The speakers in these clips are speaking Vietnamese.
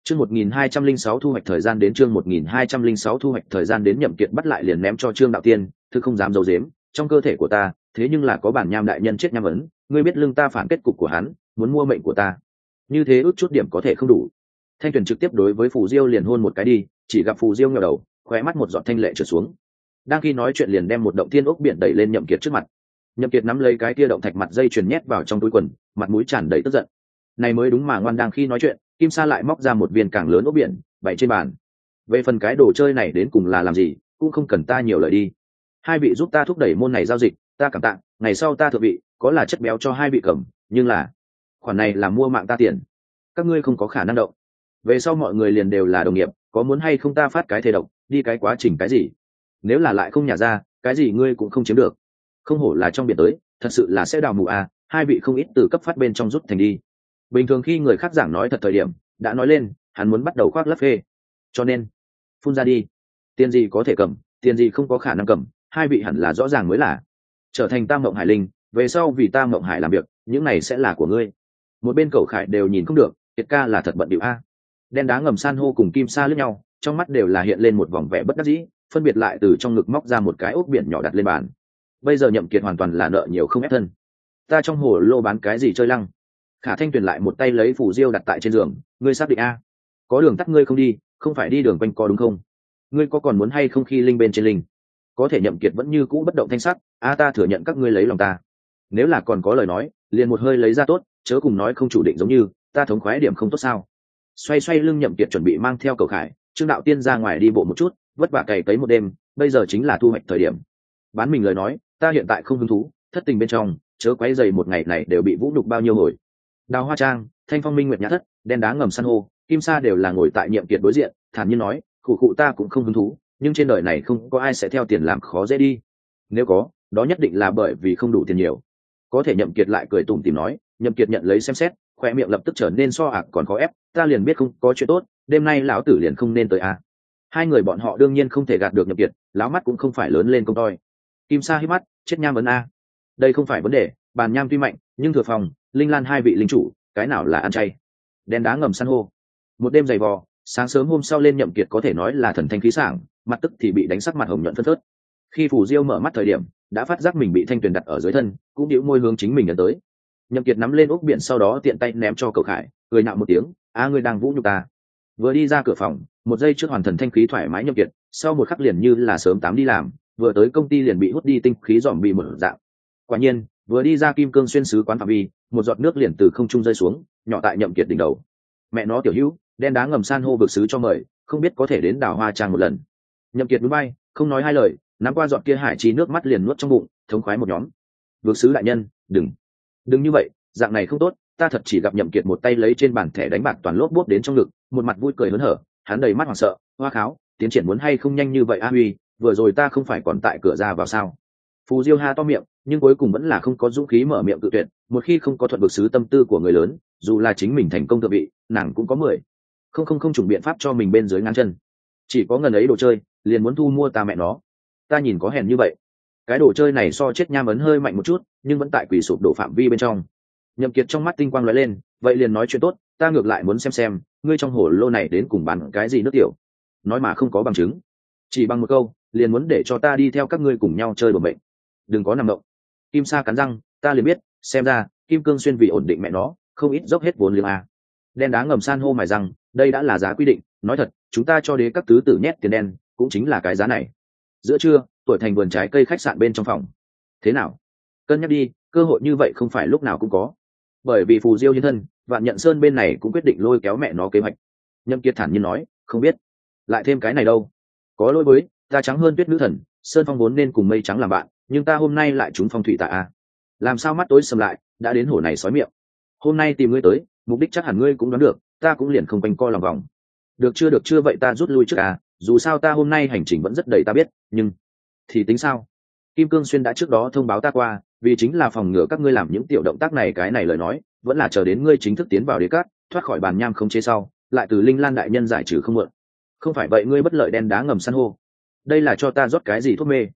Chương 1206 thu hoạch thời gian đến, chương 1206 thu hoạch thời gian đến. Nhậm Kiệt bắt lại liền ném cho Trương Đạo Tiên, thực không dám giấu giếm, trong cơ thể của ta, thế nhưng là có bản nham đại nhân chết nham ấn, ngươi biết lưng ta phản kết cục của hắn, muốn mua mệnh của ta. Như thế ước chút điểm có thể không đủ. Thanh Tuyền trực tiếp đối với Phù Diêu liền hôn một cái đi, chỉ gặp Phù Diêu ngẩng đầu, khóe mắt một giọt thanh lệ trượt xuống. Đang khi nói chuyện liền đem một động thiên ốc biển đẩy lên Nhậm Kiệt trước mặt. Nhậm Kiệt nắm lấy cái kia động thạch mặt dây chuyền nhét vào trong túi quần, mặt mũi tràn đầy tức giận. Này mới đúng mà ngoan. Đang khi nói chuyện, Kim Sa lại móc ra một viên càng lớn ốc biển, bày trên bàn. Về phần cái đồ chơi này đến cùng là làm gì, cũng không cần ta nhiều lời đi. Hai vị giúp ta thúc đẩy môn này giao dịch, ta cảm tạ. Ngày sau ta thượng vị, có là chất béo cho hai vị cầm, nhưng là khoản này là mua mạng ta tiền, các ngươi không có khả năng động. Về sau mọi người liền đều là đồng nghiệp, có muốn hay không ta phát cái thề độc, đi cái quá trình cái gì? Nếu là lại không nhả ra, cái gì ngươi cũng không chiếm được. Không hổ là trong biển tới, thật sự là sẽ đào mù à. Hai vị không ít từ cấp phát bên trong rút thành đi. Bình thường khi người khác giảng nói thật thời điểm, đã nói lên, hắn muốn bắt đầu khoác lắp phê. Cho nên, phun ra đi. Tiền gì có thể cầm, tiền gì không có khả năng cầm, hai vị hẳn là rõ ràng mới là. Trở thành Tam Mộng Hải Linh, về sau vì Tam Mộng Hải làm việc, những này sẽ là của ngươi. Một bên Cẩu Khải đều nhìn không được, Kiệt ca là thật bận điệu a. Đen đá ngầm san hô cùng Kim Sa lướt nhau, trong mắt đều là hiện lên một vòng vẻ bất đắc dĩ, phân biệt lại từ trong ngực móc ra một cái ốc biển nhỏ đặt lên bàn. Bây giờ Nhậm Kiệt hoàn toàn là nợ nhiều không ép thân. Ta trong hồ lô bán cái gì chơi lăng? Khả Thanh Tuyền lại một tay lấy Phù Diêu đặt tại trên giường, ngươi xác định a? Có đường tắt ngươi không đi, không phải đi đường quanh co đúng không? Ngươi có còn muốn hay không khi linh bên trên linh? Có thể Nhậm Kiệt vẫn như cũ bất động thanh sắc, a ta thừa nhận các ngươi lấy lòng ta. Nếu là còn có lời nói, liền một hơi lấy ra tốt, chớ cùng nói không chủ định giống như ta thống khoái điểm không tốt sao? Xoay xoay lưng Nhậm Kiệt chuẩn bị mang theo Cẩu Khải, Trương Đạo Tiên ra ngoài đi bộ một chút, vất vả cày cấy một đêm, bây giờ chính là thu hoạch thời điểm. Bán mình lời nói, ta hiện tại không hứng thú, thất tình bên trong, chớ quấy rầy một ngày này đều bị vũ nhục bao nhiêu hồi. Đào Hoa Trang, Thanh Phong Minh Nguyệt Nhã Thất, Đen Đá Ngầm San hô, Kim Sa đều là ngồi tại Nhậm Kiệt đối diện, thản nhiên nói, khụ khụ ta cũng không hứng thú, nhưng trên đời này không có ai sẽ theo tiền làm khó dễ đi. Nếu có, đó nhất định là bởi vì không đủ tiền nhiều. Có thể Nhậm Kiệt lại cười tủm tỉm nói, Nhậm Kiệt nhận lấy xem xét, khoe miệng lập tức trở nên so ạc còn khó ép, ta liền biết không có chuyện tốt, đêm nay lão tử liền không nên tới a. Hai người bọn họ đương nhiên không thể gạt được Nhậm Kiệt, lão mắt cũng không phải lớn lên công toi. Kim Sa hí mắt, chết nham ấn a. Đây không phải vấn đề, bàn nham tuy mạnh, nhưng thừa phòng, linh lan hai vị linh chủ, cái nào là ăn chay? Đen đá ngầm san hô. Một đêm dày vò, sáng sớm hôm sau lên Nhậm Kiệt có thể nói là thần thanh khí sảng, mặt tức thì bị đánh sắc mặt hồng nhuận phớt phớt. Khi Phù Diêu mở mắt thời điểm, đã phát giác mình bị Thanh Tuyền đặt ở dưới thân, cũng điệu môi hướng chính mình nhận tới. Nhậm Kiệt nắm lên ốc biển sau đó tiện tay ném cho Cẩu Khải, cười nhạo một tiếng, a ngươi đang vũ nhục ta. Vừa đi ra cửa phòng, một giây trước hoàn thần thanh khí thoải mái Nhậm Kiệt, sau một khắc liền như là sớm 8 đi làm, vừa tới công ty liền bị hút đi tinh khí dòm bị một dạng. Quả nhiên, vừa đi ra Kim Cương xuyên sứ quán phạm vi, một giọt nước liền từ không trung rơi xuống, nhỏ tại Nhậm Kiệt đỉnh đầu. Mẹ nó tiểu hữu, Đen Đá Ngầm San hô vực sứ cho mời, không biết có thể đến Đào Hoa Trang một lần. Nhậm Kiệt núi bay, không nói hai lời, nắm qua giọt kia hải chi nước mắt liền nuốt trong bụng, thống khoái một nhóm. Vực sứ đại nhân, đừng như vậy, dạng này không tốt, ta thật chỉ gặp Nhậm Kiệt một tay lấy trên bàn thẻ đánh bạc toàn lốp bốp đến trong ngực, một mặt vui cười hớn hở, hắn đầy mắt hoảng sợ, hoa kháo, tiến triển muốn hay không nhanh như vậy a Huy, vừa rồi ta không phải còn tại cửa ra vào sao? Phù Diêu ha to miệng, nhưng cuối cùng vẫn là không có dũng khí mở miệng cự tuyệt, một khi không có thuận vực sứ tâm tư của người lớn, dù là chính mình thành công thượng vị, nàng cũng có 10. Không chủng biện pháp cho mình bên dưới ngáng chân. Chỉ có ngần ấy đồ chơi, liền muốn thu mua ta mẹ nó. Ta nhìn có hèn như vậy. Cái đồ chơi này so chết nham ấn hơi mạnh một chút, nhưng vẫn tại quỷ sụp đổ phạm vi bên trong. Nhậm Kiệt trong mắt tinh quang lóe lên, vậy liền nói chuyện tốt, ta ngược lại muốn xem, ngươi trong hồ lô này đến cùng bán cái gì nước tiểu. Nói mà không có bằng chứng, chỉ bằng một câu, liền muốn để cho ta đi theo các ngươi cùng nhau chơi đùa mệnh. Đừng có nằm động. Kim Sa cắn răng, ta liền biết, xem ra Kim Cương xuyên vì ổn định mẹ nó, không ít dốc hết vốn liếng a. Đen Đá Ngầm San hô mài rằng, đây đã là giá quy định, nói thật, chúng ta cho đế các tứ tử nhét tiền đen, cũng chính là cái giá này. Giữa trưa, tuổi thành vườn trái cây khách sạn bên trong phòng. Thế nào? Cân nhắc đi, cơ hội như vậy không phải lúc nào cũng có. Bởi vì Phù Diêu nhân thân, Vạn Nhận Sơn bên này cũng quyết định lôi kéo mẹ nó kế hoạch. Nhậm Kiệt thản nhiên nói, không biết, lại thêm cái này đâu. Có lỗi với, ta trắng hơn Tuyết nữ thần, Sơn Phong vốn nên cùng mây trắng làm bạn, nhưng ta hôm nay lại trúng phong thủy tạ a. Làm sao mắt tối sầm lại, đã đến hổ này sói miệng. Hôm nay tìm ngươi tới, mục đích chắc hẳn ngươi cũng đoán được, ta cũng liền không quanh co lòng vòng. Được chưa vậy ta rút lui trước à, dù sao ta hôm nay hành trình vẫn rất đầy ta biết, nhưng thì tính sao? Kim Cương xuyên đã trước đó thông báo ta qua, vì chính là phòng ngừa các ngươi làm những tiểu động tác này cái này lời nói, vẫn là chờ đến ngươi chính thức tiến vào đế cát, thoát khỏi bàn nham không chế sau, lại từ Linh Lan đại nhân giải trừ không mượn. Không phải vậy ngươi bất lợi Đen Đá Ngầm San hô. Đây là cho ta rót cái gì thuốc mê?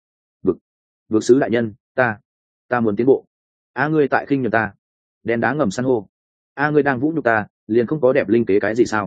Vực sứ đại nhân, ta muốn tiến bộ. A ngươi tại khinh nhường ta. Đen Đá Ngầm San hô. A ngươi đang vũ nhục ta, liền không có đẹp linh kế cái gì sao?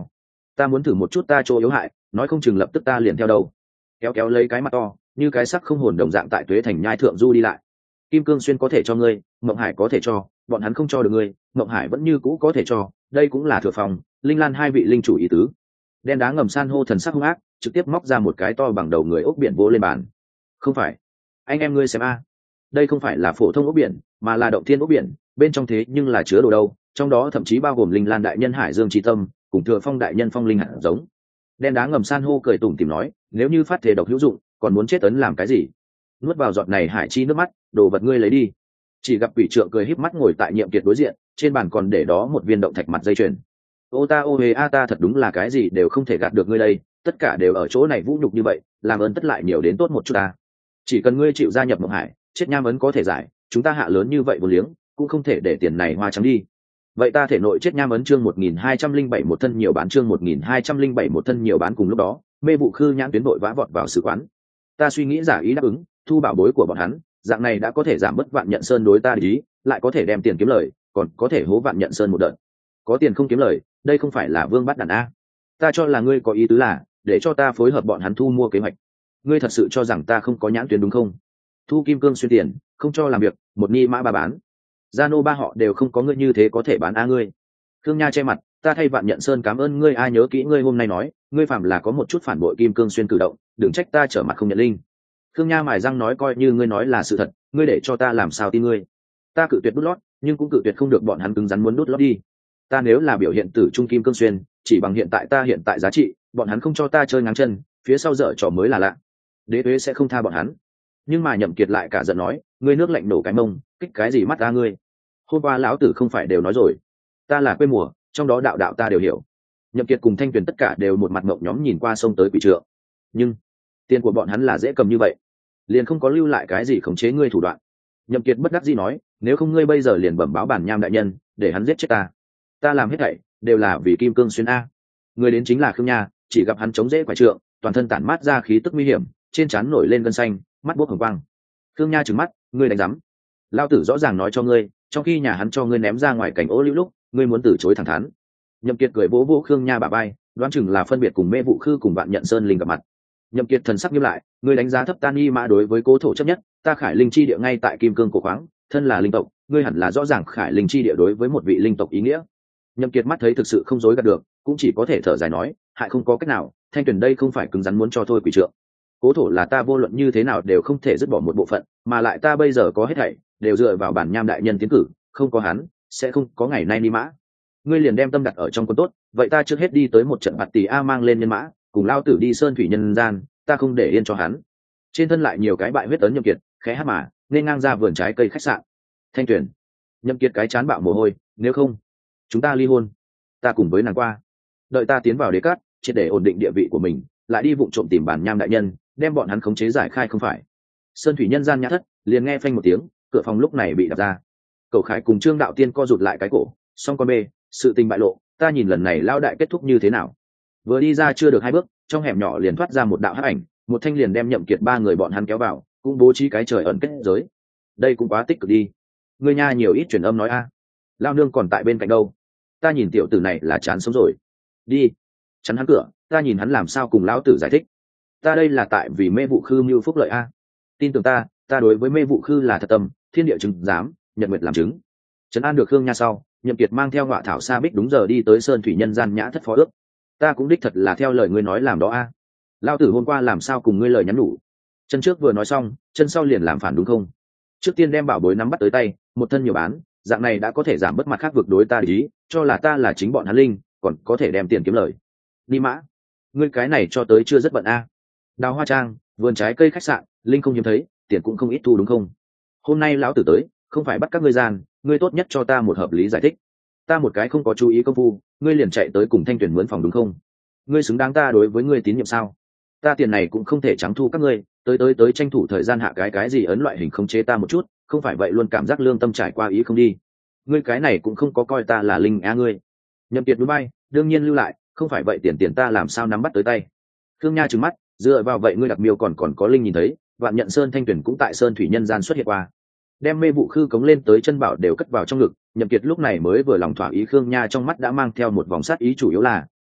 ta muốn thử một chút ta chỗ yếu hại, nói không chừng lập tức ta liền theo đâu. Kéo kéo lấy cái mặt to như cái sắc không hồn đồng dạng tại Tuế Thành nhai thượng du đi lại. Kim Cương Xuyên có thể cho ngươi, Mộng Hải có thể cho, bọn hắn không cho được ngươi, Mộng Hải vẫn như cũ có thể cho, đây cũng là Thừa Phong, Linh Lan hai vị linh chủ ý tứ. Đen đá ngầm san hô thần sắc hung ác, trực tiếp móc ra một cái to bằng đầu người ốc biển vỗ lên bàn. Không phải, anh em ngươi xem a, đây không phải là phổ thông ốc biển, mà là động thiên ốc biển, bên trong thế nhưng là chứa đồ đâu, trong đó thậm chí bao gồm Linh Lan đại nhân Hải Dương Chi Tâm, cùng Thừa Phong đại nhân Phong Linh hạt giống. Đen đá ngầm san hô cười tủm tỉm nói, nếu như phát thể độc hữu dụng, còn muốn chết ấn làm cái gì? Nuốt vào giọt này hải chi nước mắt, đồ vật ngươi lấy đi. Chỉ gặp quỷ trượng cười híp mắt ngồi tại Nhiệm Kiệt đối diện, trên bàn còn để đó một viên động thạch mặt dây chuyền. Ô ta ô hề a ta thật đúng là cái gì đều không thể gạt được ngươi đây, tất cả đều ở chỗ này vũ nhục như vậy, làm ơn tất lại nhiều đến tốt một chút ta. Chỉ cần ngươi chịu gia nhập Mộng Hải, chết nham ấn có thể giải, chúng ta hạ lớn như vậy vô liếng, cũng không thể để tiền này hoa trắng đi. Vậy ta thể nội chết nham ấn chương 1207 một thân nhiều bán chương 1207 một thân nhiều bán cùng lúc đó, Mê Vụ Khư nhãn tuyến đội vã vọt vào sự quán. Ta suy nghĩ giả ý đáp ứng, thu bảo bối của bọn hắn, dạng này đã có thể giảm bớt Vạn Nhận Sơn đối ta ý, lại có thể đem tiền kiếm lời, còn có thể hố Vạn Nhận Sơn một đợt. Có tiền không kiếm lời, đây không phải là vương bắt đàn a. Ta cho là ngươi có ý tứ là để cho ta phối hợp bọn hắn thu mua kế hoạch. Ngươi thật sự cho rằng ta không có nhãn tuyến đúng không? Thu Kim Cương Xuyên tiền, không cho làm việc, một ni mã ba bán. Gia nô ba họ đều không có ngươi như thế có thể bán a ngươi. Khương Nha che mặt, ta thay Vạn Nhận Sơn cảm ơn ngươi, ai nhớ kỹ ngươi hôm nay nói, ngươi phạm là có một chút phản bội Kim Cương Xuyên cử động, đừng trách ta trở mặt không nhận linh. Khương Nha mài răng nói, coi như ngươi nói là sự thật, ngươi để cho ta làm sao tin ngươi? Ta cự tuyệt đút lót, nhưng cũng cự tuyệt không được bọn hắn cứng rắn muốn đút lót đi. Ta nếu là biểu hiện tử trung Kim Cương Xuyên, chỉ bằng hiện tại ta hiện tại giá trị, bọn hắn không cho ta chơi ngang chân, phía sau dở trò mới là lạ. Đế tuế sẽ không tha bọn hắn. Nhưng mà Nhậm Kiệt lại cả giận nói, ngươi nước lạnh nổ cái mông, kích cái gì mắt ta ngươi? Hôm qua lão tử không phải đều nói rồi, ta là quê mùa, trong đó đạo đạo ta đều hiểu. Nhậm Kiệt cùng Thanh Tuyền tất cả đều một mặt ngộng nhóm nhìn qua sông tới quỷ trượng. Nhưng tiền của bọn hắn là dễ cầm như vậy, liền không có lưu lại cái gì khống chế ngươi thủ đoạn. Nhậm Kiệt bất đắc dĩ nói, nếu không ngươi bây giờ liền bẩm báo bản nham đại nhân, để hắn giết chết ta. Ta làm hết thảy đều là vì Kim Cương Xuyên a. Người đến chính là Khương Nha, chỉ gặp hắn chống dễ quả trượng, toàn thân tản mát ra khí tức nguy hiểm, trên trán nổi lên gân xanh, mắt buốt hồng quang. Khương Nha trừng mắt, ngươi đánh rắm? Lão tử rõ ràng nói cho ngươi, trong khi nhà hắn cho ngươi ném ra ngoài cảnh ô liễu lúc, ngươi muốn từ chối thẳng thắn. Nhậm Kiệt cười vỗ vỗ Khương Nha bả vai, đoán chừng là phân biệt cùng Mê Vụ Khư cùng Vạn Nhận Sơn linh gặp mặt. Nhậm Kiệt thần sắc nghiêm lại, ngươi đánh giá thấp ta Ni Mã đối với Cố Thổ chấp nhất, ta Khải Linh chi địa ngay tại Kim Cương cổ khoáng, thân là linh tộc, ngươi hẳn là rõ ràng Khải Linh chi địa đối với một vị linh tộc ý nghĩa. Nhậm Kiệt mắt thấy thực sự không dối gạt được, cũng chỉ có thể thở dài nói, hại không có cách nào, Thanh Tuyền đây không phải cứng rắn muốn cho thôi quỷ trượng. Cố Thổ là ta vô luận như thế nào đều không thể dứt bỏ một bộ phận, mà lại ta bây giờ có hết thảy đều dựa vào bản nham đại nhân tiến cử, không có hắn sẽ không có ngày nay Ni Mã. Ngươi liền đem tâm đặt ở trong quân tốt, vậy ta trước hết đi tới một trận bạt tỷ a mang lên nhân mã, cùng lao tử đi sơn thủy nhân gian, ta không để yên cho hắn. Trên thân lại nhiều cái bại huyết ấn Nhậm Kiệt, khẽ hát mà nên ngang ra vườn trái cây khách sạn. Thanh Tuyền, Nhậm Kiệt cái chán bạo mồ hôi, nếu không chúng ta ly hôn, ta cùng với nàng qua, đợi ta tiến vào đế cát, triệt để ổn định địa vị của mình, lại đi vụng trộm tìm bản nham đại nhân, đem bọn hắn khống chế giải khai không phải. Sơn thủy nhân gian nhã thất, liền nghe phanh một tiếng, cửa phòng lúc này bị đập ra. Cẩu Khải cùng Trương Đạo Tiên co rụt lại cái cổ, xong con bê, sự tình bại lộ, ta nhìn lần này lao đại kết thúc như thế nào. Vừa đi ra chưa được 2 bước, trong hẻm nhỏ liền thoát ra một đạo hắc ảnh, một thanh liền đem Nhậm Kiệt 3 người bọn hắn kéo vào, cũng bố trí cái trời ẩn kết giới. Đây cũng quá tích cực đi. Ngươi nha nhiều ít truyền âm nói a. Lao nương còn tại bên cạnh đâu. Ta nhìn tiểu tử này là chán sống rồi. Đi, chắn hắn cửa, ta nhìn hắn làm sao cùng lão tử giải thích. Ta đây là tại vì Mê Vụ Khư mưu phúc lợi a. Tin tưởng ta đối với Mê Vụ Khư là thật tâm, thiên địa chứng giám, nhật nguyệt làm chứng. Trấn an được Khương Nha sau, Nhậm Kiệt mang theo ngọa thảo sa bích đúng giờ đi tới sơn thủy nhân gian nhã thất phó ước. Ta cũng đích thật là theo lời ngươi nói làm đó a. Lão tử hôm qua làm sao cùng ngươi lời nhắn nhủ. Chân trước vừa nói xong, chân sau liền làm phản đúng không? Trước tiên đem bảo bối nắm bắt tới tay, một thân nhiều bán, dạng này đã có thể giảm bớt mặt khác vực đối ta ý, cho là ta là chính bọn hắn linh, còn có thể đem tiền kiếm lời. Ni Mã, ngươi cái này cho tới chưa rất bận a. Đào hoa trang, vườn trái cây khách sạn, linh không hiếm thấy, tiền cũng không ít thu đúng không? Hôm nay lão tử tới, không phải bắt các ngươi gian, ngươi tốt nhất cho ta một hợp lý giải thích. Ta một cái không có chú ý công phu, ngươi liền chạy tới cùng Thanh Tuyền mướn phòng đúng không? Ngươi xứng đáng ta đối với ngươi tín nhiệm sao? Ta tiền này cũng không thể trắng thu các ngươi, tới tranh thủ thời gian hạ cái gì ấn loại hình khống chế ta một chút, không phải vậy luôn cảm giác lương tâm trải qua ý không đi. Ngươi cái này cũng không có coi ta là linh a ngươi. Nhậm Kiệt núi bay, đương nhiên lưu lại, không phải vậy tiền ta làm sao nắm bắt tới tay. Khương Nha trừng mắt, dựa vào vậy ngươi đặc miêu còn có linh nhìn thấy, Vạn Nhận Sơn Thanh Tuyền cũng tại sơn thủy nhân gian xuất hiện qua. Đem Mê Vụ Khư cống lên tới chân bảo đều cất vào trong ngực, Nhậm Kiệt lúc này mới vừa lòng thỏa ý. Khương Nha trong mắt đã mang theo một vòng sát ý, chủ yếu là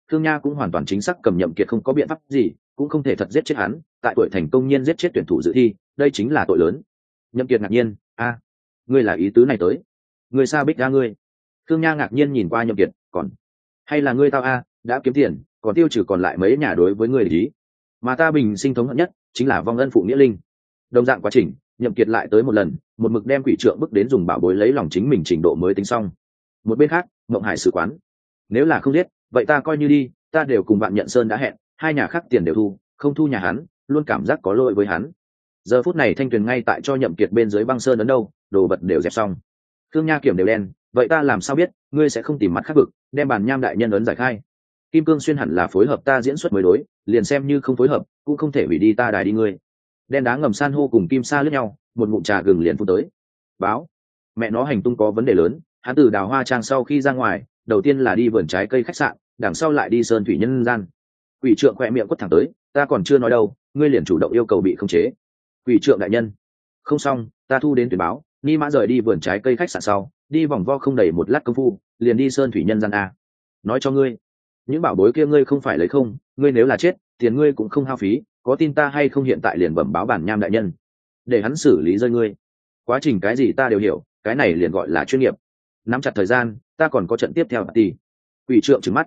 Khương Nha cũng hoàn toàn chính xác cầm Nhậm Kiệt không có biện pháp gì, cũng không thể thật giết chết hắn, tại tuổi thành công nhiên giết chết tuyển thủ dự thi, đây chính là tội lớn. Nhậm Kiệt ngạc nhiên, ngươi là ý tứ này tới? Ngươi Sa Bích ra ngươi? Khương Nha ngạc nhiên nhìn qua Nhậm Kiệt, còn hay là ngươi tao đã kiếm tiền, còn tiêu trừ còn lại mấy nhà đối với ngươi để ý, mà ta bình sinh thống hận nhất chính là vong ân phụ nghĩa linh. Đồng dạng quá trình, Nhậm Kiệt lại tới một lần, một mực đem quỷ trượng bức đến dùng bảo bối lấy lòng chính mình trình độ mới tính xong. Một bên khác, Mộng Hải Sử quán, nếu là không giết, vậy ta coi như đi, ta đều cùng Vạn Nhận Sơn đã hẹn, hai nhà khác tiền đều thu, không thu nhà hắn, luôn cảm giác có lỗi với hắn. Giờ phút này Thanh Tuyền ngay tại cho Nhậm Kiệt bên dưới băng sơn ấn đâu, đồ vật đều dẹp xong. Khương Nha kiểm đều đen, vậy ta làm sao biết, ngươi sẽ không tìm mặt khác vực, đem bàn nham đại nhân ấn giải khai. Kim Cương Xuyên hẳn là phối hợp ta diễn xuất mới đối, liền xem như không phối hợp, cũng không thể hủy đi ta đài đi ngươi. Đen đá ngầm san hô cùng Kim Sa lướt nhau, một ngụm trà gừng liền phun tới. Báo, mẹ nó hành tung có vấn đề lớn, hắn từ Đào Hoa Trang sau khi ra ngoài, đầu tiên là đi vườn trái cây khách sạn, đằng sau lại đi sơn thủy nhân gian. Quỷ trượng khỏe miệng quất thẳng tới, ta còn chưa nói đâu, ngươi liền chủ động yêu cầu bị khống chế. Quỷ trượng đại nhân, không xong, ta thu đến tuyển báo, Ni Mã rời đi vườn trái cây khách sạn sau, đi vòng vo không đầy một lát công phu, liền đi sơn thủy nhân gian a. Nói cho ngươi, những bảo bối kia ngươi không phải lấy không, ngươi nếu là chết, tiền ngươi cũng không hao phí, có tin ta hay không hiện tại liền bẩm báo bản nham đại nhân, để hắn xử lý rơi ngươi. Quá trình cái gì ta đều hiểu, cái này liền gọi là chuyên nghiệp. Nắm chặt thời gian, ta còn có trận tiếp theo tỷ. Quỷ trượng trừng mắt,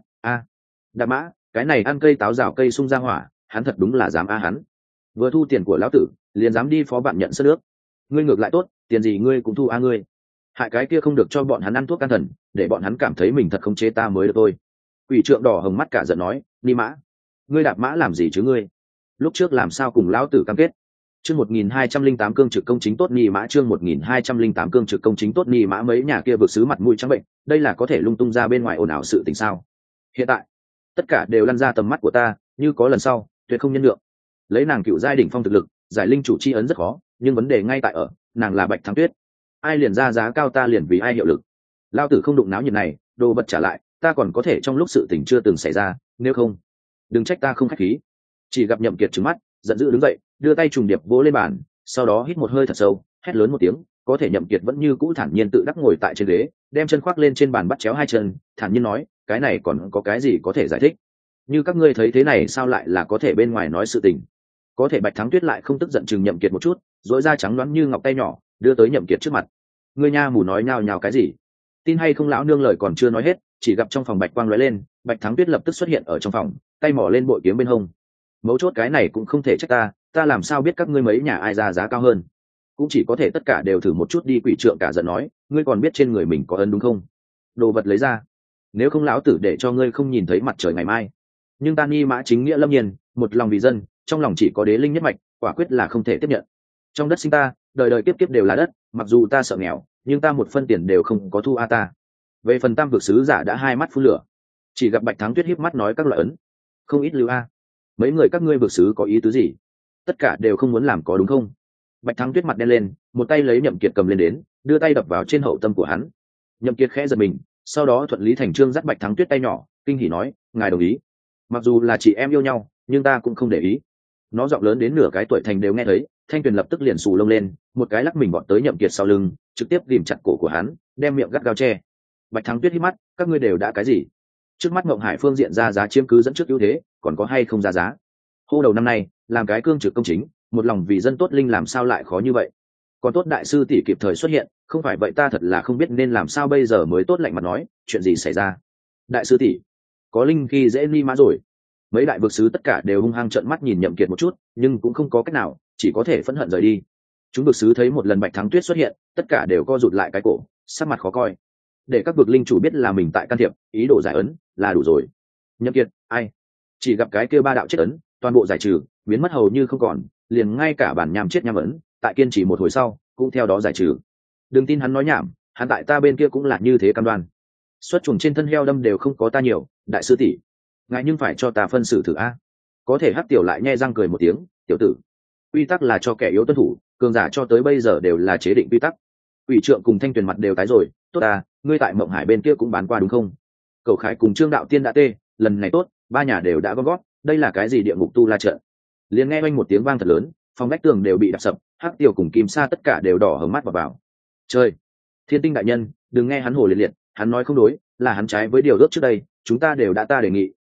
Đạp mã, cái này ăn cây táo rào cây sung ra hỏa, hắn thật đúng là dám hắn. Vừa thu tiền của lão tử, liền dám đi phó bạn nhận sân nước. Ngươi ngược lại tốt, tiền gì ngươi cũng thu ngươi. Hại cái kia không được cho bọn hắn ăn thuốc can thần, để bọn hắn cảm thấy mình thật không chế ta mới được thôi. Quỷ trượng đỏ hồng mắt cả giận nói, Ni Mã, ngươi đạp mã làm gì chứ ngươi? Lúc trước làm sao cùng lão tử cam kết? Chương 1208 cương trực công chính tốt Ni Mã, chương 1208 cương trực công chính tốt Ni Mã, mấy nhà kia vượt sứ mặt mũi trắng bệnh, đây là có thể lung tung ra bên ngoài ồn ào sự tình sao? Hiện tại, tất cả đều lăn ra tầm mắt của ta, như có lần sau, tuyệt không nhân lượng. Lấy nàng cựu giai đỉnh phong thực lực, giải linh chủ chi ấn rất khó, nhưng vấn đề ngay tại ở, nàng là Bạch Thắng Tuyết. Ai liền ra giá cao ta liền vì ai hiệu lực. Lão tử không đụng náo nhiệt này, đồ vật trả lại, ta còn có thể trong lúc sự tình chưa từng xảy ra, nếu không, đừng trách ta không khách khí. Chỉ gặp Nhậm Kiệt trừng mắt, giận dữ đứng dậy, đưa tay trùng điệp vỗ lên bàn, sau đó hít một hơi thật sâu, hét lớn một tiếng, có thể Nhậm Kiệt vẫn như cũ thản nhiên tự đắc ngồi tại trên ghế, đem chân khoác lên trên bàn bắt chéo hai chân, thản nhiên nói, cái này còn có cái gì có thể giải thích? Như các ngươi thấy thế này sao lại là có thể bên ngoài nói sự tình? Có thể Bạch Thắng Tuyết lại không tức giận chừng Nhậm Kiệt một chút, rỗi da trắng nõn như ngọc tay nhỏ, đưa tới Nhậm Kiệt trước mặt. Ngươi nha mù nói nhào nhào cái gì? Tin hay không lão nương lời còn chưa nói hết, chỉ gặp trong phòng bạch quang lóe lên, Bạch Thắng Tuyết lập tức xuất hiện ở trong phòng, tay mỏ lên bội kiếm bên hông. Mấu chốt cái này cũng không thể trách ta làm sao biết các ngươi mấy nhà ai ra giá cao hơn? Cũng chỉ có thể tất cả đều thử một chút đi. Quỷ trượng cả giận nói, ngươi còn biết trên người mình có ấn đúng không? Đồ vật lấy ra, nếu không lão tử để cho ngươi không nhìn thấy mặt trời ngày mai. Nhưng ta Ni Mã chính nghĩa lâm nhiên, một lòng vì dân, trong lòng chỉ có đế linh nhất mạch, quả quyết là không thể tiếp nhận. Trong đất sinh ta, đời đời kiếp kiếp đều là đất, mặc dù ta sợ nghèo, nhưng ta một phân tiền đều không có thu ta. Về phần tam vực sứ giả đã hai mắt phun lửa. Chỉ gặp Bạch Thắng Tuyết híp mắt nói các loại ấn, không ít lưu mấy người các ngươi vực sứ có ý tứ gì? Tất cả đều không muốn làm có đúng không? Bạch Thắng Tuyết mặt đen lên, một tay lấy Nhậm Kiệt cầm lên đến, đưa tay đập vào trên hậu tâm của hắn. Nhậm Kiệt khẽ giật mình, sau đó thuận lý thành trương dắt Bạch Thắng Tuyết tay nhỏ, kinh hỉ nói, ngài đồng ý. Mặc dù là chị em yêu nhau, nhưng ta cũng không để ý. Nó giọng lớn đến nửa cái tuổi thành đều nghe thấy. Thanh Tuyền lập tức liền xù lông lên, một cái lắc mình bọn tới Nhậm Kiệt sau lưng, trực tiếp ghìm chặt cổ của hắn, đem miệng gắt gao che. Bạch Thắng Tuyết hí mắt, các ngươi đều đã cái gì? Trước mắt Ngộng Hải phương diện ra giá chiếm cứ dẫn trước ưu thế, còn có hay không ra giá? Hô đầu năm nay, làm cái cương trực công chính, một lòng vì dân tốt linh làm sao lại khó như vậy? Còn tốt đại sư tỷ kịp thời xuất hiện, không phải vậy ta thật là không biết nên làm sao bây giờ mới tốt lạnh mặt nói, chuyện gì xảy ra? Đại sư tỷ, có linh khi dễ Ni Mã rồi. Mấy đại vực sứ tất cả đều hung hăng trợn mắt nhìn Nhậm Kiệt một chút, nhưng cũng không có cách nào, chỉ có thể phẫn hận rời đi. Chúng vực sứ thấy một lần Bạch Thắng Tuyết xuất hiện, tất cả đều co rụt lại cái cổ, sắc mặt khó coi. Để các vực linh chủ biết là mình tại can thiệp, ý đồ giải ấn là đủ rồi. Nhậm Kiệt, ai? Chỉ gặp cái kia ba đạo chết ấn, toàn bộ giải trừ, biến mất hầu như không còn, liền ngay cả bản nham chết nham ấn, tại kiên trì một hồi sau, cũng theo đó giải trừ. Đừng tin hắn nói nhảm, hắn tại ta bên kia cũng là như thế cam đoan. Xuất chuồng trên thân heo đâm đều không có ta nhiều, đại sư tỷ, ngài nhưng phải cho ta phân xử thử a. Có thể Hắc Tiểu lại nhe răng cười một tiếng, tiểu tử, quy tắc là cho kẻ yếu tuân thủ, cường giả cho tới bây giờ đều là chế định quy tắc. Ủy trượng cùng Thanh Tuyền mặt đều tái rồi, tốt à, ngươi tại Mộng Hải bên kia cũng bán qua đúng không? Cậu Khải cùng Trương Đạo Tiên đã tê, lần này tốt, ba nhà đều đã gom gót, đây là cái gì địa ngục tu la trận? Liền nghe oanh một tiếng vang thật lớn, phòng vách tường đều bị đập sập, Hắc Tiểu cùng Kim Sa tất cả đều đỏ hồng mắt vào. Chơi, Thiên Tinh đại nhân, đừng nghe hắn hồ liệt liệt, hắn nói không đối, là hắn trái với điều ước trước đây, chúng ta đều đã ta đề nghị,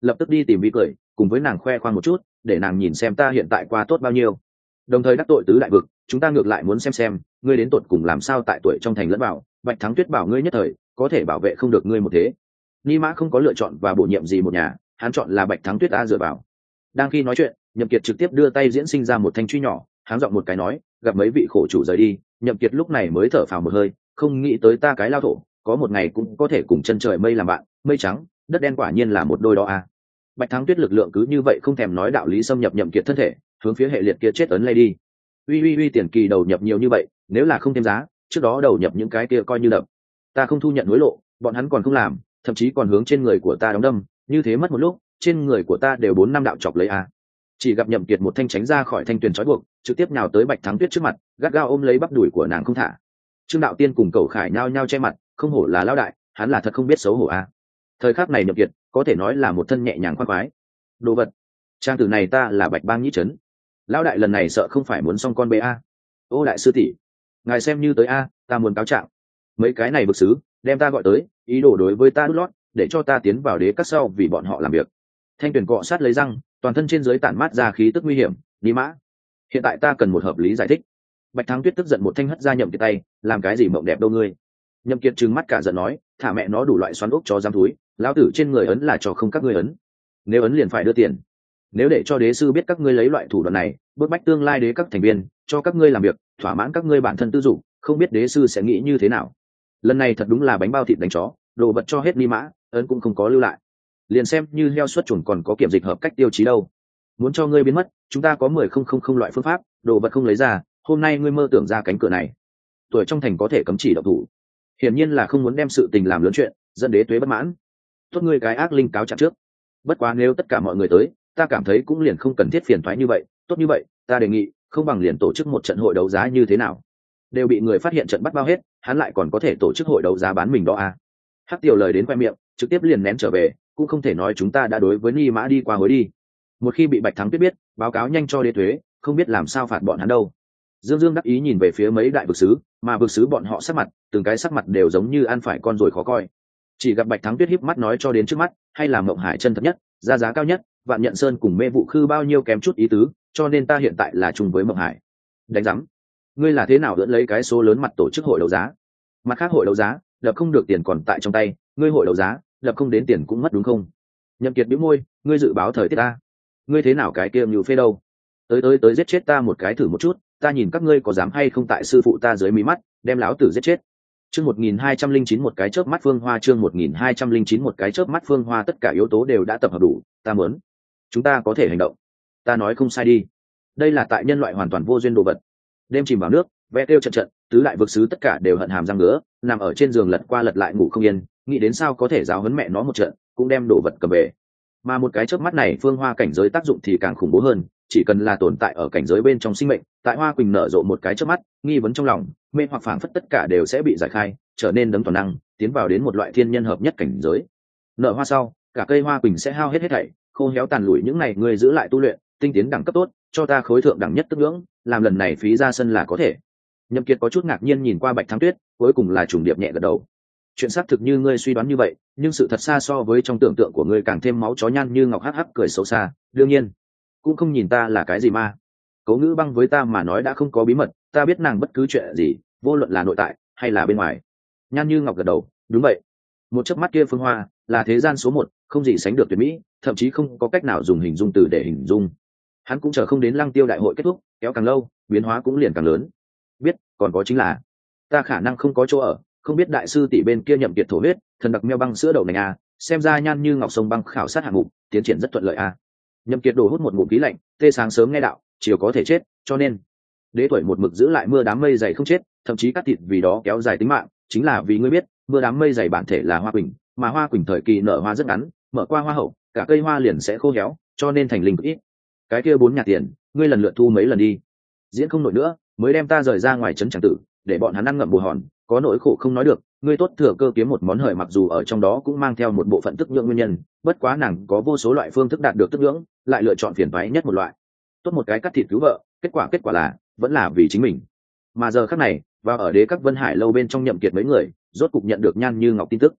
lập tức đi tìm vi cười cùng với nàng khoe khoang một chút, để nàng nhìn xem ta hiện tại qua tốt bao nhiêu. Đồng thời đắc tội tứ đại vực, chúng ta ngược lại muốn xem ngươi đến tột cùng làm sao tại tuổi trong thành lẫn vào. Bạch Thắng Tuyết bảo ngươi nhất thời có thể bảo vệ không được ngươi một thế. Ni Mã không có lựa chọn và bổ nhiệm gì một nhà, hắn chọn là Bạch Thắng Tuyết dựa vào. Đang khi nói chuyện, Nhậm Kiệt trực tiếp đưa tay diễn sinh ra một thanh truy nhỏ, háng giọng một cái nói, gặp mấy vị khổ chủ rời đi. Nhậm Kiệt lúc này mới thở phào một hơi, không nghĩ tới ta cái lao thổ, có một ngày cũng có thể cùng chân trời mây làm bạn, mây trắng, đất đen quả nhiên là một đôi đó a. Bạch Thắng Tuyết lực lượng cứ như vậy không thèm nói đạo lý xâm nhập Nhậm Kiệt thân thể, hướng phía hệ liệt kia chết ấn lay đi. Uy tiền kỳ đầu nhập nhiều như vậy, nếu là không thêm giá, trước đó đầu nhập những cái kia coi như đập. Ta không thu nhận hối lộ, bọn hắn còn không làm, thậm chí còn hướng trên người của ta đóng đâm, như thế mất một lúc, trên người của ta đều 4 năm đạo chọc lấy a. Chỉ gặp Nhậm Kiệt một thanh tránh ra khỏi thanh tuyền trói buộc, trực tiếp nhào tới Bạch Thắng Tuyết trước mặt, gắt gao ôm lấy bắp đùi của nàng không thả. Trương Đạo Tiên cùng Cẩu Khải nhao nhao che mặt, không hổ là lão đại, hắn là thật không biết xấu hổ a. Thời khắc này Nhậm Kiệt có thể nói là một thân nhẹ nhàng khoan khoái. Đồ vật, trang tử này ta là Bạch Bang Nhĩ Trấn. Lão đại lần này sợ không phải muốn xong con bê a. Ô đại sư tỷ, ngài xem như tới a, ta muốn cáo trạng. Mấy cái này bực sứ, đem ta gọi tới, ý đồ đối với ta đút lót, để cho ta tiến vào đế các sau vì bọn họ làm việc. Thanh Tuyền cọ sát lấy răng, toàn thân trên dưới tản mát ra khí tức nguy hiểm. Đi mã, hiện tại ta cần một hợp lý giải thích. Bạch Thắng Tuyết tức giận một thanh hất ra Nhậm Kiệt tay, làm cái gì mộng đẹp đâu ngươi. Nhậm Kiệt trừng mắt cả giận nói, thả mẹ nó đủ loại xoắn ốc cho dám thúi, lão tử trên người ấn là cho không các ngươi ấn. Nếu ấn liền phải đưa tiền. Nếu để cho đế sư biết các ngươi lấy loại thủ đoạn này bức bách tương lai đế các thành viên cho các ngươi làm việc thỏa mãn các ngươi bản thân tư dụng, không biết đế sư sẽ nghĩ như thế nào. Lần này thật đúng là bánh bao thịt đánh chó, đồ vật cho hết Ni Mã, ấn cũng không có lưu lại, liền xem như heo xuất chuồng còn có kiểm dịch hợp cách tiêu chí đâu. Muốn cho ngươi biến mất, chúng ta có 10,000 loại phương pháp, đồ vật không lấy ra, hôm nay ngươi mơ tưởng ra cánh cửa này, tuổi trong thành có thể cấm chỉ động thủ. Hiển nhiên là không muốn đem sự tình làm lớn chuyện, dẫn đế tuế bất mãn. Tốt ngươi cái ác linh cáo trạng trước. Bất quá nếu tất cả mọi người tới, ta cảm thấy cũng liền không cần thiết phiền toái như vậy. Tốt như vậy, ta đề nghị không bằng liền tổ chức một trận hội đấu giá như thế nào. Đều bị người phát hiện trận bắt bao hết, hắn lại còn có thể tổ chức hội đấu giá bán mình đó à. Hắc Tiểu lời đến khoe miệng, trực tiếp liền nén trở về, cũng không thể nói chúng ta đã đối với Ni Mã đi qua hối đi. Một khi bị Bạch Thắng Tuyết biết, báo cáo nhanh cho đế thuế, không biết làm sao phạt bọn hắn đâu. Dương Dương đắc ý nhìn về phía mấy đại vực sứ, mà vực sứ bọn họ sắc mặt, từng cái sắc mặt đều giống như ăn phải con rồi khó coi. Chỉ gặp Bạch Thắng Tuyết híp mắt nói cho đến trước mắt, hay là Mộng Hải chân thật nhất, ra giá cao nhất, Vạn Nhận Sơn cùng Mê Vụ Khư bao nhiêu kém chút ý tứ, cho nên ta hiện tại là chung với Mộng Hải. Đánh rắm, ngươi là thế nào dẫn lấy cái số lớn mặt tổ chức hội đấu giá? Mặt khác hội đấu giá, lập không được tiền còn tại trong tay, ngươi hội đấu giá, lập không đến tiền cũng mất đúng không? Nhậm Kiệt bĩu môi, ngươi dự báo thời tiết ta, ngươi thế nào cái kia như phê đâu? Tới giết chết ta một cái thử một chút, ta nhìn các ngươi có dám hay không tại sư phụ ta dưới mí mắt, đem lão tử giết chết. Chương 1209 một cái chớp mắt phương hoa, chương 1209 một cái chớp mắt phương hoa, tất cả yếu tố đều đã tập hợp đủ, ta muốn. Chúng ta có thể hành động. Ta nói không sai đi. Đây là tại nhân loại hoàn toàn vô duyên đồ vật. Đêm chìm vào nước, ve kêu trận trận, tứ đại vực sứ tất cả đều hận hàm răng ngứa, nằm ở trên giường lật qua lật lại ngủ không yên, nghĩ đến sao có thể giáo huấn mẹ nó một trận, cũng đem đồ vật cầm về. Mà một cái chớp mắt này phương hoa cảnh giới tác dụng thì càng khủng bố hơn, chỉ cần là tồn tại ở cảnh giới bên trong sinh mệnh, tại hoa quỳnh nở rộ một cái chớp mắt, nghi vấn trong lòng, mê hoặc phảng phất tất cả đều sẽ bị giải khai, trở nên đấng toàn năng, tiến vào đến một loại thiên nhân hợp nhất cảnh giới. Nở hoa sau, cả cây hoa quỳnh sẽ hao hết thảy, khô héo tàn lụi những này người giữ lại tu luyện, tinh tiến đẳng cấp tốt, cho ta khối thượng đẳng nhất tức ngưỡng, làm lần này phí ra sân là có thể. Nhậm Kiệt có chút ngạc nhiên nhìn qua Bạch Thắng Tuyết, cuối cùng là trùng điệp nhẹ gật đầu. Chuyện xác thực như ngươi suy đoán như vậy, nhưng sự thật xa so với trong tưởng tượng của ngươi càng thêm máu chó nhăn như ngọc hắc hắc cười xấu xa. Đương nhiên, cũng không nhìn ta là cái gì ma. Cố Ngữ Băng với ta mà nói đã không có bí mật, ta biết nàng bất cứ chuyện gì, vô luận là nội tại hay là bên ngoài. Nhan Như Ngọc gật đầu, đúng vậy. Một chớp mắt kia phương hoa là thế gian số 1, không gì sánh được tuyệt mỹ, thậm chí không có cách nào dùng hình dung từ để hình dung. Hắn cũng chờ không đến Lăng Tiêu đại hội kết thúc, kéo càng lâu, biến hóa cũng liền càng lớn. Biết, còn có chính là, ta khả năng không có chỗ ở, không biết đại sư tỷ bên kia Nhậm Kiệt thổ huyết, thần đặc meo băng sữa đậu nành a, xem ra Nhan Như Ngọc sông băng khảo sát hạng mục, tiến triển rất thuận lợi a. Nhậm Kiệt đổ hút một ngụm khí lạnh, tê sáng sớm nghe đạo, chiều có thể chết, cho nên đế tuổi một mực giữ lại mưa đám mây dày không chết, thậm chí cắt thịt vì đó kéo dài tính mạng, chính là vì ngươi biết, mưa đám mây dày bản thể là hoa quỳnh, mà hoa quỳnh thời kỳ nở hoa rất ngắn, mở qua hoa hậu, cả cây hoa liền sẽ khô héo, cho nên thành linh cực ít. Cái kia 4 nhà tiền, ngươi lần lượt thu mấy lần đi. Diễn không nổi nữa, mới đem ta rời ra ngoài trấn chẳng tử, để bọn hắn ăn ngậm bù hòn, có nỗi khổ không nói được, ngươi tốt thừa cơ kiếm một món hời, mặc dù ở trong đó cũng mang theo một bộ phận tức nhượng nguyên nhân, bất quá nàng có vô số loại phương thức đạt được tức nhưỡng, lại lựa chọn phiền toái nhất một loại. Tốt một cái cắt thịt cứu vợ, kết quả là vẫn là vì chính mình. Mà giờ khắc này, vào ở đế các Vân Hải lâu bên trong Nhậm Kiệt mấy người, rốt cục nhận được Nhan Như Ngọc tin tức.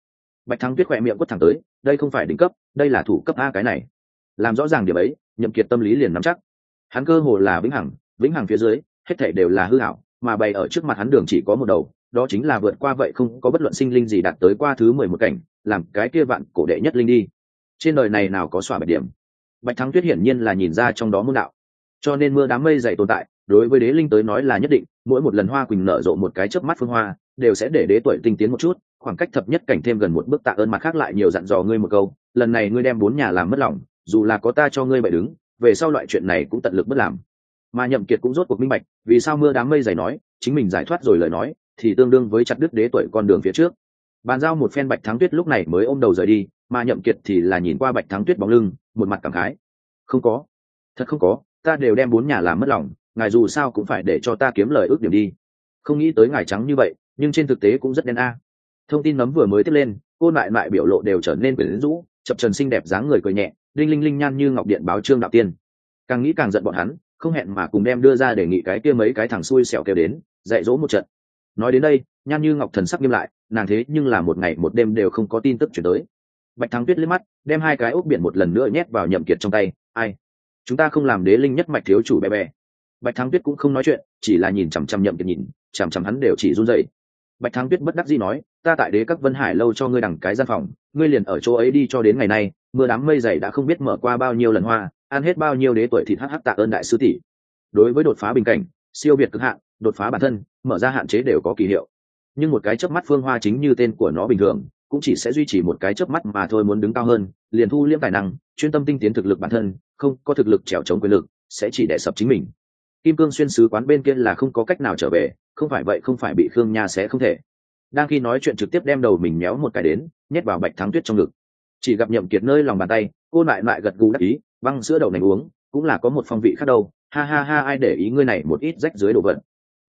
Bạch Thắng Tuyết khỏe miệng quất thẳng tới, đây không phải đỉnh cấp, đây là thủ cấp a. Cái này làm rõ ràng điểm ấy, Nhậm Kiệt tâm lý liền nắm chắc. Hắn cơ hồ là vĩnh hằng phía dưới hết thảy đều là hư ảo, mà bày ở trước mặt hắn đường chỉ có một đầu, đó chính là vượt qua vậy không có bất luận sinh linh gì đạt tới qua thứ 11 cảnh, làm cái kia vạn cổ đệ nhất linh đi. Trên đời này nào có xóa bạch điểm. Bạch Thắng Tuyết hiển nhiên là nhìn ra trong đó môn đạo, cho nên mưa đám mây dày tồn tại đối với đế linh tới nói là nhất định. Mỗi một lần hoa quỳnh nở rộ một cái chớp mắt phương hoa, đều sẽ để đế tuổi tinh tiến một chút, khoảng cách thập nhất cảnh thêm gần một bước. Tạ ơn. Mặt khác lại nhiều dặn dò ngươi một câu, lần này ngươi đem 4 nhà làm mất lòng, dù là có ta cho ngươi bậy đứng, về sau loại chuyện này cũng tận lực bất làm. Mà Nhậm Kiệt cũng rốt cuộc minh bạch, vì sao mưa đám mây dày nói chính mình giải thoát rồi lời nói thì tương đương với chặt đứt đế tuổi con đường phía trước. Bàn giao một phen, Bạch Thắng Tuyết lúc này mới ôm đầu rời đi, mà Nhậm Kiệt thì là nhìn qua Bạch Thắng Tuyết bóng lưng, một mặt cảm khái. Không có, thật không có, ta đều đem 4 nhà làm mất lòng, ngài dù sao cũng phải để cho ta kiếm lời ước điểm đi. Không nghĩ tới ngài trắng như vậy, nhưng trên thực tế cũng rất đen a. Thông tin nấm vừa mới tiếp lên, cô lại biểu lộ đều trở nên quyến rũ, chập chờn xinh đẹp dáng người cười nhẹ, đinh linh linh nhan như ngọc điện báo Trương Đạo Tiên. Càng nghĩ càng giận bọn hắn, không hẹn mà cùng đem đưa ra đề nghị cái kia mấy cái thằng xui xẻo kêu đến dạy dỗ một trận. Nói đến đây, nhan như ngọc thần sắc nghiêm lại, nàng thế nhưng là một ngày một đêm đều không có tin tức chuyển tới. Bạch Thắng Tuyết liếc mắt, đem 2 cái ốc biển một lần nữa nhét vào Nhậm Kiệt trong tay. Ai, chúng ta không làm đế linh nhất mạch thiếu chủ bé bé. Bạch Thắng Tuyết cũng không nói chuyện, chỉ là nhìn chằm chằm Nhậm Kiệt, nhìn chằm chằm hắn đều chỉ run rẩy. Bạch Thắng Tuyết bất đắc dĩ nói, ta tại đế các Vân Hải lâu cho ngươi đằng cái gian phòng, ngươi liền ở chỗ ấy đi cho đến ngày nay, mưa đám mây dày đã không biết mở qua bao nhiêu lần hoa, ăn hết bao nhiêu đế tuổi thịt. Hắc tạ ơn đại sư tỷ. Đối với đột phá bình cảnh, siêu việt cực hạn, đột phá bản thân, mở ra hạn chế đều có kỳ hiệu, nhưng một cái chớp mắt phương hoa chính như tên của nó bình thường, cũng chỉ sẽ duy trì một cái chớp mắt mà thôi. Muốn đứng cao hơn, liền thu liễm tài năng, chuyên tâm tinh tiến thực lực bản thân, không có thực lực trèo chống quyền lực, sẽ chỉ đè sập chính mình. Kim Cương xuyên sứ quán bên kia là không có cách nào trở về, không phải vậy không phải bị Khương Nha sẽ không thể. Đang khi nói chuyện trực tiếp đem đầu mình méo một cái đến, nhét vào Bạch Thắng Tuyết trong ngực. Chỉ gặp Nhậm Kiệt nơi lòng bàn tay, cô lại gật gù đắc ý, băng sữa đậu nành uống, cũng là có một phong vị khác đâu. Ha ha ha, ai để ý ngươi này một ít rách dưới đồ vật.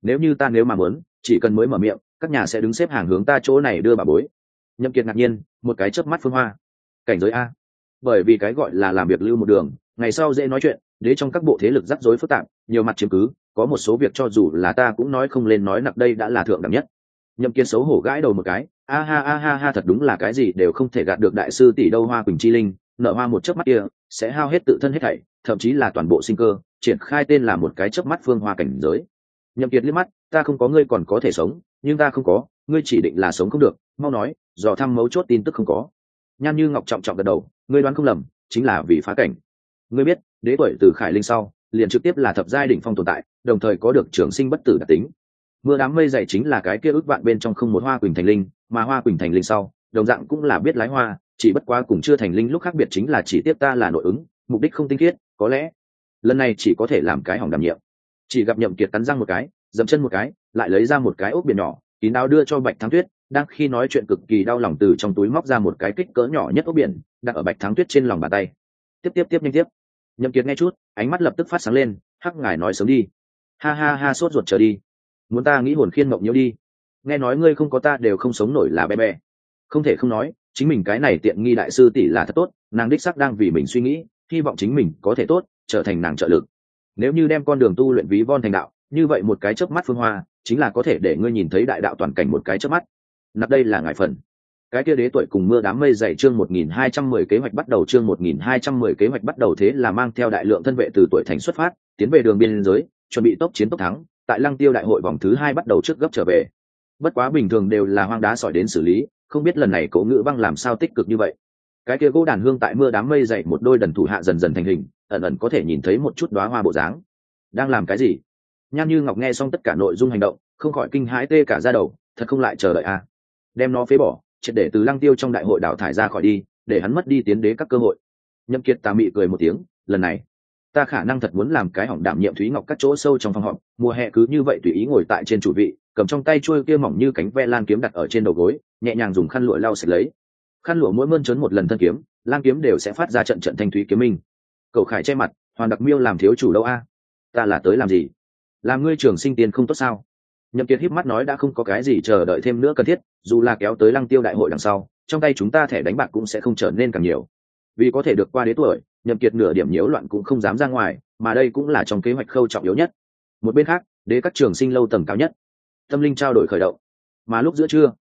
Nếu mà muốn, chỉ cần mới mở miệng, các nhà sẽ đứng xếp hàng hướng ta chỗ này đưa bà bối. Nhậm Kiệt ngạc nhiên, một cái chớp mắt phương hoa, cảnh giới a. Bởi vì cái gọi là làm việc lưu một đường, ngày sau dễ nói chuyện, đế trong các bộ thế lực rắc rối phức tạp, nhiều mặt chiếm cứ, có một số việc cho dù là ta cũng nói không lên nói nặng, đây đã là thượng đẳng nhất. Nhậm Kiệt xấu hổ gãi đầu một cái, a ha, thật đúng là cái gì đều không thể gạt được đại sư tỷ đâu. Hoa quỳnh chi linh nở hoa một chớp mắt kia sẽ hao hết tự thân hết thảy, thậm chí là toàn bộ sinh cơ, triển khai tên là một cái chớp mắt phương hoa cảnh giới. Nhậm Kiệt liếc mắt, ta không có ngươi còn có thể sống, nhưng ta không có, ngươi chỉ định là sống không được, mau nói, dò thăm mấu chốt tin tức không có. Nhan như ngọc trọng trọng gật đầu, ngươi đoán không lầm, chính là vì phá cảnh. Ngươi biết, đế tuổi từ Khải Linh sau, liền trực tiếp là thập giai đỉnh phong tồn tại, đồng thời có được trường sinh bất tử đặc tính. Mưa đám mây dày chính là cái kia ước vạn bên trong không một hoa quỳnh thành linh, mà hoa quỳnh thành linh sau, đồng dạng cũng là biết lái hoa, chỉ bất quá cùng chưa thành linh lúc khác biệt chính là chỉ tiếp ta là nội ứng, mục đích không tinh khiết, có lẽ lần này chỉ có thể làm cái hỏng đảm nhiệm. Chỉ gặp Nhậm Kiệt cắn răng một cái, dậm chân một cái, lại lấy ra một cái ốc biển nhỏ, kín đáo đưa cho Bạch Thắng Tuyết. Đang khi nói chuyện cực kỳ đau lòng, từ trong túi móc ra một cái kích cỡ nhỏ nhất ốc biển, đặt ở Bạch Thắng Tuyết trên lòng bàn tay. Tiếp nhanh tiếp. Nhậm Kiệt nghe chút, ánh mắt lập tức phát sáng lên, hắc ngài nói sớm đi. Ha ha, sốt ruột chờ đi. Muốn ta nghĩ hồn khiên mộng nhiễu đi. Nghe nói ngươi không có ta đều không sống nổi là bé. Không thể không nói, chính mình cái này tiện nghi đại sư tỷ là thật tốt, nàng đích xác đang vì mình suy nghĩ, hy vọng chính mình có thể tốt, trở thành nàng trợ lực. Nếu như đem con đường tu luyện ví von thành đạo, như vậy một cái chớp mắt phương hoa, chính là có thể để ngươi nhìn thấy đại đạo toàn cảnh một cái chớp mắt. Nạp đây là ngài phần. Cái kia đế tuổi cùng mưa đám mây dày chương 1210 kế hoạch bắt đầu, chương 1210 kế hoạch bắt đầu. Thế là mang theo đại lượng thân vệ từ tuổi thành xuất phát, tiến về đường biên giới, chuẩn bị tốc chiến tốc thắng, tại Lăng Tiêu đại hội vòng thứ 2 bắt đầu trước gấp trở về. Bất quá bình thường đều là hoang đá sỏi đến xử lý, không biết lần này Cố Ngữ Băng làm sao tích cực như vậy. Cái kia gỗ đàn hương tại mưa đám mây dày một đôi đần thủ hạ dần dần thành hình, ẩn ẩn có thể nhìn thấy một chút đóa hoa bộ dáng. Đang làm cái gì? Nhan Như Ngọc nghe xong tất cả nội dung hành động, không khỏi kinh hãi tê cả da đầu, thật không lại chờ đợi à? Đem nó phế bỏ, triệt để từ Lăng Tiêu trong đại hội đào thải ra khỏi đi, để hắn mất đi tiến đế các cơ hội. Nhậm Kiệt tà mị cười một tiếng, lần này ta khả năng thật muốn làm cái hỏng đảm nhiệm Thúy Ngọc các chỗ sâu trong phòng họp, mùa hè cứ như vậy tùy ý ngồi tại trên chủ vị, cầm trong tay chuôi kia mỏng như cánh ve lan kiếm đặt ở trên đầu gối, nhẹ nhàng dùng khăn lụa lau sạch lấy. Khăn lụa mỗi mơn trớn một lần thân kiếm, lan kiếm đều sẽ phát ra trận trận thanh thúy kiếm minh. Cậu Khải che mặt, Hoàn Đặc Miêu làm thiếu chủ đâu a? Ta là tới làm gì? Làm ngươi trường sinh tiền không tốt sao? Nhậm Kiệt híp mắt nói, đã không có cái gì chờ đợi thêm nữa cần thiết, dù là kéo tới Lăng Tiêu đại hội đằng sau, trong tay chúng ta thẻ đánh bạc cũng sẽ không trở nên càng nhiều. Vì có thể được qua đế tuổi, Nhậm Kiệt nửa điểm nhiễu loạn cũng không dám ra ngoài, mà đây cũng là trong kế hoạch khâu trọng yếu nhất. Một bên khác, đế các trường sinh lâu tầng cao nhất, tâm linh trao đổi khởi động. Mà lúc giữa trưa,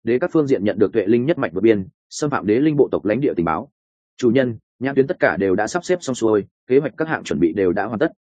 đế các phương diện nhận được tuệ linh nhất mạch vượt biên xâm phạm đế linh bộ tộc lãnh địa tình báo. Chủ nhân, nhãn tuyến tất cả đều đã sắp xếp xong xuôi, kế hoạch các hạng chuẩn bị đều đã hoàn tất,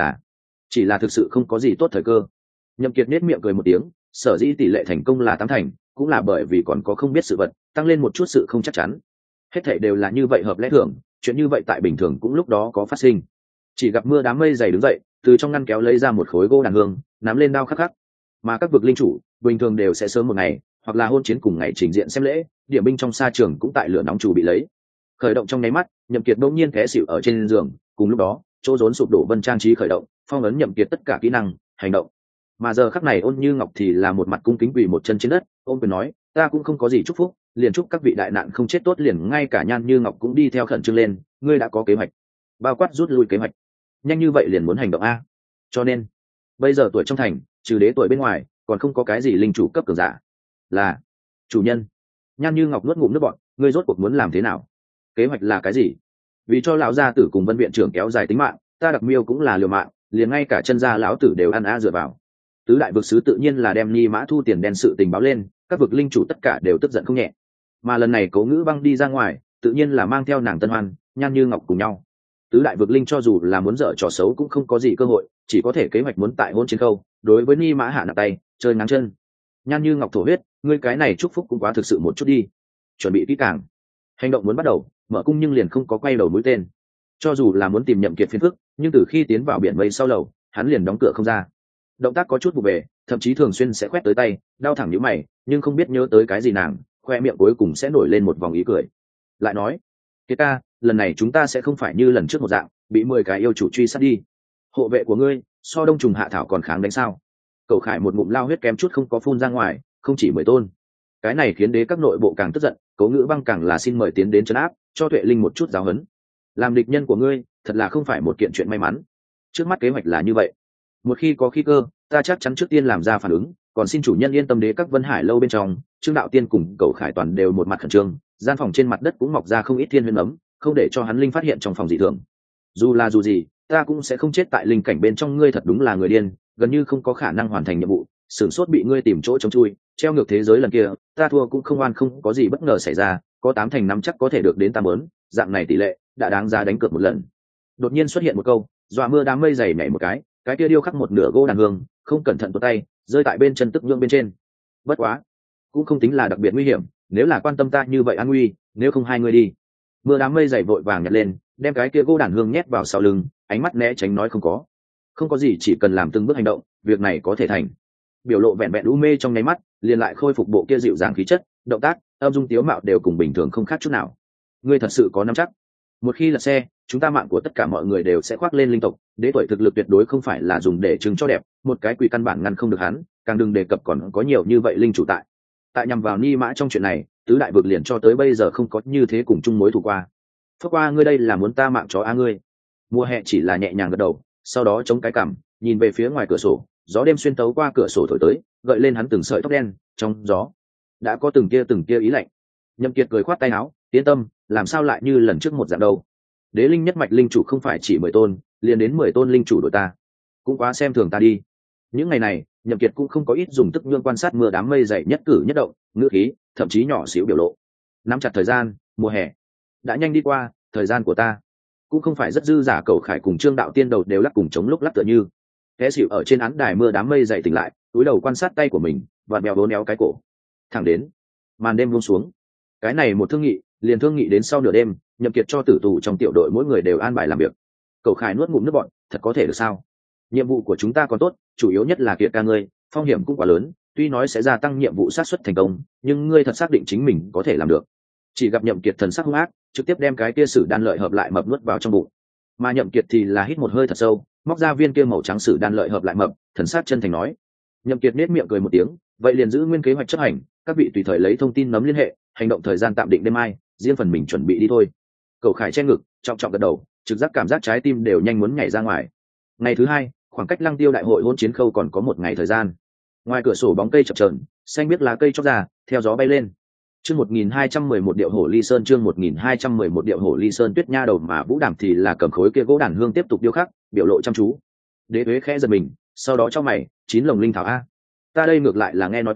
chỉ là thực sự không có gì tốt thời cơ. Nhậm Kiệt nét miệng cười một tiếng, sở dĩ tỷ lệ thành công là 8 thành, cũng là bởi vì còn có không biết sự vật, tăng lên một chút sự không chắc chắn. Hết thảy đều là như vậy hợp lẽ thường, chuyện như vậy tại bình thường cũng lúc đó có phát sinh. Chỉ gặp mưa đám mây dày đứng dậy, từ trong ngăn kéo lấy ra một khối gỗ đàn hương, nắm lên đao khắc khắc. Mà các vực linh chủ bình thường đều sẽ sớm một ngày, hoặc là hôn chiến cùng ngày trình diện xem lễ, điểm binh trong sa trường cũng tại lửa nóng chủ bị lấy. Khởi động trong nháy mắt, Nhậm Kiệt bỗng nhiên té xỉu ở trên giường, cùng lúc đó, chỗ rốn sụp đổ vân trang trí khởi động, phong ấn Nhậm Kiệt tất cả kỹ năng, hành động. Mà giờ khắc này Ôn Như Ngọc thì là một mặt cung kính quỳ một chân trên đất, ôm quyền nói, ta cũng không có gì chúc phúc, liền chúc các vị đại nạn không chết tốt, liền ngay cả Nhan Như Ngọc cũng đi theo khẩn trương lên, ngươi đã có kế hoạch, bao quát rút lui kế hoạch, nhanh như vậy liền muốn hành động a. Cho nên bây giờ tuổi trong thành trừ đế tuổi bên ngoài còn không có cái gì linh chủ cấp cường giả. Là chủ nhân. Nhan Như Ngọc nuốt ngụm nước bọt, ngươi rốt cuộc muốn làm thế nào, kế hoạch là cái gì? Vì cho lão gia tử cùng Vân viện trưởng kéo dài tính mạng, ta đặc miêu cũng là liều mạng, liền ngay cả chân gia lão tử đều ăn dựa vào. Tứ đại vực sứ tự nhiên là đem Ni Mã thu tiền đen sự tình báo lên, các vực linh chủ tất cả đều tức giận không nhẹ. Mà lần này Cố Ngữ Băng đi ra ngoài, tự nhiên là mang theo nàng Tân Hoan, Nhan Như Ngọc cùng nhau. Tứ đại vực linh cho dù là muốn dở trò xấu cũng không có gì cơ hội, chỉ có thể kế hoạch muốn tại hôn chiến khâu, đối với Ni Mã hạ nặng tay, chơi ngáng chân. Nhan Như Ngọc thổ huyết, ngươi cái này chúc phúc cũng quá thực sự một chút đi. Chuẩn bị kỹ càng, hành động muốn bắt đầu, mở cung nhưng liền không có quay đầu mũi tên. Cho dù là muốn tìm Nhậm Kiệt phiền phức, nhưng từ khi tiến vào biển mây sau lầu, hắn liền đóng cửa không ra. Động tác có chút vụ về, thậm chí thường xuyên sẽ quét tới tay, đau thẳng nhíu mày, nhưng không biết nhớ tới cái gì nàng, khoe miệng cuối cùng sẽ nổi lên một vòng ý cười. Lại nói, Kiệt ca, lần này chúng ta sẽ không phải như lần trước một dạng, bị 10 cái yêu chủ truy sát đi. Hộ vệ của ngươi, so đông trùng hạ thảo còn kháng đánh sao? Cậu Khải một ngụm lao huyết kém chút không có phun ra ngoài, không chỉ 10 tôn. Cái này khiến đế các nội bộ càng tức giận, Cố Ngữ Băng càng là xin mời tiến đến trấn áp, cho Tuệ Linh một chút giáo huấn. Làm địch nhân của ngươi, thật là không phải một kiện chuyện may mắn. Trước mắt kế hoạch là như vậy, một khi có khí cơ, ta chắc chắn trước tiên làm ra phản ứng, còn xin chủ nhân yên tâm. Đế các Vân Hải lâu bên trong, Trương Đạo Tiên cùng Cậu Khải toàn đều một mặt khẩn trương, gian phòng trên mặt đất cũng mọc ra không ít thiên huyễn ấm, không để cho hắn linh phát hiện trong phòng dị thường. Dù gì, ta cũng sẽ không chết tại linh cảnh bên trong, ngươi thật đúng là người điên, gần như không có khả năng hoàn thành nhiệm vụ, sửng sốt bị ngươi tìm chỗ chống chui, treo ngược thế giới lần kia, ta thua cũng không oan, không có gì bất ngờ xảy ra, có 8 thành 5 chắc có thể được đến ta muốn, dạng này tỷ lệ đã đáng giá đánh cược một lần. Đột nhiên xuất hiện một câu, dọa mưa đám mây dày nhảy một cái kia điêu khắc một nửa gỗ đàn hương, không cẩn thận tuột tay, rơi tại bên chân tức nhượng bên trên. Bất quá, cũng không tính là đặc biệt nguy hiểm, nếu là quan tâm ta như vậy an nguy, nếu không hai người đi. Mưa đám mây dày vội vàng nhặt lên, đem cái kia gỗ đàn hương nhét vào sau lưng, ánh mắt né tránh nói không có gì, chỉ cần làm từng bước hành động, việc này có thể thành. Biểu lộ vẹn vẹn u mê trong nháy mắt, liền lại khôi phục bộ kia dịu dàng khí chất, động tác, âm dung tiếu mạo đều cùng bình thường không khác chút nào. Ngươi thật sự có nắm chắc? Một khi lật xe, chúng ta mạng của tất cả mọi người đều sẽ khoác lên linh tộc, đế tuổi thực lực tuyệt đối không phải là dùng để chứng cho đẹp, một cái quỷ căn bản ngăn không được hắn, càng đừng đề cập còn có nhiều như vậy linh chủ tại nhằm vào Ni Mã trong chuyện này, tứ đại vực liền cho tới bây giờ không có như thế cùng chung mối thù qua. Phước qua ngươi đây là muốn ta mạng chó ngươi. Mùa hè chỉ là nhẹ nhàng gật đầu, sau đó chống cái cằm, nhìn về phía ngoài cửa sổ, gió đêm xuyên tấu qua cửa sổ thổi tới, gợi lên hắn từng sợi tóc đen, trong gió đã có từng kia ý lạnh. Nhậm Kiệt cười khoát tay áo, yên tâm, làm sao lại như lần trước một dạng đâu. Đế linh nhất mạch linh chủ không phải chỉ 10 tôn, liền đến 10 tôn linh chủ đội ta, cũng quá xem thường ta đi. Những ngày này, Nhậm Kiệt cũng không có ít dùng tức nhương quan sát mưa đám mây dày nhất cử nhất động, ngữ khí, thậm chí nhỏ xíu biểu lộ. Nắm chặt thời gian, mùa hè đã nhanh đi qua, thời gian của ta cũng không phải rất dư giả. Cậu Khải cùng Trương Đạo Tiên đầu đều lắc cùng chống lúc lắc tựa như té xỉu ở trên án đài. Mưa đám mây dày tỉnh lại, cúi đầu quan sát tay của mình, và bèo đốn éo cái cổ. Thẳng đến màn đêm buông xuống, cái này một thương nghị liền thương nghị đến sau nửa đêm. Nhậm Kiệt cho tử tù trong tiểu đội mỗi người đều an bài làm việc. Cậu Khải nuốt ngụm nước bọt, thật có thể được sao? Nhiệm vụ của chúng ta còn tốt, chủ yếu nhất là Kiệt ca ngươi, phong hiểm cũng quá lớn, tuy nói sẽ gia tăng nhiệm vụ xác suất thành công, nhưng ngươi thật xác định chính mình có thể làm được? Chỉ gặp Nhậm Kiệt thần sắc hung ác, trực tiếp đem cái kia sử đan lợi hợp lại mập nuốt vào trong bụng. Mà Nhậm Kiệt thì là hít một hơi thật sâu, móc ra viên kia màu trắng sử đan lợi hợp lại mập, thần sắc chân thành nói. Nhậm Kiệt nét miệng cười một tiếng, vậy liền giữ nguyên kế hoạch chấp hành, các vị tùy thời lấy thông tin nắm liên hệ, hành động thời gian tạm định đêm mai, riêng phần mình chuẩn bị đi thôi. Cậu Khải che ngực, trọng trọng gật đầu, trực giác cảm giác trái tim đều nhanh muốn nhảy ra ngoài. Ngày thứ hai, khoảng cách Lăng Tiêu đại hội hôn chiến khâu còn có một ngày thời gian. Ngoài cửa sổ bóng cây chập chờn, xanh biết lá cây chóc ra, theo gió bay lên. Chương 1211 điệu hổ ly sơn, chương 1211 điệu hổ ly sơn. Tuyết Nha đầu mà Vũ Đàm thì là cầm khối kia gỗ đàn hương tiếp tục điêu khắc, biểu lộ chăm chú. Đế Tuế khẽ giật mình, sau đó cho mày, 9 lồng linh thảo a. Ta đây ngược lại là nghe nói qua,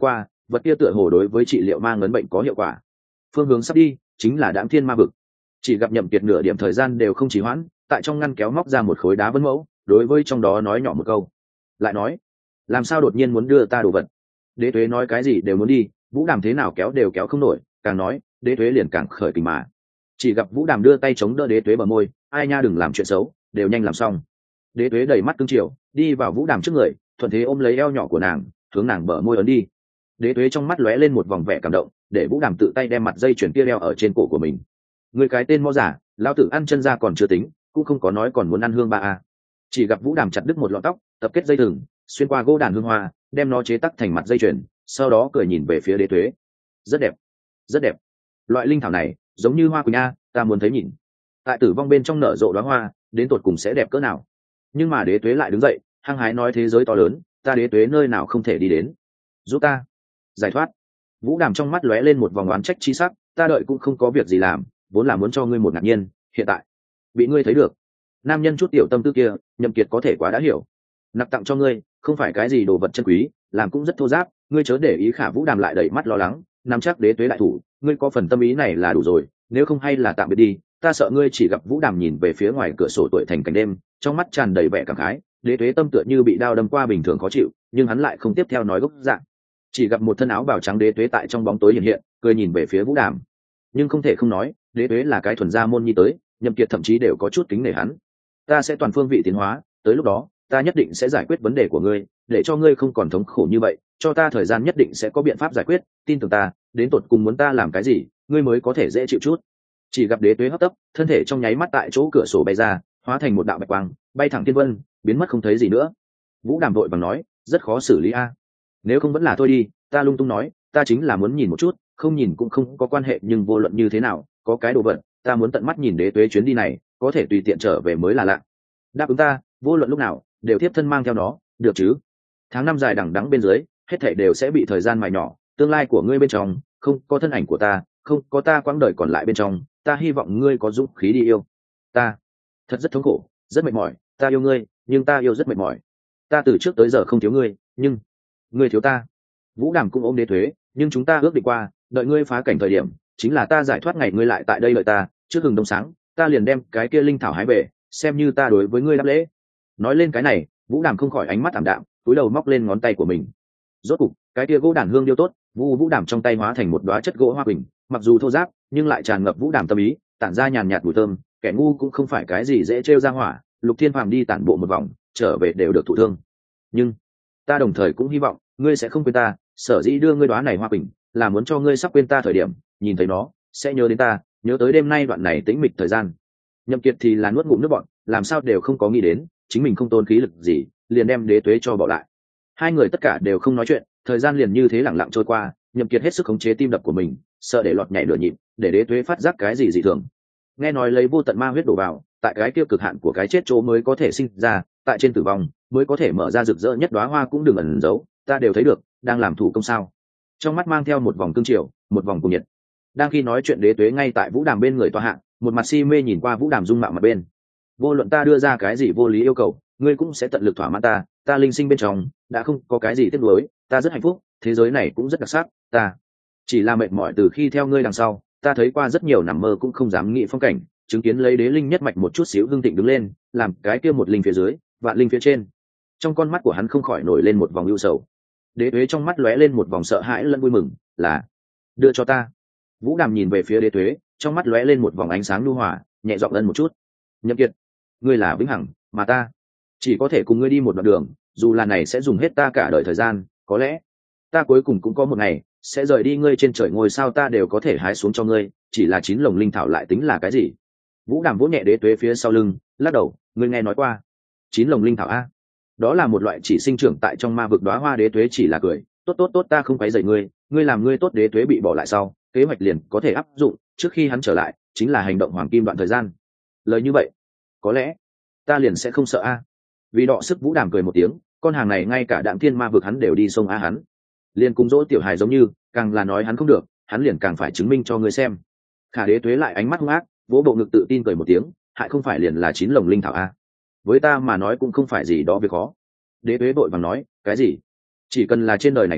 vật kia tựa hồ đối với trị liệu ma ngấn bệnh có hiệu quả. Phương hướng sắp đi chính là Đãng Thiên Ma vực. Chỉ gặp Nhậm Kiệt nửa điểm thời gian đều không trì hoãn, tại trong ngăn kéo móc ra một khối đá vân mẫu, đối với trong đó nói nhỏ một câu. Lại nói, làm sao đột nhiên muốn đưa ta đồ vật? Đế Tuế nói cái gì đều muốn đi, Vũ Đàm thế nào kéo đều kéo không nổi, càng nói, Đế Tuế liền càng khởi kình mà. Chỉ gặp Vũ Đàm đưa tay chống đỡ Đế Tuế bờ môi, ai nha đừng làm chuyện xấu, đều nhanh làm xong. Đế Tuế đầy mắt cương triều, đi vào Vũ Đàm trước người, thuận thế ôm lấy eo nhỏ của nàng, hướng nàng bờ môi ấn đi. Đế Tuế trong mắt lóe lên một vòng vẻ cảm động, để Vũ Đàm tự tay đem mặt dây chuyền kia đeo ở trên cổ của mình. Người cái tên mo giả, lão tử ăn chân ra còn chưa tính, cũng không có nói còn muốn ăn hương ba a. Chỉ gặp Vũ Đàm chặt đứt một lọn tóc, tập kết dây thừng, xuyên qua gỗ đàn hương hoa, đem nó chế tắc thành mặt dây chuyền, sau đó cười nhìn về phía Đế Tuế. Rất đẹp, rất đẹp. Loại linh thảo này giống như hoa quỳnh a, ta muốn thấy nhìn. Tại tử vong bên trong nở rộ đóa hoa, đến tột cùng sẽ đẹp cỡ nào? Nhưng mà Đế Tuế lại đứng dậy, hăng hái nói thế giới to lớn, ta Đế Tuế nơi nào không thể đi đến. Giúp ta giải thoát. Vũ Đàm trong mắt lóe lên một vòng oán trách chi sắc, ta đợi cũng không có việc gì làm, vốn là muốn cho ngươi một ngạc nhiên, hiện tại bị ngươi thấy được. Nam nhân chút tiểu tâm tư kia, Nhậm Kiệt có thể quá đã hiểu. Nạp tặng cho ngươi, không phải cái gì đồ vật chân quý, làm cũng rất thô ráp, ngươi chớ để ý. Khả Vũ Đàm lại đẩy mắt lo lắng, nắm chắc Đế Tuế đại thủ, ngươi có phần tâm ý này là đủ rồi, nếu không hay là tạm biệt đi, ta sợ ngươi. Chỉ gặp Vũ Đàm nhìn về phía ngoài cửa sổ tuổi thành cảnh đêm, trong mắt tràn đầy vẻ cảm khái. Đế Tuế tâm tựa như bị đao đâm qua bình thường khó chịu, nhưng hắn lại không tiếp theo nói gốc dạng. Chỉ gặp một thân áo bào trắng Đế Tuế tại trong bóng tối hiện hiện, cười nhìn về phía Vũ Đàm. Nhưng không thể không nói, Đế Tuế là cái thuần gia môn nhi tới, Nhậm Kiệt thậm chí đều có chút kính nể hắn. Ta sẽ toàn phương vị tiến hóa, tới lúc đó, ta nhất định sẽ giải quyết vấn đề của ngươi, để cho ngươi không còn thống khổ như vậy, cho ta thời gian nhất định sẽ có biện pháp giải quyết, tin tưởng ta, đến tột cùng muốn ta làm cái gì, ngươi mới có thể dễ chịu chút. Chỉ gặp Đế Tuế hấp tấp, thân thể trong nháy mắt tại chỗ cửa sổ bay ra, hóa thành một đạo bạch quang, bay thẳng thiên vân, biến mất không thấy gì nữa. Vũ Đàm vội vàng nói, rất khó xử lý a. Nếu không vẫn là thôi đi, ta lung tung nói, ta chính là muốn nhìn một chút, không nhìn cũng không có quan hệ, nhưng vô luận như thế nào, có cái đồ vật, ta muốn tận mắt nhìn Đế Tuế chuyến đi này, có thể tùy tiện trở về mới là lạ. Đáp ứng ta, vô luận lúc nào đều tiếp thân mang theo nó, được chứ? Tháng năm dài đằng đẵng bên dưới, hết thảy đều sẽ bị thời gian mài nhỏ, tương lai của ngươi bên trong không có thân ảnh của ta, không có ta quãng đời còn lại bên trong, ta hy vọng ngươi có dũng khí đi yêu. Ta thật rất thống khổ, rất mệt mỏi, ta yêu ngươi, nhưng ta yêu rất mệt mỏi. Ta từ trước tới giờ không thiếu ngươi, nhưng ngươi thiếu ta. Vũ Đàm cũng ôm Đế Tuế, nhưng chúng ta ước định qua, đợi ngươi phá cảnh thời điểm, chính là ta giải thoát ngày ngươi lại tại đây đợi ta, trước hừng đông sáng, ta liền đem cái kia linh thảo hái về, xem như ta đối với ngươi đáp lễ. Nói lên cái này, Vũ Đàm không khỏi ánh mắt ảm đạm, túi đầu móc lên ngón tay của mình. Rốt cục, cái kia gỗ đàn hương điêu tốt, Vũ Đàm trong tay hóa thành một đóa chất gỗ hoa quỳnh, mặc dù thô ráp, nhưng lại tràn ngập Vũ Đàm tâm ý, tản ra nhàn nhạt mùi thơm. Kẻ ngu cũng không phải cái gì dễ trêu ra hỏa, Lục Thiên Phàm đi tản bộ một vòng, trở về đều được thụ thương. Nhưng ta đồng thời cũng hy vọng ngươi sẽ không quên ta, sở dĩ đưa ngươi đóa này hoa quỳnh, là muốn cho ngươi sắp quên ta thời điểm, nhìn thấy nó, sẽ nhớ đến ta, nhớ tới đêm nay đoạn này tĩnh mịch thời gian. Nhậm Kiệt thì là nuốt ngụm nước bọt, làm sao đều không có nghĩ đến, chính mình không tôn khí lực gì, liền đem Đế Tuế cho bỏ lại. Hai người tất cả đều không nói chuyện, thời gian liền như thế lặng lặng trôi qua. Nhậm Kiệt hết sức khống chế tim đập của mình, sợ để lọt nhảy nửa nhịp, để Đế Tuế phát giác cái gì dị thường. Nghe nói lấy vô tận ma huyết đổ vào, tại cái tiêu cực hạn của cái chết chỗ mới có thể sinh ra, tại trên tử vong mới có thể mở ra rực rỡ nhất đóa hoa cũng đừng ẩn giấu, ta đều thấy được, đang làm thủ công sao? Trong mắt mang theo một vòng cương triều, một vòng cuồng nhiệt. Đang khi nói chuyện, Đế Tuế ngay tại Vũ Đàm bên người tọa hạ, một mặt si mê nhìn qua Vũ Đàm dung mạo mặt bên. Vô luận ta đưa ra cái gì vô lý yêu cầu, ngươi cũng sẽ tận lực thỏa mãn ta. Ta linh sinh bên trong đã không có cái gì tiếc nuối, ta rất hạnh phúc, thế giới này cũng rất đặc sắc. Ta chỉ là mệt mỏi từ khi theo ngươi đằng sau, ta thấy qua rất nhiều nằm mơ cũng không dám nghĩ phong cảnh, chứng kiến lấy đế linh nhất mạch một chút xíu hưng thịnh đứng lên, làm cái kia một linh phía dưới, vạn linh phía trên. Trong con mắt của hắn không khỏi nổi lên một vòng ưu sầu. Đế Tuế trong mắt lóe lên một vòng sợ hãi lẫn vui mừng, là đưa cho ta. Vũ Đàm nhìn về phía Đế Tuế, trong mắt lóe lên một vòng ánh sáng nhu hòa, nhẹ giọng ân một chút. Nhậm Kiệt, ngươi là vĩnh hằng, mà ta chỉ có thể cùng ngươi đi một đoạn đường, dù là này sẽ dùng hết ta cả đời thời gian, có lẽ ta cuối cùng cũng có một ngày sẽ rời đi ngươi, trên trời ngôi sao ta đều có thể hái xuống cho ngươi, chỉ là 9 lồng linh thảo lại tính là cái gì? Vũ Đàm vỗ nhẹ Đế Tuế phía sau lưng, lắc đầu, ngươi nghe nói qua 9 lồng linh thảo a? Đó là một loại chỉ sinh trưởng tại trong ma vực đóa hoa. Đế Tuế chỉ là cười, tốt tốt tốt, ta không quấy rầy ngươi, ngươi làm ngươi tốt. Đế Tuế bị bỏ lại sau, kế hoạch liền có thể áp dụng, trước khi hắn trở lại chính là hành động hoàng kim đoạn thời gian. Lời như vậy, có lẽ ta liền sẽ không sợ a. Vì đọ sức, Vũ Đàm cười một tiếng, con hàng này ngay cả Đạm Thiên ma vực hắn đều đi xông a, hắn liền cùng dỗ tiểu hài giống như, càng là nói hắn không được, hắn liền càng phải chứng minh cho ngươi xem. Khả Đế Tuế lại ánh mắt hung ác, vỗ bộ ngực tự tin cười một tiếng, hại không phải liền là 9 lồng linh thảo a, với ta mà nói cũng không phải gì đó việc khó. Đế Tuế vội vàng nói, cái gì? Chỉ cần là trên đời này có,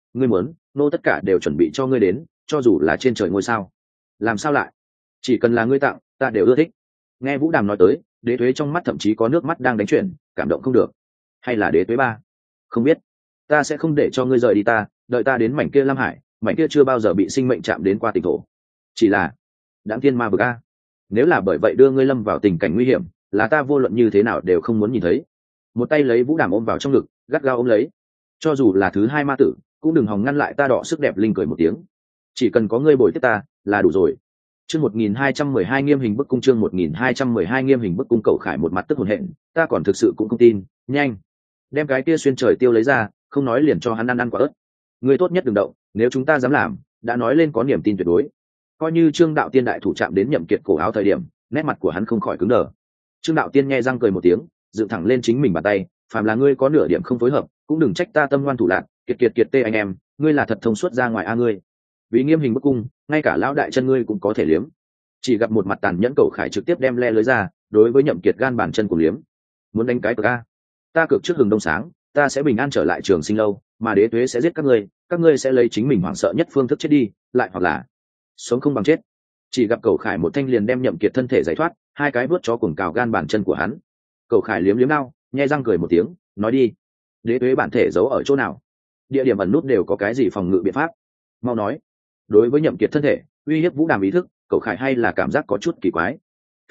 ngươi muốn nô tất cả đều chuẩn bị cho ngươi đến, cho dù là trên trời ngôi sao. Làm sao lại? Chỉ cần là ngươi tặng ta đều ưa thích. Nghe Vũ Đàm nói tới, Đế Tuế trong mắt thậm chí có nước mắt đang đánh chuyển, cảm động không được. Hay là Đế Tuế ba? Không biết, ta sẽ không để cho ngươi rời đi ta, đợi ta đến mảnh kia Lam Hải, mảnh kia chưa bao giờ bị sinh mệnh chạm đến qua tỉnh thổ. Chỉ là đãng thiên ma vực a, nếu là bởi vậy đưa ngươi lâm vào tình cảnh nguy hiểm, là ta vô luận như thế nào đều không muốn nhìn thấy. Một tay lấy Vũ Đàm ôm vào trong ngực, gắt gao ôm lấy. Cho dù là thứ hai ma tử cũng đừng hòng ngăn lại ta. Đọ sức đẹp linh cười một tiếng, chỉ cần có ngươi bồi tiếp ta là đủ rồi. Chương 1212 nghiêm hình bức cung. Chương 1212 nghiêm hình bức cung. Cậu Khải một mặt tức hồn hện, ta còn thực sự cũng không tin. Nhanh đem cái kia xuyên trời tiêu lấy ra, không nói liền cho hắn ăn quả ớt. Ngươi tốt nhất đừng động, nếu chúng ta dám làm, đã nói lên có niềm tin tuyệt đối. Coi như Trương Đạo Tiên đại thủ chạm đến Nhậm Kiệt cổ áo thời điểm, nét mặt của hắn không khỏi cứng đờ. Trương Đạo Tiên nghe răng cười một tiếng, dựng thẳng lên chính mình bàn tay, phàm là ngươi có nửa điểm không phối hợp, cũng đừng trách ta tâm ngoan thủ lạn. Kiệt tê anh em, ngươi là thật thông suốt ra ngoài a ngươi. Vì nghiêm hình bức cung, ngay cả lão đại chân ngươi cũng có thể liếm. Chỉ gặp một mặt tàn nhẫn Cậu Khải trực tiếp đem le lưới ra, đối với Nhậm Kiệt gan bàn chân của liếm. Muốn đánh cái cược a? Ta cược trước hừng đông sáng, ta sẽ bình an trở lại Trường Sinh lâu, mà Đế Tuế sẽ giết các ngươi sẽ lấy chính mình hoảng sợ nhất phương thức chết đi, lại hoặc là sống không bằng chết. Chỉ gặp Cậu Khải một thanh liền đem Nhậm Kiệt thân thể giải thoát, hai cái vuốt chó cuồng cào gan bàn chân của hắn. Cậu Khải liếm đau, nhe răng cười một tiếng, nói đi, Đế Tuế bản thể giấu ở chỗ nào? Địa điểm ẩn nút đều có cái gì phòng ngự biện pháp? Mau nói. Đối với Nhậm Kiệt thân thể uy hiếp Vũ Đàm ý thức, Cậu Khải hay là cảm giác có chút kỳ quái.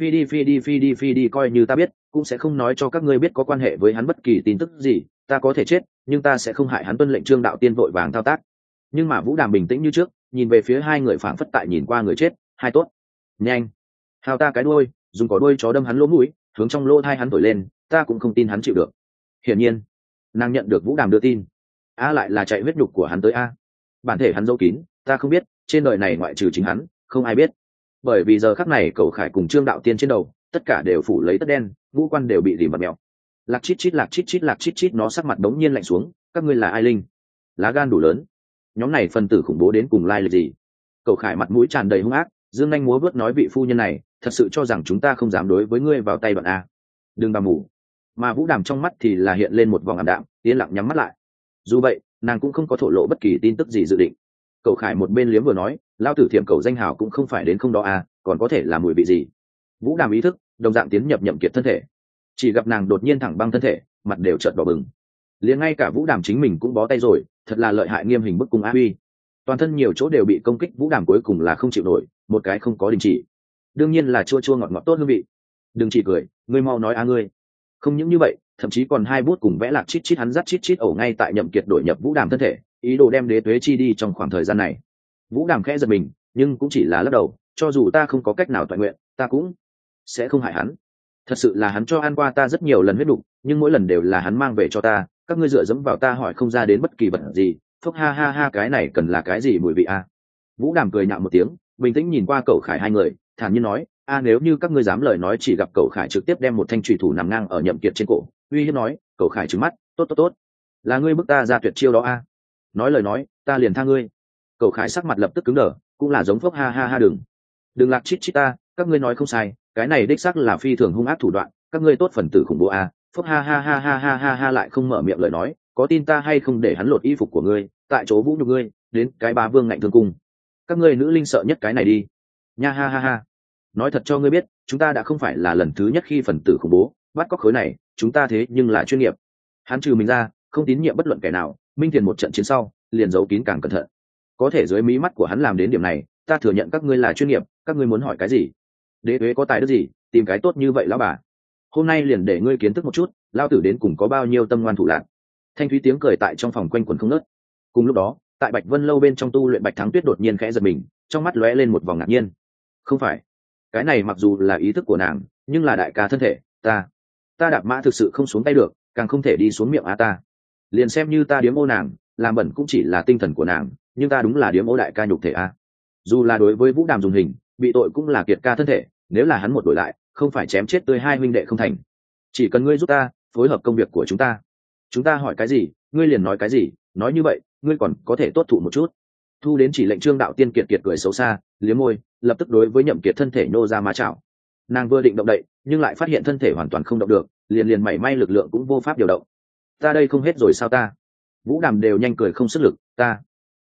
Phi đi, coi như ta biết, cũng sẽ không nói cho các ngươi biết có quan hệ với hắn bất kỳ tin tức gì. Ta có thể chết, nhưng ta sẽ không hại hắn. Tuân lệnh. Trương Đạo Tiên vội vàng thao tác, nhưng mà Vũ Đàm bình tĩnh như trước, nhìn về phía hai người phảng phất tại nhìn qua người chết. Hai tốt, nhanh, hao ta cái đuôi, dùng cỏ đuôi chó đâm hắn lỗ mũi, hướng trong lỗ thai hắn thổi lên. Ta cũng không tin hắn chịu được. Hiển nhiên, nàng nhận được Vũ Đàm đưa tin. Lại là chạy huyết nhục của hắn tới a. Bản thể hắn giấu kín, ta không biết, trên đời này ngoại trừ chính hắn, không ai biết. Bởi vì giờ khắc này Cậu Khải cùng Trương Đạo Tiên trên đầu tất cả đều phủ lấy tất đen, ngũ quan đều bị rỉ bật mèo. Lạc chít chít, nó sắc mặt đống nhiên lạnh xuống. Các ngươi là ai linh? Lá gan đủ lớn, nhóm này phân tử khủng bố đến cùng lai lịch gì? Cậu Khải mặt mũi tràn đầy hung ác, dương anh múa vớt nói, vị phu nhân này thật sự cho rằng chúng ta không dám đối với ngươi vào tay đoạn a? Đừng bà mù. Mà Vũ Đàm trong mắt thì là hiện lên một vòng ảm đạm, yên lặng nhắm mắt lại. Dù vậy nàng cũng không có thổ lộ bất kỳ tin tức gì dự định. Cậu Khải một bên liếm vừa nói, lao tử thiểm cầu danh hào cũng không phải đến không đó à, còn có thể là mùi vị gì? Vũ Đàm ý thức đồng dạng tiến nhập Nhậm Kiệt thân thể, chỉ gặp nàng đột nhiên thẳng băng thân thể, mặt đều trợn đỏ bừng. Liền ngay cả Vũ Đàm chính mình cũng bó tay rồi, thật là lợi hại. nghiêm hình bức cung a uy, toàn thân nhiều chỗ đều bị công kích. Vũ Đàm cuối cùng là không chịu nổi, một cái không có đình chỉ, đương nhiên là chua chua ngọt ngọt tốt hương vị. Đừng chỉ cười, ngươi mau nói a ngươi. Không những như vậy, thậm chí còn hai bút cùng vẽ lạc chít chít hắn dắt chít chít ẩu ngay tại Nhậm Kiệt đổi nhập Vũ Đàm thân thể, ý đồ đem Đế Tuế chi đi trong khoảng thời gian này. Vũ Đàm khẽ giật mình, nhưng cũng chỉ là lắc đầu, cho dù ta không có cách nào toàn nguyện, ta cũng sẽ không hại hắn. Thật sự là hắn cho ăn qua ta rất nhiều lần huyết đục, nhưng mỗi lần đều là hắn mang về cho ta, các ngươi dựa dẫm vào ta hỏi không ra đến bất kỳ vật gì. Phúc ha ha ha, cái này cần là cái gì mùi vị a? Vũ Đàm cười nhạo một tiếng, bình tĩnh nhìn qua Cậu Khải hai người, thản nhiên nói, nếu như các ngươi dám lời nói. Chỉ gặp Cậu Khải trực tiếp đem một thanh chùy thủ nằm ngang ở Nhậm Kiệt trên cổ, uy hiếp nói. Cậu Khải trừng mắt, tốt, là ngươi bức ta ra tuyệt chiêu đó a? Nói lời nói, ta liền tha ngươi. Cậu Khải sắc mặt lập tức cứng đờ, cũng là giống Phúc ha ha ha, đừng lạc chít chít ta, các ngươi nói không sai, cái này đích xác là phi thường hung ác thủ đoạn, các ngươi tốt phần tử khủng bố a. Phúc ha ha ha ha ha ha ha lại không mở miệng lời nói, có tin ta hay không để hắn lột y phục của ngươi, tại chỗ vũ nhục ngươi, đến cái bá vương ngạnh thương cung. Các ngươi nữ linh sợ nhất cái này đi. Nha ha ha ha. Nói thật cho ngươi biết, chúng ta đã không phải là lần thứ nhất khi phần tử khủng bố bắt cóc khối này, chúng ta thế nhưng là chuyên nghiệp. Hắn trừ mình ra, không tín nhiệm bất luận kẻ nào. Minh Thiền một trận chiến sau, liền giấu kín càng cẩn thận. Có thể dưới mí mắt của hắn làm đến điểm này, ta thừa nhận các ngươi là chuyên nghiệp. Các ngươi muốn hỏi cái gì? Đế Tuế có tài đức gì, tìm cái tốt như vậy lão bà? Hôm nay liền để ngươi kiến thức một chút, lao tử đến cùng có bao nhiêu tâm ngoan thủ lạn. Thanh thúy tiếng cười tại trong phòng quanh quẩn không ngớt. Cùng lúc đó, tại Bạch Vân lâu bên trong tu luyện Bạch Thắng Tuyết đột nhiên khẽ giật mình, trong mắt lóe lên một vòng ngạc nhiên. Không phải, cái này mặc dù là ý thức của nàng, nhưng là đại ca thân thể, ta đạp mã thực sự không xuống tay được, càng không thể đi xuống miệng ta. Liền xem như ta điếm ô nàng, làm bẩn cũng chỉ là tinh thần của nàng, nhưng ta đúng là điếm ô đại ca nhục thể a. Dù là đối với Vũ Đàm dùng hình, bị tội cũng là Kiệt ca thân thể, nếu là hắn một đổi lại, không phải chém chết tươi hai huynh đệ không thành. Chỉ cần ngươi giúp ta phối hợp công việc của chúng ta hỏi cái gì ngươi liền nói cái gì, nói như vậy ngươi còn có thể tốt thụ một chút. Thu đến chỉ lệnh, Trương Đạo Tiên kiệt cười xấu xa, liếm môi, lập tức đối với Nhậm Kiệt thân thể nô ra má chảo. Nàng vừa định động đậy, nhưng lại phát hiện thân thể hoàn toàn không động được, liền mảy may lực lượng cũng vô pháp điều động. Ta đây không hết rồi sao ta? Vũ Đàm đều nhanh cười không sức lực, ta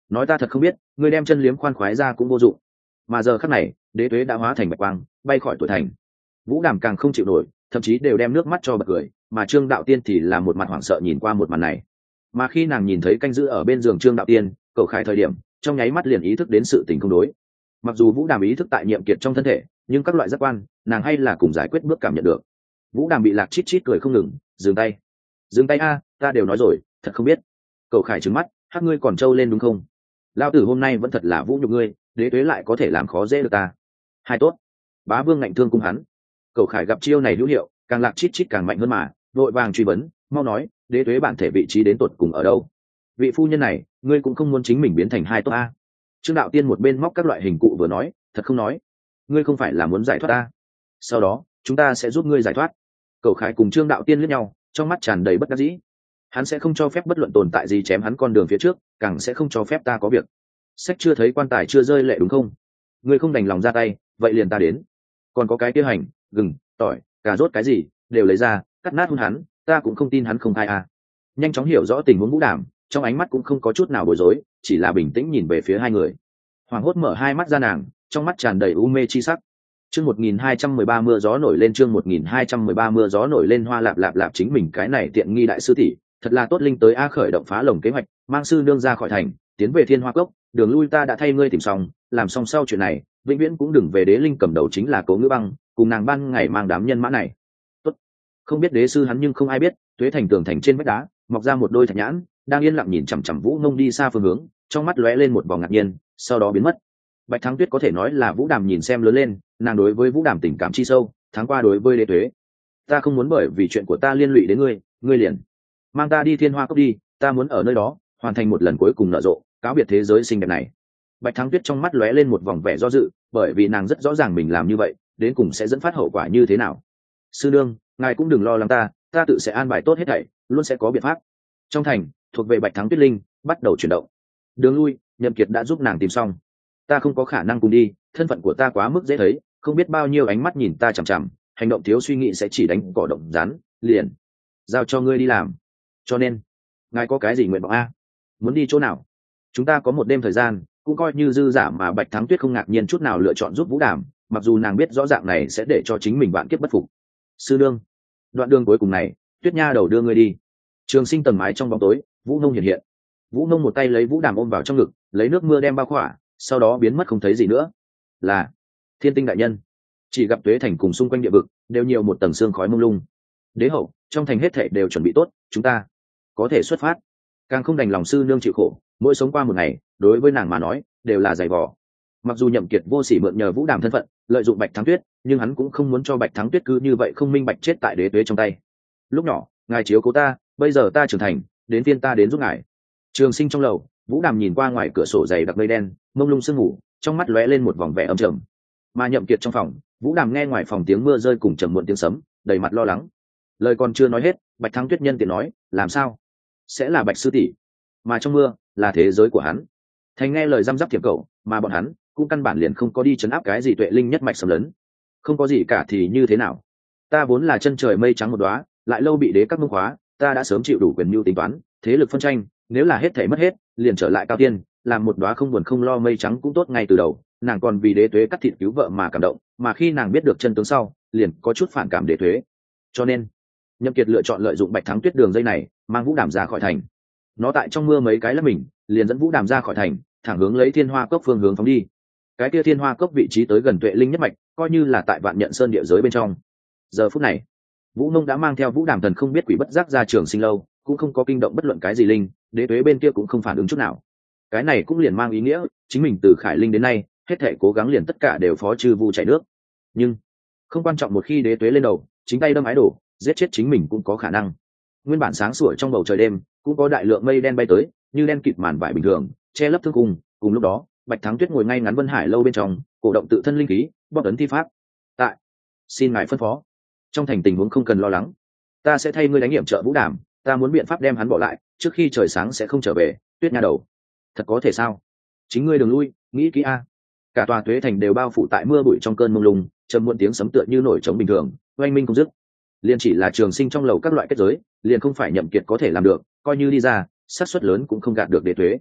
nói ta thật không biết, ngươi đem chân liếm khoan khoái ra cũng vô dụng. Mà giờ khắc này đế tuế đã hóa thành bạch quang bay khỏi tuổi thành. Vũ Đàm càng không chịu nổi, thậm chí đều đem nước mắt cho bật cười, mà Trương Đạo Tiên thì là một mặt hoảng sợ nhìn qua một màn này. Mà khi nàng nhìn thấy canh giữ ở bên giường Trương Đạo Tiên, Cẩu Khải thời điểm trong nháy mắt liền ý thức đến sự tình không đối. Mặc dù Vũ Đàm ý thức tại nhiệm kiệt trong thân thể, nhưng các loại giác quan nàng hay là cùng giải quyết bước cảm nhận được. Vũ Đàm bị lạc chít chít cười không ngừng, dừng tay. Dừng tay a, ta đều nói rồi, thật không biết. Cẩu Khải trừng mắt, hắc ngươi còn trâu lên đúng không? Lão tử hôm nay vẫn thật là vũ nhục ngươi, đế tuế lại có thể làm khó dễ được ta. Hai tốt. Bá Vương ngạnh thương cung hắn. Cẩu Khải gặp chiêu này hữu hiệu, càng lạc chít chít càng mạnh hơn mà, vội vàng truy vấn, mau nói, đế tuế bản thể vị trí đến tột cùng ở đâu? Vị phu nhân này, ngươi cũng không muốn chính mình biến thành hai tốt a? Trương Đạo Tiên một bên móc các loại hình cụ vừa nói, thật không nói, ngươi không phải là muốn giải thoát ta? Sau đó, chúng ta sẽ giúp ngươi giải thoát. Cẩu Khải cùng Trương Đạo Tiên liếc nhau, trong mắt tràn đầy bất đắc dĩ. Hắn sẽ không cho phép bất luận tồn tại gì chém hắn con đường phía trước, càng sẽ không cho phép ta có việc. Sách chưa thấy quan tài chưa rơi lệ đúng không? Ngươi không đành lòng ra tay, vậy liền ta đến. Còn có cái kia hành, gừng, tỏi, cà rốt cái gì, đều lấy ra, cắt nát hun hắn, ta cũng không tin hắn không khai à. Nhanh chóng hiểu rõ tình huống Vũ Đàm, trong ánh mắt cũng không có chút nào bối rối, chỉ là bình tĩnh nhìn về phía hai người. Hoàng hốt mở hai mắt ra nàng, trong mắt tràn đầy u mê chi sắc. Chương 1213 mưa gió nổi lên, chương 1213 mưa gió nổi lên. Hoa lạp lạp lạp, chính mình cái này tiện nghi đại sư tỷ, thật là tốt linh tới a, khởi động phá lồng kế hoạch, mang sư nương ra khỏi thành, tiến về Thiên Hoa Cốc, đường lui ta đã thay ngươi tìm xong, làm xong sau chuyện này, vĩnh viễn cũng đừng về. Đế linh cầm đầu chính là Cố Ngữ Băng, cùng nàng ban ngày mang đám nhân mã này. Tốt. Không biết đế sư hắn nhưng không ai biết, Tuế Thành tường thành trên vách đá, mọc ra một đôi thạch nhãn, đang yên lặng nhìn chằm chằm Vũ Nông đi xa phương hướng, trong mắt lóe lên một vòng ngạc nhiên, sau đó biến mất. Bạch Thắng Tuyết có thể nói là Vũ Đàm nhìn xem lớn lên, nàng đối với Vũ Đàm tình cảm chi sâu, tháng qua đối với đế tuế. Ta không muốn bởi vì chuyện của ta liên lụy đến ngươi, ngươi liền mang ta đi Thiên Hoa Cốc đi, ta muốn ở nơi đó hoàn thành một lần cuối cùng nở rộ, cáo biệt thế giới xinh đẹp này. Bạch Thắng Tuyết trong mắt lóe lên một vòng vẻ do dự, bởi vì nàng rất rõ ràng mình làm như vậy đến cùng sẽ dẫn phát hậu quả như thế nào. Sư nương, ngài cũng đừng lo lắng ta tự sẽ an bài tốt hết thảy, luôn sẽ có biện pháp. Trong thành thuộc về Bạch Thắng Tuyết linh bắt đầu chuyển động. Đường lui, Nhậm Kiệt đã giúp nàng tìm xong. Ta không có khả năng cùng đi, thân phận của ta quá mức dễ thấy, không biết bao nhiêu ánh mắt nhìn ta chằm chằm, hành động thiếu suy nghĩ sẽ chỉ đánh cỏ động rắn, liền giao cho ngươi đi làm. Cho nên ngài có cái gì nguyện vọng a? Muốn đi chỗ nào? Chúng ta có một đêm thời gian, cũng coi như dư giả. Mà Bạch Thắng Tuyết không ngạc nhiên chút nào lựa chọn giúp Vũ Đàm, mặc dù nàng biết rõ ràng này sẽ để cho chính mình vạn kiếp bất phục. Sư nương, đoạn đường cuối cùng này, Tuyết nha đầu đưa ngươi đi. Trường Sinh tầng mái trong bóng tối, Vũ Nông hiện hiện. Vũ Nông một tay lấy Vũ Đàm ôm vào trong ngực, lấy nước mưa đem bao khỏa, sau đó biến mất không thấy gì nữa. Là Thiên Tinh đại nhân. Chỉ gặp Tuế Thành cùng xung quanh địa vực đều nhiều một tầng sương khói mông lung. Đế hậu, trong thành hết thảy đều chuẩn bị tốt, chúng ta có thể xuất phát. Càng không đành lòng sư nương chịu khổ, mỗi sống qua một ngày đối với nàng mà nói đều là dày vò. Mặc dù Nhậm Kiệt vô sỉ mượn nhờ Vũ Đàm thân phận lợi dụng Bạch Thắng Tuyết, nhưng hắn cũng không muốn cho Bạch Thắng Tuyết cứ như vậy không minh bạch chết tại đế tuế trong tay. Lúc nhỏ ngài chiếu cố ta, bây giờ ta trưởng thành, đến phiên ta đến giúp ngài. Trường Sinh trong lầu, Vũ Đàm nhìn qua ngoài cửa sổ dày đặc mây đen mông lung sương ngủ, trong mắt lóe lên một vòng vẻ âm trầm. Mà Nhậm Kiệt trong phòng, Vũ Đàm nghe ngoài phòng tiếng mưa rơi cùng trầm muộn tiếng sấm, đầy mặt lo lắng. Lời còn chưa nói hết, Bạch Thắng Tuyết nhân tiện nói, làm sao sẽ là Bạch sư tỷ, mà trong mưa là thế giới của hắn. Thành nghe lời răm rắp thiệp cậu, mà bọn hắn cũng căn bản liền không có đi chấn áp cái gì tuệ linh nhất mạch xâm lấn. Không có gì cả thì như thế nào? Ta vốn là chân trời mây trắng một đóa, lại lâu bị đế các mông khóa, ta đã sớm chịu đủ quyền mưu tính toán, thế lực phân tranh, nếu là hết thảy mất hết, liền trở lại cao tiên, làm một đóa không buồn không lo mây trắng cũng tốt ngay từ đầu. Nàng còn vì đế tuế cắt thịt cứu vợ mà cảm động, mà khi nàng biết được chân tướng sau, liền có chút phản cảm đế tuế. Cho nên Nhậm Kiệt lựa chọn lợi dụng Bạch Thắng Tuyết đường dây này, mang Vũ Đàm ra khỏi thành. Nó tại trong mưa mấy cái lấp mình, liền dẫn Vũ Đàm ra khỏi thành, thẳng hướng lấy Thiên Hoa Cốc phương hướng phóng đi. Cái kia Thiên Hoa Cốc vị trí tới gần tuệ linh nhất mạch, coi như là tại Vạn Nhận Sơn địa giới bên trong. Giờ phút này, Vũ Nông đã mang theo Vũ Đàm thần không biết quỷ bất giác ra Trường Sinh lâu, cũng không có kinh động bất luận cái gì linh, đế tuế bên kia cũng không phản ứng chút nào. Cái này cũng liền mang ý nghĩa, chính mình từ Khải Linh đến nay, hết thảy cố gắng liền tất cả đều phó chư vu chảy nước. Nhưng không quan trọng, một khi đế tuế lên đầu, chính tay đâm ái đổ, giết chết chính mình cũng có khả năng. Nguyên bản sáng sủa trong bầu trời đêm, cũng có đại lượng mây đen bay tới, như đen kịt màn vải bình thường, che lấp thương cung. Cùng lúc đó, Bạch Thắng Tuyết ngồi ngay ngắn Vân Hải lâu bên trong, cổ động tự thân linh khí, bóc ấn thi pháp. Tại, xin ngài phân phó. Trong thành tình huống không cần lo lắng, ta sẽ thay ngươi đánh nghiệm trợ Vũ Đàm, ta muốn biện pháp đem hắn bỏ lại, trước khi trời sáng sẽ không trở về. Tuyết nha đầu, thật có thể sao? Chính ngươi đừng lui, nghĩ kỹ a. Cả tòa Tuế Thành đều bao phủ tại mưa bụi trong cơn mông lung, trầm muộn tiếng sấm tựa như nổi trống bình thường, oanh minh không dứt. Liên chỉ là Trường Sinh trong lầu các loại kết giới, liền không phải Nhậm Kiệt có thể làm được, coi như đi ra, xác suất lớn cũng không gạt được đế tuế.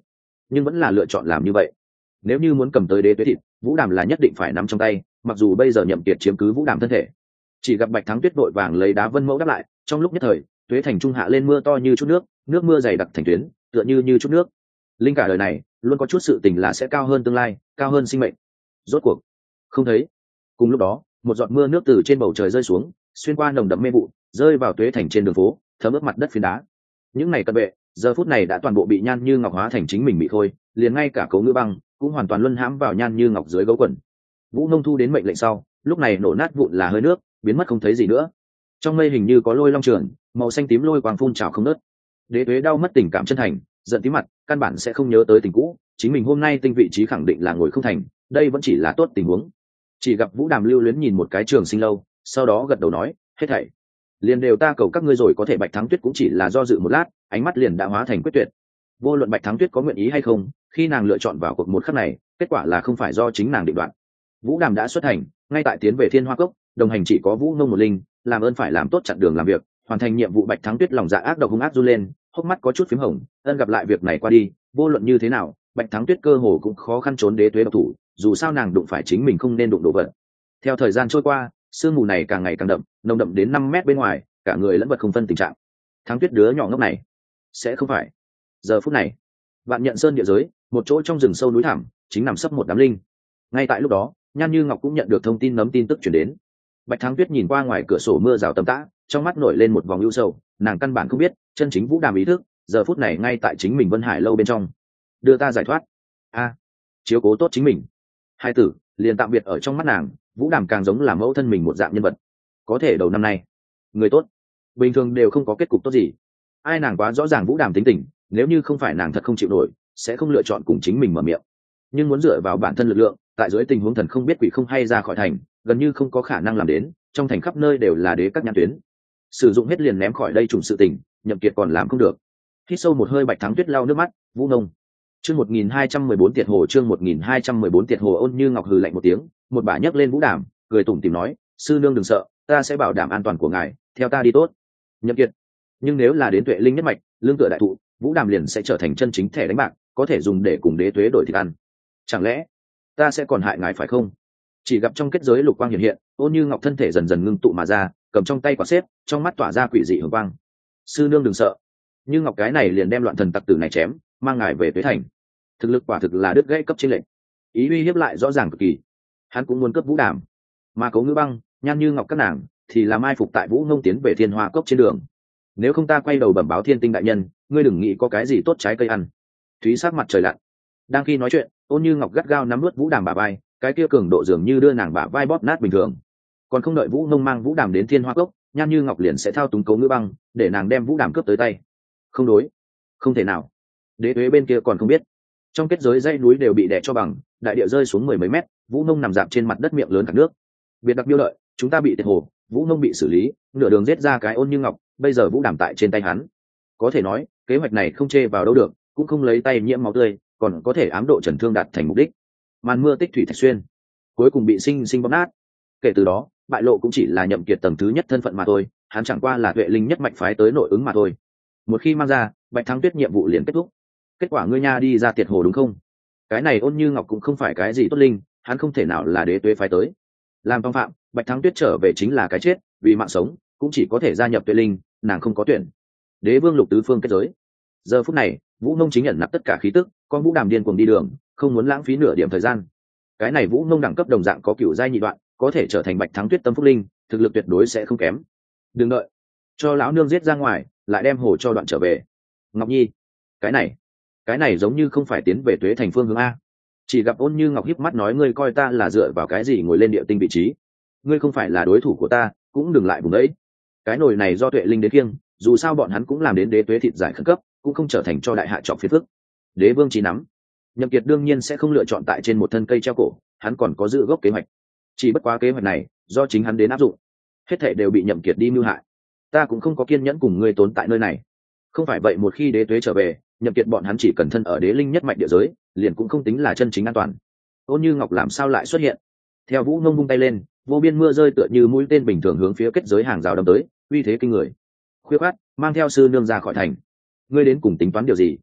nhưng vẫn là lựa chọn làm như vậy. Nếu như muốn cầm tới đế tuế thịt, Vũ Đàm là nhất định phải nắm trong tay, mặc dù bây giờ Nhậm Kiệt chiếm cứ Vũ Đàm thân thể. Chỉ gặp Bạch Thắng Tuyết vội vàng lấy đá vân mẫu đáp lại, trong lúc nhất thời, tuế thành trung hạ lên mưa to như chút nước, nước mưa dày đặc thành tuyến, tựa như chút nước. Linh cả đời này, luôn có chút sự tình là sẽ cao hơn tương lai, cao hơn sinh mệnh. Rốt cuộc, không thấy. Cùng lúc đó, một giọt mưa nước từ trên bầu trời rơi xuống, xuyên qua nồng đậm mê vụ, rơi vào tuế thành trên đường phố, thấm ướt mặt đất phiến đá. Những này cận vệ, giờ phút này đã toàn bộ bị Nhan Như Ngọc hóa thành chính mình bị thôi, liền ngay cả Cố Ngữ Băng cũng hoàn toàn luân hãm vào Nhan Như Ngọc dưới gấu quần. Vũ Nông thu đến mệnh lệnh sau, lúc này nổ nát vụn là hơi nước, biến mất không thấy gì nữa. Trong mây hình như có lôi long trường, màu xanh tím lôi quang phun trào không ngớt. Đế Tuế đau mất tình cảm chân thành, giận tím mặt, căn bản sẽ không nhớ tới tình cũ, chính mình hôm nay tinh vị trí khẳng định là ngồi không thành, đây vẫn chỉ là tốt tình huống. Chỉ gặp Vũ Đàm lưu luyến nhìn một cái Trường Sinh lâu, sau đó gật đầu nói, hết thảy liền đều ta cầu các ngươi rồi. Có thể Bạch Thắng Tuyết cũng chỉ là do dự một lát, ánh mắt liền đã hóa thành quyết tuyệt. Vô luận Bạch Thắng Tuyết có nguyện ý hay không, khi nàng lựa chọn vào cuộc một khắc này, kết quả là không phải do chính nàng định đoạt. Vũ Đàm đã xuất hành, ngay tại tiến về Thiên Hoa Cốc, đồng hành chỉ có Vũ Nông một linh, làm ơn phải làm tốt chặn đường làm việc, hoàn thành nhiệm vụ. Bạch Thắng Tuyết lòng dạ ác độc hung ác run lên, hốc mắt có chút phím hồng, ân gặp lại việc này qua đi, vô luận như thế nào, Bạch Thắng Tuyết cơ hồ cũng khó khăn trốn đế tuế độc thủ, dù sao nàng đụng phải chính mình không nên đụng đồ vật. Theo thời gian trôi qua, sương mù này càng ngày càng đậm, nồng đậm đến 5 mét bên ngoài, cả người lẫn vật không phân tình trạng. Thắng Tuyết đứa nhỏ ngốc này, sẽ không phải. Giờ phút này, Vạn Nhận Sơn địa giới, một chỗ trong rừng sâu núi thẳm, chính nằm sấp một đám linh. Ngay tại lúc đó, Nhan Như Ngọc cũng nhận được thông tin nấm tin tức truyền đến. Bạch Thắng Tuyết nhìn qua ngoài cửa sổ mưa rào tầm tã, trong mắt nổi lên một vòng ưu sầu, nàng căn bản không biết, chân chính Vũ Đàm ý thức, giờ phút này ngay tại chính mình Vân Hải lâu bên trong. Đưa ta giải thoát. Chiếu cố tốt chính mình. Hai tử, liền tạm biệt ở trong mắt nàng, Vũ Đàm càng giống là mẫu thân mình một dạng nhân vật. Có thể đầu năm nay, người tốt, bình thường đều không có kết cục tốt gì. Ai nàng quá rõ ràng Vũ Đàm tính tình, nếu như không phải nàng thật không chịu nổi, sẽ không lựa chọn cùng chính mình mở miệng. Nhưng muốn dựa vào bản thân lực lượng, tại dưới tình huống thần không biết quỷ không hay ra khỏi thành, gần như không có khả năng làm đến. Trong thành khắp nơi đều là đế các nhãn tuyến, sử dụng hết liền ném khỏi đây trùng sự tình, Nhậm Kiệt còn làm không được. Hít sâu một hơi, Bạch Thắng Tuyết lau nước mắt. Vũ Nông, chương 1214 Tiệt Hồ, chương 1214 Tiệt Hồ. Ôn Như Ngọc hừ lạnh một tiếng, một bà nhấc lên Vũ Đàm, cười tủm tỉm nói, sư nương đừng sợ, ta sẽ bảo đảm an toàn của ngài, theo ta đi tốt. Nhậm Kiệt, nhưng nếu là đến Tuệ Linh nhất mạch, lương tựa đại thụ, Vũ Đàm liền sẽ trở thành chân chính thẻ đánh bạc, có thể dùng để cùng đế tuế đổi thịt ăn. Chẳng lẽ ta sẽ còn hại ngài phải không? Chỉ gặp trong kết giới lục quang hiện hiện, Ôn Như Ngọc thân thể dần dần ngưng tụ mà ra, cầm trong tay quả xếp, trong mắt tỏa ra quỷ dị hường quang. Sư nương đừng sợ. Như Ngọc cái này liền đem loạn thần tặc tử này chém, mang ngài về Tuế thành. Thực lực quả thực là đứt gãy cấp trên lệnh, ý uy hiếp lại rõ ràng cực kỳ. Hắn cũng muốn cướp Vũ Đàm, mà Cố Ngữ Băng, Nhan Như Ngọc các nàng thì làm ai phục tại Vũ Nông tiến về Thiên Hoa Cốc trên đường. Nếu không ta quay đầu bẩm báo Thiên Tinh đại nhân, ngươi đừng nghĩ có cái gì tốt trái cây ăn. Thúy sắc mặt trời lặn, đang khi nói chuyện, Ôn Như Ngọc gắt gao nắm nuốt Vũ Đàm bả vai, cái kia cường độ dường như đưa nàng bả vai bóp nát bình thường. Còn không đợi Vũ Nông mang Vũ Đàm đến Thiên Hoa Cốc, Nhan Như Ngọc liền sẽ thao túng Cố Ngữ Băng, để nàng đem Vũ Đàm cướp tới tay. Không đối, không thể nào. Đế tuế bên kia còn không biết, trong kết giới dãy núi đều bị đè cho bằng, đại địa rơi xuống 10 mấy mét, Vũ Nông nằm dạp trên mặt đất miệng lớn cả nước. Biệt đặc biêu lợi, chúng ta bị Tiệt Hồ, Vũ Nông bị xử lý, nửa đường giết ra cái Ôn Như Ngọc, bây giờ Vũ Đàm tại trên tay hắn. Có thể nói, kế hoạch này không chê vào đâu được, cũng không lấy tay nhiễm máu tươi, còn có thể ám độ Trần Thương đạt thành mục đích. Màn mưa tích thủy thạch xuyên, cuối cùng bị sinh sinh bóp nát. Kể từ đó, bại lộ cũng chỉ là Nhậm Kiệt tầng thứ nhất thân phận mà thôi, hắn chẳng qua là Tuệ Linh nhất mạch phái tới nội ứng mà thôi. Một khi mang ra, Bạch Thắng Tuyết nhiệm vụ liền kết thúc. Kết quả ngươi nha đi ra Tiệt Hồ đúng không? Cái này Ôn Như Ngọc cũng không phải cái gì tốt linh, hắn không thể nào là đế tuế phái tới. Làm phong phạm, Bạch Thắng Tuyết trở về chính là cái chết, vì mạng sống cũng chỉ có thể gia nhập Tuệ Linh, nàng không có tuyển. Đế Vương Lục tứ phương kết giới. Giờ phút này, Vũ Nông chính nhận nạp tất cả khí tức, con Vũ Đàm điên cuồng đi đường, không muốn lãng phí nửa điểm thời gian. Cái này Vũ Nông đẳng cấp đồng dạng có cửu giai nhị đoạn, có thể trở thành Bạch Thắng Tuyết tâm phúc linh, thực lực tuyệt đối sẽ không kém. Đừng đợi, cho lão nương giết ra ngoài, lại đem hồ cho đoạn trở về. Ngọc Nhi, cái này giống như không phải tiến về Tuế thành phương hướng a. Chỉ gặp Ôn Như Ngọc híp mắt nói, ngươi coi ta là dựa vào cái gì ngồi lên địa tinh vị trí? Ngươi không phải là đối thủ của ta, cũng đừng lại vùng đấy. Cái nồi này do Tuệ Linh đến kiêng, dù sao bọn hắn cũng làm đến đế tuế thịt giải khẩn cấp, cũng không trở thành cho đại hạ trọng phiền phức. Đế Vương chỉ nắm, Nhậm Kiệt đương nhiên sẽ không lựa chọn tại trên một thân cây treo cổ, hắn còn có dự gốc kế hoạch. Chỉ bất quá kế hoạch này, do chính hắn đến áp dụng, hết thảy đều bị Nhậm Kiệt đi mưu hại. Ta cũng không có kiên nhẫn cùng ngươi tốn tại nơi này. Không phải vậy một khi đế tuế trở về, Nhậm Kiệt bọn hắn chỉ cần thân ở đế linh nhất mạch địa giới, liền cũng không tính là chân chính an toàn. Ôn Như Ngọc làm sao lại xuất hiện? Theo Vũ Nông vung tay lên, vô biên mưa rơi tựa như mũi tên bình thường hướng phía kết giới hàng rào đâm tới, uy thế kinh người. Khuya khoắt, mang theo sư nương ra khỏi thành. Ngươi đến cùng tính toán điều gì?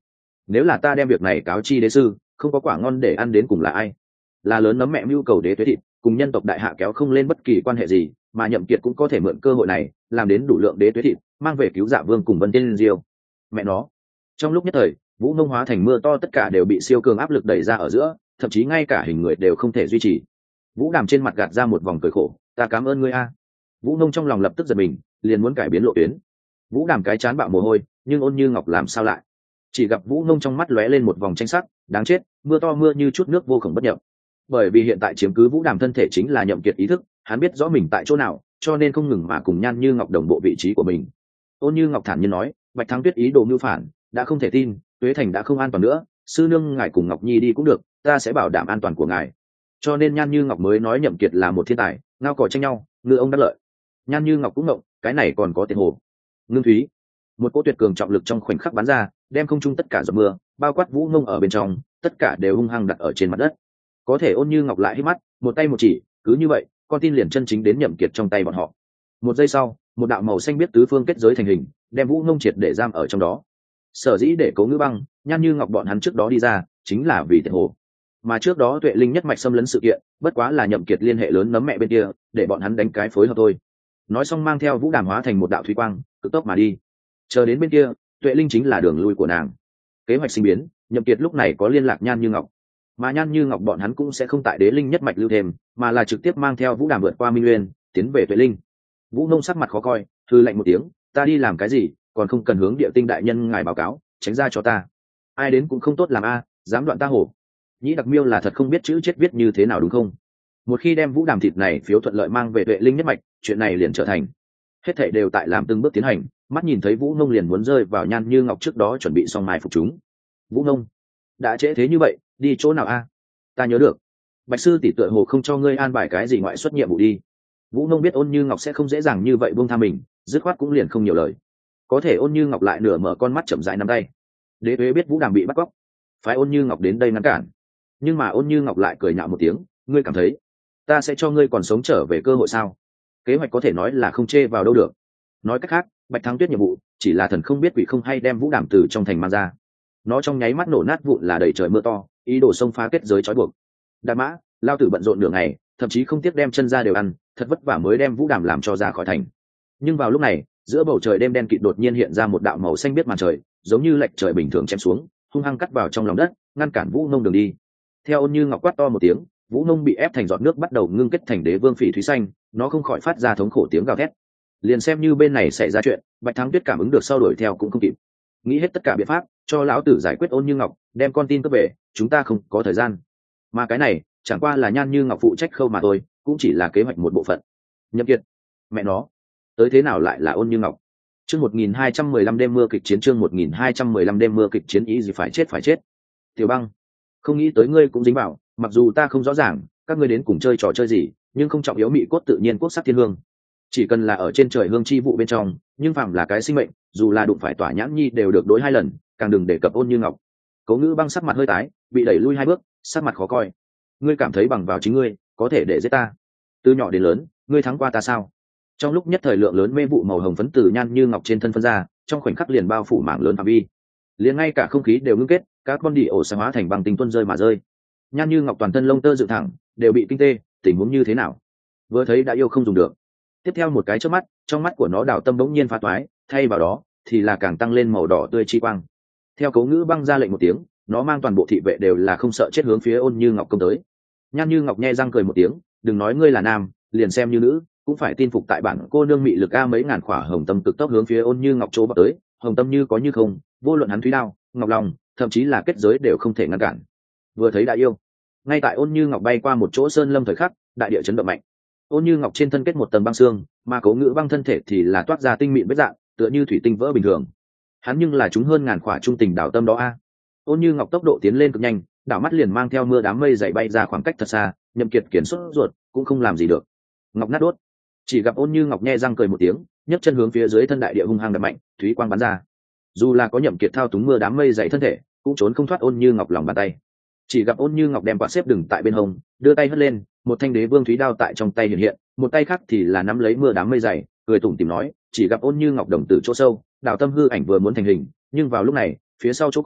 nếu là ta đem việc này cáo chi đế sư, không có quả ngon để ăn đến cùng là ai? Là lớn nấm mẹ mưu cầu đế tuế thịt, cùng nhân tộc đại hạ kéo không lên bất kỳ quan hệ gì, mà Nhậm Kiệt cũng có thể mượn cơ hội này làm đến đủ lượng đế tuế thịt, mang về cứu Dạ Vương cùng Vân Tiên Diêu. Mẹ nó! Trong lúc nhất thời, Vũ Nông hóa thành mưa to, tất cả đều bị siêu cường áp lực đẩy ra ở giữa, thậm chí ngay cả hình người đều không thể duy trì. Vũ Đàm trên mặt gạt ra một vòng cười khổ, ta cảm ơn ngươi a. Vũ Nông trong lòng lập tức giật mình, liền muốn cải biến lộ tuyến. Vũ Đàm cái chán bạo mồ hôi, nhưng Ôn Như Ngọc làm sao lại? Chỉ gặp Vũ Nông trong mắt lóe lên một vòng tranh sắc, đáng chết, mưa to mưa như chút nước vô cùng bất nhập. Bởi vì hiện tại chiếm cứ Vũ Đàm thân thể chính là Nhậm Kiệt ý thức, hắn biết rõ mình tại chỗ nào, cho nên không ngừng mà cùng Nhan Như Ngọc đồng bộ vị trí của mình. Ôn Như Ngọc thản nhiên nói, Bạch Thắng Tuyết ý đồ mưu phản, đã không thể tin, Tuế Thành đã không an toàn nữa, sư nương ngài cùng Ngọc Nhi đi cũng được, ta sẽ bảo đảm an toàn của ngài. Cho nên Nhan Như Ngọc mới nói Nhậm Kiệt là một thiên tài, ngao cò tranh nhau, ngư ông đắc lợi. Nhan Như Ngọc cũng ngộng, cái này còn có tiền hồ. Ngưng Thúy, một cỗ tuyệt cường trọng lực trong khoảnh khắc bắn ra, đem không trung tất cả giọt mưa, bao quát Vũ Nông ở bên trong, tất cả đều hung hăng đặt ở trên mặt đất. Có thể Ôn Như Ngọc lại hít mắt, một tay một chỉ, cứ như vậy, con tin liền chân chính đến Nhậm Kiệt trong tay bọn họ. Một giây sau, một đạo màu xanh biết tứ phương kết giới thành hình, đem Vũ Nông triệt để giam ở trong đó. Sở dĩ để Cố Ngữ Băng, Nhan Như Ngọc bọn hắn trước đó đi ra, chính là vì tiền hồ. Mà trước đó Tuệ Linh nhất mạch xâm lấn sự kiện, bất quá là Nhậm Kiệt liên hệ lớn nấm mẹ bên kia, để bọn hắn đánh cái phối hợp thôi. Nói xong mang theo Vũ Đàm hóa thành một đạo thủy quang, cực tốc mà đi. Chờ đến bên kia, Tuệ Linh chính là đường lui của nàng. Kế hoạch sinh biến, Nhậm Kiệt lúc này có liên lạc Nhan Như Ngọc, mà Nhan Như Ngọc bọn hắn cũng sẽ không tại Đế Linh nhất mạch lưu thêm, mà là trực tiếp mang theo Vũ Đàm vượt qua Minh Nguyên, tiến về Tuệ Linh. Vũ Nông sắc mặt khó coi, hừ lạnh một tiếng, ta đi làm cái gì, còn không cần hướng Địa Tinh đại nhân ngài báo cáo, tránh ra cho ta. Ai đến cũng không tốt làm a, dám đoạn ta hổ. Nhĩ Đặc Miêu là thật không biết chữ chết viết như thế nào đúng không? Một khi đem Vũ Đàm thịt này phiếu thuận lợi mang về Tuệ Linh nhất mạch, chuyện này liền trở thành. Hết thảy đều tại làm từng bước tiến hành, mắt nhìn thấy Vũ Nông liền muốn rơi vào Nhan Như Ngọc trước đó chuẩn bị xong mai phục chúng. Vũ Nông, đã trễ thế như vậy, đi chỗ nào a? Ta nhớ được, Bạch sư tỷ tựa hồ không cho ngươi an bài cái gì ngoại xuất nhiệm vụ đi. Vũ Nông biết Ôn Như Ngọc sẽ không dễ dàng như vậy buông tha mình, dứt khoát cũng liền không nhiều lời. Có thể Ôn Như Ngọc lại nửa mở con mắt chậm rãi nắm tay. Đế Tuế biết Vũ Đàm bị bắt cóc, phái Ôn Như Ngọc đến đây ngăn cản, nhưng mà Ôn Như Ngọc lại cười nhạo một tiếng, ngươi cảm thấy ta sẽ cho ngươi còn sống trở về cơ hội sao? Kế hoạch có thể nói là không chê vào đâu được. Nói cách khác, Bạch Thắng Tuyết nhiệm vụ chỉ là thần không biết quỷ không hay đem Vũ Đàm từ trong thành mang ra. Nó trong nháy mắt nổ nát vụn là đầy trời mưa to, ý đồ xông phá kết giới trói buộc. Đạp mã, lao tử bận rộn nửa ngày, thậm chí không tiếc đem chân ra đều ăn, thật vất vả mới đem Vũ Đàm làm cho ra khỏi thành. Nhưng vào lúc này, giữa bầu trời đêm đen kịt đột nhiên hiện ra một đạo màu xanh biết màn trời, giống như lệch trời bình thường chém xuống, hung hăng cắt vào trong lòng đất, ngăn cản Vũ Nông đường đi. Theo Ôn Như Ngọc quát to một tiếng, Vũ Nông bị ép thành giọt nước bắt đầu ngưng kết thành đế vương phỉ thúy xanh, nó không khỏi phát ra thống khổ tiếng gào thét. Liền xem như bên này xảy ra chuyện, Bạch Thắng Tuyết cảm ứng được sau đuổi theo cũng không kịp. Nghĩ hết tất cả biện pháp, cho lão tử giải quyết Ôn Như Ngọc, đem con tin cướp về, chúng ta không có thời gian. Mà cái này, chẳng qua là Nhan Như Ngọc phụ trách khâu mà thôi, cũng chỉ là kế hoạch một bộ phận. Nhậm Kiệt, mẹ nó, tới thế nào lại là Ôn Như Ngọc? Chương 1215 đêm mưa kịch chiến, chương 1215 đêm mưa kịch chiến, ý gì phải chết. Tiểu Băng, không nghĩ tới ngươi cũng dính vào, mặc dù ta không rõ ràng các ngươi đến cùng chơi trò chơi gì, nhưng không trọng yếu mị cốt tự nhiên quốc sắc thiên hương. Chỉ cần là ở trên trời hương chi vụ bên trong, nhưng phàm là cái sinh mệnh, dù là đụng phải Tỏa Nhãn Nhi đều được đối 2 lần, càng đừng đề cập Ôn Như Ngọc. Cố Ngữ Băng sắc mặt hơi tái, bị đẩy lui 2 bước, sắc mặt khó coi. Ngươi cảm thấy bằng vào chính ngươi có thể để giết ta? Từ nhỏ đến lớn, ngươi thắng qua ta sao? Trong lúc nhất thời lượng lớn mê vụ màu hồng phấn từ Nhan Như Ngọc trên thân phân ra, trong khoảnh khắc liền bao phủ mảng lớn phạm vi, liền ngay cả không khí đều ngưng kết, các con đỉ ổ sẽ hóa thành băng tinh tuôn rơi mà rơi. Nhan Như Ngọc toàn thân lông tơ dựng thẳng, đều bị kinh tê, tình huống như thế nào? Vừa thấy đã yêu không dùng được. Tiếp theo một cái chớp mắt, trong mắt của nó đào tâm bỗng nhiên phá toái, thay vào đó thì là càng tăng lên màu đỏ tươi chi quang. Theo Cố Ngữ Băng ra lệnh một tiếng, nó mang toàn bộ thị vệ đều là không sợ chết hướng phía Ôn Như Ngọc công tới. Nhan Như Ngọc nhe răng cười một tiếng, đừng nói ngươi là nam, liền xem như nữ, cũng phải tin phục tại bản cô nương mị lực a. Mấy ngàn khỏa hồng tâm cực tốc hướng phía Ôn Như Ngọc chỗ bắc tới, hồng tâm như có như không, vô luận hắn thúy đao, ngọc lòng, thậm chí là kết giới đều không thể ngăn cản. Vừa thấy đã yêu. Ngay tại Ôn Như Ngọc bay qua một chỗ sơn lâm thời khắc, đại địa chấn động mạnh. Ôn Như Ngọc trên thân kết một tầng băng xương, mà Cố Ngữ Băng thân thể thì là toát ra tinh mịn vết dạng, tựa như thủy tinh vỡ bình thường. Hắn nhưng là chúng hơn ngàn khỏa trung tình đảo tâm đó a. Ôn Như Ngọc tốc độ tiến lên cực nhanh, đảo mắt liền mang theo mưa đám mây dày bay ra khoảng cách thật xa, Nhậm Kiệt kiển xuất ruột cũng không làm gì được. Ngọc nát đốt. Chỉ gặp Ôn Như Ngọc nhe răng cười một tiếng, nhấc chân hướng phía dưới thân đại địa hung hăng đập mạnh, thúy quang bắn ra. Dù là có Nhậm Kiệt thao túng mưa đám mây dày thân thể, cũng trốn không thoát Ôn Như Ngọc lòng bàn tay. Chỉ gặp Ôn Như Ngọc đem quạt xếp đừng tại bên hông, đưa tay hất lên, một thanh đế vương thúy đao tại trong tay hiện hiện, một tay khác thì là nắm lấy mưa đám mây dày, cười tủm tỉm nói, chỉ gặp Ôn Như Ngọc đồng tử chỗ sâu, đào tâm hư ảnh vừa muốn thành hình, nhưng vào lúc này, phía sau chỗ cổ,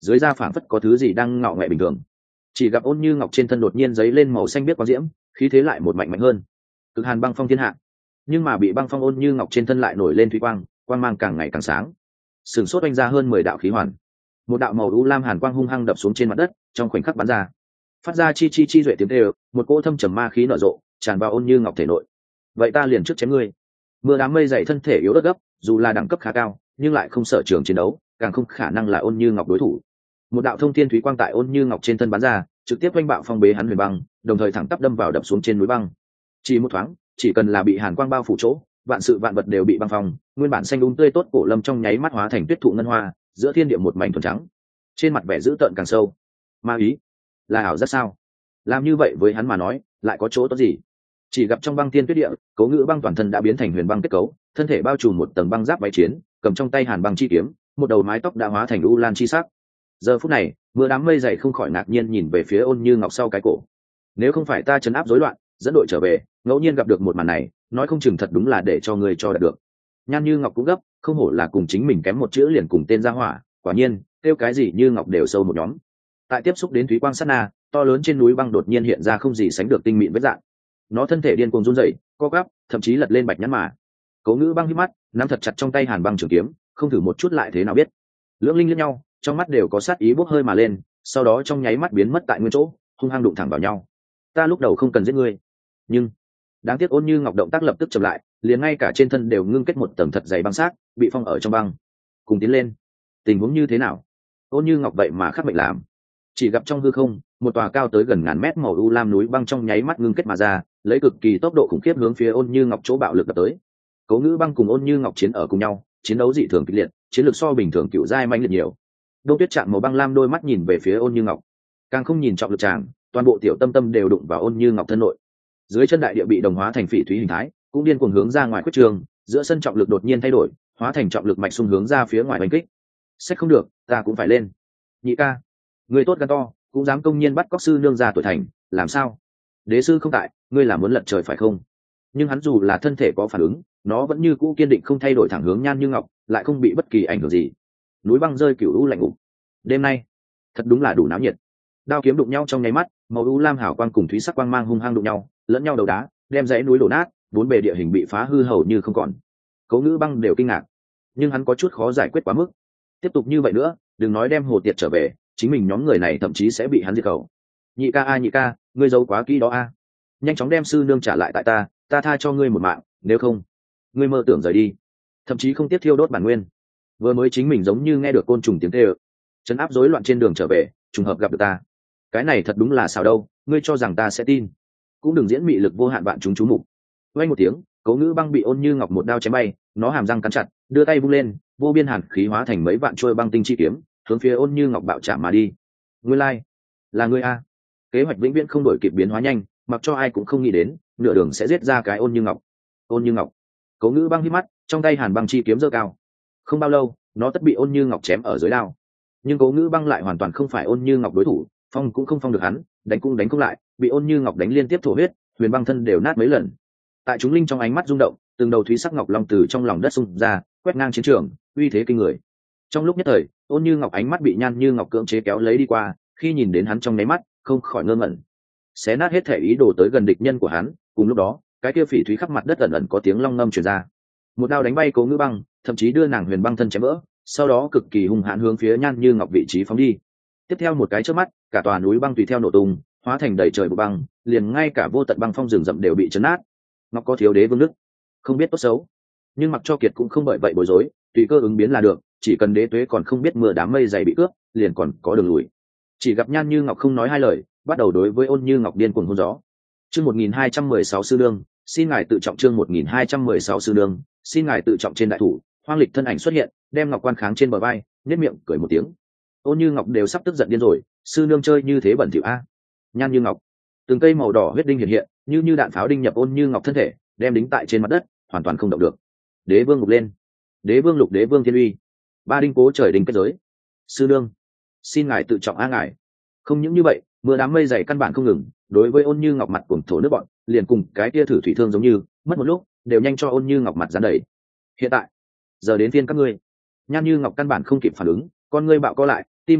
dưới da phảng phất có thứ gì đang ngọ nghệ bình thường. Chỉ gặp Ôn Như Ngọc trên thân đột nhiên giấy lên màu xanh biếc quang diễm, khí thế lại một mạnh mạnh hơn, cực hàn băng phong thiên hạ. Nhưng mà bị băng phong Ôn Như Ngọc trên thân lại nổi lên thủy quang, quang mang càng ngày càng sáng, sừng sốt oanh ra hơn 10 đạo khí hoàn. Một đạo màu u lam hàn quang hung hăng đập xuống trên mặt đất, trong khoảnh khắc bắn ra, phát ra chi chi chi duệ tiếng kêu, một cỗ thâm trầm ma khí nở rộ, tràn vào Ôn Như Ngọc thể nội. Vậy ta liền trước chém ngươi. Mưa đám mây dày thân thể yếu ớt gấp, dù là đẳng cấp khá cao, nhưng lại không sợ trường chiến đấu, càng không khả năng là Ôn Như Ngọc đối thủ. Một đạo thông thiên thúy quang tại Ôn Như Ngọc trên thân bắn ra, trực tiếp oanh bạo phong bế hắn huyền băng, đồng thời thẳng tắp đâm vào đập xuống trên núi băng. Chỉ một thoáng, chỉ cần là bị hàn quang bao phủ chỗ, vạn sự vạn vật đều bị băng phong, nguyên bản xanh tươi tốt cổ lâm trong nháy mắt hóa thành tuyết thụ ngân hoa, giữa thiên địa một mảnh thuần trắng. Trên mặt vẻ dữ tợn càng sâu. Ma ý, là ảo giác sao? Làm như vậy với hắn mà nói, lại có chỗ tốt gì? Chỉ gặp trong băng thiên tuyết địa, Cố Ngữ Băng toàn thân đã biến thành huyền băng kết cấu, thân thể bao trùm một tầng băng giáp váy chiến, cầm trong tay hàn băng chi kiếm, một đầu mái tóc đã hóa thành u lan chi sắc. Giờ phút này, mưa đám mây dày không khỏi ngạc nhiên nhìn về phía Ôn Như Ngọc sau cái cổ. Nếu không phải ta trấn áp rối loạn, dẫn đội trở về, ngẫu nhiên gặp được một màn này, nói không chừng thật đúng là để cho người cho đạt được. Nhan Như Ngọc cũng gấp, không hổ là cùng chính mình kém một chữ liền cùng tên ra hỏa, quả nhiên, kêu cái gì Như Ngọc đều sâu một nhóm. Tại tiếp xúc đến thúy quang sát na, to lớn trên núi băng đột nhiên hiện ra không gì sánh được tinh mịn vết dạng. Nó thân thể điên cuồng run rẩy, co quắp, thậm chí lật lên bạch nhãn mà. Cố Ngữ Băng híp mắt, nắm thật chặt trong tay hàn băng trường kiếm, không thử một chút lại thế nào biết. Lưỡng linh liếc nhau, trong mắt đều có sát ý bốc hơi mà lên, sau đó trong nháy mắt biến mất tại nguyên chỗ, hung hăng đụng thẳng vào nhau. Ta lúc đầu không cần giết ngươi, nhưng đáng tiếc Ôn Như Ngọc động tác lập tức chậm lại, liền ngay cả trên thân đều ngưng kết một tầng thật dày băng xác, bị phong ở trong băng. Cùng tiến lên, tình huống như thế nào? Ôn Như Ngọc vậy mà khắc mệnh làm. Chỉ gặp trong hư không, một tòa cao tới gần ngàn mét màu u lam núi băng trong nháy mắt ngưng kết mà ra, lấy cực kỳ tốc độ khủng khiếp hướng phía Ôn Như Ngọc chỗ bạo lực đập tới. Cố Ngữ Băng cùng Ôn Như Ngọc chiến ở cùng nhau, chiến đấu dị thường kịch liệt, chiến lược so bình thường cựu giai mãnh liệt nhiều. Đông Tuyết Trạm màu băng lam đôi mắt nhìn về phía Ôn Như Ngọc, càng không nhìn trọng lực chàng, toàn bộ tiểu tâm tâm đều đụng vào Ôn Như Ngọc thân nội. Dưới chân đại địa bị đồng hóa thành phỉ thúy hình thái, cũng điên cuồng hướng ra ngoài quyết trường, giữa sân trọng lực đột nhiên thay đổi, hóa thành trọng lực mạch xung hướng ra phía ngoài đánh kích. Xét không được, ta cũng phải lên. Nhị ca, người tốt gan to, cũng dám công nhiên bắt cóc sư nương ra tuổi thành, làm sao? Đế sư không tại, ngươi là muốn lật trời phải không? Nhưng hắn dù là thân thể có phản ứng, nó vẫn như cũ kiên định không thay đổi thẳng hướng Nhan Như Ngọc, lại không bị bất kỳ ảnh hưởng gì. Núi băng rơi cửu u lạnh ngục. Đêm nay, thật đúng là đủ náo nhiệt. Đao kiếm đụng nhau trong nháy mắt, màu u lam hào quang cùng thúy sắc quang mang hung hăng đụng nhau, lẫn nhau đầu đá, đem dãy núi đổ nát, bốn bề địa hình bị phá hư hầu như không còn. Cố Ngữ Băng đều kinh ngạc, nhưng hắn có chút khó giải quyết quá mức. Tiếp tục như vậy nữa, đừng nói đem Hồ Tiệt trở về, chính mình nhóm người này thậm chí sẽ bị hắn diệt khẩu. Nhị ca a, nhị ca, ngươi giấu quá kỹ đó a. Nhanh chóng đem sư nương trả lại tại ta tha cho ngươi một mạng, nếu không, ngươi mơ tưởng rời đi, thậm chí không tiếp thiêu đốt bản nguyên. Vừa mới chính mình giống như nghe được côn trùng tiếng kêu, trấn áp rối loạn trên đường trở về, trùng hợp gặp được ta. Cái này thật đúng là xào đâu, ngươi cho rằng ta sẽ tin? Cũng đừng diễn mị lực vô hạn bạn chúng chú mục. Vang một tiếng, Cố Ngữ Băng bị Ôn Như Ngọc một đao chém bay, nó hàm răng cắn chặt, đưa tay vung lên, vô biên hàn khí hóa thành mấy vạn trôi băng tinh chi kiếm, hướng phía Ôn Như Ngọc bạo chạm mà đi. Ngươi lai, là ngươi a? Kế hoạch vĩnh viễn không đổi kịp biến hóa nhanh, mặc cho ai cũng không nghĩ đến, nửa đường sẽ giết ra cái Ôn Như Ngọc. Ôn Như Ngọc. Cố Ngữ Băng híp mắt, trong tay hàn băng chi kiếm giơ cao. Không bao lâu, nó tất bị Ôn Như Ngọc chém ở dưới đao. Nhưng Cố Ngữ Băng lại hoàn toàn không phải Ôn Như Ngọc đối thủ, phong cũng không phong được hắn, đánh cũng đánh không lại, bị Ôn Như Ngọc đánh liên tiếp thổ huyết, huyền băng thân đều nát mấy lần. Tại chúng linh trong ánh mắt rung động, từng đầu thúy sắc ngọc long từ trong lòng đất xung ra, quét ngang chiến trường, uy thế kinh người. Trong lúc nhất thời, Ôn Như Ngọc ánh mắt bị Nhan Như Ngọc cưỡng chế kéo lấy đi qua, khi nhìn đến hắn trong nháy mắt, không khỏi ngơ ngẩn. Xé nát hết thể ý đồ tới gần địch nhân của hắn, cùng lúc đó, cái kia phỉ thúy khắp mặt đất ẩn ẩn có tiếng long ngâm truyền ra. Một đao đánh bay Cố Ngữ Băng, thậm chí đưa nàng huyền băng thân chém vỡ, sau đó cực kỳ hung hãn hướng phía Nhan Như Ngọc vị trí phóng đi. Tiếp theo một cái chớp mắt, cả tòa núi băng tùy theo nổ tung, hóa thành đầy trời bụi băng, liền ngay cả vô tận băng phong rừng rậm đều bị chấn nát. Ngọc có thiếu đế vương đức, không biết tốt xấu, nhưng mặc cho Kiệt cũng không bởi vậy bối rối, tùy cơ ứng biến là được, chỉ cần đế tuế còn không biết mưa đám mây dày bị cướp, liền còn có đường lùi. Chỉ gặp Nhan Như Ngọc không nói hai lời, bắt đầu đối với Ôn Như Ngọc điên cuồng hôn gió. Chương 1216 sư nương, xin ngài tự trọng. Chương 1216 sư nương, xin ngài tự trọng. Trên đại thủ, Hoang Lịch thân ảnh xuất hiện, đem ngọc quan kháng trên bờ vai, nhếch miệng cười một tiếng. Ôn Như Ngọc đều sắp tức giận điên rồi, sư nương chơi như thế bẩn thỉu a. Nhan Như Ngọc, từng cây màu đỏ huyết đinh hiện hiện, như đạn pháo đinh nhập Ôn Như Ngọc thân thể, đem đính tại trên mặt đất, hoàn toàn không động được. Đế vương lục lên, đế vương lục, đế vương thiên uy, ba đinh cố trời đinh kết giới. Sư nương, xin ngài tự trọng a ngài. Không những như vậy, mưa đám mây dày căn bản không ngừng, đối với Ôn Như Ngọc mặt cuồng thổ nước bọn, liền cùng cái tia thử thủy thương giống như, mất một lúc, đều nhanh cho Ôn Như Ngọc mặt dán đầy. Hiện tại, giờ đến phiên các ngươi. Nhan Như Ngọc căn bản không kịp phản ứng, con ngươi bạo co lại, tim đập loạn,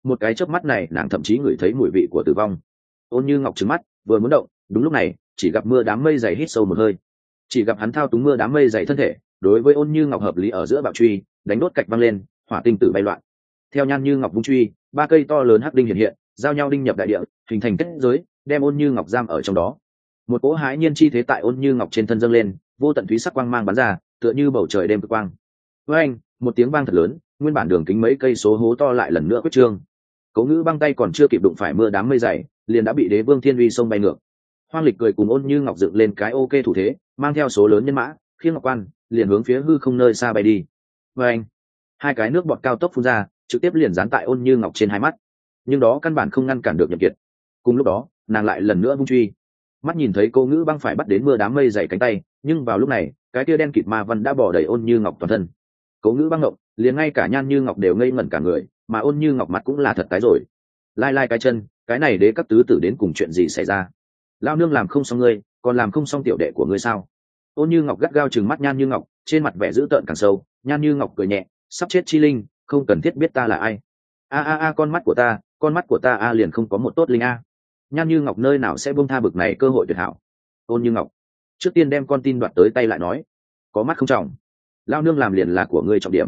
một cái chớp mắt này nàng thậm chí ngửi thấy mùi vị của tử vong. Ôn Như Ngọc trừng mắt vừa muốn động, đúng lúc này chỉ gặp mưa đám mây dày hít sâu một hơi, chỉ gặp hắn thao túng mưa đám mây dày thân thể đối với Ôn Như Ngọc hợp lý ở giữa bạo truy, đánh đốt cạch văng lên, hỏa tinh tử bay loạn. Theo Nhan Như Ngọc vung truy, ba cây to lớn hắc đinh hiện hiện, giao nhau đinh nhập đại địa, hình thành kết giới, đem Ôn Như Ngọc giam ở trong đó. Một cỗ hãi nhiên chi thế tại Ôn Như Ngọc trên thân dâng lên, vô tận thúy sắc quang mang bắn ra, tựa như bầu trời đêm cực quang. Với anh, một tiếng vang thật lớn, nguyên bản đường kính mấy cây số hố to lại lần nữa quyết trương. Cố Ngữ băng tay còn chưa kịp đụng phải mưa đám mây dày, liền đã bị Đế Vương Thiên Uy xông bay ngược. Hoang Lịch cười cùng Ôn Như Ngọc dựng lên cái ok thủ thế, mang theo số lớn nhân mã, khiêng ngọc quan, liền hướng phía hư không nơi xa bay đi. Với anh, hai cái nước bọt cao tốc phun ra, trực tiếp liền dán tại Ôn Như Ngọc trên hai mắt, nhưng đó căn bản không ngăn cản được Nhậm Kiệt. Cùng lúc đó, nàng lại lần nữa vung truy, mắt nhìn thấy Cố Ngữ băng phải bắt đến mưa đám mây dày cánh tay, nhưng vào lúc này cái tia đen kịt ma văn đã bỏ đầy Ôn Như Ngọc toàn thân. Cố Ngữ băng ngộng, liền ngay cả Nhan Như Ngọc đều ngây ngẩn cả người, mà Ôn Như Ngọc mặt cũng là thật tái rồi. Lai lai cái chân, cái này đế các tứ tử đến cùng chuyện gì xảy ra? Lao nương làm không xong ngươi, còn làm không xong tiểu đệ của ngươi sao? Ôn Như Ngọc gắt gao trừng mắt Nhan Như Ngọc, trên mặt vẻ dữ tợn càng sâu. Nhan Như Ngọc cười nhẹ, sắp chết chi linh, không cần thiết biết ta là ai. Con mắt của ta a liền không có một tốt linh a. Nhan Như Ngọc nơi nào sẽ buông tha bực này cơ hội tuyệt hảo. Ôn Như Ngọc, trước tiên đem con tin đoạt tới tay lại nói, có mắt không trọng, lao nương làm liền là của ngươi trọng điểm.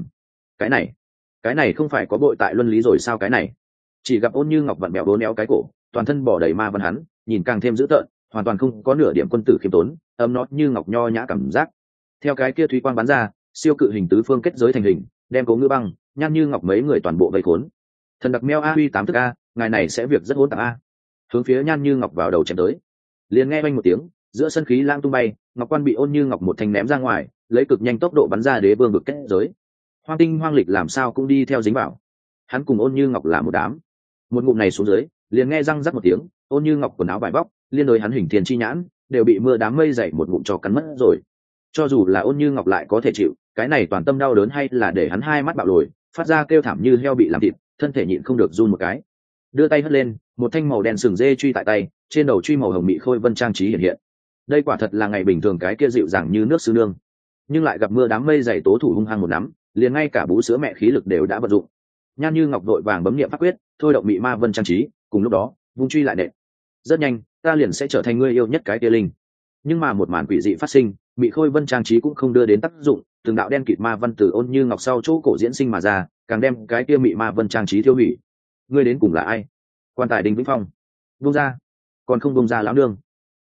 Cái này không phải có bội tại luân lý rồi sao? Cái này chỉ gặp Ôn Như Ngọc vặn bẹo đốn éo cái cổ, toàn thân bỏ đầy ma văn, hắn nhìn càng thêm dữ tợn, hoàn toàn không có nửa điểm quân tử khiêm tốn, ấm nó như ngọc nho nhã cảm giác. Theo cái kia thúy quang bắn ra, siêu cự hình tứ phương kết giới thành hình, đem Cố Ngữ băng, Nhan Như Ngọc mấy người toàn bộ vây khốn. Thần đặc meo a huy tám thức a, ngài này sẽ việc rất hỗn tạp a. Hướng phía Nhan Như Ngọc vào đầu chém tới. Liền nghe oanh một tiếng, giữa sân khí lang tung bay, ngọc quan bị Ôn Như Ngọc một thanh ném ra ngoài, lấy cực nhanh tốc độ bắn ra Đế Vương vực kết giới. Hoang Tinh Hoang Lịch làm sao cũng đi theo dính vào. Hắn cùng Ôn Như Ngọc là một đám. Một ngụm này xuống dưới, liền nghe răng rắc một tiếng, Ôn Như Ngọc quần áo vải bóc, liên đối hắn hình thiên chi nhãn đều bị mưa đám mây dày một ngụm cho cắn mất rồi. Cho dù là Ôn Như Ngọc lại có thể chịu, cái này toàn tâm đau đớn hay là để hắn hai mắt bạo lồi, phát ra kêu thảm như heo bị làm thịt, thân thể nhịn không được run một cái. Đưa tay hất lên, một thanh màu đen sừng dê truy tại tay, trên đầu truy màu hồng mị khôi vân trang trí hiện hiện. Đây quả thật là ngày bình thường cái kia dịu dàng như nước sư nương, nhưng lại gặp mưa đám mây dày tố thủ hung hăng một nắm, liền ngay cả bú sữa mẹ khí lực đều đã vận dụng. Nhan Như Ngọc vội vàng bấm niệm pháp quyết, thôi động mị ma vân trang trí, cùng lúc đó vung truy lại nện. Rất nhanh, ta liền sẽ trở thành ngươi yêu nhất cái kia linh. Nhưng mà một màn quỷ dị phát sinh, mị khôi vân trang trí cũng không đưa đến tác dụng, từng đạo đen kịt ma văn từ Ôn Như Ngọc sau chỗ cổ diễn sinh mà ra, càng đem cái kia mị ma vân trang trí tiêu hủy. Ngươi đến cùng là ai? Quan tài Đinh Vĩnh Phong. Buông ra. Còn không buông ra lão nương.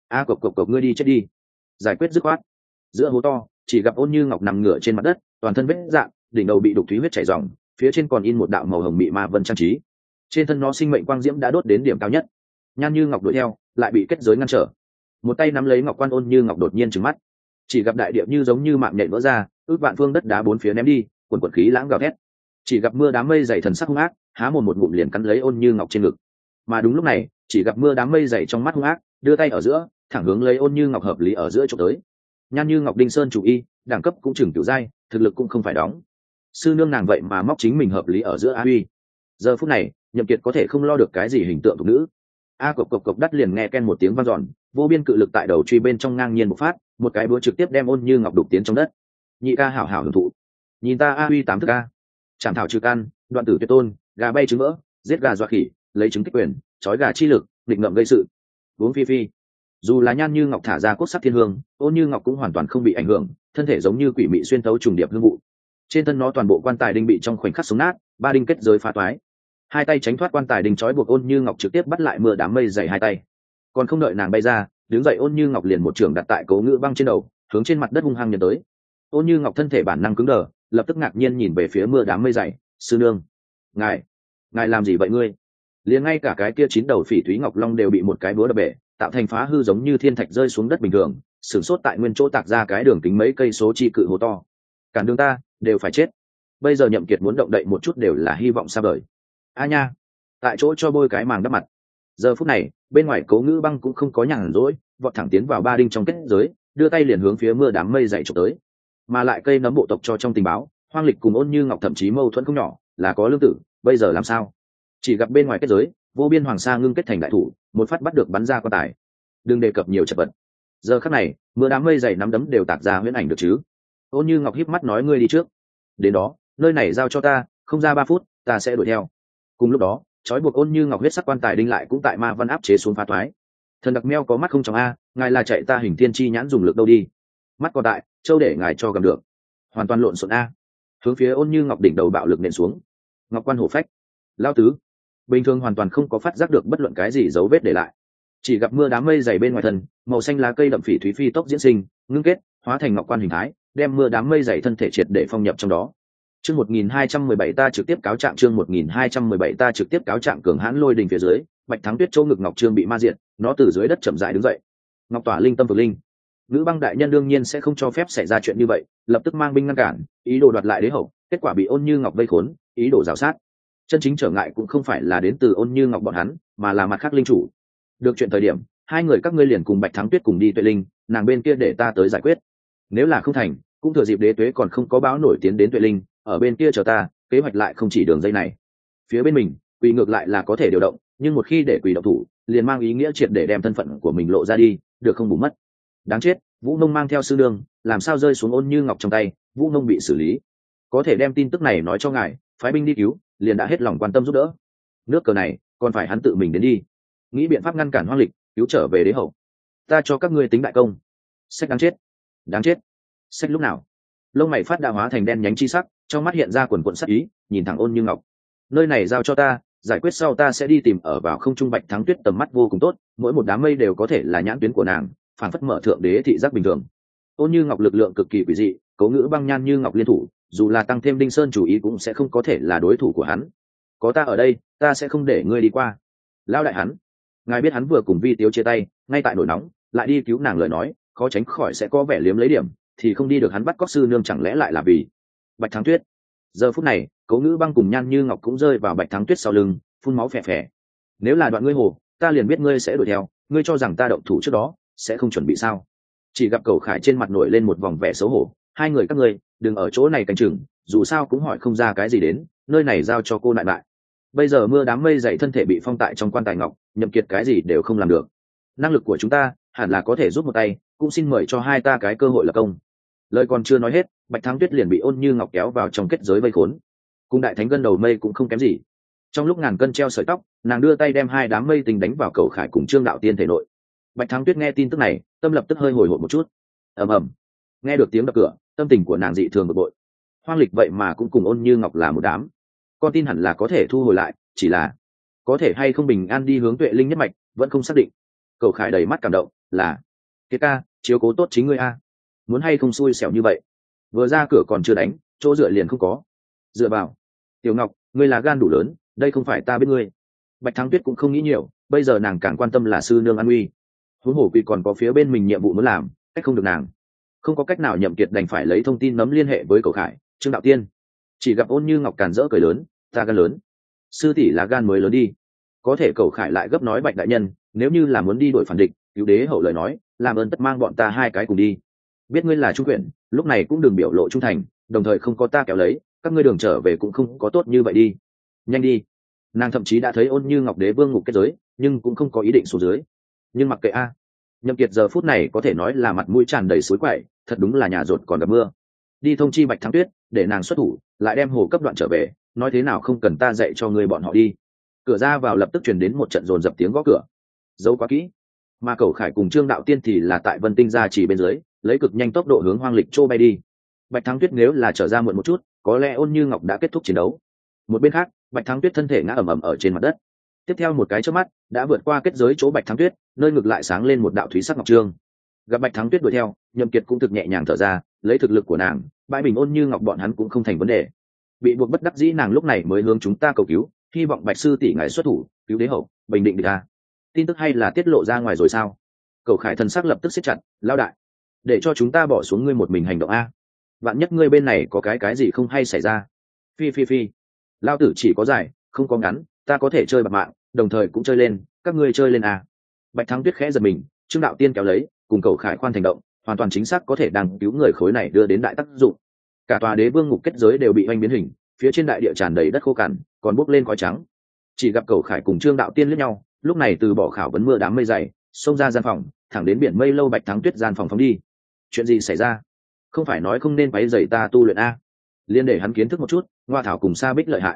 Cộc ngươi đi chết đi. Giải quyết dứt khoát. Giữa hố to, chỉ gặp Ôn Như Ngọc nằm ngửa trên mặt đất, toàn thân vết rạn, đỉnh đầu bị đục thúy huyết chảy ròng, phía trên còn in một đạo màu hồng mị ma vân trang trí. Trên thân nó sinh mệnh quang diễm đã đốt đến điểm cao nhất. Nhan Như Ngọc đuổi theo, lại bị kết giới ngăn trở. Một tay nắm lấy ngọc quan, Ôn Như Ngọc đột nhiên trừng mắt, chỉ gặp đại địa như giống như mạng nhện vỡ ra, ước vạn phương đất đá bốn phía ném đi, quần quần khí lãng gào thét. Chỉ gặp mưa đám mây dày thần sắc hung ác, há mồm một ngụm liền cắn lấy Ôn Như Ngọc trên ngực. Mà đúng lúc này, chỉ gặp mưa đám mây dày trong mắt hung ác, đưa tay ở giữa, thẳng hướng lấy Ôn Như Ngọc hợp lý ở giữa chụp tới. Nhan Như Ngọc Đinh Sơn chủ y, đẳng cấp cũng chừng tiểu giai, thực lực cũng không phải đóng. Sư nương nàng vậy mà móc chính mình hợp lý ở giữa a uy. Giờ phút này, Nhậm Kiệt có thể không lo được cái gì hình tượng thuộc nữ. Cộc đắt liền nghe ken một tiếng vang dọn, vô biên cự lực tại đầu truy bên trong ngang nhiên bộc phát, một cái búa trực tiếp đem Ôn Như Ngọc đục tiến trong đất. Nhị ca hảo hảo hưởng thụ. Nhìn ta a uy tám thức a. Chảm thảo trừ căn, đoạn tử tuyệt tôn, gà bay trứng mỡ, giết gà dọa khỉ, lấy trứng kích quyền, chói gà chi lực, định ngậm gây sự. Uống phi phi. Dù là Nhan Như Ngọc thả ra cốt sắc thiên hương, Ôn Như Ngọc cũng hoàn toàn không bị ảnh hưởng, thân thể giống như quỷ mị xuyên thấu trùng điệp hương vụ. Trên thân nó toàn bộ quan tài đinh bị trong khoảnh khắc sống nát, ba đinh kết giới phá toái. Hai tay tránh thoát quan tài đinh trói buộc, Ôn Như Ngọc trực tiếp bắt lại mưa đám mây dày hai tay. Còn không đợi nàng bay ra, đứng dậy Ôn Như Ngọc liền một trường đặt tại Cố Ngữ băng trên đầu, hướng trên mặt đất hung hăng nhấn tới. Ôn Như Ngọc thân thể bản năng cứng đờ, lập tức ngạc nhiên nhìn về phía mưa đám mây dày, sư nương, ngài làm gì vậy ngươi? Liền ngay cả cái kia chín đầu phỉ thúy ngọc long đều bị một cái búa đập bể, tạo thành phá hư giống như thiên thạch rơi xuống đất bình thường, sửng sốt tại nguyên chỗ tạc ra cái đường kính mấy cây số chi cự hố to. Cản đường ta, đều phải chết. Bây giờ Nhậm Kiệt muốn động đậy một chút đều là hy vọng xa vời. A nha, tại chỗ cho bôi cái màng đắp mặt. Giờ phút này, bên ngoài Cố Ngữ băng cũng không có nhàn rỗi, vọt thẳng tiến vào ba đinh trong kết giới, đưa tay liền hướng phía mưa đám mây dày chụp tới. Mà lại cây nấm bộ tộc cho trong tình báo, Hoang Lịch cùng Ôn Như Ngọc thậm chí mâu thuẫn không nhỏ, là có lương tử, bây giờ làm sao? Chỉ gặp bên ngoài kết giới, vô biên hoàng sa ngưng kết thành đại thủ, một phát bắt được bắn ra quan tài. Đừng đề cập nhiều chật vật. Giờ khắc này, mưa đám mây dày nắm đấm đều tạc ra huyễn ảnh được chứ? Ôn Như Ngọc híp mắt nói, ngươi đi trước. Đến đó, nơi này giao cho ta, không ra 3 phút, ta sẽ đuổi theo. Cùng lúc đó, trói buộc Ôn Như Ngọc huyết sắc quan tài đinh lại cũng tại ma văn áp chế xuống phá toái. Thần đặc meo có mắt không trong a, ngài là chạy ta hình thiên chi nhãn dùng lực đâu đi, mắt còn đại châu để ngài cho cầm được, hoàn toàn lộn xộn a. Hướng phía Ôn Như Ngọc đỉnh đầu bạo lực nện xuống. Ngọc quan hổ phách, lao tứ bình thường hoàn toàn không có phát giác được bất luận cái gì dấu vết để lại, chỉ gặp mưa đám mây dày bên ngoài thân, màu xanh lá cây đậm phỉ thúy phi tốc diễn sinh ngưng kết hóa thành ngọc quan hình thái, đem mưa đám mây dày thân thể triệt để phong nhập trong đó. Chương 1217 ta trực tiếp cáo trạng, chương 1217 ta trực tiếp cáo trạng. Cường hãn lôi đình phía dưới, Bạch Thắng Tuyết chỗ ngực Ngọc Trương bị ma diệt, nó từ dưới đất chậm rãi đứng dậy. Ngọc tỏa linh tâm vực linh, Nữ Băng đại nhân đương nhiên sẽ không cho phép xảy ra chuyện như vậy, lập tức mang binh ngăn cản, ý đồ đoạt lại đế hậu, kết quả bị Ôn Như Ngọc vây khốn, ý đồ rào sát. Chân chính trở ngại cũng không phải là đến từ Ôn Như Ngọc bọn hắn, mà là mặt khác linh chủ. Được chuyện thời điểm, hai người các ngươi liền cùng Bạch Thắng Tuyết cùng đi Tuệ Linh, nàng bên kia để ta tới giải quyết. Nếu là không thành, cũng thừa dịp đế tuế còn không có báo nổi tiến đến Tuệ Linh, ở bên kia chờ ta, kế hoạch lại không chỉ đường dây này. Phía bên mình, quỷ ngược lại là có thể điều động, nhưng một khi để quỷ động thủ, liền mang ý nghĩa triệt để đem thân phận của mình lộ ra đi, được không bù mất. Đáng chết, Vũ Nông mang theo sư nương, làm sao rơi xuống Ôn Như Ngọc trong tay, Vũ Nông bị xử lý. Có thể đem tin tức này nói cho ngài, phái binh đi cứu, liền đã hết lòng quan tâm giúp đỡ. Nước cờ này, còn phải hắn tự mình đến đi. Nghĩ biện pháp ngăn cản Hoang Lịch, cứu trở về đế hậu. Ta cho các ngươi tính đại công. Sách đáng chết, đáng chết. Sách lúc nào? Lông mày phát đã hóa thành đen nhánh chi sắc, trong mắt hiện ra quần quần sắc ý, nhìn thẳng Ôn Như Ngọc. Nơi này giao cho ta, giải quyết sau ta sẽ đi tìm ở vào không trung. Bạch Thắng Tuyết tầm mắt vô cùng tốt, mỗi một đám mây đều có thể là nhãn tuyến của nàng, phản phất mở thượng đế thị giác bình thường. Ôn Như Ngọc lực lượng cực kỳ quỷ dị, Cố Ngữ Băng Nhan Như Ngọc liên thủ, dù là tăng thêm Đinh Sơn chủ ý cũng sẽ không có thể là đối thủ của hắn. Có ta ở đây, ta sẽ không để ngươi đi qua. Lao đại hắn, ngài biết hắn vừa cùng Vi Tiếu chia tay, ngay tại nổi nóng, lại đi cứu nàng lời nói, khó tránh khỏi sẽ có vẻ liếm lấy điểm, thì không đi được hắn bắt cóc sư nương chẳng lẽ lại là vì Bạch Thắng Tuyết. Giờ phút này, Cố Ngữ Băng cùng Nhan Như Ngọc cũng rơi vào Bạch Thắng Tuyết sau lưng, phun máu phè phè. Nếu là đoạn ngươi hồ, ta liền biết ngươi sẽ đuổi theo, ngươi cho rằng ta động thủ trước đó sẽ không chuẩn bị sao? Chỉ gặp Cầu Khải trên mặt nổi lên một vòng vẻ xấu hổ, hai người các ngươi đừng ở chỗ này canh chừng, dù sao cũng hỏi không ra cái gì đến, nơi này giao cho cô nại lại. Bây giờ mưa đám mây dày thân thể bị phong tại trong quan tài ngọc, Nhậm Kiệt cái gì đều không làm được. Năng lực của chúng ta hẳn là có thể giúp một tay, cũng xin mời cho hai ta cái cơ hội lập công. Lời còn chưa nói hết, Bạch Thắng Tuyết liền bị Ôn Như Ngọc kéo vào trong kết giới vây khốn. Cung đại thánh gân đầu mây cũng không kém gì. Trong lúc ngàn cân treo sợi tóc, nàng đưa tay đem hai đám mây tình đánh vào Cầu Khải cùng Trương Đạo Tiên thể nội. Bạch Thắng Tuyết nghe tin tức này, tâm lập tức hơi hồi hộp một chút. ầm ầm, nghe được tiếng đập cửa, tâm tình của nàng dị thường bực bội. Hoang Lịch vậy mà cũng cùng Ôn Như Ngọc là một đám. Con tin hẳn là có thể thu hồi lại, chỉ là có thể hay không bình an đi hướng Tuệ Linh nhất mạch, vẫn không xác định. Cầu Khải đầy mắt cảm động, là Kiệt ca, chiếu cố tốt chính ngươi a. Muốn hay không xui xẻo như vậy, vừa ra cửa còn chưa đánh, chỗ dựa liền không có. Dựa vào, Tiểu Ngọc, ngươi là gan đủ lớn, đây không phải ta biết ngươi. Bạch Thắng Tuyết cũng không nghĩ nhiều, bây giờ nàng càng quan tâm là sư nương an uy. Huống hồ quỷ còn có phía bên mình nhiệm vụ muốn làm, cách không được nàng. Không có cách nào, Nhậm Kiệt đành phải lấy thông tin nấm liên hệ với Cầu Khải, Trương Đạo Tiên. Chỉ gặp Ôn Như Ngọc càn rỡ cười lớn, ta gan lớn, sư tỷ là gan mới lớn đi. Có thể Cầu Khải lại gấp nói, Bạch đại nhân, nếu như là muốn đi đuổi phản địch, cứu đế hậu lời nói, làm ơn tất mang bọn ta hai cái cùng đi. Biết ngươi là trung quyển, lúc này cũng đừng biểu lộ trung thành, đồng thời không có ta kéo lấy, các ngươi đường trở về cũng không có tốt như vậy đi. Nhanh đi. Nàng thậm chí đã thấy Ôn Như Ngọc đế vương ngục kết giới, nhưng cũng không có ý định xuống dưới. Nhưng mặc kệ a. Nhậm Kiệt giờ phút này có thể nói là mặt mũi tràn đầy suối quậy, thật đúng là nhà rột còn gặp mưa. Đi thông chi Bạch Thắng Tuyết, để nàng xuất thủ, lại đem hồ cấp đoạn trở về, nói thế nào không cần ta dạy cho ngươi bọn họ đi. Cửa ra vào lập tức truyền đến một trận dồn dập tiếng gõ cửa. Giấu quá kỹ. Mà Cầu Khải cùng Trương Đạo Tiên thì là tại Vân Tinh gia chỉ bên dưới, lấy cực nhanh tốc độ hướng Hoang Lịch Châu bay đi. Bạch Thắng Tuyết nếu là trở ra muộn một chút, có lẽ Ôn Như Ngọc đã kết thúc chiến đấu. Một bên khác, Bạch Thắng Tuyết thân thể ngã ầm ầm ở trên mặt đất. Tiếp theo một cái chớp mắt, đã vượt qua kết giới chỗ Bạch Thắng Tuyết, nơi ngực lại sáng lên một đạo thúy sắc ngọc trương. Gặp Bạch Thắng Tuyết đuổi theo, Nhậm Kiệt cũng thực nhẹ nhàng thở ra, lấy thực lực của nàng, bãi bình Ôn Như Ngọc bọn hắn cũng không thành vấn đề. Bị buộc bất đắc dĩ, nàng lúc này mới hướng chúng ta cầu cứu, hy vọng Bạch sư tỷ ngài xuất thủ, cứu đế hậu, bình định được a. Tin tức hay là tiết lộ ra ngoài rồi sao? Cầu Khải thần sắc lập tức siết chặt, lao đại, để cho chúng ta bỏ xuống ngươi một mình hành động a. Vạn nhất ngươi bên này có cái gì không hay xảy ra. Phi, lao tử chỉ có dài, không có ngắn, ta có thể chơi bạc mạng, đồng thời cũng chơi lên, các ngươi chơi lên a. Bạch Thắng Tuyết khẽ giật mình, Trương Đạo Tiên kéo lấy, cùng Cầu Khải khoan thành động, hoàn toàn chính xác có thể đang cứu người khối này đưa đến đại tác dụng. Cả tòa đế vương ngục kết giới đều bị hoành biến hình, phía trên đại địa tràn đầy đất khô cằn, còn bốc lên khói trắng. Chỉ gặp Cầu Khải cùng Trương Đạo Tiên liếc nhau, lúc này từ bỏ khảo vấn mưa đám mây dày, xông ra gian phòng, thẳng đến biển mây lâu Bạch Thắng Tuyết gian phòng phóng đi. Chuyện gì xảy ra? Không phải nói không nên quấy rầy ta tu luyện a? Liên để hắn kiến thức một chút, Ngoa Thảo cùng Sa Bích lợi hại.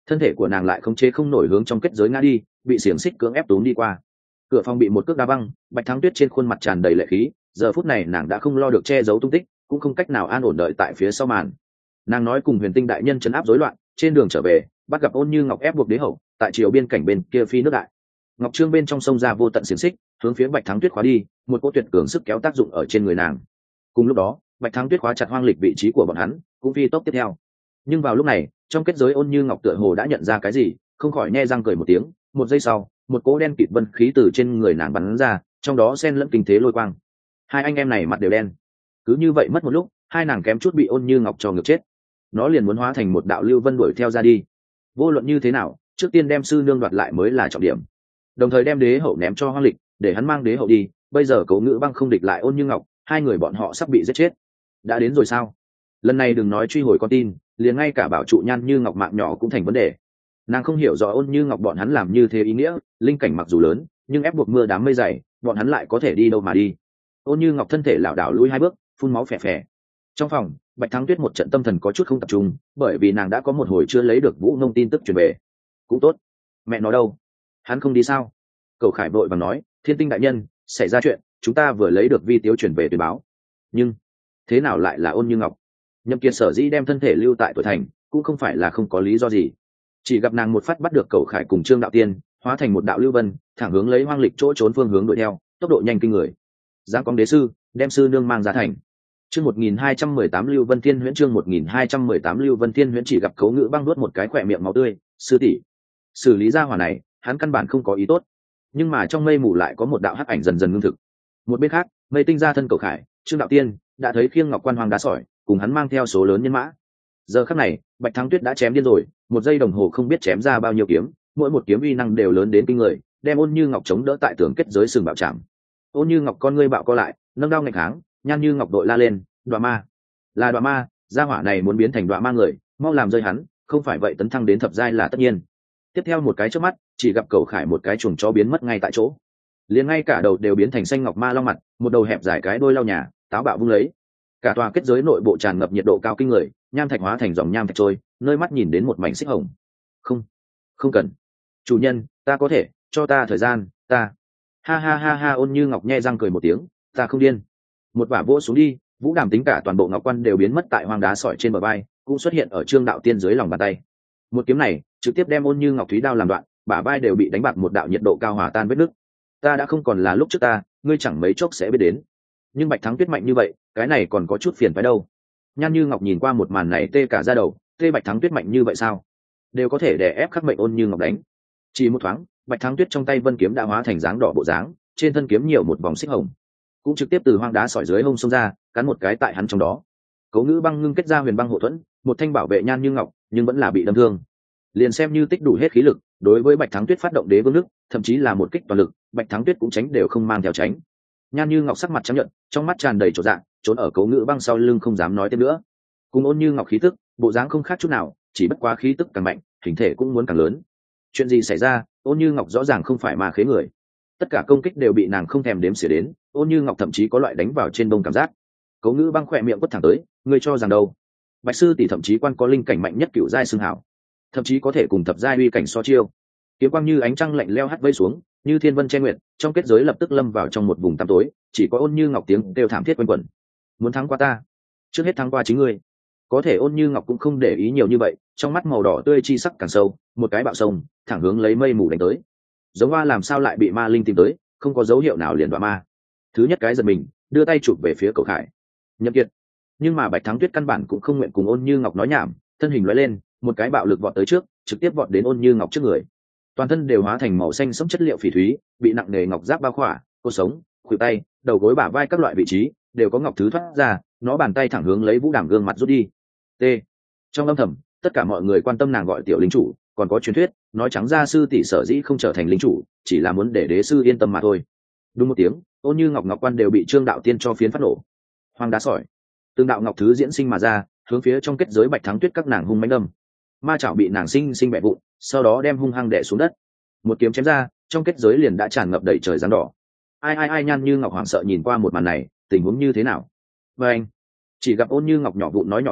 thân thể của nàng lại khống chế không nổi hướng trong kết giới ngã đi, bị xiềng xích cưỡng ép túm đi qua. Cửa phòng bị một cước đá văng, Bạch Thắng Tuyết trên khuôn mặt tràn đầy lệ khí, giờ phút này nàng đã không lo được che giấu tung tích, cũng không cách nào an ổn đợi tại phía sau màn. Nàng nói cùng Huyền Tinh đại nhân trấn áp rối loạn, trên đường trở về bắt gặp Ôn Như Ngọc ép buộc đế hậu tại triều biên cảnh bên kia phi nước đại. Ngọc Trương bên trong sông ra vô tận xiềng xích, hướng phía Bạch Thắng Tuyết khóa đi, một cỗ tuyệt cường sức kéo tác dụng ở trên người nàng. Cùng lúc đó, Bạch Thắng Tuyết khóa chặt Hoang Lịch vị trí của bọn hắn, cũng phi tốc tiếp theo. Nhưng vào lúc này, trong kết giới Ôn Như Ngọc tựa hồ đã nhận ra cái gì, không khỏi nhe răng cười một tiếng. Một giây sau, một cỗ đen kịt vân khí từ trên người nàng bắn ra, trong đó xen lẫn kinh thế lôi quang. Hai anh em này mặt đều đen. Cứ như vậy mất một lúc, hai nàng kém chút bị Ôn Như Ngọc cho ngược chết. Nó liền muốn hóa thành một đạo lưu vân đuổi theo ra đi. Vô luận như thế nào, trước tiên đem sư nương đoạt lại mới là trọng điểm. Đồng thời đem đế hậu ném cho Hoang Lịch, để hắn mang đế hậu đi. Bây giờ Cố Ngữ Băng không địch lại Ôn Như Ngọc, hai người bọn họ sắp bị giết chết. Đã đến rồi sao? Lần này đừng nói truy hồi con tin, liền ngay cả bảo trụ Nhan Như Ngọc mạng nhỏ cũng thành vấn đề. Nàng không hiểu rõ Ôn Như Ngọc bọn hắn làm như thế ý nghĩa, linh cảnh mặc dù lớn, nhưng ép buộc mưa đám mây dày, bọn hắn lại có thể đi đâu mà đi. Ôn Như Ngọc thân thể lảo đảo lùi hai bước, phun máu phè phè. Trong phòng, Bạch Thắng Tuyết một trận tâm thần có chút không tập trung, bởi vì nàng đã có một hồi chưa lấy được Vũ Nông tin tức truyền về. Cũng tốt. Mẹ nó đâu? Hắn không đi sao? Cẩu Khải vội vàng nói, Thiên Tinh đại nhân, xảy ra chuyện, chúng ta vừa lấy được vi tiếu truyền về tuyên báo. Nhưng thế nào lại là Ôn Như Ngọc? Nhậm Kiệt sở dĩ đem thân thể lưu tại tuổi thành, cũng không phải là không có lý do gì. Chỉ gặp nàng một phát bắt được Cẩu Khải cùng Trương Đạo Tiên, hóa thành một đạo lưu vân, thẳng hướng lấy Hoang Lịch chỗ trốn phương hướng đuổi theo, tốc độ nhanh kinh người. Giáng Công đế sư, đem sư nương mang ra thành. Chương 1218 Lưu Vân Thiên Huyễn, chương 1218 Lưu Vân Thiên Huyễn. Chỉ gặp Cố Ngữ Băng nuốt một cái khỏe miệng máu tươi, sư tỷ, xử lý ra hỏa này, hắn căn bản không có ý tốt. Nhưng mà trong mây mù lại có một đạo hắc ảnh dần dần ngưng thực. Một bên khác, Mây Tinh ra thân Cẩu Khải, Trương Đạo Tiên đã thấy Khiêng Ngọc Quan Hoàng đá sỏi, cùng hắn mang theo số lớn nhân mã. Giờ khắc này, Bạch Thắng Tuyết đã chém điên rồi, một giây đồng hồ không biết chém ra bao nhiêu kiếm, mỗi một kiếm uy năng đều lớn đến kinh người, đem Ôn Như Ngọc chống đỡ tại tường kết giới sừng bạo chạm. Ôn Như Ngọc con ngươi bạo co lại, nâng đao nghịch kháng, Nhan Như Ngọc đội la lên, Đoạ Ma, là Đoạ Ma, gia hỏa này muốn biến thành Đoạ Ma người, mau làm rơi hắn, không phải vậy tấn thăng đến thập giai là tất nhiên. Tiếp theo một cái chớp mắt, chỉ gặp Cẩu Khải một cái chuồng chó biến mất ngay tại chỗ, liền ngay cả đầu đều biến thành xanh ngọc ma long mặt, một đầu hẹp dài cái đôi lau nhà, táo bạo vung lấy. Cả tòa kết giới nội bộ tràn ngập nhiệt độ cao kinh người, nham thạch hóa thành dòng nham thạch trôi, nơi mắt nhìn đến một mảnh xích hồng. Không, không cần, chủ nhân, ta có thể, cho ta thời gian, ta. Ha ha ha ha. Ôn Như Ngọc nhe răng cười một tiếng, ta không điên. Một bả vỗ xuống đi, Vũ Đàm tính cả toàn bộ ngọc quan đều biến mất tại hoang đá sỏi trên bờ vai, cũng xuất hiện ở Trương Đạo Tiên dưới lòng bàn tay. Một kiếm này trực tiếp đem Ôn Như Ngọc thúy đao làm đoạn, bả vai đều bị đánh bạc một đạo nhiệt độ cao hòa tan vết nứt. Ta đã không còn là lúc trước ta, ngươi chẳng mấy chốc sẽ biết đến. Nhưng Bạch Thắng Tuyết mạnh như vậy, cái này còn có chút phiền phải đâu. Nhan Như Ngọc nhìn qua một màn này tê cả da đầu, tê Bạch Thắng Tuyết mạnh như vậy sao? Đều có thể đè ép khắc mệnh Ôn Như Ngọc đánh. Chỉ một thoáng, Bạch Thắng Tuyết trong tay vân kiếm đã hóa thành dáng đỏ bộ dáng, trên thân kiếm nhiều một vòng xích hồng, cũng trực tiếp từ hoang đá sỏi dưới hông xông ra, cắn một cái tại hắn trong đó. Cố Ngữ Băng ngưng kết ra huyền băng hộ thuẫn, một thanh bảo vệ Nhan Như Ngọc, nhưng vẫn là bị đâm thương. Liền xem như tích đủ hết khí lực, đối với Bạch Thắng Tuyết phát động đế vương nước, thậm chí là một kích toàn lực, Bạch Thắng Tuyết cũng tránh đều không mang theo tránh. Nhan Như Ngọc sắc mặt trắng nhợt, trong mắt tràn đầy chột dạ, trốn ở Cố Ngữ Băng sau lưng không dám nói thêm nữa. Cùng Ôn Như Ngọc khí tức, bộ dáng không khác chút nào, chỉ bất quá khí tức càng mạnh, hình thể cũng muốn càng lớn. Chuyện gì xảy ra? Ôn Như Ngọc rõ ràng không phải ma khế người, tất cả công kích đều bị nàng không thèm đếm xỉa đến. Ôn Như Ngọc thậm chí có loại đánh vào trên đông cảm giác. Cố Ngữ Băng khỏe miệng quất thẳng tới, ngươi cho rằng đâu? Bạch sư tỷ thậm chí quan có linh cảnh mạnh nhất cửu giai xưng hảo, thậm chí có thể cùng thập giai uy cảnh so chiêu. Kiếm quang như ánh trăng lạnh leo hắt vây xuống, như thiên vân che nguyệt, trong kết giới lập tức lâm vào trong một vùng tăm tối, chỉ có Ôn Như Ngọc tiếng kêu thảm thiết quanh quẩn. Muốn thắng qua ta, trước hết thắng qua chính ngươi. Có thể Ôn Như Ngọc cũng không để ý nhiều như vậy, trong mắt màu đỏ tươi chi sắc càng sâu, một cái bạo sông thẳng hướng lấy mây mù đánh tới. Giống hoa làm sao lại bị ma linh tìm tới, không có dấu hiệu nào liền đoạ ma. Thứ nhất cái giật mình, đưa tay chụp về phía Cẩu Khải. Nhậm Kiệt. Nhưng mà Bạch Thắng Tuyết căn bản cũng không nguyện cùng Ôn Như Ngọc nói nhảm, thân hình lóe lên, một cái bạo lực vọt tới trước, trực tiếp vọt đến Ôn Như Ngọc trước người. Toàn thân đều hóa thành màu xanh sẫm chất liệu phỉ thúy, bị nặng nề ngọc giáp bao khỏa, cột sống, khuỷu tay, đầu gối bả vai các loại vị trí đều có ngọc thứ thoát ra, nó bàn tay thẳng hướng lấy Vũ Đàm gương mặt rút đi. T. Trong âm thầm, tất cả mọi người quan tâm nàng gọi tiểu linh chủ, còn có truyền thuyết nói trắng ra sư tỷ sở dĩ không trở thành linh chủ, chỉ là muốn để đế sư yên tâm mà thôi. Đúng một tiếng, Ôn Như Ngọc ngọc quan đều bị Trương Đạo Tiên cho phiến phát nổ. Hoang đá sỏi, từng đạo ngọc thứ diễn sinh mà ra, hướng phía trong kết giới Bạch Thắng Tuyết các nàng hung mãnh đâm. Ma chảo bị nàng sinh bẻ vụn, sau đó đem hung hăng đè xuống đất. Một kiếm chém ra, trong kết giới liền đã tràn ngập đầy trời giáng đỏ. Ai Nhan Như Ngọc hoảng sợ nhìn qua một màn này, tình huống như thế nào? Và anh chỉ gặp Ôn Như Ngọc nhỏ vụn nói nhỏ lấy,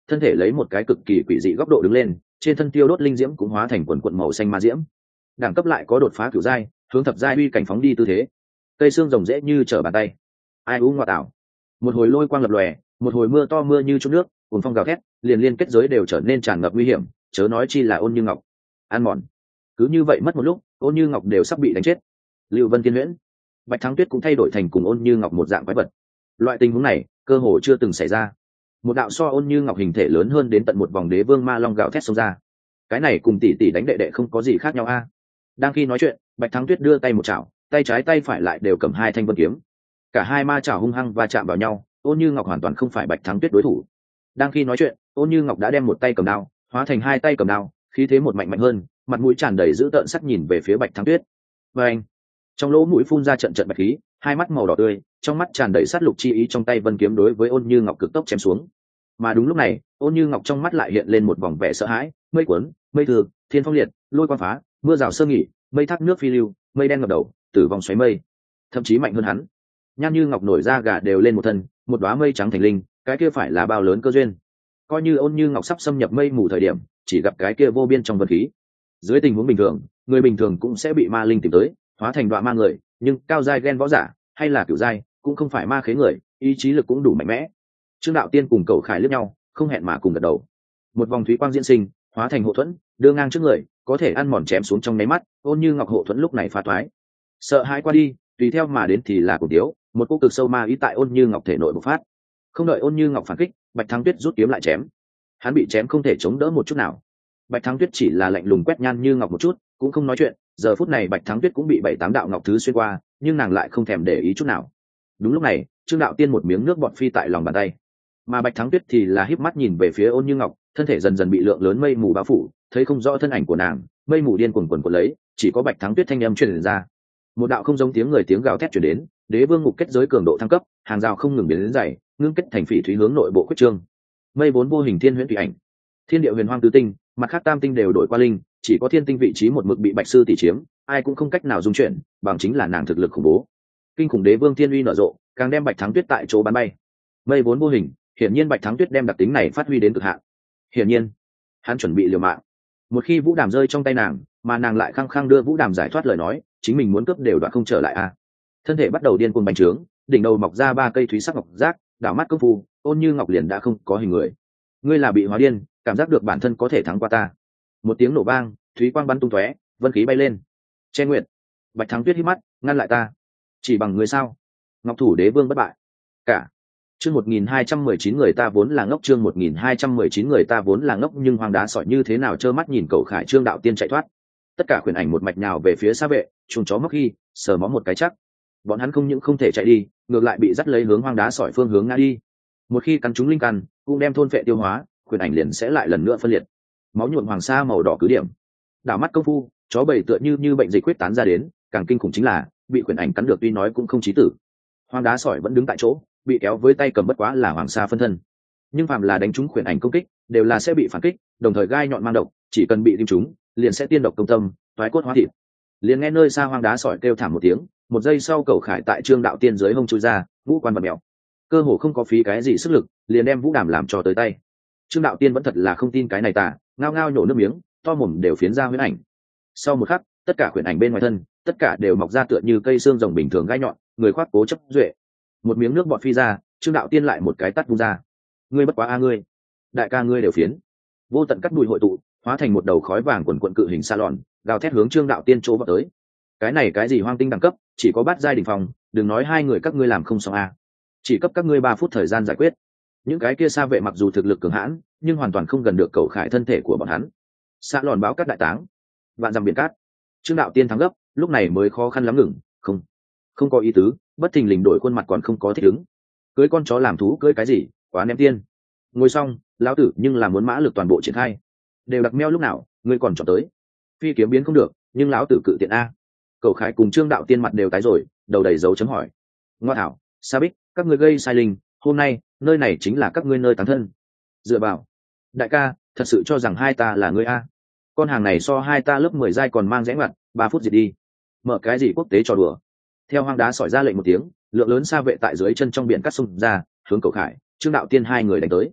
thân thể lấy một cái cực kỳ quỷ dị góc độ đứng lên, trên thân tiêu đốt linh diễm cũng hóa thành quần quận màu xanh ma diễm. Đẳng cấp lại có đột phá cửu giai, hướng thập giai uy cảnh phóng đi tư thế. Cây xương rồng dễ như trở bàn tay. Ai u ngoại tảo. Một hồi lôi quang lập lòe, một hồi mưa to mưa như chút nước, cuồng phong gào thét, liền liên kết giới đều trở nên tràn ngập nguy hiểm, chớ nói chi là Ôn Như Ngọc. Ăn mòn. Cứ như vậy mất một lúc, Ôn Như Ngọc đều sắp bị đánh chết. Lưu Vân Tiên Huyễn, Bạch Thắng Tuyết cũng thay đổi thành cùng Ôn Như Ngọc một dạng quái vật. Loại tình huống này, cơ hồ chưa từng xảy ra. Một đạo so Ôn Như Ngọc hình thể lớn hơn đến tận một vòng đế vương ma long gào thét xông ra. Cái này cùng tỷ tỷ đánh đệ đệ không có gì khác nhau a. Đang khi nói chuyện, Bạch Thắng Tuyết đưa tay một chảo, tay trái tay phải lại đều cầm hai thanh vân kiếm. Cả hai ma chảo hung hăng va chạm vào nhau, Ôn Như Ngọc hoàn toàn không phải Bạch Thắng Tuyết đối thủ. Đang khi nói chuyện, Ôn Như Ngọc đã đem một tay cầm đao hóa thành hai tay cầm đao, khí thế một mạnh mạnh hơn, mặt mũi tràn đầy dữ tợn sắc nhìn về phía Bạch Thắng Tuyết. Và anh, trong lỗ mũi phun ra trận trận bạch khí, hai mắt màu đỏ tươi, trong mắt tràn đầy sát lục chi ý, trong tay vân kiếm đối với Ôn Như Ngọc cực tốc chém xuống. Mà đúng lúc này, Ôn Như Ngọc trong mắt lại hiện lên một vòng vẻ sợ hãi, mây cuốn, mây thường, thiên phong liệt, lôi quang phá, mưa rào sơ nghỉ, mây thác nước phi lưu, mây đen ngập đầu, tử vong xoáy mây, thậm chí mạnh hơn hắn. Nhan Như Ngọc nổi ra gà đều lên một thân, một đóa mây trắng thành linh, cái kia phải là bao lớn cơ duyên. Coi như Ôn Như Ngọc sắp xâm nhập mây mù thời điểm, chỉ gặp cái kia vô biên trong vân khí. Dưới tình huống bình thường, người bình thường cũng sẽ bị ma linh tìm tới, hóa thành đoạn ma người, nhưng cao giai ghen võ giả hay là cửu giai, cũng không phải ma khế người, ý chí lực cũng đủ mạnh mẽ. Trương Đạo Tiên cùng Cẩu Khải liếc nhau, không hẹn mà cùng gật đầu. Một vòng thúy quang diễn sinh, hóa thành hộ thuẫn, đưa ngang trước người, có thể ăn mòn chém xuống trong nháy mắt. Ôn Như Ngọc hộ thuẫn lúc này phá toái. Sợ hãi qua đi, tùy theo mà đến thì là cổ tiếu, một cỗ cực sâu ma ý tại Ôn Như Ngọc thể nội bộc phát. Không đợi Ôn Như Ngọc phản kích, Bạch Thắng Tuyết rút kiếm lại chém. Hắn bị chém không thể chống đỡ một chút nào. Bạch Thắng Tuyết chỉ là lạnh lùng quét Nhan Như Ngọc một chút, cũng không nói chuyện. Giờ phút này Bạch Thắng Tuyết cũng bị 7-8 đạo ngọc thứ xuyên qua, nhưng nàng lại không thèm để ý chút nào. Đúng lúc này, Trương Đạo Tiên một miếng nước bọt phi tại lòng bàn tay, mà Bạch Thắng Tuyết thì là híp mắt nhìn về phía Ôn Như Ngọc, thân thể dần dần bị lượng lớn mây mù bao phủ, thấy không rõ thân ảnh của nàng, mây mù điên cuồng quần quật lấy, chỉ có Bạch Thắng Tuyết thanh âm truyền ra. Một đạo không giống tiếng người tiếng gào thét truyền đến, đế vương ngục kết giới cường độ thăng cấp, hàng rào không ngừng biến đến dày, ngưng kết thành phỉ thúy hướng nội bộ quyết trương. Mây vốn vô hình thiên huyễn tùy ảnh, thiên địa huyền hoang tứ tinh, mặt khác tam tinh đều đổi qua linh, chỉ có thiên tinh vị trí một mực bị Bạch sư tỷ chiếm, ai cũng không cách nào dung chuyển, bằng chính là nàng thực lực khủng bố. Kinh khủng đế vương thiên uy nở rộ, càng đem Bạch Thắng Tuyết tại chỗ bắn bay. Mây vốn vô hình, hiển nhiên Bạch Thắng Tuyết đem đặc tính này phát huy đến cực hạn. Hiển nhiên, hắn chuẩn bị liều mạng. Một khi vũ đàm rơi trong tay nàng, mà nàng lại khăng khăng đưa vũ đàm giải thoát lời nói, chính mình muốn cướp đều đoạn không trở lại a. Thân thể bắt đầu điên cuồng bành trướng, đỉnh đầu mọc ra 3 cây thúy sắc ngọc giác, đảo mắt công phu, Ôn Như Ngọc liền đã không có hình người. Ngươi là bị hóa điên, cảm giác được bản thân có thể thắng qua ta. Một tiếng nổ vang, thúy quang bắn tung tóe, vân khí bay lên. Che Nguyệt, Bạch Thắng Tuyết hít mắt, ngăn lại ta. Chỉ bằng ngươi sao? Ngọc thủ đế vương bất bại. Cả. Chương 1219 người ta vốn là ngốc, chương 1219 người ta vốn là ngốc, nhưng Hoàng Đá Sỏi như thế nào trơ mắt nhìn Cẩu Khải Trương Đạo Tiên chạy thoát. Tất cả khuyển ảnh một mạch nhào về phía xa vệ, chuồng chó móc khi, sờ mó một cái chắc. Bọn hắn không những không thể chạy đi, ngược lại bị dắt lấy hướng Hoàng Đá Sỏi phương hướng ngã đi. Một khi cắn trúng linh căn, cũng đem thôn phệ tiêu hóa, khuyển ảnh liền sẽ lại lần nữa phân liệt. Máu nhuộm hoàng sa màu đỏ cứ điểm. Đảo mắt công phu, chó bầy tựa như bệnh dịch quyết tán ra đến, càng kinh khủng chính là bị khuyển ảnh cắn được tuy nói cũng không chí tử. Hoàng Đá Sỏi vẫn đứng tại chỗ, bị kéo với tay cầm bất quá là hoàng sa phân thân, nhưng phàm là đánh trúng khuyển ảnh công kích đều là sẽ bị phản kích, đồng thời gai nhọn mang độc, chỉ cần bị đâm trúng liền sẽ tiên độc công tâm, toái cốt hóa thịt. Liền nghe nơi xa Hoàng Đá Sỏi kêu thảm một tiếng, một giây sau Cẩu Khải tại Trương Đạo Tiên dưới hông chui ra, ngũ quan bật mèo, cơ hồ không có phí cái gì sức lực liền đem vũ đàm làm cho tới tay. Trương Đạo Tiên vẫn thật là không tin cái này tả, ngao ngao nhổ nước miếng, to mồm đều phiến ra huyễn ảnh. Sau một khắc, tất cả khuyển ảnh bên ngoài thân, tất cả đều mọc ra tựa như cây xương rồng bình thường gai nhọn, người khoác cố chấp duệ. Một miếng nước bọt phi ra, Trương Đạo Tiên lại một cái tát vung ra. Ngươi bất quá a ngươi, đại ca ngươi đều phiến. Vô tận cắt bụi hội tụ, hóa thành một đầu khói vàng quần quận cự hình salon, gào thét hướng Trương Đạo Tiên chỗ vào tới. Cái này cái gì hoang tinh đẳng cấp, chỉ có bát giai đỉnh phòng, đừng nói hai người các ngươi làm không xong a. Chỉ cấp các ngươi 3 phút thời gian giải quyết. Những cái kia xa vệ mặc dù thực lực cường hãn, nhưng hoàn toàn không gần được Cẩu Khải thân thể của bọn hắn. Salon báo cắt đại táng, vạn dặm biển cát. Trương Đạo Tiên thắng gấp, lúc này mới khó khăn lắm ngừng, không có ý tứ, bất thình lình đổi khuôn mặt còn không có thích ứng. Cưới con chó làm thú cưới cái gì, quá ném tiên. Ngồi xong, lão tử nhưng là muốn mã lực toàn bộ triển khai. Đều đặc meo lúc nào, ngươi còn chọn tới. Phi kiếm biến không được, nhưng lão tử cự tiện a. Cẩu Khải cùng Trương Đạo Tiên mặt đều tái rồi, đầu đầy dấu chấm hỏi. Ngoa thảo, Sa Bích, các ngươi gây sai linh, hôm nay, nơi này chính là các ngươi nơi táng thân. Dựa vào. Đại ca, thật sự cho rằng hai ta là ngươi a? Con hàng này so hai ta lớp 10 giai còn mang rẽ ngoặt, 3 phút diệt đi. Mở cái gì quốc tế trò đùa. Theo Hoàng Đá Sỏi ra lệnh một tiếng, lượng lớn xa vệ tại dưới chân trong biển cắt xung ra, hướng Cẩu Khải, Trương Đạo Tiên hai người đánh tới.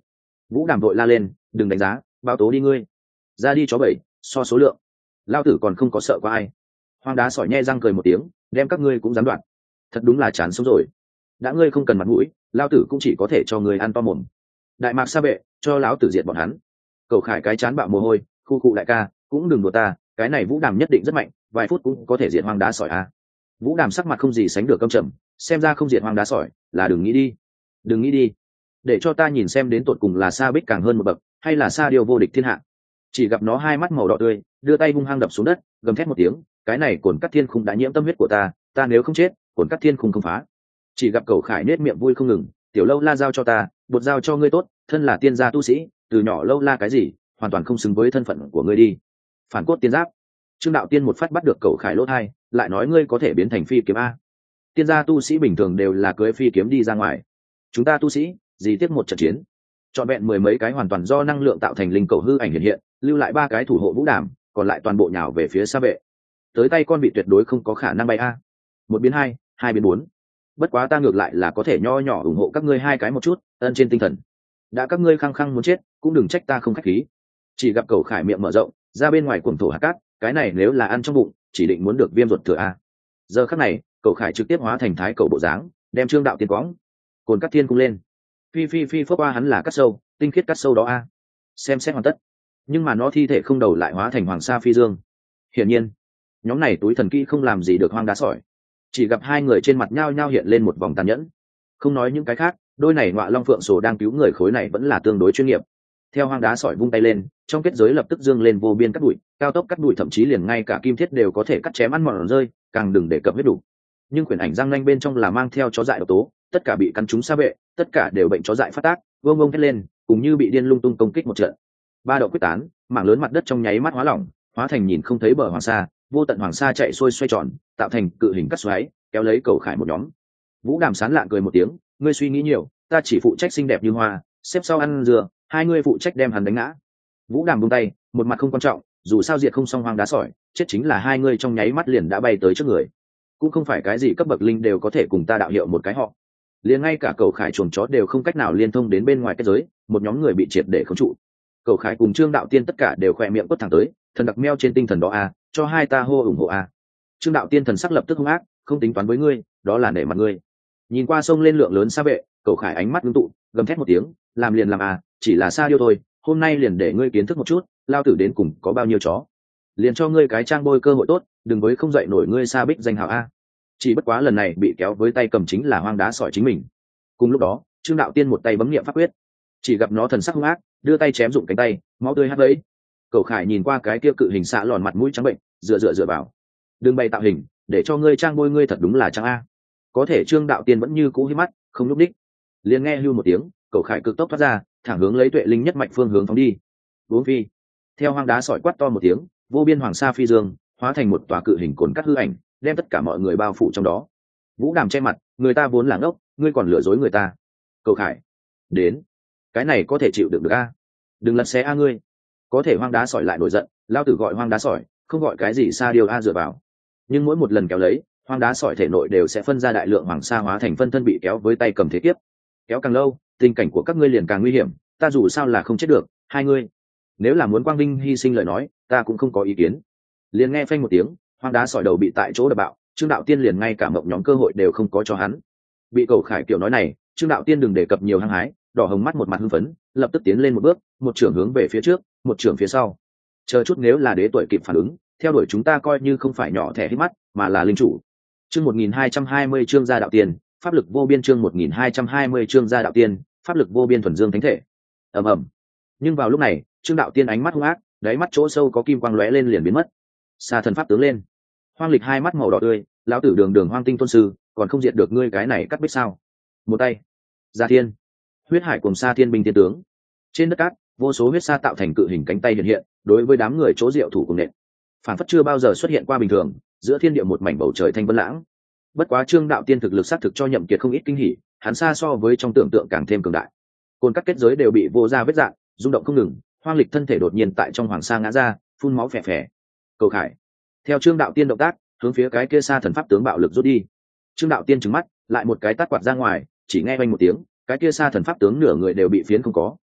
Vũ Đàm vội la lên, đừng đánh giá, bao tố đi ngươi, ra đi chó bảy, so số lượng, lao tử còn không có sợ qua ai. Hoang đá sỏi nhe răng cười một tiếng, đem các ngươi cũng dám đoạn, thật đúng là chán sống rồi. Đã ngươi không cần mặt mũi, lao tử cũng chỉ có thể cho ngươi ăn to mồm. Đại mạc sa vệ, cho lão tử diệt bọn hắn. Cầu Khải cái chán bạo mồ hôi, khu cụ đại ca, cũng đừng đùa ta, cái này Vũ Đàm nhất định rất mạnh, vài phút cũng có thể diệt hoang đá sỏi à. Vũ Đàm sắc mặt không gì sánh được căm trầm, xem ra không diệt hoang đá sỏi là đừng nghĩ đi, đừng nghĩ đi, để cho ta nhìn xem đến tột cùng là Sa Bích càng hơn một bậc, hay là Sa Điêu vô địch thiên hạ. Chỉ gặp nó hai mắt màu đỏ tươi, đưa tay hung hăng đập xuống đất, gầm thét một tiếng, cái này cồn cắt thiên khung đã nhiễm tâm huyết của ta nếu không chết, cồn cắt thiên khung không phá. Chỉ gặp Cầu Khải nết miệng vui không ngừng, tiểu lâu la giao cho ta, bột giao cho ngươi tốt, thân là tiên gia tu sĩ, từ nhỏ lâu la cái gì, hoàn toàn không xứng với thân phận của ngươi đi. Phản cốt tiên giáp. Trương đạo tiên một phát bắt được Cầu Khải lỗ thai, lại nói ngươi có thể biến thành phi kiếm a. Tiên gia tu sĩ bình thường đều là cưỡi phi kiếm đi ra ngoài, chúng ta tu sĩ gì tiếc một trận chiến. Chọn vẹn mười mấy cái hoàn toàn do năng lượng tạo thành linh cầu hư ảnh hiện hiện, lưu lại ba cái thủ hộ Vũ Đàm, còn lại toàn bộ nhào về phía Sa Vệ. Tới tay con vị tuyệt đối không có khả năng bay a. Một biến hai, hai biến bốn. Bất quá ta ngược lại là có thể nho nhỏ ủng hộ các ngươi hai cái một chút, ân trên tinh thần. Đã các ngươi khăng khăng muốn chết, cũng đừng trách ta không khách khí. Chỉ gặp Cầu Khải miệng mở rộng, ra bên ngoài cuồng thổ hạt cát, cái này nếu là ăn trong bụng, chỉ định muốn được viêm ruột thừa a. Giờ khắc này, Cầu Khải trực tiếp hóa thành thái cầu bộ dáng, đem Trương đạo tiên quõng, cồn cắt thiên cung lên. Phi phước qua hắn là cắt sâu, tinh khiết cắt sâu đó a. Xem xét hoàn tất, nhưng mà nó thi thể không đầu lại hóa thành hoàng sa phi dương. Hiển nhiên, nhóm này túi thần kỹ không làm gì được hoang đá sỏi. Chỉ gặp hai người trên mặt nhao nhao hiện lên một vòng tàn nhẫn. Không nói những cái khác, đôi này ngọa long phượng sổ đang cứu người khối này vẫn là tương đối chuyên nghiệp. Theo hoang đá sỏi vung tay lên, trong kết giới lập tức dương lên vô biên cắt bụi, cao tốc cắt bụi, thậm chí liền ngay cả kim thiết đều có thể cắt chém ăn mòn rơi, càng đừng để cập huyết đủ. Nhưng quyển ảnh răng nanh bên trong là mang theo chó dại độc tố, tất cả bị cắn trúng Sa Vệ, tất cả đều bệnh chó dại phát tác, vông vông thét lên, cùng như bị điên lung tung công kích một trận. Ba động quyết tán, mảng lớn mặt đất trong nháy mắt hóa lỏng, hóa thành nhìn không thấy bờ hoàng sa, vô tận hoàng sa chạy xuôi xoay tròn, tạo thành cự hình cắt xoáy, kéo lấy Cầu Khải một nhóm. Vũ Đàm sán lạng cười một tiếng, ngươi suy nghĩ nhiều, ta chỉ phụ trách xinh đẹp như hoa, xếp sau ăn dừa, hai ngươi phụ trách đem hắn đánh ngã. Vũ Đàm buông tay, một mặt không quan trọng, dù sao diệt không xong hoang đá sỏi, chết chính là hai ngươi trong nháy mắt liền đã bay tới trước người. Cũng không phải cái gì cấp bậc linh đều có thể cùng ta đạo hiệu một cái họ. Liền ngay cả Cầu Khải chuồng chó đều không cách nào liên thông đến bên ngoài kết giới, một nhóm người bị triệt để khống trụ. Cầu Khải cùng Trương đạo tiên tất cả đều khỏe miệng quất thẳng tới, thần đặc meo trên tinh thần đó a, cho hai ta hô ủng hộ a. Trương đạo tiên thần sắc lập tức hung ác, không tính toán với ngươi, đó là nể mặt ngươi. Nhìn qua sông lên lượng lớn Sa Vệ, Cầu Khải ánh mắt ngưng tụ, gầm thét một tiếng, làm liền làm a, chỉ là Sa Điêu thôi, hôm nay liền để ngươi kiến thức một chút, lao tử đến cùng có bao nhiêu chó. Liền cho ngươi cái trang bôi cơ hội tốt, đừng với không dậy nổi ngươi Sa Bích danh hào a. Chỉ bất quá lần này bị kéo với tay cầm chính là hoang đá sỏi chính mình. Cùng lúc đó, Trương đạo tiên một tay bấm niệm pháp quyết, chỉ gặp nó thần sắc hung ác, đưa tay chém dụng cánh tay, máu tươi hắt vẫy. Cầu Khải nhìn qua cái kia cự hình xạ lòn mặt mũi trắng bệnh, dựa vào, đừng bày tạo hình, để cho ngươi trang bôi ngươi thật đúng là trang a. Có thể Trương đạo tiên vẫn như cũ hít mắt, không nhúc đích. Liền nghe hưu một tiếng, Cầu Khải cực tốc thoát ra, thẳng hướng lấy tuệ linh nhất mạch phương hướng phóng đi. Uống phi. Theo hoang đá sỏi quát to một tiếng, vô biên hoàng sa phi dương, hóa thành một tòa cự hình cồn cắt hư ảnh, đem tất cả mọi người bao phủ trong đó. Vũ Đàm che mặt, người ta vốn là ngốc, ngươi còn lừa dối người ta. Cầu Khải, đến, cái này có thể chịu đựng được a? Đừng lật xé a ngươi. Có thể hoang đá sỏi lại nổi giận, lao tử gọi hoang đá sỏi, không gọi cái gì Sa Điêu a dựa vào. Nhưng mỗi một lần kéo lấy, hoang đá sỏi thể nội đều sẽ phân ra đại lượng hoàng sa hóa thành phân thân bị kéo với tay cầm thế kiếp. Kéo càng lâu, tình cảnh của các ngươi liền càng nguy hiểm, ta dù sao là không chết được, hai ngươi. Nếu là muốn quang vinh hy sinh lời nói, ta cũng không có ý kiến. Liền nghe phanh một tiếng, hoang đá sỏi đầu bị tại chỗ đập bạo, Trương đạo tiên liền ngay cả mộng nhóm cơ hội đều không có cho hắn. Bị Cầu Khải kiểu nói này, Trương đạo tiên đừng đề cập nhiều hăng hái, đỏ hồng mắt một mặt hưng phấn, lập tức tiến lên một bước, một trưởng hướng về phía trước, một trưởng phía sau. Chờ chút nếu là đế tuổi kịp phản ứng, theo đuổi chúng ta coi như không phải nhỏ thẻ hít mắt, mà là linh chủ. Chương 1220 chương gia đạo tiên, pháp lực vô biên chương 1220 chương gia đạo tiên, pháp lực vô biên thuần dương thánh thể. Ầm ầm. Nhưng vào lúc này, Trương đạo tiên ánh mắt hung ác, đáy mắt chỗ sâu có kim quang lóe lên liền biến mất. Sa thần pháp tướng lên. Hoang Lịch hai mắt màu đỏ tươi, lão tử đường hoang tinh tôn sư, còn không diệt được ngươi cái này cắt bích sao? Một tay. Gia thiên. Huyết hải cùng Sa thiên binh tiên tướng. Trên đất cát, vô số huyết sa tạo thành cự hình cánh tay hiện hiện, đối với đám người chỗ diệu thủ cùng nện. Phản phất chưa bao giờ xuất hiện qua bình thường, giữa thiên địa một mảnh bầu trời thanh vân lãng. Bất quá Trương đạo tiên thực lực xác thực cho Nhậm Kiệt không ít kinh hỉ, hắn xa so với trong tưởng tượng càng thêm cường đại. Côn các kết giới đều bị vô ra vết rạn, rung động không ngừng, Hoang Lịch thân thể đột nhiên tại trong hoàng sa ngã ra, phun máu phè phè. Cầu Khải. Theo Trương đạo tiên động tác, hướng phía cái kia Sa thần pháp tướng bạo lực rút đi. Trương đạo tiên trừng mắt, lại một cái tát quạt ra ngoài, chỉ nghe vang một tiếng, cái kia Sa thần pháp tướng nửa người đều bị phiến không có.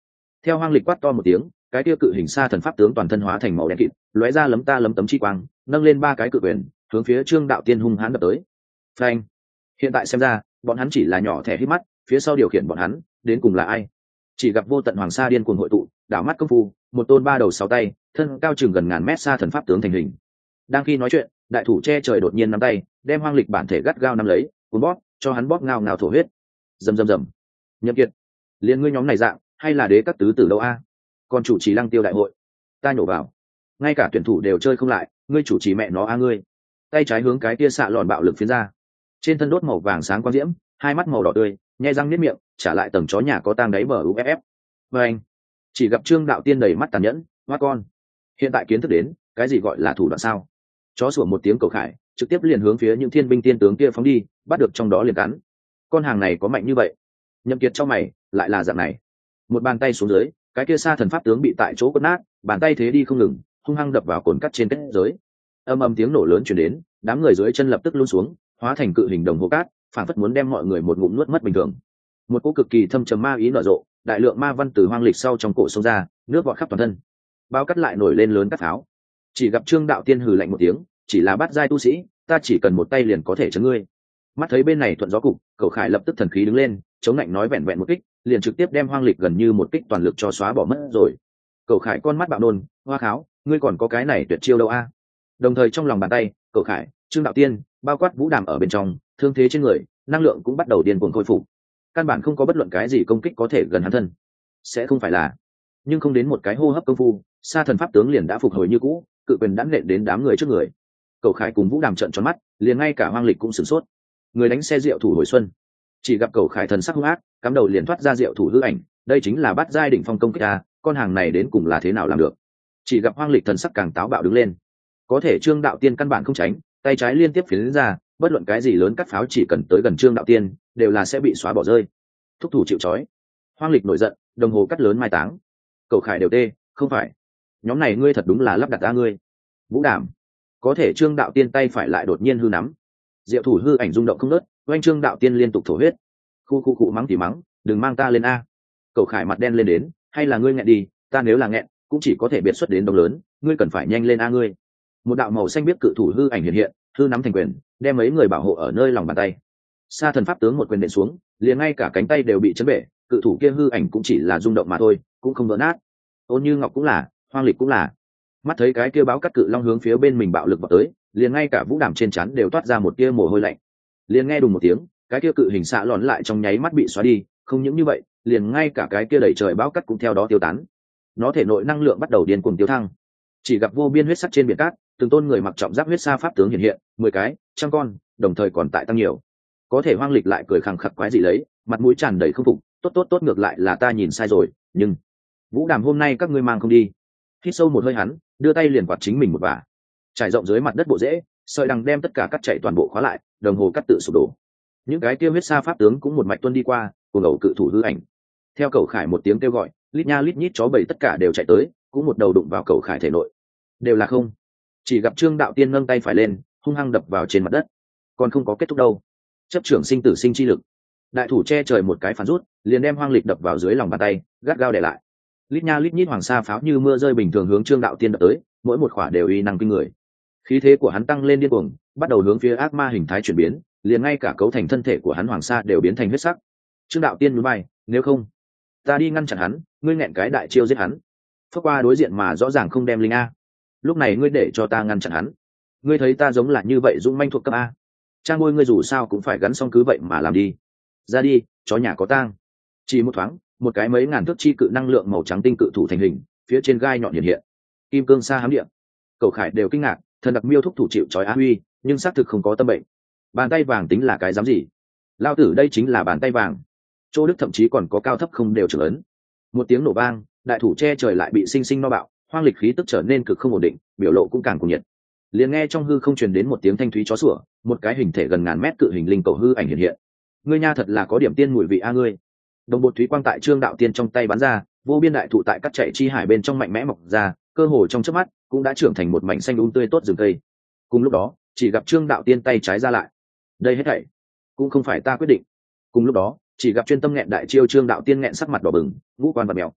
Theo Hoang Lịch quát to một tiếng, cái kia cự hình sa thần pháp tướng toàn thân hóa thành màu đen kịt, lóe ra lấm ta lấm tấm chi quang, nâng lên ba cái cự quyền, hướng phía Trương Đạo Tiên hung hãn đập tới. Phanh! Hiện tại xem ra, bọn hắn chỉ là nhỏ thẻ hít mắt, phía sau điều khiển bọn hắn, đến cùng là ai? Chỉ gặp vô tận hoàng sa điên cuồng hội tụ, đảo mắt công phu, một tôn ba đầu sáu tay, thân cao chừng gần ngàn mét sa thần pháp tướng thành hình. Đang khi nói chuyện, đại thủ che trời đột nhiên nắm tay, đem Hoang Lịch bản thể gắt gao nắm lấy, cuốn bóp, cho hắn bóp ngao ngao thổ huyết. Rầm rầm rầm. Nhậm Kiệt, liên ngươi nhóm này dạng, hay là đế các tứ tử đâu a? Còn chủ trì Lăng Tiêu đại hội, ta nhổ vào. Ngay cả tuyển thủ đều chơi không lại, ngươi chủ trì mẹ nó a ngươi. Tay trái hướng cái kia xạ lòn bạo lực phiến ra. Trên thân đốt màu vàng sáng quang diễm, hai mắt màu đỏ tươi, nhe răng niết miệng, trả lại tầng chó nhà có tang đáy bờ uff. Và anh, chỉ gặp Trương Đạo Tiên đầy mắt tàn nhẫn, hoa con. Hiện tại kiến thức đến, cái gì gọi là thủ đoạn sao? Chó sủa một tiếng cầu khải, trực tiếp liền hướng phía những thiên binh tiên tướng kia phóng đi, bắt được trong đó liền cắn. Con hàng này có mạnh như vậy? Nhậm Kiệt trong mày, lại là dạng này. Một bàn tay xuống dưới, cái kia sa thần pháp tướng bị tại chỗ quất nát, bàn tay thế đi không ngừng, hung hăng đập vào cồn cắt trên kết giới. Âm ầm tiếng nổ lớn truyền đến, đám người dưới chân lập tức lún xuống, hóa thành cự hình đồng hồ cát, phản phất muốn đem mọi người một ngụm nuốt mất bình thường. Một cỗ cực kỳ thâm trầm ma ý nở rộ, đại lượng ma văn từ Hoang Lịch sau trong cổ xông ra, nước vọt khắp toàn thân. Bao cắt lại nổi lên lớn cắt pháo. Chỉ gặp Trương Đạo Tiên hừ lạnh một tiếng, chỉ là bát giai tu sĩ, ta chỉ cần một tay liền có thể chấn ngươi. Mắt thấy bên này thuận gió cục, Cẩu Khải lập tức thần khí đứng lên, chống lạnh nói vẹn vẹn một kích, liền trực tiếp đem Hoang Lịch gần như một kích toàn lực cho xóa bỏ mất rồi. Cẩu Khải con mắt bạo nôn, hoa kháo, ngươi còn có cái này tuyệt chiêu đâu a? Đồng thời trong lòng bàn tay, Cẩu Khải, Trương Đạo Tiên, bao quát Vũ Đàm ở bên trong, thương thế trên người, năng lượng cũng bắt đầu điên cuồng khôi phục. Căn bản không có bất luận cái gì công kích có thể gần hắn thân. Sẽ không phải là, nhưng không đến một cái hô hấp công phu, sa thần pháp tướng liền đã phục hồi như cũ, cự quyền đã nện đến đám người trước người. Cẩu Khải cùng Vũ Đàm trợn tròn mắt, liền ngay cả Hoang Lịch cũng sửng sốt. Người đánh xe rượu thủ hồi xuân, chỉ gặp Cẩu Khải thần sắc hung ác, cắm đầu liền thoát ra rượu thủ hư ảnh, đây chính là bát giai đỉnh phong công kích a, con hàng này đến cùng là thế nào làm được? Chỉ gặp Hoang Lịch thần sắc càng táo bạo đứng lên. Có thể Trương Đạo Tiên căn bản không tránh, tay trái liên tiếp phiến ra, bất luận cái gì lớn cắt pháo chỉ cần tới gần Trương Đạo Tiên, đều là sẽ bị xóa bỏ rơi. Thúc thủ chịu trói. Hoang Lịch nổi giận, đồng hồ cắt lớn mai táng. Cẩu Khải đều tê, không phải. Nhóm này ngươi thật đúng là lắp đặt a ngươi. Vũ Đàm. Có thể Trương Đạo Tiên tay phải lại đột nhiên hư nắm. Diệu thủ hư ảnh rung động không ngớt, oanh Trương Đạo Tiên liên tục thổ huyết. Khu mắng thì mắng, đừng mang ta lên a. Cẩu Khải mặt đen lên đến, hay là ngươi nghẹn đi, ta nếu là nghẹn, cũng chỉ có thể biệt xuất đến đông lớn, ngươi cần phải nhanh lên a ngươi. Một đạo màu xanh biết cự thủ hư ảnh hiện hiện, hư nắm thành quyền, đem mấy người bảo hộ ở nơi lòng bàn tay. Sa thần pháp tướng một quyền nện xuống, liền ngay cả cánh tay đều bị chấn bể, cự thủ kia hư ảnh cũng chỉ là rung động mà thôi, cũng không vỡ nát. Ôn Như Ngọc cũng là, Hoang Lịch cũng là. Mắt thấy cái kia báo cắt cự long hướng phía bên mình bạo lực vào tới, liền ngay cả Vũ Đàm trên trán đều toát ra một tia mồ hôi lạnh. Liền nghe đùng một tiếng, cái kia cự hình xạ lòn lại trong nháy mắt bị xóa đi, không những như vậy, liền ngay cả cái kia đẩy trời báo cắt cũng theo đó tiêu tán. Nó thể nội năng lượng bắt đầu điên cuồng tiêu thăng. Chỉ gặp vô biên huyết sắc trên biển cát, từng tôn người mặc trọng giáp huyết sa pháp tướng hiện hiện, 10 cái, trăm con, đồng thời còn tại tăng nhiều. Có thể Hoang Lịch lại cười khẳng khặc quái gì lấy, mặt mũi tràn đầy không phục, tốt ngược lại là ta nhìn sai rồi, nhưng Vũ Đàm hôm nay các ngươi mang không đi. Hít sâu một hơi hắn, đưa tay liền quạt chính mình một vả. Trải rộng dưới mặt đất bộ rễ, sợi đằng đem tất cả cắt chạy toàn bộ khóa lại, đồng hồ cắt tự sụp đổ. Những cái kia huyết sa pháp tướng cũng một mạch tuân đi qua, cùng ẩu cự thủ hư ảnh. Theo Cẩu Khải một tiếng kêu gọi, lít nha lít nhít chó bầy tất cả đều chạy tới, cũng một đầu đụng vào Cẩu Khải thể nội. Đều là không. Chỉ gặp Trương Đạo Tiên nâng tay phải lên, hung hăng đập vào trên mặt đất. Còn không có kết thúc đâu. Chấp trưởng sinh tử sinh chi lực, đại thủ che trời một cái phản rút, liền đem Hoang Lịch đập vào dưới lòng bàn tay, gắt gao để lại. Lít nha lít nhít hoàng sa pháo như mưa rơi bình thường hướng Trương Đạo Tiên đập tới, mỗi một quả đều uy năng kinh người. Khí thế của hắn tăng lên điên cuồng, bắt đầu hướng phía ác ma hình thái chuyển biến, liền ngay cả cấu thành thân thể của hắn hoàng sa đều biến thành huyết sắc. Trương Đạo Tiên nhún vai, nếu không, ta đi ngăn chặn hắn, ngươi nghẹn cái đại chiêu giết hắn. Phước qua đối diện mà rõ ràng không đem linh a. Lúc này ngươi để cho ta ngăn chặn hắn, ngươi thấy ta giống là như vậy dũng manh thuộc cấp a. Trang ngôi ngươi dù sao cũng phải gắn xong cứ vậy mà làm đi. Ra đi, chó nhà có tang. Chỉ một thoáng, một cái mấy ngàn thước chi cự năng lượng màu trắng tinh cự thủ thành hình, phía trên gai nhọn hiện hiện. Kim cương sa hám điện. Cẩu Khải đều kinh ngạc, thần đặc miêu thúc thủ chịu trói á huy, nhưng xác thực không có tâm bệnh. Bàn tay vàng tính là cái dám gì? Lao tử đây chính là bàn tay vàng. Chỗ Đức thậm chí còn có cao thấp không đều trưởng ấn. Một tiếng nổ vang, đại thủ che trời lại bị sinh sinh no bạo, Hoang Lịch khí tức trở nên cực không ổn định, biểu lộ cũng càng cuồng nhiệt. Liền nghe trong hư không truyền đến một tiếng thanh thúy chó sủa, một cái hình thể gần ngàn mét cự hình linh cầu hư ảnh hiện hiện. Ngươi nha thật là có điểm tiên mùi vị a ngươi. Đồng bột thúy quang tại Trương Đạo Tiên trong tay bắn ra, vô biên đại thụ tại cắt chạy chi hải bên trong mạnh mẽ mọc ra, cơ hồ trong chớp mắt cũng đã trưởng thành một mảnh xanh tươi tốt rừng cây. Cùng lúc đó, chỉ gặp Trương Đạo Tiên tay trái ra lại. Đây hết thảy cũng không phải ta quyết định. Cùng lúc đó, chỉ gặp chuyên tâm nghẹn đại chiêu Trương Đạo Tiên nghẹn sắc mặt đỏ bừng, ngũ quan bật mèo.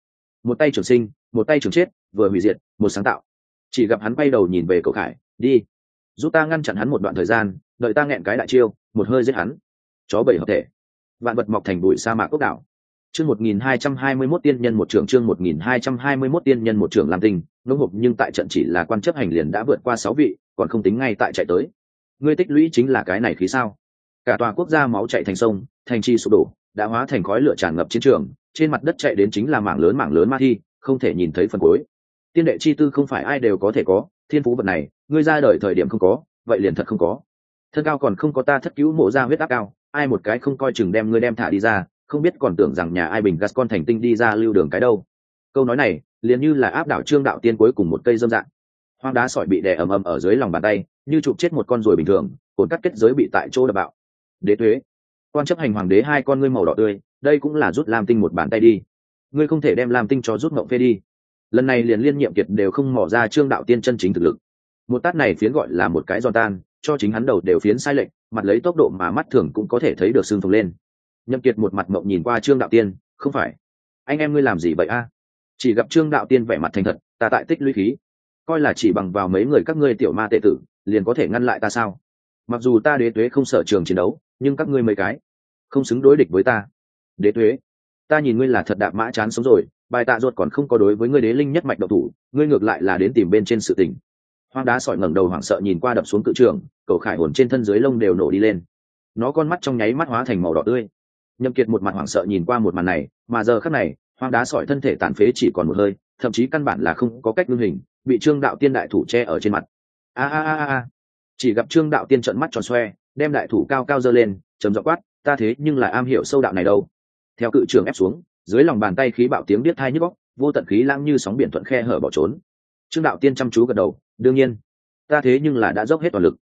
một tay trường sinh, một tay trường chết, vừa hủy diệt một sáng tạo. Chỉ gặp hắn quay đầu nhìn về Cậu Khải, đi, giúp ta ngăn chặn hắn một đoạn thời gian, đợi ta nghẹn cái đại chiêu, một hơi giết hắn. Chó bảy hợp thể, vạn vật mọc thành bụi sa mạc ốc đảo. Chương 1221 tiên nhân một trưởng, chương 1221 tiên nhân một trưởng làm tình, ngỗng hộp nhưng tại trận chỉ là quan chấp hành liền đã vượt qua 6 vị, còn không tính ngay tại chạy tới. Ngươi tích lũy chính là cái này khí sao? Cả tòa quốc gia máu chảy thành sông, thành trì sụp đổ, đã hóa thành khói lửa tràn ngập chiến trường, trên mặt đất chạy đến chính là mảng lớn ma thi, không thể nhìn thấy phần cuối. Tiên đệ chi tư không phải ai đều có thể có, thiên phú vật này, ngươi ra đời thời điểm không có, vậy liền thật không có. Thân cao còn không có ta thất cứu mộ ra huyết áp cao, ai một cái không coi chừng đem ngươi đem thả đi ra, không biết còn tưởng rằng nhà ai bình gas con thành tinh đi ra lưu đường cái đâu. Câu nói này liền như là áp đảo Trương Đạo Tiên cuối cùng một cây dâm dạng. Hoang đá sỏi bị đè ầm ầm ở dưới lòng bàn tay, như chụp chết một con ruồi bình thường, cồn cắt kết giới bị tại chỗ đập bạo. Đế tuế, quan chấp hành hoàng đế hai con ngươi màu đỏ tươi, đây cũng là rút Lam Tinh một bàn tay đi. Ngươi không thể đem Lam Tinh cho rút mộng phê đi. Lần này liền liên nhiệm kiệt đều không mò ra Trương Đạo Tiên chân chính thực lực. Một tát này phiến gọi là một cái giòn tan, cho chính hắn đầu đều phiến sai lệch, mặt lấy tốc độ mà mắt thường cũng có thể thấy được xương phồng lên. Nhậm Kiệt một mặt mộng nhìn qua Trương Đạo Tiên, không phải, anh em ngươi làm gì vậy a? Chỉ gặp Trương Đạo Tiên vẻ mặt thành thật, ta tại tích lũy khí, coi là chỉ bằng vào mấy người các ngươi tiểu ma tệ tử liền có thể ngăn lại ta sao? Mặc dù ta Đế Tuế không sở trường chiến đấu, nhưng các ngươi mấy cái không xứng đối địch với ta. Đế Tuế, ta nhìn ngươi là thật đạp mã chán sống rồi, bài tạ ruột còn không có đối với ngươi đế linh nhất mạch độc thủ, ngươi ngược lại là đến tìm bên trên sự tình. Hoang đá sỏi ngẩng đầu hoảng sợ nhìn qua đập xuống cự trường, Cậu Khải hồn trên thân dưới lông đều nổ đi lên, nó con mắt trong nháy mắt hóa thành màu đỏ tươi. Nhậm Kiệt một mặt hoảng sợ nhìn qua một màn này, mà giờ khắc này, hoang đá sỏi thân thể tàn phế chỉ còn một hơi, thậm chí căn bản là không có cách ngưng hình, bị Trương Đạo Tiên đại thủ che ở trên mặt. A. Chỉ gặp Trương Đạo Tiên trợn mắt tròn xoe, đem đại thủ cao cao giơ lên, trầm giọng quát, ta thế nhưng là am hiểu sâu đạo này đâu. Theo cự trường ép xuống, dưới lòng bàn tay khí bạo tiếng điếc tai nhức óc, vô tận khí lãng như sóng biển thuận khe hở bỏ trốn. Trương Đạo Tiên chăm chú gật đầu, đương nhiên, ta thế nhưng là đã dốc hết toàn lực.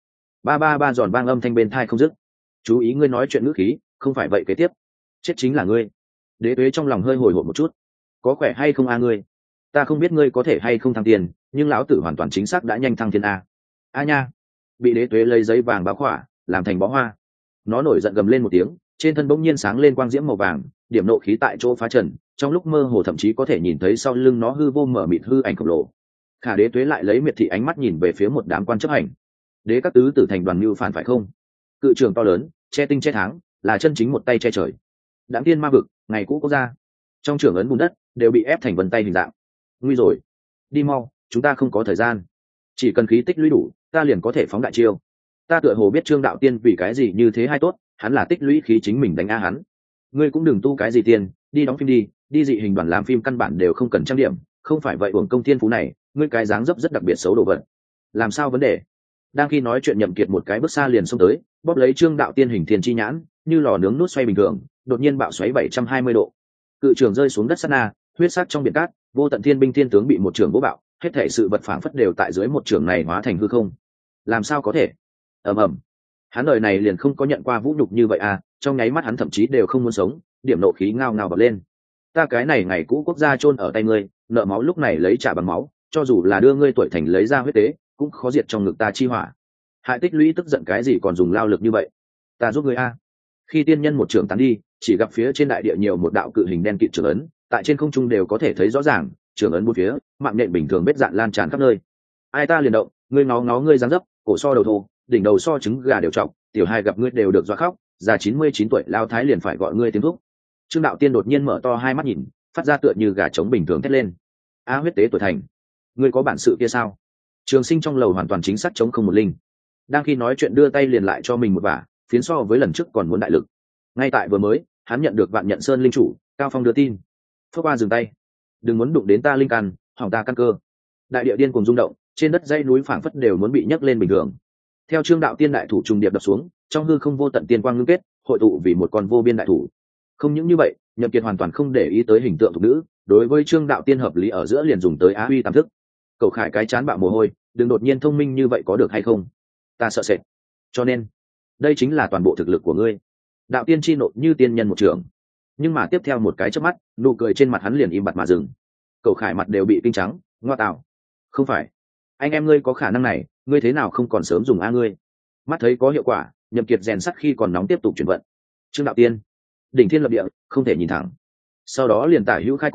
Ba giòn vang âm thanh bên tai không dứt. Chú ý ngươi nói chuyện ngữ khí, không phải vậy kế tiếp chết chính là ngươi. Đế Tuế trong lòng hơi hồi hộp một chút, có khỏe hay không a ngươi? Ta không biết ngươi có thể hay không thăng tiền, nhưng lão tử hoàn toàn chính xác đã nhanh thăng thiên a nha. Bị Đế Tuế lấy giấy vàng báo khỏa làm thành bó hoa, nó nổi giận gầm lên một tiếng, trên thân bỗng nhiên sáng lên quang diễm màu vàng, điểm nộ khí tại chỗ phá trần, trong lúc mơ hồ thậm chí có thể nhìn thấy sau lưng nó hư vô mở mịt hư ảnh khổng lồ. Khả Đế Tuế lại lấy miệt thị ánh mắt nhìn về phía một đám quan chấp hành. Đế các tứ tử thành đoàn mưu phản phải không? Cự trường to lớn, che tinh che tháng, là chân chính một tay che trời. Đãng tiên ma vực, ngày cũ quốc gia, trong trường ấn bùn đất đều bị ép thành vân tay hình dạng. Nguy rồi, đi mau, chúng ta không có thời gian, chỉ cần khí tích lũy đủ, ta liền có thể phóng đại chiêu. Ta tựa hồ biết Trương Đạo Tiên vì cái gì như thế hay tốt, hắn là tích lũy khí chính mình đánh a hắn. Ngươi cũng đừng tu cái gì tiền, đi đóng phim đi dị hình đoàn làm phim căn bản đều không cần trang điểm, không phải vậy uổng công thiên phú này, ngươi cái dáng dấp rất đặc biệt xấu đồ vật. Làm sao vấn đề? Đang khi nói chuyện Nhậm Kiệt một cái bước xa liền xông tới, bóp lấy Trương Đạo Tiên hình thiên chi nhãn, như lò nướng nút xoay bình thường, đột nhiên bạo xoáy 720 độ. Cự trường rơi xuống đất sát na, huyết sắc trong biển cát, vô tận thiên binh thiên tướng bị một trường vỗ bạo, hết thảy sự vật phảng phất đều tại dưới một trường này hóa thành hư không. Làm sao có thể? Ầm. Hắn đời này liền không có nhận qua vũ nhục như vậy à, trong nháy mắt hắn thậm chí đều không muốn sống, điểm nộ khí ngao ngao bật lên. Ta cái này ngày cũ quốc gia chôn ở tay ngươi, nợ máu lúc này lấy trả bằng máu, cho dù là đưa ngươi tuổi thành lấy ra huyết tế, cũng khó diệt trong ngực ta chi hỏa. Hại tích lũy tức giận cái gì còn dùng lao lực như vậy? Ta giúp ngươi a. Khi tiên nhân một trường tán đi, chỉ gặp phía trên đại địa nhiều một đạo cự hình đen kịt trường ấn, tại trên không trung đều có thể thấy rõ ràng, trường ấn bốn phía, mạng nhện bình thường vết dạn lan tràn khắp nơi. Ai ta liền động, ngươi ngó ngươi dáng dấp, cổ so đầu thô, đỉnh đầu so trứng gà đều trọng, tiểu hai gặp ngươi đều được dọa khóc, già 99 tuổi lao thái liền phải gọi ngươi tiếng thúc. Trương Đạo Tiên đột nhiên mở to hai mắt nhìn, phát ra tựa như gà trống bình thường thét lên. A huyết tế tuổi thành, ngươi có bản sự kia sao? Trường Sinh trong lầu hoàn toàn chính xác chống không một linh. Đang khi nói chuyện đưa tay liền lại cho mình một vả, phiến so với lần trước còn muốn đại lực. Ngay tại vừa mới, hắn nhận được Vạn Nhận Sơn linh chủ Cao Phong đưa tin. Phước Ba dừng tay, đừng muốn đụng đến ta linh căn, hỏng ta căn cơ. Đại địa điên cuồng rung động, trên đất dãy núi phảng phất đều muốn bị nhấc lên bình thường. Theo Trương Đạo Tiên đại thủ trùng điệp đập xuống, trong hư không vô tận tiên quang ngưng kết, hội tụ vì một con vô biên đại thủ. Không những như vậy, Nhậm Kiệt hoàn toàn không để ý tới hình tượng thuộc nữ, đối với Trương Đạo Tiên hợp lý ở giữa liền dùng tới Á Huy tam thức. Cậu Khải cái chán bạo mồ hôi, đừng đột nhiên thông minh như vậy có được hay không? Ta sợ sệt. Cho nên, đây chính là toàn bộ thực lực của ngươi. Đạo Tiên chi nộ như tiên nhân một trường. Nhưng mà tiếp theo một cái chớp mắt, nụ cười trên mặt hắn liền im bặt mà dừng. Cậu Khải mặt đều bị kinh trắng, ngoa tạo. Không phải, anh em ngươi có khả năng này, ngươi thế nào không còn sớm dùng a ngươi? Mắt thấy có hiệu quả, Nhậm Kiệt rèn sắt khi còn nóng tiếp tục chuyển vận. Trương Đạo Tiên, đỉnh thiên lập địa, không thể nhìn thẳng. Sau đó liền tả hữu khai cùng,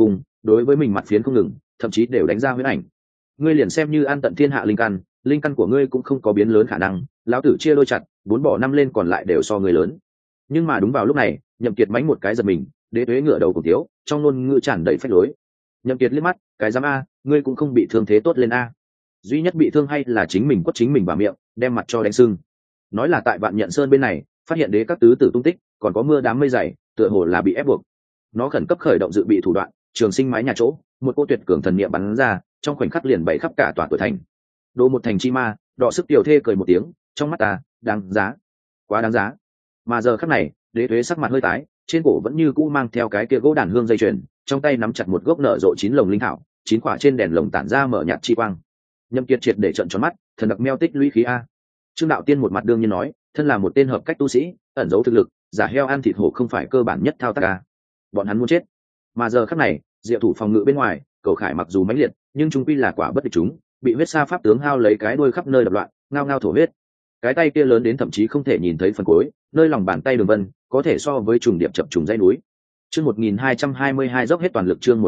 đối với mình mặt phiến không ngừng, thậm chí đều đánh ra huyết ảnh. Ngươi liền xem như an tận thiên hạ linh căn của ngươi cũng không có biến lớn khả năng, lão tử chia đôi chặt, 4 bỏ 5 lên còn lại đều so ngươi lớn. Nhưng mà đúng vào lúc này, Nhậm Kiệt mánh một cái giật mình, Đế Tuế ngửa đầu cùng tiếu, trong ngôn ngữ tràn đầy phách lối. Nhậm Kiệt liếc mắt, cái dám a, ngươi cũng không bị thương thế tốt lên a. Duy nhất bị thương hay là chính mình quất chính mình vào miệng, đem mặt cho đánh sưng. Nói là tại Vạn Nhận Sơn bên này, phát hiện đế các tứ tử tung tích, còn có mưa đám mây dày, tựa hồ là bị ép buộc. Nó khẩn cấp khởi động dự bị thủ đoạn, trường sinh mái nhà chỗ, một cô tuyệt cường thần niệm bắn ra, trong khoảnh khắc liền bày khắp cả tòa tuổi thành. Đồ một thành chi ma, đọ sức tiểu thê cười một tiếng, trong mắt ta, đáng giá, quá đáng giá. Mà giờ khắc này, Đế Tuế sắc mặt hơi tái, trên cổ vẫn như cũ mang theo cái kia gỗ đàn hương dây chuyền, trong tay nắm chặt một gốc nở rộ 9 lồng linh thảo, 9 quả trên đèn lồng tản ra mở nhạt chi quang. Nhậm Kiệt triệt để trợn tròn mắt, thần đặc meo tích lũy khí a. Trương đạo tiên một mặt đương nhiên nói, thân là một tên hợp cách tu sĩ, ẩn giấu thực lực, giả heo ăn thịt hổ không phải cơ bản nhất thao tác a. Bọn hắn muốn chết. Mà giờ khắc này, diệu thủ phòng ngự bên ngoài, Cầu Khải mặc dù mãnh liệt, nhưng chúng quy là quả bất địch chúng, bị huyết sa pháp tướng hao lấy cái đuôi khắp nơi đập loạn, ngao ngao thổ huyết. Cái tay kia lớn đến thậm chí không thể nhìn thấy phần cuối, nơi lòng bàn tay đường vân có thể so với trùng điệp chập trùng dãy núi. Chương 1222 dốc hết toàn lực, chương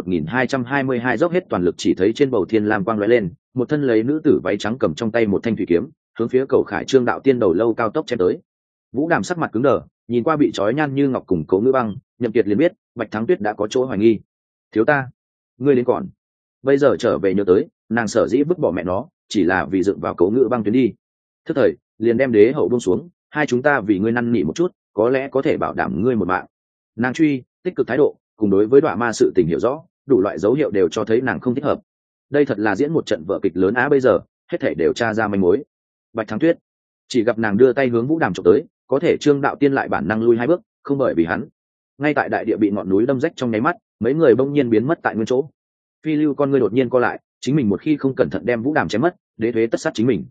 1222 dốc hết toàn lực, chỉ thấy trên bầu thiên lam quang lóe lên, một thân lấy nữ tử váy trắng cầm trong tay một thanh thủy kiếm, hướng phía Cầu Khải Trương đạo tiên đầu lâu cao tốc chém tới. Vũ Đàm sắc mặt cứng đờ, nhìn qua bị trói nhan như ngọc cùng Cố Ngữ Băng, Nhậm Kiệt liền biết, Bạch Thắng Tuyết đã có chỗ hoài nghi. Thiếu ta, ngươi đến còn. Bây giờ trở về nhớ tới, nàng sở dĩ vứt bỏ mẹ nó, chỉ là vì dựng vào Cố Ngữ Băng tuyến đi. Thức thời, liền đem đế hậu buông xuống, hai chúng ta vì ngươi năn nỉ một chút, có lẽ có thể bảo đảm ngươi một mạng. Nàng truy, tích cực thái độ, cùng đối với Đoạ Ma sự tình hiểu rõ, đủ loại dấu hiệu đều cho thấy nàng không thích hợp. Đây thật là diễn một trận vở kịch lớn á, bây giờ hết thảy đều tra ra manh mối. Bạch Thắng Tuyết chỉ gặp nàng đưa tay hướng Vũ Đàm chụp tới, có thể Trương đạo tiên lại bản năng lui 2 bước, không bởi vì hắn. Ngay tại đại địa bị ngọn núi đâm rách trong nháy mắt, mấy người bỗng nhiên biến mất tại nguyên chỗ. Phi lưu con ngươi đột nhiên co lại, chính mình một khi không cẩn thận đem Vũ Đàm chém mất, Đế Tuế tất sát chính mình.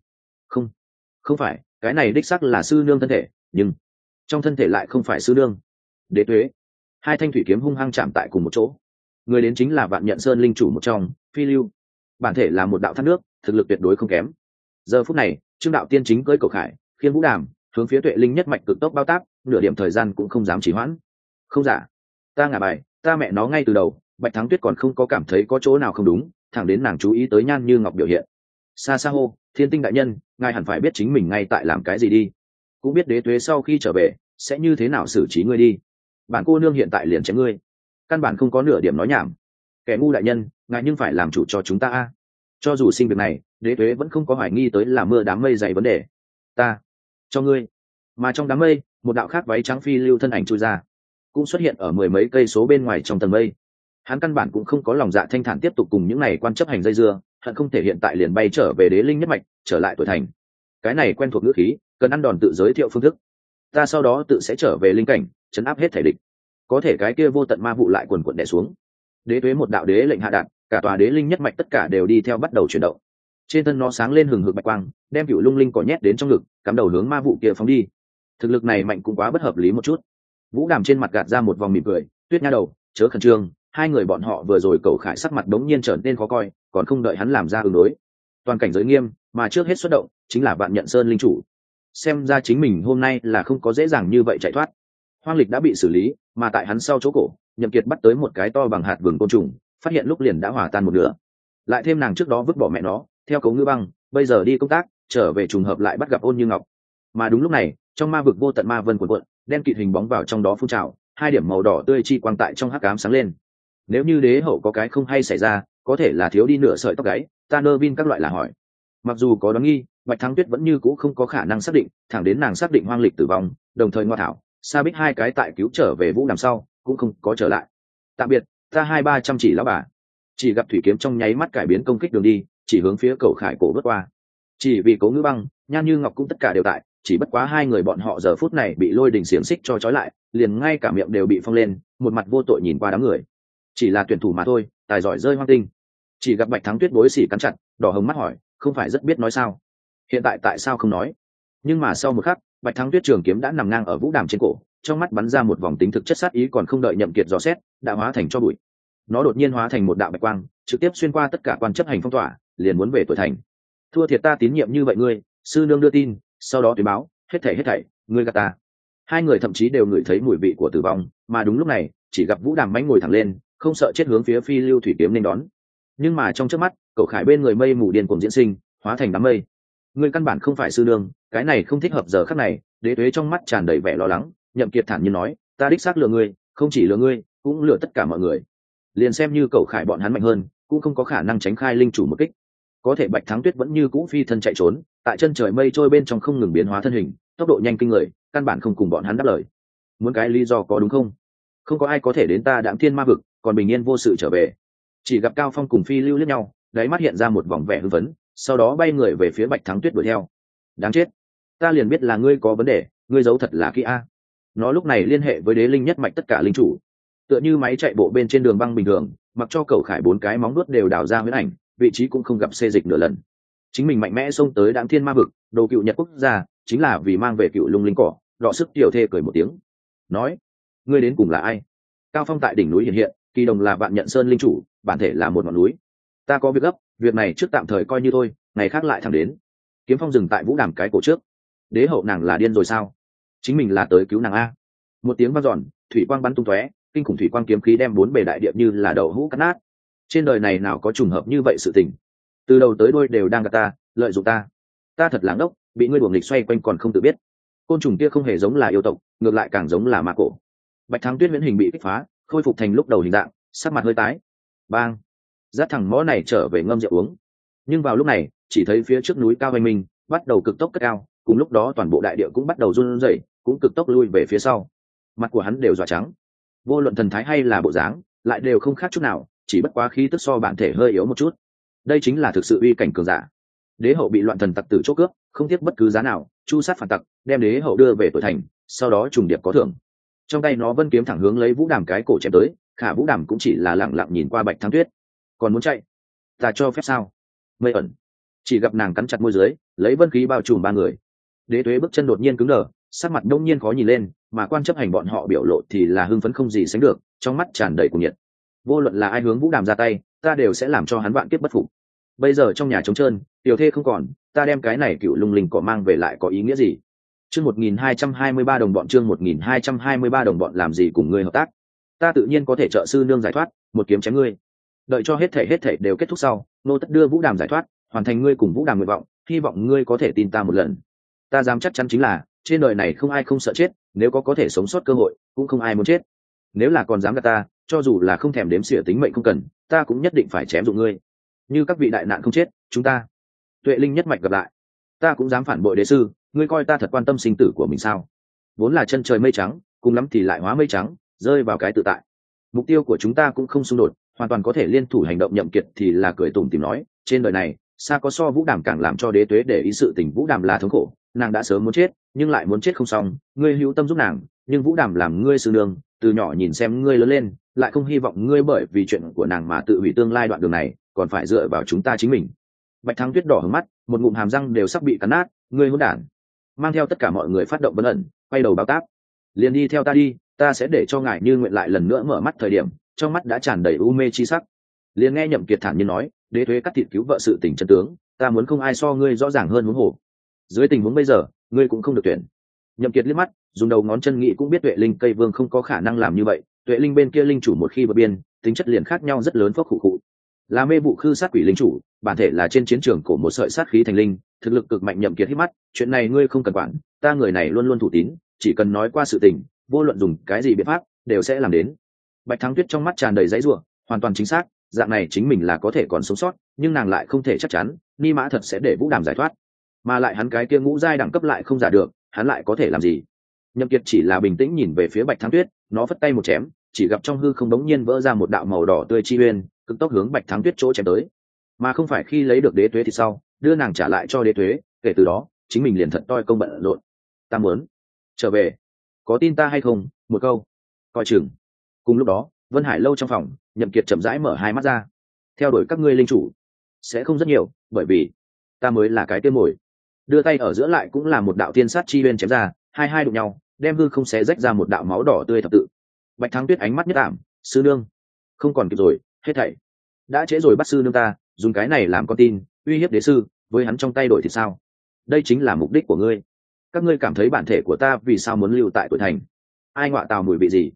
Không phải, cái này đích xác là sư nương thân thể, nhưng trong thân thể lại không phải sư nương. Đế Tuế, hai thanh thủy kiếm hung hăng chạm tại cùng một chỗ. Người đến chính là Vạn Nhận Sơn linh chủ một trong, Phi lưu. Bản thể là một đạo thác nước, thực lực tuyệt đối không kém. Giờ phút này, Trương đạo tiên chính cưỡi Cầu Khải, khiên Vũ Đàm hướng phía Tuệ Linh nhất mạch cực tốc bao tác, nửa điểm thời gian cũng không dám trì hoãn. Không giả, ta ngả bài, ta mẹ nó ngay từ đầu, Bạch Thắng Tuyết còn không có cảm thấy có chỗ nào không đúng, thẳng đến nàng chú ý tới nhan như ngọc biểu hiện. Xa xa hô, Thiên Tinh đại nhân, ngài hẳn phải biết chính mình ngay tại làm cái gì đi, cũng biết Đế Tuế sau khi trở về sẽ như thế nào xử trí ngươi đi. Bản cô nương hiện tại liền chém ngươi, căn bản không có nửa điểm nói nhảm. Kẻ ngu đại nhân, ngài nhưng phải làm chủ cho chúng ta a. Cho dù sinh việc này, Đế Tuế vẫn không có hoài nghi tới là mưa đám mây dày vấn đề. Ta cho ngươi. Mà trong đám mây, một đạo khác váy trắng phi lưu thân ảnh chui ra, cũng xuất hiện ở 10 mấy cây số bên ngoài trong tầng mây. Hắn căn bản cũng không có lòng dạ thanh thản tiếp tục cùng những này quan chấp hành dây dưa, hận không thể hiện tại liền bay trở về Đế Linh nhất mạch, trở lại tuổi thành. Cái này quen thuộc ngữ khí, cần ăn đòn tự giới thiệu phương thức. Ta sau đó tự sẽ trở về linh cảnh, chấn áp hết thể địch. Có thể cái kia vô tận ma vụ lại quần quần đè xuống. Đế Tuế một đạo đế lệnh hạ đạt, cả tòa Đế Linh nhất mạch tất cả đều đi theo bắt đầu chuyển động. Trên thân nó sáng lên hừng hực bạch quang, đem Cửu Lung Linh cỏ nhét đến trong ngực, cắm đầu hướng ma vụ kia phóng đi. Thực lực này mạnh cũng quá bất hợp lý một chút. Vũ Đàm trên mặt gạt ra một vòng mỉm cười, Tuyết nha đầu, chớ khẩn trương, hai người bọn họ vừa rồi Cầu Khải sắc mặt đống nhiên trở nên khó coi, còn không đợi hắn làm ra ứng đối. Toàn cảnh giới nghiêm, mà trước hết xuất động chính là Vạn Nhận Sơn linh chủ. Xem ra chính mình hôm nay là không có dễ dàng như vậy chạy thoát. Hoang Lịch đã bị xử lý, mà tại hắn sau chỗ cổ, Nhậm Kiệt bắt tới một cái to bằng hạt vừng côn trùng, phát hiện lúc liền đã hòa tan một nửa. Lại thêm nàng trước đó vứt bỏ mẹ nó, theo Cố Ngữ Băng, bây giờ đi công tác, trở về trùng hợp lại bắt gặp Ôn Như Ngọc. Mà đúng lúc này, trong ma vực vô tận ma vân cuộn cuộn, đen kịt hình bóng vào trong đó phun trào, 2 điểm màu đỏ tươi chi quang tại trong hắc ám sáng lên. Nếu như đế hậu có cái không hay xảy ra, có thể là thiếu đi nửa sợi tóc gáy, ta nơ vin các loại là hỏi. Mặc dù có đoán nghi, Bạch Thắng Tuyết vẫn như cũ không có khả năng xác định, thẳng đến nàng xác định Hoang Lịch tử vong, đồng thời Ngoa Thảo, Sa Bích hai cái tại cứu trở về Vũ Đàm sau, cũng không có trở lại. Tạm biệt, ta 2-300 chỉ lão bà. Chỉ gặp thủy kiếm trong nháy mắt cải biến công kích đường đi, chỉ hướng phía Cầu Khải cổ vớt qua. Chỉ vì Cố Ngữ Băng, Nhan Như Ngọc cũng tất cả đều tại, chỉ bất quá hai người bọn họ giờ phút này bị lôi đình xiềng xích cho trói lại, liền ngay cả miệng đều bị phong lên, một mặt vô tội nhìn qua đám người. Chỉ là tuyển thủ mà thôi, tài giỏi rơi hoang tinh. Chỉ gặp Bạch Thắng Tuyết bối xỉ cắn chặt, đỏ hồng mắt hỏi, không phải rất biết nói sao? Hiện tại tại sao không nói? Nhưng mà sau một khắc, Bạch Thắng Tuyết trường kiếm đã nằm ngang ở Vũ Đàm trên cổ, trong mắt bắn ra một vòng tính thực chất sát ý, còn không đợi Nhậm Kiệt dò xét, đã hóa thành cho bụi. Nó đột nhiên hóa thành một đạo bạch quang, trực tiếp xuyên qua tất cả quan chấp hành phong tỏa, liền muốn về tuổi thành. Thua thiệt ta tín nhiệm như vậy ngươi, sư nương đưa tin, sau đó tuyên báo, hết thảy, ngươi gạt ta. Hai người thậm chí đều ngửi thấy mùi vị của tử vong, mà đúng lúc này, chỉ gặp Vũ Đàm mãnh ngồi thẳng lên, không sợ chết hướng phía phi lưu thủy kiếm nên đón. Nhưng mà trong chớp mắt cậu khải bên người mây mù điên cuồng diễn sinh, hóa thành đám mây. Ngươi căn bản không phải sư nương, cái này không thích hợp giờ khắc này. Đế tuế trong mắt tràn đầy vẻ lo lắng. Nhậm Kiệt thản nhiên nói, ta đích xác lừa ngươi, không chỉ lừa ngươi cũng lừa tất cả mọi người. Liền xem như cậu khải bọn hắn mạnh hơn cũng không có khả năng tránh khai linh chủ một kích. Có thể Bạch Thắng Tuyết vẫn như cũ phi thân chạy trốn, tại chân trời mây trôi bên trong không ngừng biến hóa thân hình, tốc độ nhanh kinh người, căn bản không cùng bọn hắn đáp lời. Muốn cái lý do có đúng không? Không có ai có thể đến ta Đạm Thiên Ma vực còn bình yên vô sự trở về. Chỉ gặp Cao Phong cùng Phi Lưu liếc nhau, đáy mắt hiện ra một vòng vẻ hưng phấn, sau đó bay người về phía Bạch Thắng Tuyết đuổi theo. Đáng chết, ta liền biết là ngươi có vấn đề, ngươi giấu thật là kỹ a. Nó lúc này liên hệ với Đế Linh nhất mạch tất cả linh chủ, tựa như máy chạy bộ bên trên đường băng bình thường, mặc cho cậu khải bốn cái móng vuốt đều đào ra huyễn ảnh, vị trí cũng không gặp xê dịch nửa lần. Chính mình mạnh mẽ xông tới Đạm Thiên Ma vực, đồ cựu Nhật quốc gia, chính là vì mang về cựu lung linh cỏ. Đọ sức tiểu thê cười một tiếng, nói: ngươi đến cùng là ai? Cao Phong tại đỉnh núi hiện hiện, Kỳ Đồng là Vạn Nhận Sơn linh chủ, bản thể là một ngọn núi. Ta có việc gấp, việc này trước tạm thời coi như thôi, ngày khác lại thẳng đến. Kiếm Phong dừng tại Vũ Đàm cái cổ trước. Đế hậu nàng là điên rồi sao? Chính mình là tới cứu nàng a. Một tiếng vang dọn, thủy quang bắn tung tóe, kinh khủng thủy quang kiếm khí đem bốn bề đại địa như là đậu hũ cắt nát. Trên đời này nào có trùng hợp như vậy sự tình? Từ đầu tới đuôi đều đang gạt ta, lợi dụng ta. Ta thật láng ốc, bị ngươi đuổi nghịch xoay quanh còn không tự biết. Côn trùng kia không hề giống là yêu tộc, ngược lại càng giống là ma cổ. Bạch Thắng Tuyết huyễn hình bị kích phá, khôi phục thành lúc đầu hình dạng, sắc mặt hơi tái. Bang! Dắt thằng mõ này trở về ngâm rượu uống. Nhưng vào lúc này, chỉ thấy phía trước núi cao hoành minh bắt đầu cực tốc cất cao, cùng lúc đó toàn bộ đại địa cũng bắt đầu run rẩy, cũng cực tốc lui về phía sau. Mặt của hắn đều dọa trắng. Vô luận thần thái hay là bộ dáng, lại đều không khác chút nào, chỉ bất quá khí tức so bản thể hơi yếu một chút. Đây chính là thực sự uy cảnh cường giả. Đế hậu bị loạn thần tặc tử chốt cướp, không tiếc bất cứ giá nào, chu sát phản tặc, đem đế hậu đưa về tội thành, sau đó trùng điệp có thưởng. Trong tay nó vân kiếm thẳng hướng lấy Vũ Đàm cái cổ chém tới, Khả Vũ Đàm cũng chỉ là lẳng lặng nhìn qua Bạch Thắng Tuyết. Còn muốn chạy? Ta cho phép sao? Mây ẩn. Chỉ gặp nàng cắn chặt môi dưới, lấy vân khí bao trùm ba người. Đế Tuế bước chân đột nhiên cứng đờ, sắc mặt đông nhiên khó nhìn lên, mà quan chấp hành bọn họ biểu lộ thì là hưng phấn không gì sánh được, trong mắt tràn đầy cuồng nhiệt. Vô luận là ai hướng Vũ Đàm ra tay, ta đều sẽ làm cho hắn vạn kiếp bất phục. Bây giờ trong nhà trống trơn, tiểu thê không còn, ta đem cái này cựu lung linh cỏ mang về lại có ý nghĩa gì? Chương 1223 đồng bọn, chương 1223 đồng bọn làm gì cùng ngươi hợp tác? Ta tự nhiên có thể trợ sư nương giải thoát, một kiếm chém ngươi. Đợi cho hết thảy đều kết thúc sau, nô tất đưa Vũ Đàm giải thoát, hoàn thành ngươi cùng Vũ Đàm nguyện vọng, hy vọng ngươi có thể tin ta một lần. Ta dám chắc chắn chính là, trên đời này không ai không sợ chết, nếu có thể sống sót cơ hội, cũng không ai muốn chết. Nếu là còn dám gạt ta, cho dù là không thèm đếm xỉa tính mệnh không cần, ta cũng nhất định phải chém dụng ngươi. Như các vị đại nạn không chết, chúng ta Tuệ Linh nhất mạch gặp lại. Ta cũng dám phản bội đế sư, ngươi coi ta thật quan tâm sinh tử của mình sao? Vốn là chân trời mây trắng, cùng lắm thì lại hóa mây trắng, rơi vào cái tự tại. Mục tiêu của chúng ta cũng không xung đột, hoàn toàn có thể liên thủ hành động. Nhậm Kiệt thì là cười tủm tỉm nói, trên đời này, xa có so Vũ Đàm càng làm cho Đế Tuế để ý sự tình. Vũ Đàm là thống khổ, nàng đã sớm muốn chết, nhưng lại muốn chết không xong, ngươi hữu tâm giúp nàng, nhưng Vũ Đàm làm ngươi sư nương, từ nhỏ nhìn xem ngươi lớn lên, lại không hy vọng ngươi bởi vì chuyện của nàng mà tự hủy tương lai đoạn đường này, còn phải dựa vào chúng ta chính mình. Bạch Thắng Tuyết đỏ hứng mắt, một ngụm hàm răng đều sắp bị cắn nát, ngươi hỗn đản. Mang theo tất cả mọi người phát động bấn ẩn, quay đầu báo táp. Liền đi theo ta đi, ta sẽ để cho ngài Như Nguyện lại lần nữa mở mắt. Thời điểm trong mắt đã tràn đầy u mê chi sắc. Liền nghe Nhậm Kiệt thản nhiên nói, Đế Tuế cắt thịt cứu vợ sự tình chân tướng, ta muốn không ai so ngươi rõ ràng hơn huống hồ. Dưới tình huống bây giờ, ngươi cũng không được tuyển. Nhậm Kiệt liếc mắt, dùng đầu ngón chân nghĩ cũng biết Tuệ Linh Cây Vương không có khả năng làm như vậy. Tuệ Linh bên kia linh chủ một khi vượt biên, tính chất liền khác nhau rất lớn. Phốc khụ khụ. Là mê vụ khư sát quỷ linh chủ, bản thể là trên chiến trường cổ một sợi sát khí thành linh, thực lực cực mạnh. Nhậm Kiệt hít mắt, chuyện này ngươi không cần quản, ta người này luôn luôn thủ tín, chỉ cần nói qua sự tình, vô luận dùng cái gì biện pháp, đều sẽ làm đến. Bạch Thắng Tuyết trong mắt tràn đầy dãy rủa, hoàn toàn chính xác, dạng này chính mình là có thể còn sống sót, nhưng nàng lại không thể chắc chắn, Ni Mã thật sẽ để Vũ Đàm giải thoát, mà lại hắn cái kia ngũ giai đẳng cấp lại không giả được, hắn lại có thể làm gì? Nhậm Kiệt chỉ là bình tĩnh nhìn về phía Bạch Thắng Tuyết, nó phất tay một chém, chỉ gặp trong hư không đống nhiên vỡ ra một đạo màu đỏ tươi chi uyên, cực tốc hướng Bạch Thắng Tuyết chỗ chém tới, mà không phải khi lấy được Đế Tuế thì sau, đưa nàng trả lại cho Đế Tuế, kể từ đó, chính mình liền thật toi công bận rộn. Ta muốn trở về, có tin ta hay không? Một câu, coi chừng. Cùng lúc đó, Vân Hải lâu trong phòng, Nhậm Kiệt chậm rãi mở hai mắt ra. Theo đuổi các ngươi linh chủ sẽ không rất nhiều, bởi vì ta mới là cái tiên mồi. Đưa tay ở giữa lại cũng là một đạo tiên sát chi uyên chém ra, hai đụng nhau, đem hư không xé rách ra một đạo máu đỏ tươi thập tự. Bạch Thắng Tuyết ánh mắt nhất ảm, sư nương, không còn kịp rồi, hết thảy đã trễ rồi. Bắt sư nương ta, dùng cái này làm con tin, uy hiếp đế sư, với hắn trong tay đổi thì sao? Đây chính là mục đích của ngươi. Các ngươi cảm thấy bản thể của ta vì sao muốn lưu tại tuổi thành? Ai ngọa tào mùi vị gì?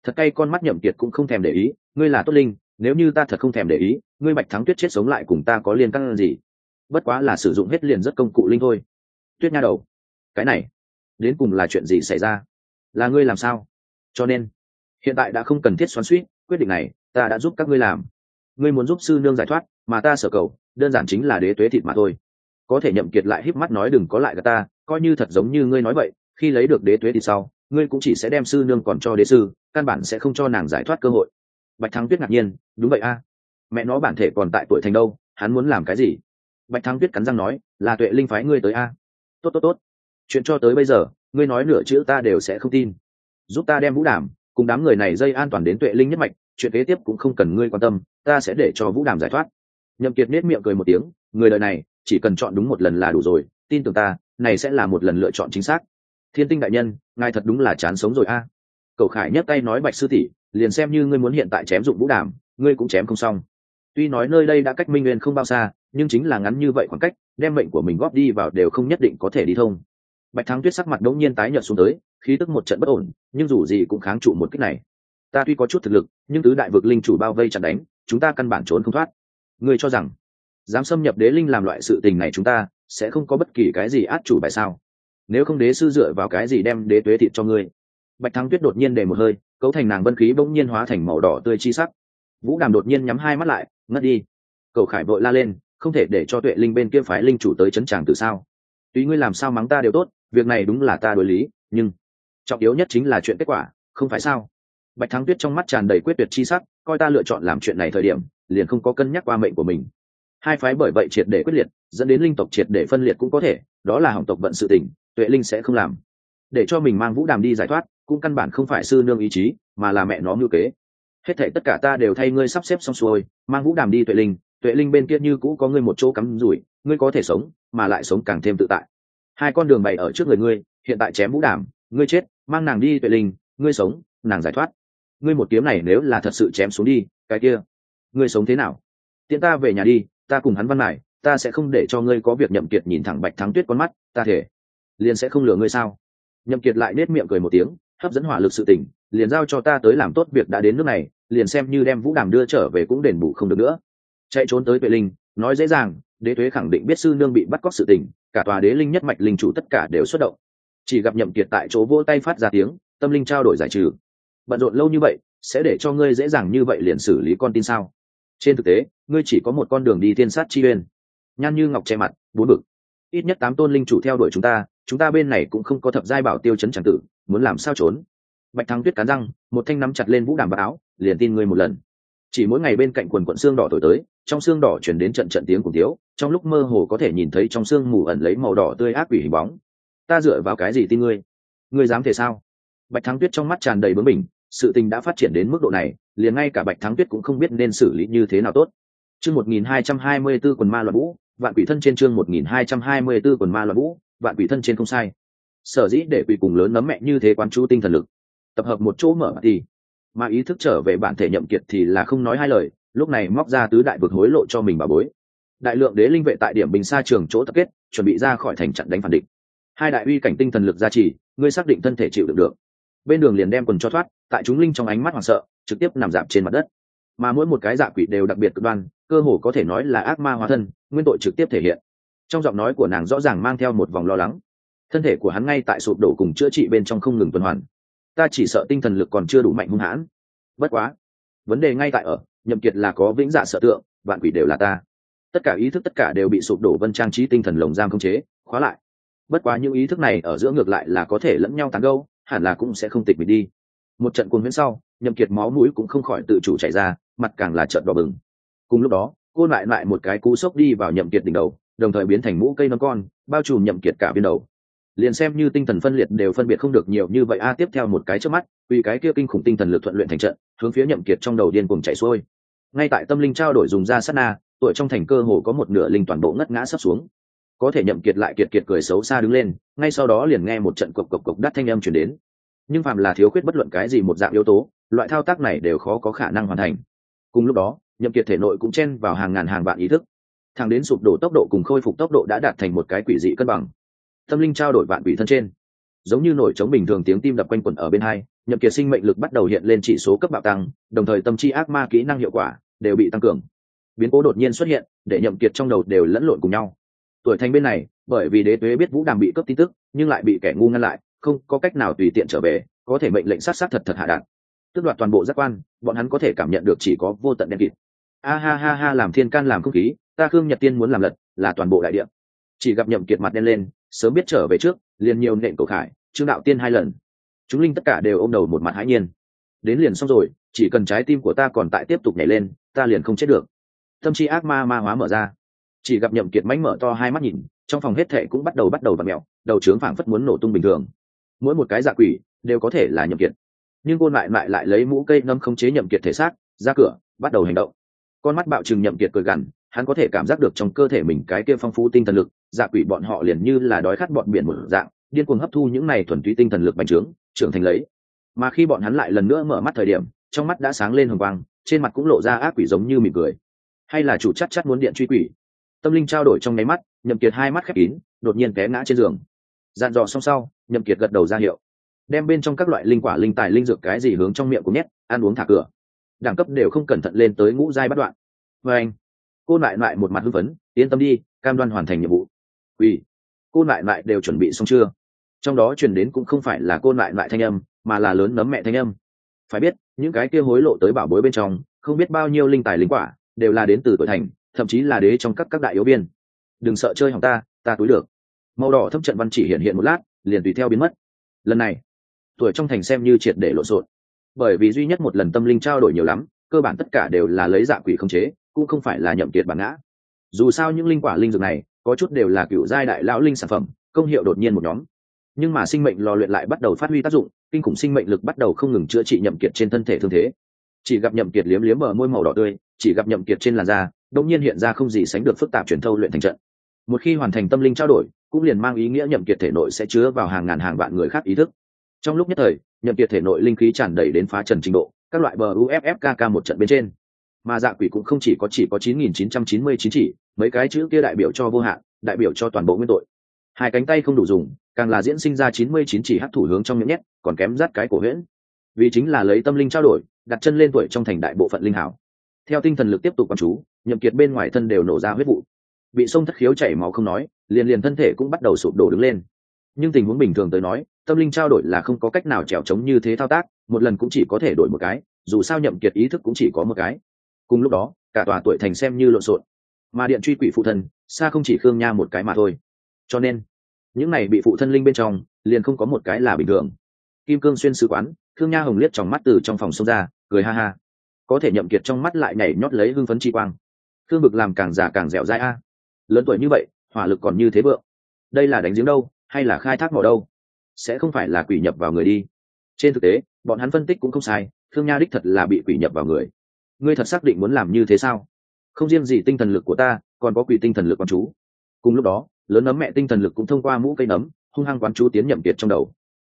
Thật cay, con mắt Nhậm Kiệt cũng không thèm để ý, ngươi là tốt linh, nếu như ta thật không thèm để ý, ngươi Bạch Thắng Tuyết chết sống lại cùng ta có liên can gì? Bất quá là sử dụng hết liền rất công cụ linh thôi. Tuyết nha đầu, cái này đến cùng là chuyện gì xảy ra? Là ngươi làm sao? Cho nên hiện tại đã không cần thiết xoắn xuýt, quyết định này ta đã giúp các ngươi làm. Ngươi muốn giúp sư nương giải thoát, mà ta sở cầu đơn giản chính là đế tuế thịt mà thôi. Có thể Nhậm Kiệt lại híp mắt nói đừng có lại gạt ta, coi như thật giống như ngươi nói vậy, khi lấy được đế tuế thịt sau, ngươi cũng chỉ sẽ đem sư nương còn cho đế sư, căn bản sẽ không cho nàng giải thoát cơ hội. Bạch Thắng Tuyết ngạc nhiên, đúng vậy a, mẹ nó bản thể còn tại tuổi thành đâu, hắn muốn làm cái gì? Bạch Thắng Tuyết cắn răng nói, là Tuệ Linh phái ngươi tới a. Tốt tốt tốt, chuyện cho tới bây giờ, ngươi nói nửa chữ ta đều sẽ không tin. Giúp ta đem Vũ Đàm cùng đám người này dây an toàn đến Tuệ Linh nhất mạch, chuyện kế tiếp cũng không cần ngươi quan tâm, ta sẽ để cho Vũ Đàm giải thoát. Nhậm Kiệt nét miệng cười một tiếng, người đời này chỉ cần chọn đúng một lần là đủ rồi, tin tưởng ta, này sẽ là một lần lựa chọn chính xác. Thiên Tinh đại nhân, ngài thật đúng là chán sống rồi a. Cẩu Khải nhấc tay nói, Bạch sư tỷ, liền xem như ngươi muốn hiện tại chém dụng Vũ Đàm, ngươi cũng chém không xong. Tuy nói nơi đây đã cách Minh Nguyên không bao xa, nhưng chính là ngắn như vậy khoảng cách, đem mệnh của mình góp đi vào đều không nhất định có thể đi thông. Bạch Thắng Tuyết sắc mặt đột nhiên tái nhợt xuống tới, khí tức một trận bất ổn, nhưng dù gì cũng kháng trụ một kích này. Ta tuy có chút thực lực, nhưng tứ đại vực linh chủ bao vây chặn đánh, chúng ta căn bản trốn không thoát. Ngươi cho rằng dám xâm nhập đế linh làm loại sự tình này chúng ta sẽ không có bất kỳ cái gì át chủ bài sao? Nếu không đế sư dựa vào cái gì đem đế tuế thịt cho ngươi? Bạch Thắng Tuyết đột nhiên để một hơi, cấu thành nàng vân khí bỗng nhiên hóa thành màu đỏ tươi chi sắc. Vũ Đàm đột nhiên nhắm hai mắt lại, ngất đi. Cẩu Khải vội la lên, không thể để cho Tuệ Linh bên kia phái linh chủ tới chấn tràng từ sao? Tuy ngươi làm sao mắng ta đều tốt, việc này đúng là ta đối lý, nhưng trọng yếu nhất chính là chuyện kết quả, không phải sao? Bạch Thắng Tuyết trong mắt tràn đầy quyết tuyệt chi sắc, coi ta lựa chọn làm chuyện này thời điểm, liền không có cân nhắc qua mệnh của mình. Hai phái bởi vậy triệt để quyết liệt, dẫn đến linh tộc triệt để phân liệt cũng có thể, đó là hỏng tộc vận sự tình, Tuệ Linh sẽ không làm. Để cho mình mang Vũ Đàm đi giải thoát, cũng căn bản không phải sư nương ý chí, mà là mẹ nó mưu kế. Hết thảy tất cả ta đều thay ngươi sắp xếp xong xuôi, mang Vũ Đàm đi Tuệ Linh bên kia như cũ có ngươi một chỗ cắm rủi, ngươi có thể sống, mà lại sống càng thêm tự tại. Hai con đường bày ở trước người ngươi, hiện tại chém Vũ Đàm, ngươi chết, mang nàng đi Tuệ Linh, ngươi sống, nàng giải thoát. Ngươi một kiếm này nếu là thật sự chém xuống đi, cái kia, ngươi sống thế nào? Tiễn ta về nhà đi, ta cùng hắn văn mải, ta sẽ không để cho ngươi có việc. Nhậm Kiệt nhìn thẳng Bạch Thắng Tuyết con mắt, ta thể liền sẽ không lừa ngươi sao? Nhậm Kiệt lại nết miệng cười một tiếng, hấp dẫn hỏa lực sự tình, liền giao cho ta tới làm tốt việc đã đến nước này, liền xem như đem Vũ Đàm đưa trở về cũng đền bù không được nữa. Chạy trốn tới Tuệ Linh, nói dễ dàng, đế tuế khẳng định biết sư nương bị bắt cóc sự tình, cả tòa đế linh nhất mạch linh chủ tất cả đều xuất động. Chỉ gặp Nhậm Kiệt tại chỗ vỗ tay phát ra tiếng, tâm linh trao đổi giải trừ. Bận rộn lâu như vậy, sẽ để cho ngươi dễ dàng như vậy liền xử lý con tin sao? Trên thực tế, ngươi chỉ có một con đường đi thiên sát chi uyên. Nhan Như Ngọc che mặt, bốn bực. Ít nhất 8 tôn linh chủ theo đuổi chúng ta bên này cũng không có thập giai bảo tiêu chấn chẳng tử, muốn làm sao trốn? Bạch Thắng Tuyết cắn răng, một thanh nắm chặt lên Vũ Đàm vào áo, liền tin ngươi một lần. Chỉ mỗi ngày bên cạnh quần quần xương đỏ thổi tới, trong xương đỏ truyền đến trận trận tiếng cùng tiếu, trong lúc mơ hồ có thể nhìn thấy trong xương mù ẩn lấy màu đỏ tươi ác quỷ hình bóng. Ta dựa vào cái gì tin ngươi? Ngươi dám thể sao? Bạch Thắng Tuyết trong mắt tràn đầy bướng bỉnh, sự tình đã phát triển đến mức độ này, liền ngay cả Bạch Thắng Tuyết cũng không biết nên xử lý như thế nào tốt. Chương 1224 quần ma loạn vũ, vạn quỷ thân trên. Chương 1224 quần ma loạn vũ, vạn quỷ thân trên không sai. Sở dĩ để quỷ cùng lớn nấm mẹ như thế quán chú tinh thần lực, tập hợp một chỗ mở thì mà ý thức trở về bản thể Nhậm Kiệt thì là không nói hai lời, lúc này móc ra tứ đại vực hối lộ cho mình bảo bối. Đại lượng đế linh vệ tại điểm bình xa trường chỗ tập kết, chuẩn bị ra khỏi thành chặn đánh phản địch. Hai đại uy cảnh tinh thần lực gia trì, ngươi xác định thân thể chịu đựng được. Bên đường liền đem quần cho thoát, tại chúng linh trong ánh mắt hoảng sợ, trực tiếp nằm dạp trên mặt đất. Mà mỗi một cái dạ quỷ đều đặc biệt cực đoan, cơ hồ có thể nói là ác ma hóa thân, nguyên tội trực tiếp thể hiện. Trong giọng nói của nàng rõ ràng mang theo một vòng lo lắng. Thân thể của hắn ngay tại sụp đổ cùng chữa trị bên trong không ngừng tuần hoàn. Ta chỉ sợ tinh thần lực còn chưa đủ mạnh hung hãn. Bất quá, vấn đề ngay tại ở, Nhậm Kiệt là có vĩnh dạ sợ tượng, vạn quỷ đều là ta. Tất cả ý thức tất cả đều bị sụp đổ vân trang trí tinh thần lồng giam khống chế, khóa lại. Bất quá những ý thức này ở giữa ngược lại là có thể lẫn nhau tán gẫu, hẳn là cũng sẽ không tịch mịch đi. Một trận cuồng huyễn sau, Nhậm Kiệt máu mũi cũng không khỏi tự chủ chảy ra, mặt càng là trợn đỏ bừng. Cùng lúc đó, cô lại một cái cú sốc đi vào Nhậm Kiệt đỉnh đầu, đồng thời biến thành mũ cây nấm con, bao trùm Nhậm Kiệt cả viên đầu. Liền xem như tinh thần phân liệt đều phân biệt không được nhiều như vậy a. Tiếp theo một cái chớp mắt, vì cái kia kinh khủng tinh thần lực thuận luyện thành trận, hướng phía Nhậm Kiệt trong đầu điên cuồng chảy xuôi. Ngay tại tâm linh trao đổi dùng ra sát na, tuổi trong thành cơ hồ có một nửa linh toàn bộ ngất ngã sắp xuống. Có thể Nhậm Kiệt lại kiệt cười xấu xa đứng lên, ngay sau đó liền nghe một trận cộc cộc cộc đắt thanh âm truyền đến. Nhưng phàm là thiếu khuyết bất luận cái gì một dạng yếu tố, loại thao tác này đều khó có khả năng hoàn thành. Cùng lúc đó, Nhậm Kiệt thể nội cũng chen vào hàng ngàn hàng vạn ý thức, thẳng đến sụp đổ tốc độ cùng khôi phục tốc độ đã đạt thành một cái quỷ dị cân bằng. Tâm linh trao đổi vạn quỷ thân trên, giống như nổi trống bình thường tiếng tim đập quanh quẩn ở bên hai, nhậm kiệt sinh mệnh lực bắt đầu hiện lên chỉ số cấp bạo tăng, đồng thời tâm chi ác ma kỹ năng hiệu quả đều bị tăng cường. Biến cố đột nhiên xuất hiện, để nhậm kiệt trong đầu đều lẫn lộn cùng nhau. Tuổi thành bên này, bởi vì đế tuế biết Vũ Đàm bị cướp tin tức, nhưng lại bị kẻ ngu ngăn lại, không có cách nào tùy tiện trở về, có thể mệnh lệnh sát sát thật thật hạ đạn, tước đoạt toàn bộ giác quan, bọn hắn có thể cảm nhận được chỉ có vô tận đen kịt. A ha ha ha, làm thiên can làm không khí, ta Khương Nhật Tiên muốn làm lật, là toàn bộ đại địa. Chỉ gặp nhậm kiệt mặt đen lên, sớm biết trở về trước, liền nhiều nện cổ khải, Trương Đạo Tiên 2 lần. Chúng linh tất cả đều ôm đầu một mặt hãi nhiên. Đến liền xong rồi, chỉ cần trái tim của ta còn tại tiếp tục nhảy lên, ta liền không chết được. Tâm chi ác ma ma hóa mở ra. Chỉ gặp nhậm kiệt mánh mở to hai mắt nhìn, trong phòng hết thệ cũng bắt đầu vặn mèo, đầu trướng phảng phất muốn nổ tung bình thường. Mỗi một cái dạ quỷ đều có thể là nhậm kiệt, nhưng cô lại lấy mũ cây nâm khống chế nhậm kiệt thể xác, ra cửa bắt đầu hành động. Con mắt bạo trừng nhậm kiệt cười gằn, hắn có thể cảm giác được trong cơ thể mình cái kia phong phú tinh thần lực, dạ quỷ bọn họ liền như là đói khát bọn biển một dạng, điên cuồng hấp thu những này thuần túy tinh thần lực bành trướng, trưởng thành lấy. Mà khi bọn hắn lại lần nữa mở mắt thời điểm, trong mắt đã sáng lên hồng quang, trên mặt cũng lộ ra ác quỷ giống như mỉm cười. Hay là chủ chắc muốn điện truy quỷ? Tâm linh trao đổi trong nháy mắt, nhậm kiệt hai mắt khép kín, đột nhiên té ngã trên giường. Dặn dò xong sau, nhậm kiệt gật đầu ra hiệu, đem bên trong các loại linh quả linh tài linh dược cái gì hướng trong miệng của nhét, ăn uống thả cửa, đẳng cấp đều không cẩn thận lên tới ngũ giai bắt đoạn. Và anh, cô lại một mặt hưng phấn, yên tâm đi, cam đoan hoàn thành nhiệm vụ. Ủy, cô lại đều chuẩn bị xong chưa? Trong đó truyền đến cũng không phải là cô lại thanh âm, mà là lớn nấm mẹ thanh âm. Phải biết, những cái kia hối lộ tới bảo bối bên trong, không biết bao nhiêu linh tài linh quả, đều là đến từ tuổi thành, thậm chí là đế trong các đại yếu biên. Đừng sợ chơi hỏng ta túi được. Màu đỏ thâm trận văn chỉ hiện một lát, liền tùy theo biến mất. Lần này, tuổi trong thành xem như triệt để lộn xộn, bởi vì duy nhất một lần tâm linh trao đổi nhiều lắm, cơ bản tất cả đều là lấy dạ quỷ khống chế, cũng không phải là nhậm kiệt bản ngã. Dù sao những linh quả linh dược này, có chút đều là cựu giai đại lão linh sản phẩm, công hiệu đột nhiên một nhóm. Nhưng mà sinh mệnh lò luyện lại bắt đầu phát huy tác dụng, kinh khủng sinh mệnh lực bắt đầu không ngừng chữa trị nhậm kiệt trên thân thể thương thế. Chỉ gặp nhậm kiệt liếm liếm bờ môi màu đỏ tươi, chỉ gặp nhậm kiệt trên làn da đột nhiên hiện ra không gì sánh được phức tạp truyền thâu luyện thành trận. Một khi hoàn thành tâm linh trao đổi, cũng liền mang ý nghĩa nhậm kiệt thể nội sẽ chứa vào hàng ngàn hàng vạn người khác ý thức. Trong lúc nhất thời, nhậm kiệt thể nội linh khí tràn đầy đến phá trần trình độ, các loại bờ uffkk một trận bên trên. Mà dạ quỷ cũng không chỉ có 9999 chỉ, mấy cái chữ kia đại biểu cho vô hạn, đại biểu cho toàn bộ nguyên tội. Hai cánh tay không đủ dùng, càng là diễn sinh ra 99 chỉ hắc thủ hướng trong miệng nhét, còn kém rát cái cổ huyễn. Vì chính là lấy tâm linh trao đổi, đặt chân lên tuổi trong thành đại bộ phận linh hảo. Theo tinh thần lực tiếp tục quan chú, nhậm kiệt bên ngoài thân đều nổ ra huyết vụ, bị sông thất khiếu chảy máu không nói, liền thân thể cũng bắt đầu sụp đổ đứng lên. Nhưng tình huống bình thường tới nói, tâm linh trao đổi là không có cách nào trèo chống như thế thao tác, một lần cũng chỉ có thể đổi một cái, dù sao nhậm kiệt ý thức cũng chỉ có một cái. Cùng lúc đó, cả tòa tuổi thành xem như lộn xộn, mà điện truy quỷ phụ thân xa không chỉ Khương Nha một cái mà thôi. Cho nên, những này bị phụ thân linh bên trong, liền không có một cái là bình thường. Kim Cương xuyên sứ quán, Khương Nha hồng liếc trong mắt từ trong phòng xông ra, cười ha ha. Có thể nhậm kiệt trong mắt lại nhảy nhót lấy hưng phấn chi quang. Khương Bực làm càng già càng dẻo dai a. Lớn tuổi như vậy, hỏa lực còn như thế vượng. Đây là đánh giếng đâu, hay là khai thác mỏ đâu? Sẽ không phải là quỷ nhập vào người đi. Trên thực tế, bọn hắn phân tích cũng không sai, Khương Nha đích thật là bị quỷ nhập vào người. Ngươi thật xác định muốn làm như thế sao? Không riêng gì tinh thần lực của ta, còn có quỷ tinh thần lực quán chú. Cùng lúc đó, lớn nấm mẹ tinh thần lực cũng thông qua mũ cây nấm, hung hăng quán chú tiến nhậm kiệt trong đầu.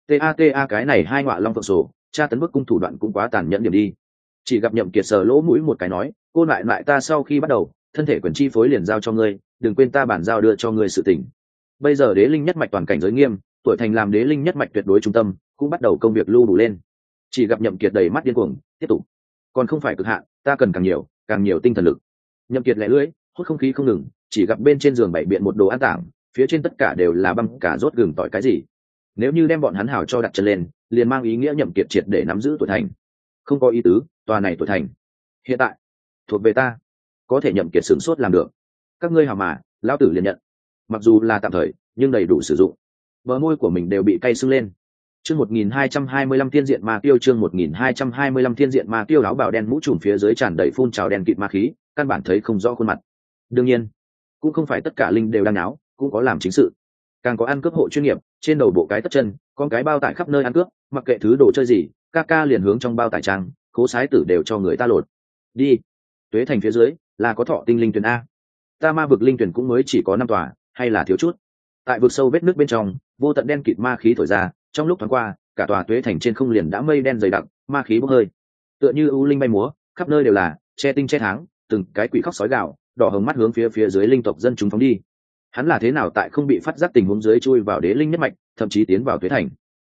Ta cái này hai ngọa long phượng sổ, tra tấn bức cung thủ đoạn cũng quá tàn nhẫn điểm đi. Chỉ gặp nhậm kiệt sờ lỗ mũi một cái nói, cô lại ta sau khi bắt đầu, thân thể quyền chi phối liền giao cho ngươi, đừng quên ta bản giao đưa cho ngươi sự tình. Bây giờ đế linh nhất mạch toàn cảnh giới nghiêm, tuổi thành làm đế linh nhất mạch tuyệt đối trung tâm, cũng bắt đầu công việc lưu đủ lên. Chỉ gặp nhậm kiệt đầy mắt điên cuồng, tiếp tục. Còn không phải cực hạn, ta cần càng nhiều tinh thần lực. Nhậm kiệt lẻ lưỡi, hút không khí không ngừng, chỉ gặp bên trên giường bảy biện một đồ ăn tảng, phía trên tất cả đều là băm cả rốt gừng tỏi cái gì. Nếu như đem bọn hắn hào cho đặt chân lên, liền mang ý nghĩa nhậm kiệt triệt để nắm giữ tuổi thành. Không có ý tứ, tòa này tuổi thành hiện tại thuộc về ta, có thể nhậm kiệt sửng sốt làm được. Các ngươi hào mà, lão tử liền nhận. Mặc dù là tạm thời, nhưng đầy đủ sử dụng. Bờ môi của mình đều bị cay sưng lên. Chương 1225 thiên diện ma tiêu, chương 1225 thiên diện ma tiêu, áo bào đen mũ trùm phía dưới tràn đầy phun trào đen kịt ma khí, căn bản thấy không rõ khuôn mặt. Đương nhiên, cũng không phải tất cả linh đều đang náo, cũng có làm chính sự. Càng có ăn cướp hộ chuyên nghiệp, trên đầu bộ cái tất chân, con cái bao tải khắp nơi ăn cướp, mặc kệ thứ đồ chơi gì, ca liền hướng trong bao tải trang, khố sái tử đều cho người ta lột. Đi. Tuế thành phía dưới là có thọ tinh linh tuyển a. Ta ma vực linh tuyển cũng mới chỉ có 5 tòa, hay là thiếu chút. Tại vực sâu vết nước bên trong, vô tận đen kịt ma khí thổi ra, trong lúc thoáng qua, cả tòa Tuế thành trên không liền đã mây đen dày đặc, ma khí bốc hơi. Tựa như ưu linh bay múa, khắp nơi đều là che tinh che tháng, từng cái quỷ khóc sói gào, đỏ hồng mắt hướng phía dưới linh tộc dân chúng phóng đi. Hắn là thế nào tại không bị phát giác tình huống dưới chui vào đế linh nhất mạch, thậm chí tiến vào Tuế thành.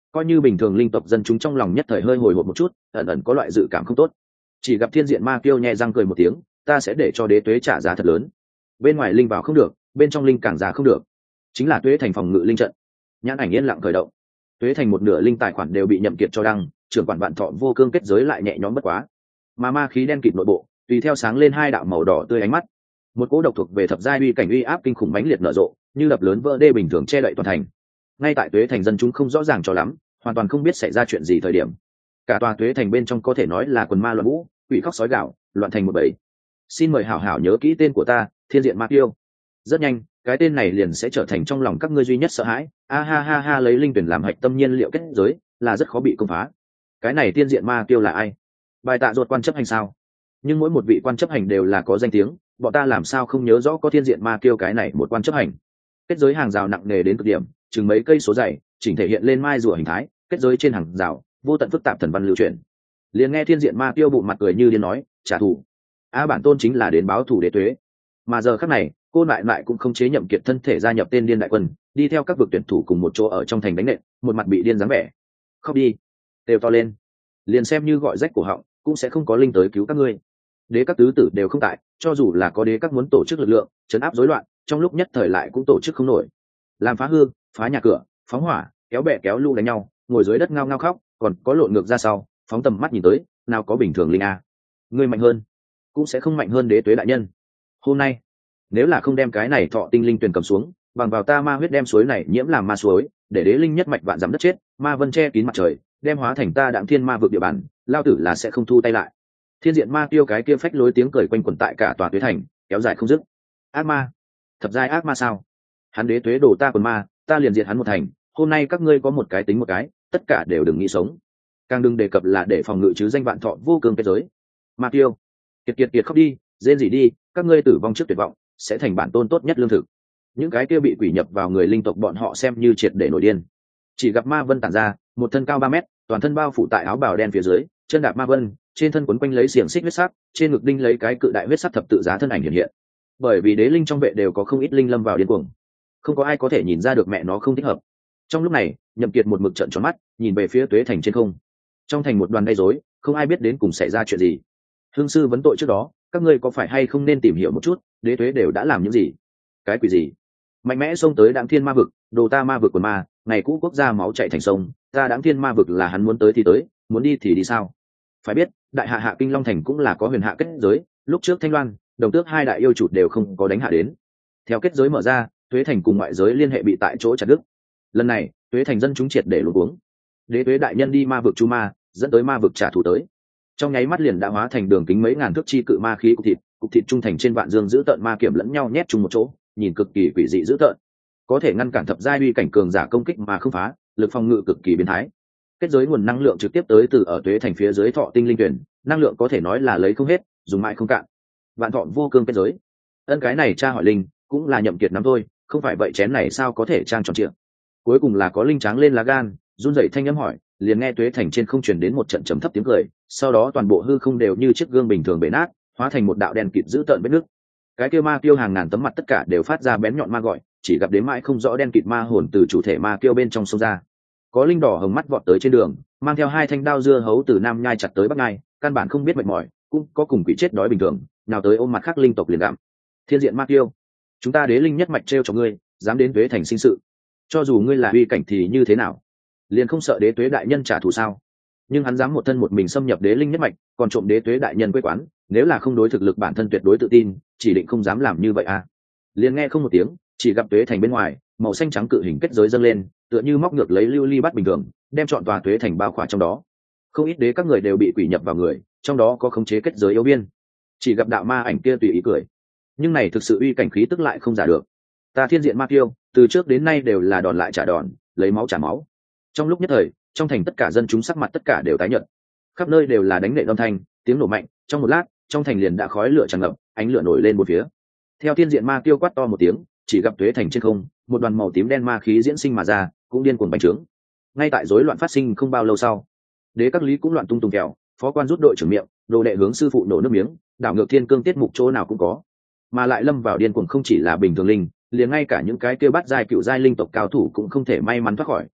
coi như bình thường linh tộc dân chúng trong lòng nhất thời hơi hồi hộp một chút, ẩn ẩn có loại dự cảm không tốt. Chỉ gặp thiên diện ma kiêu nhẹ răng cười một tiếng, ta sẽ để cho đế tuế trả giá thật lớn. Bên ngoài linh vào không được, bên trong linh càng già không được, chính là tuế thành phòng ngự linh trận. Nhãn ảnh yên lặng khởi động, tuế thành một nửa linh tài khoản đều bị nhậm kiệt cho đăng, trưởng quản vạn thọ vô cương kết giới lại nhẹ nhõm bất quá. Mà ma khí đen kịt nội bộ, tùy theo sáng lên hai đạo màu đỏ tươi ánh mắt. Một cỗ độc thuộc về thập giai uy cảnh uy áp kinh khủng mãnh liệt nở rộ, như đập lớn vỡ đê bình thường che đậy toàn thành. Ngay tại tuế thành dân chúng không rõ ràng cho lắm, hoàn toàn không biết xảy ra chuyện gì thời điểm, cả tòa tuế thành bên trong có thể nói là quần ma loạn vũ, quỷ khóc sói gạo, loạn thành một bầy. Xin mời hảo hảo nhớ kỹ tên của ta, thiên diện ma kiêu. Rất nhanh, cái tên này liền sẽ trở thành trong lòng các ngươi duy nhất sợ hãi. A ha ha ha, lấy linh tuyển làm hạch tâm nhiên liệu kết giới là rất khó bị công phá. Cái này thiên diện ma kiêu là ai? Bài tạ ruột quan chấp hành sao? Nhưng mỗi một vị quan chấp hành đều là có danh tiếng, bọn ta làm sao không nhớ rõ có thiên diện ma kiêu cái này một quan chấp hành. Kết giới hàng rào nặng nề đến cực điểm, chừng mấy cây số dày, chỉnh thể hiện lên mai rùa hình thái, kết giới trên hàng rào vô tận phức tạp thần văn lưu truyền. Liền nghe thiên diện ma kiêu bụng mặt cười như điên nói, trả thù. Bản tôn chính là đến báo thù đế tuế. Mà giờ khắc này, cô lại lại cũng không chế Nhậm Kiệt thân thể gia nhập tên điên đại quân, đi theo các vực tuyển thủ cùng một chỗ ở trong thành đánh nện, một mặt bị điên dáng vẻ. Khóc đi, đều to lên, liền xem như gọi rách cổ họng, cũng sẽ không có linh tới cứu các ngươi. Đế các tứ tử đều không tại, cho dù là có đế các muốn tổ chức lực lượng, trấn áp rối loạn, trong lúc nhất thời lại cũng tổ chức không nổi. Làm phá hư, phá nhà cửa, phóng hỏa, kéo bè kéo lu đánh nhau, ngồi dưới đất ngao ngao khóc, còn có lộn ngược ra sau, phóng tầm mắt nhìn tới, nào có bình thường linh a. Ngươi mạnh hơn, cũng sẽ không mạnh hơn đế tuế đại nhân. Hôm nay, nếu là không đem cái này thọ tinh linh tuyền cầm xuống, bằng vào ta ma huyết đem suối này nhiễm làm ma suối, để đế linh nhất mạch vạn dặm đất chết, ma vân che kín mặt trời, đem hóa thành ta đạm thiên ma vực địa bàn, lao tử là sẽ không thu tay lại. Thiên diện ma tiêu cái kia phách lối tiếng cười quanh quẩn tại cả tòa tuế thành, kéo dài không dứt. Ác ma, thập giai ác ma sao? Hắn đế tuế đổ ta quần ma, ta liền diệt hắn một thành. Hôm nay các ngươi có một cái tính một cái, tất cả đều đừng nghĩ sống. Càng đừng đề cập là để phòng ngự chứ danh vạn thọ vô cương kết giới. Ma tiêu, kiệt khóc đi, rên rỉ đi, các ngươi tử vong trước tuyệt vọng, sẽ thành bản tôn tốt nhất lương thực. Những cái kia bị quỷ nhập vào người linh tộc bọn họ xem như triệt để nổi điên. Chỉ gặp ma vân tản ra, một thân cao 3 mét, toàn thân bao phủ tại áo bào đen phía dưới, chân đạp ma vân, trên thân quấn quanh lấy xiềng xích huyết sắc, trên ngực đinh lấy cái cự đại huyết sắc thập tự giá thân ảnh hiện hiện. Bởi vì đế linh trong vệ đều có không ít linh lâm vào điên cuồng, không có ai có thể nhìn ra được mẹ nó không thích hợp. Trong lúc này, Nhậm Kiệt một mực trợn tròn mắt, nhìn về phía tuế thành trên không. Trong thành một đoàn gây rối, không ai biết đến cùng xảy ra chuyện gì. Hương sư vấn tội trước đó, các ngươi có phải hay không nên tìm hiểu một chút, đế tuế đều đã làm những gì? Cái quỷ gì? Mạnh mẽ xông tới Đãng Thiên Ma vực, đồ ta ma vực quần ma, ngày cũ quốc gia máu chảy thành sông, ta Đãng Thiên Ma vực là hắn muốn tới thì tới, muốn đi thì đi sao? Phải biết, đại hạ Kinh Long thành cũng là có huyền hạ kết giới, lúc trước Thanh Loan, Đồng Tước hai đại yêu chủ đều không có đánh hạ đến. Theo kết giới mở ra, tuế thành cùng ngoại giới liên hệ bị tại chỗ chặt đứt. Lần này, tuế thành dân chúng triệt để luống cuống. Đế tuế đại nhân đi ma vực chu ma, dẫn tới ma vực trả thù tới. Trong nháy mắt liền đã hóa thành đường kính mấy ngàn thước chi cự ma khí cục thịt trung thành trên vạn dương giữ tợn ma kiểm lẫn nhau nhét chung một chỗ, nhìn cực kỳ quỷ dị dữ tợn, có thể ngăn cản thập giai uy cảnh cường giả công kích mà không phá, lực phòng ngự cực kỳ biến thái. Kết giới nguồn năng lượng trực tiếp tới từ ở tuế thành phía dưới thọ tinh linh tuyển, năng lượng có thể nói là lấy không hết, dùng mãi không cạn. Vạn thọ vô cương kết giới, ân cái này tra hỏi linh cũng là Nhậm Kiệt nắm thôi, không phải vậy chén này sao có thể trang tròn trịa. Cuối cùng là có linh tráng lên lá gan, run rẩy thanh âm hỏi, liền nghe tuế thành trên không truyền đến một trận trầm thấp tiếng cười, sau đó toàn bộ hư không đều như chiếc gương bình thường bể nát, hóa thành một đạo đen kịt dữ tợn vết nước. Cái kia ma kiêu hàng ngàn tấm mặt tất cả đều phát ra bén nhọn ma gọi, chỉ gặp đến mãi không rõ đen kịt ma hồn từ chủ thể ma kiêu bên trong sông ra. Có linh đỏ hồng mắt vọt tới trên đường, mang theo 2 thanh đao dưa hấu từ nam nhai chặt tới bắc nhai, căn bản không biết mệt mỏi, cũng có cùng quỷ chết đói bình thường, nào tới ôm mặt khác linh tộc liền gặm. Thiên diện ma kiêu, chúng ta đế linh nhất mạch trêu cho ngươi, dám đến tuế thành sinh sự, cho dù ngươi là uy cảnh thì như thế nào, liền không sợ đế tuế đại nhân trả thù sao? Nhưng hắn dám một thân một mình xâm nhập đế linh nhất mạch, còn trộm đế tuế đại nhân quê quán, nếu là không đối thực lực bản thân tuyệt đối tự tin, chỉ định không dám làm như vậy à? Liền nghe không một tiếng, chỉ gặp tuế thành bên ngoài, màu xanh trắng cự hình kết giới dâng lên, tựa như móc ngược lấy lưu ly bắt bình thường, đem trọn tòa tuế thành bao khỏa trong đó. Không ít đế các người đều bị quỷ nhập vào người, trong đó có khống chế kết giới yếu biên. Chỉ gặp đạo ma ảnh kia tùy ý cười, nhưng này thực sự uy cảnh khí tức lại không giả được. Ta thiên diện ma kiêu, từ trước đến nay đều là đòn lại trả đòn, lấy máu trả máu. Trong lúc nhất thời, trong thành tất cả dân chúng sắc mặt tất cả đều tái nhợt, khắp nơi đều là đánh nện âm thanh, tiếng nổ mạnh. Trong một lát, trong thành liền đã khói lửa tràn ngập, ánh lửa nổi lên một phía. Theo thiên diện ma kiêu quát to một tiếng, chỉ gặp tuế thành trên không, một đoàn màu tím đen ma khí diễn sinh mà ra, cũng điên cuồng bành trướng. Ngay tại rối loạn phát sinh không bao lâu sau, đế các lý cũng loạn tung tung kẹo, phó quan rút đội trưởng miệng, đồ đệ hướng sư phụ nổ nước miếng, đảo ngược thiên cương tiết mục chỗ nào cũng có, mà lại lâm vào điên cuồng không chỉ là bình thường linh, liền ngay cả những cái kia bắt giai cựu giai linh tộc cao thủ cũng không thể may mắn thoát khỏi.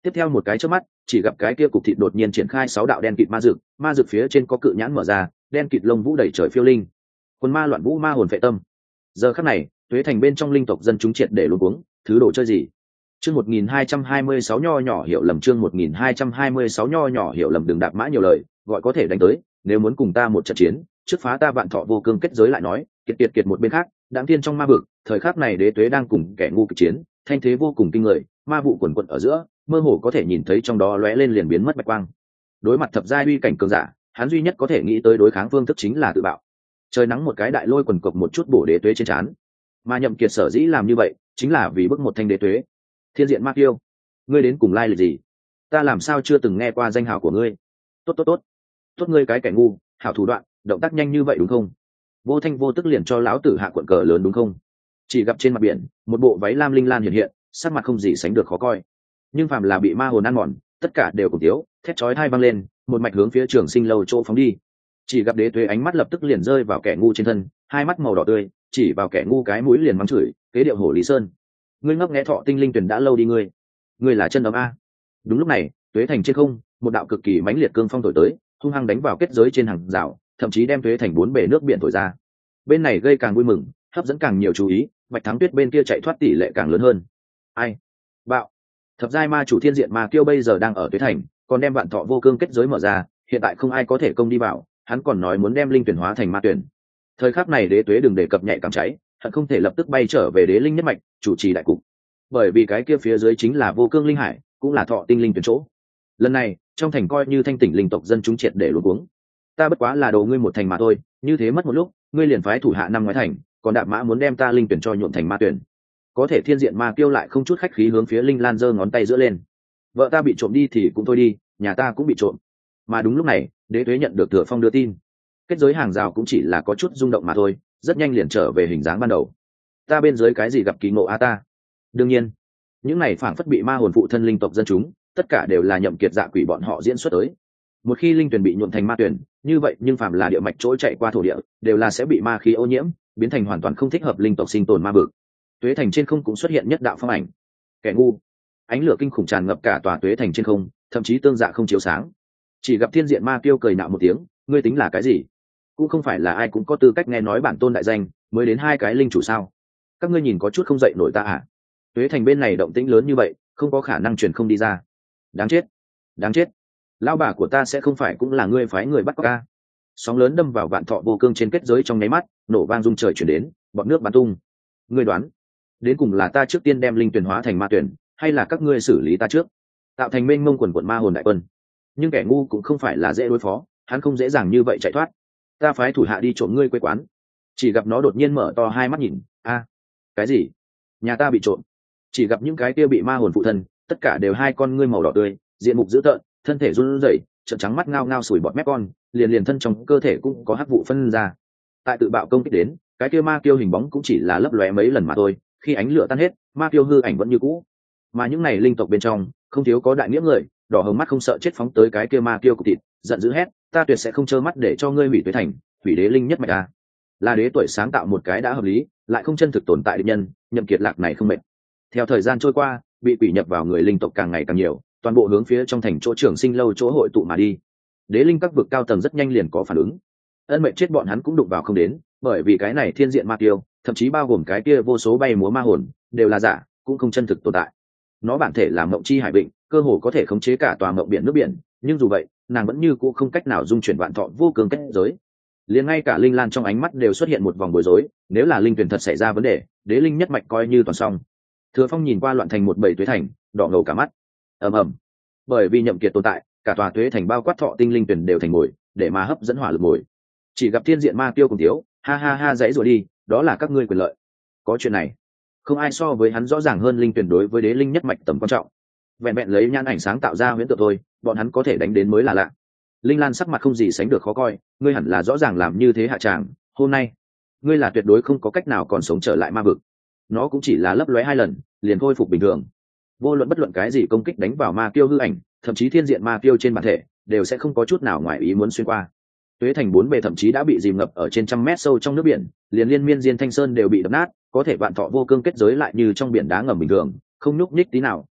Tiếp theo một cái chớp mắt, chỉ gặp cái kia cục thịt đột nhiên triển khai 6 đạo đen kịt ma dược phía trên có cự nhãn mở ra, đen kịt lông vũ đầy trời phiêu linh. Quân ma loạn vũ ma hồn phệ tâm. Giờ khắc này, Tuế Thành bên trong linh tộc dân chúng triệt để luống cuống, thứ đồ chơi gì? Chương 1226 nho nhỏ hiểu lầm, chương 1226 nho nhỏ hiểu lầm, đừng đạp mã nhiều lời, gọi có thể đánh tới, nếu muốn cùng ta một trận chiến, trước phá ta vạn thọ vô cương kết giới lại nói, kiệt một bên khác, đáng thiên trong ma vực, thời khắc này Đế Tuế đang cùng kẻ ngu kịch chiến, thanh thế vô cùng kinh người, ma vụ quần quật ở giữa, mơ hồ có thể nhìn thấy trong đó lóe lên liền biến mất bạch quang. Đối mặt thập giai uy cảnh cường giả, hắn duy nhất có thể nghĩ tới đối kháng phương thức chính là tự bạo. Trời nắng một cái đại lôi quần cộc một chút bổ Đế Tuế trên trán. Mà Nhậm Kiệt sở dĩ làm như vậy, chính là vì bức một thanh Đế Tuế. Thiên diện ma kiêu, ngươi đến cùng lai lịch gì? Ta làm sao chưa từng nghe qua danh hào của ngươi? Tốt ngươi cái kẻ ngu, hảo thủ đoạn, động tác nhanh như vậy đúng không? Vô thanh vô tức liền cho lão tử hạ cuộn cờ lớn đúng không? Chỉ gặp trên mặt biển, một bộ váy lam linh lan hiện hiện, sắc mặt không gì sánh được khó coi. Nhưng phàm là bị ma hồn ăn mòn, tất cả đều cùng tiếu, thét chói tai vang lên, một mạch hướng phía Trường Sinh lâu chỗ phóng đi. Chỉ gặp Đế Tuế ánh mắt lập tức liền rơi vào kẻ ngu trên thân, hai mắt màu đỏ tươi, chỉ vào kẻ ngu cái mũi liền mắng chửi, kế điệu hổ Lý Sơn. Ngươi ngốc nghé thọ tinh linh tuyển đã lâu đi ngươi là chân ấm a. Đúng lúc này, Tuế Thành trên không, một đạo cực kỳ mãnh liệt cương phong thổi tới, hung hăng đánh vào kết giới trên hàng rào, thậm chí đem Tuế Thành 4 bể nước biển thổi ra. Bên này gây càng vui mừng, hấp dẫn càng nhiều chú ý, Bạch Thắng Tuyết bên kia chạy thoát tỷ lệ càng lớn hơn. Ai? Bạo! Thập giai ma chủ thiên diện ma kiêu bây giờ đang ở Tuế Thành, còn đem vạn thọ vô cương kết giới mở ra, hiện tại không ai có thể công đi vào, hắn còn nói muốn đem linh tuyển hóa thành ma tuyển. Thời khắc này Đế Tuế đừng đề cập nhạy cảm cháy, hận không thể lập tức bay trở về Đế linh nhất mạch, chủ trì đại cục. Bởi vì cái kia phía dưới chính là vô cương linh hải, cũng là thọ tinh linh tuyển chỗ. Lần này, trong thành coi như thanh tỉnh linh tộc dân chúng triệt để luống cuống. Ta bất quá là đồ ngươi một thành mà thôi, như thế mất một lúc, ngươi liền phái thủ hạ năm ngoái thành, còn đạp mã muốn đem ta linh tuyển cho nhuộm thành ma tuyển. Có thể thiên diện ma kiêu lại không chút khách khí hướng phía linh lan giơ ngón tay giữa lên. Vợ ta bị trộm đi thì cũng thôi đi, nhà ta cũng bị trộm. Mà đúng lúc này, Đế Tuế nhận được Thừa Phong đưa tin, kết giới hàng rào cũng chỉ là có chút rung động mà thôi, rất nhanh liền trở về hình dáng ban đầu. Ta bên dưới cái gì gặp kỳ ngộ a ta? Đương nhiên, những này phảng phất bị ma hồn phụ thân linh tộc dân chúng, tất cả đều là Nhậm Kiệt dạ quỷ bọn họ diễn xuất tới. Một khi linh tuyển bị nhuộm thành ma tuyển, như vậy nhưng phàm là địa mạch chỗ chạy qua thổ địa, đều là sẽ bị ma khí ô nhiễm, biến thành hoàn toàn không thích hợp linh tộc sinh tồn ma vực. Tuế Thành trên không cũng xuất hiện nhất đạo phong ảnh. Kẻ ngu! Ánh lửa kinh khủng tràn ngập cả tòa Tuế Thành trên không, thậm chí tương dạ không chiếu sáng. Chỉ gặp thiên diện ma kiêu cười nạo một tiếng, ngươi tính là cái gì? Cũng không phải là ai cũng có tư cách nghe nói bản tôn đại danh, mới đến 2 cái linh chủ sao? Các ngươi nhìn có chút không dậy nổi ta à? Tuế Thành bên này động tĩnh lớn như vậy, không có khả năng truyền không đi ra. Đáng chết! Lão bà của ta sẽ không phải cũng là ngươi phái người bắt cóc ca? Sóng lớn đâm vào vạn thọ vô cương trên kết giới trong nháy mắt, nổ vang rung trời chuyển đến, bọt nước bắn tung. Ngươi đoán, đến cùng là ta trước tiên đem linh tuyển hóa thành ma tuyển, hay là các ngươi xử lý ta trước, tạo thành mênh mông quần ma hồn đại quân? Nhưng kẻ ngu cũng không phải là dễ đối phó, hắn không dễ dàng như vậy chạy thoát. Ta phái thủ hạ đi trộm ngươi quê quán. Chỉ gặp nó đột nhiên mở to hai mắt nhìn, cái gì? Nhà ta bị trộm? Chỉ gặp những cái kia bị ma hồn phụ thân, tất cả đều 2 con ngươi màu đỏ tươi, diện mục dữ tợn, thân thể run rẩy, trợn trắng mắt ngao ngao sủi bọt mép con, liền thân trong cơ thể cũng có hắc vụ phân ra. Tại tự bạo công kích đến, cái kia ma kiêu hình bóng cũng chỉ là lấp lóe mấy lần mà thôi, khi ánh lửa tan hết, ma kiêu hư ảnh vẫn như cũ. Mà những này linh tộc bên trong, không thiếu có đại nghĩa người, đỏ hồng mắt không sợ chết phóng tới cái kia ma kiêu cục thịt, giận dữ hét, ta tuyệt sẽ không trơ mắt để cho ngươi hủy Tuế Thành, hủy Đế linh nhất mạch ta. Là đế tuổi sáng tạo một cái đã hợp lý, lại không chân thực tồn tại địch nhân, Nhậm Kiệt lạc này không mệt. Theo thời gian trôi qua, bị quỷ nhập vào người linh tộc càng ngày càng nhiều, toàn bộ hướng phía trong thành chỗ Trường Sinh lâu chỗ hội tụ mà đi. Đế linh các vực cao tầng rất nhanh liền có phản ứng. Ân mệnh chết bọn hắn cũng đụng vào không đến, bởi vì cái này thiên diện ma kiêu, thậm chí bao gồm cái kia vô số bay múa ma hồn, đều là giả, cũng không chân thực tồn tại. Nó bản thể là mộng chi hải vịnh, cơ hồ có thể khống chế cả tòa mộng biển nước biển, nhưng dù vậy, nàng vẫn như cũ không cách nào dung chuyển vạn thọ vô cương kết giới. Liền ngay cả linh lan trong ánh mắt đều xuất hiện một vòng bối rối, nếu là linh tuyển thật xảy ra vấn đề, đế linh nhất mạch coi như toàn xong. Thừa Phong nhìn qua loạn thành một bầy Tuế Thành, đỏ ngầu cả mắt. ầm, bởi vì Nhậm Kiệt tồn tại, cả tòa Tuế Thành bao quát thọ tinh linh tuyển đều thành mồi, để mà hấp dẫn hỏa lực mồi. Chỉ gặp thiên diện ma tiêu cùng thiếu, ha ha ha dãy rồi đi, đó là các ngươi quyền lợi. Có chuyện này, không ai so với hắn rõ ràng hơn linh tuyển đối với đế linh nhất mạch tầm quan trọng. Vẹn vẹn lấy nhan ảnh sáng tạo ra huyễn tượng thôi, bọn hắn có thể đánh đến mới là lạ. Linh Lan sắc mặt không gì sánh được khó coi, ngươi hẳn là rõ ràng làm như thế hạ tràng, hôm nay ngươi là tuyệt đối không có cách nào còn sống trở lại ma vực. Nó cũng chỉ là lấp lóe 2 lần, liền khôi phục bình thường. Vô luận bất luận cái gì công kích đánh vào ma kiêu hư ảnh, thậm chí thiên diện ma kiêu trên bản thể, đều sẽ không có chút nào ngoài ý muốn xuyên qua. Tuế Thành 4 bề thậm chí đã bị dìm ngập ở trên trăm mét sâu trong nước biển, liền liên miên diên thanh sơn đều bị đập nát, có thể vạn thọ vô cương kết giới lại như trong biển đá ngầm bình thường, không nhúc nhích tí nào,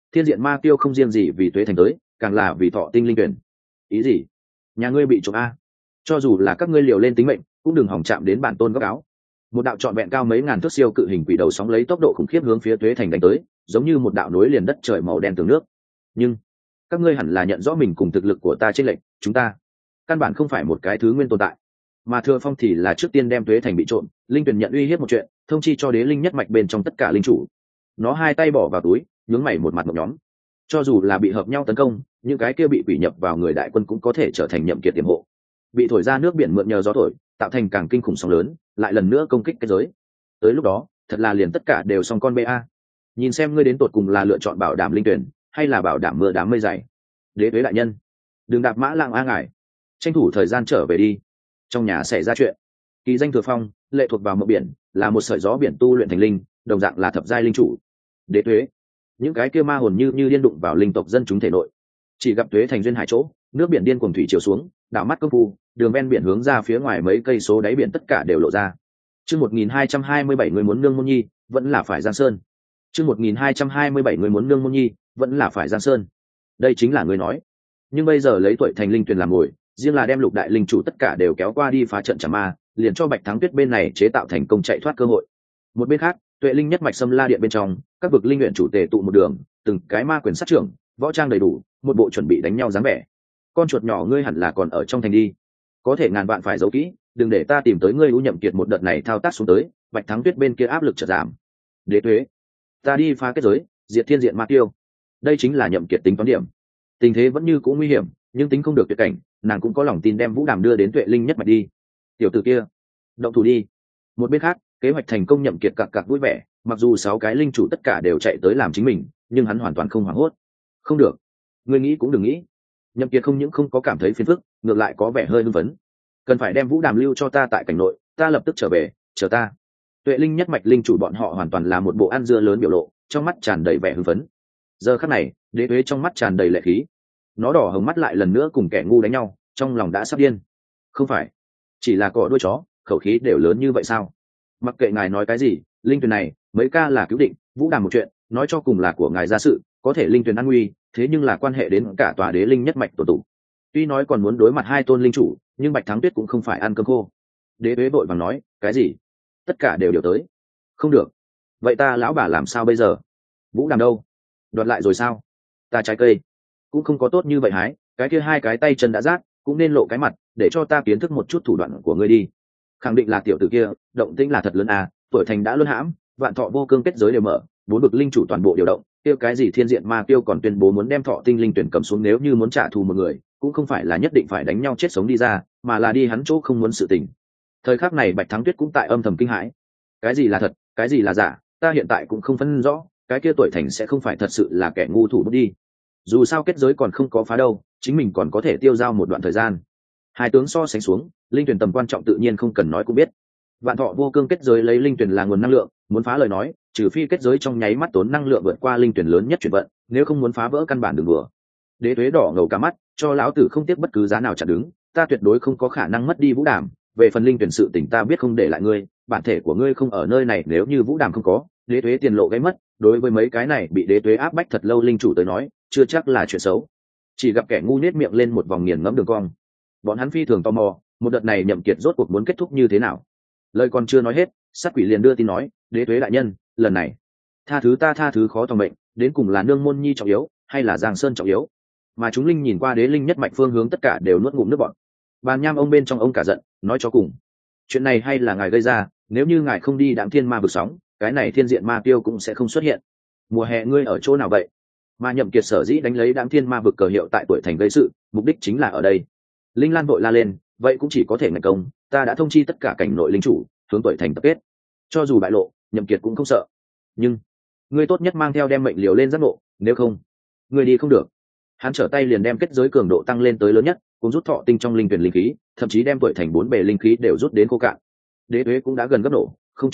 thiên diện ma tiêu không riêng gì vì tuế thành tới, càng là vì thọ tinh linh tuyển. Ý gì? Nhà ngươi bị trộm a? Cho dù là các ngươi liều lên tính mệnh cũng đừng hỏng chạm đến bản tôn góc áo. Một đạo trọn vẹn cao mấy ngàn thước siêu cự hình quỷ đầu sóng lấy tốc độ khủng khiếp hướng phía tuế thành đánh tới, giống như một đạo núi liền đất trời màu đen tường nước. Nhưng các ngươi hẳn là nhận rõ mình cùng thực lực của ta trên lệnh, chúng ta căn bản không phải một cái thứ nguyên tồn tại. Mà Thừa Phong thì là trước tiên đem tuế thành bị trộm, linh tuyển nhận uy hiếp một chuyện, thông chi cho đế linh nhất mạch bên trong tất cả linh chủ. Nó hai tay bỏ vào túi, nhướng mày một mặt một nhóm. Cho dù là bị hợp nhau tấn công, những cái kia bị quỷ nhập vào người đại quân cũng có thể trở thành nhậm kiệt tiềm hộ. Bị thổi ra nước biển mượn nhờ gió thổi, tạo thành càng kinh khủng sóng lớn, lại lần nữa công kích cái giới. Tới lúc đó, thật là liền tất cả đều xong con ba. Nhìn xem ngươi đến tột cùng là lựa chọn bảo đảm linh tuyển, hay là bảo đảm mưa đám mây dày. Đế tuế đại nhân, đừng đạp mã lạng a ngải, tranh thủ thời gian trở về đi. Trong nhà xảy ra chuyện, kỳ danh Thừa Phong, lệ thuộc vào mộng biển, là một sợi gió biển tu luyện thành linh, đồng dạng là thập giai linh chủ. Đế tuế, những cái kia ma hồn như điên đụng vào linh tộc dân chúng thể nội, chỉ gặp tuế thành duyên hải chỗ, nước biển điên cuồng thủy chiều xuống, đảo mắt công phu, đường ven biển hướng ra phía ngoài mấy cây số đáy biển tất cả đều lộ ra. Chương 1227 người muốn nương môn nhi, vẫn là phải Giang Sơn. Chương 1227 người muốn nương môn nhi, vẫn là phải Giang Sơn. Đây chính là người nói. Nhưng bây giờ lấy tuổi thành linh tuyền làm ngồi, riêng là đem lục đại linh chủ tất cả đều kéo qua đi phá trận chảm ma, liền cho Bạch Thắng Tuyết bên này chế tạo thành công chạy thoát cơ hội. Một bên khác, Tuệ Linh nhất mạch Sâm La Điện bên trong, các vực linh luyện chủ tề tụ một đường, từng cái ma quyền sát trưởng, võ trang đầy đủ, một bộ chuẩn bị đánh nhau dáng vẻ. Con chuột nhỏ ngươi hẳn là còn ở trong thành đi, có thể ngàn vạn phải giấu kỹ, đừng để ta tìm tới ngươi U Nhậm Kiệt một đợt này thao tác xuống tới, Bạch Thắng Tuyết bên kia áp lực chợt giảm. Đế tuế, ta đi phá kết giới, diệt thiên diện ma tiêu. Đây chính là Nhậm Kiệt tính toán điểm. Tình thế vẫn như cũ nguy hiểm, nhưng tính không được tuyệt cảnh, nàng cũng có lòng tin đem Vũ Đàm đưa đến Tuệ Linh nhất mạch đi. Tiểu tử kia, động thủ đi. Một bên khác, kế hoạch thành công, Nhậm Kiệt cặc cặc vui vẻ, mặc dù 6 cái linh chủ tất cả đều chạy tới làm chính mình, nhưng hắn hoàn toàn không hoảng hốt. Không được, ngươi nghĩ cũng đừng nghĩ. Nhậm Kiệt không những không có cảm thấy phiền phức, ngược lại có vẻ hơi hưng phấn. Cần phải đem Vũ Đàm lưu cho ta tại cảnh nội, ta lập tức trở về, chờ ta. Tuệ Linh nhất mạch linh chủ bọn họ hoàn toàn là một bộ ăn dưa lớn biểu lộ, trong mắt tràn đầy vẻ hưng phấn. Giờ khắc này, Đế tuế trong mắt tràn đầy lệ khí, nó đỏ hồng mắt lại lần nữa cùng kẻ ngu đánh nhau, trong lòng đã sắp điên. Không phải, chỉ là cọ đuôi chó, khẩu khí đều lớn như vậy sao? Mặc kệ ngài nói cái gì, linh tuyền này mấy ca là cứu định, Vũ Đàm một chuyện nói cho cùng là của ngài gia sự, có thể linh tuyền an nguy, thế nhưng là quan hệ đến cả tòa đế linh nhất mạch tổ tụ. Tuy nói còn muốn đối mặt 2 tôn linh chủ, nhưng Bạch Thắng Tuyết cũng không phải ăn cơm khô. Đế tuế vội vàng nói, cái gì? Tất cả đều tới. Không được. Vậy ta lão bà làm sao bây giờ? Vũ Đàm đâu? Đoạt lại rồi sao? Ta trái cây cũng không có tốt như vậy hái, cái kia 2 cái tay chân đã rát, cũng nên lộ cái mặt, để cho ta kiến thức một chút thủ đoạn của ngươi đi. Khẳng định là tiểu tử kia, động tĩnh là thật lớn à, tuổi thành đã luân hãm, vạn thọ vô cương kết giới đều mở, 4 bực linh chủ toàn bộ điều động, tiêu cái gì thiên diện ma tiêu còn tuyên bố muốn đem thọ tinh linh tuyển cầm xuống, nếu như muốn trả thù một người, cũng không phải là nhất định phải đánh nhau chết sống đi ra, mà là đi hắn chỗ không muốn sự tình. Thời khắc này Bạch Thắng Tuyết cũng tại âm thầm kinh hãi. Cái gì là thật, cái gì là giả, ta hiện tại cũng không phân rõ, cái kia tuổi thành sẽ không phải thật sự là kẻ ngu thủ bút đi. Dù sao kết giới còn không có phá đâu, chính mình còn có thể tiêu dao một đoạn thời gian. 2 tướng so sánh xuống, linh tuyển tầm quan trọng tự nhiên không cần nói cũng biết. Vạn thọ vô cương kết giới lấy linh tuyển là nguồn năng lượng, muốn phá lời nói, trừ phi kết giới trong nháy mắt tốn năng lượng vượt qua linh tuyển lớn nhất chuyển vận, nếu không muốn phá vỡ căn bản đừng vừa. Đế tuế đỏ ngầu cả mắt, cho lão tử không tiếc bất cứ giá nào chặn đứng, ta tuyệt đối không có khả năng mất đi Vũ Đàm. Về phần linh tuyển sự tình ta biết không để lại ngươi, bản thể của ngươi không ở nơi này, nếu như Vũ Đàm không có, đế tuế tiền lộ gây mất, đối với mấy cái này bị đế tuế áp bách thật lâu linh chủ tới nói, chưa chắc là chuyện xấu. Chỉ gặp kẻ ngu nết miệng lên một vòng nghiền ngẫm đường cong. Bọn hắn phi thường tò mò, một đợt này Nhậm Kiệt rốt cuộc muốn kết thúc như thế nào. Lời còn chưa nói hết, sát quỷ liền đưa tin nói, đế tuế đại nhân, lần này tha thứ ta, tha thứ khó tòng mệnh, đến cùng là nương môn nhi trọng yếu hay là Giang Sơn trọng yếu. Mà chúng linh nhìn qua đế linh nhất mạch phương hướng tất cả đều nuốt ngụm nước bọt. Bàn nham ông bên trong ông cả giận, nói cho cùng, chuyện này hay là ngài gây ra, nếu như ngài không đi đạm thiên ma vực sóng, cái này thiên diện ma tiêu cũng sẽ không xuất hiện. Mùa hè ngươi ở chỗ nào vậy? Mà Nhậm Kiệt sở dĩ đánh lấy đạm thiên ma vực cờ hiệu tại tuổi thành gây sự, mục đích chính là ở đây. Linh Lan vội la lên, vậy cũng chỉ có thể ngạch công, ta đã thông chi tất cả cảnh nội linh chủ hướng tuổi thành tập kết, cho dù bại lộ, Nhậm Kiệt cũng không sợ. Nhưng ngươi tốt nhất mang theo đem mệnh liều lên giác ngộ, nếu không ngươi đi không được. Hắn trở tay liền đem kết giới cường độ tăng lên tới lớn nhất, cũng rút thọ tinh trong linh tuyển linh khí, thậm chí đem tuổi thành 4 bề linh khí đều rút đến khô cạn. Đế tuế cũng đã gần gấp nổ, không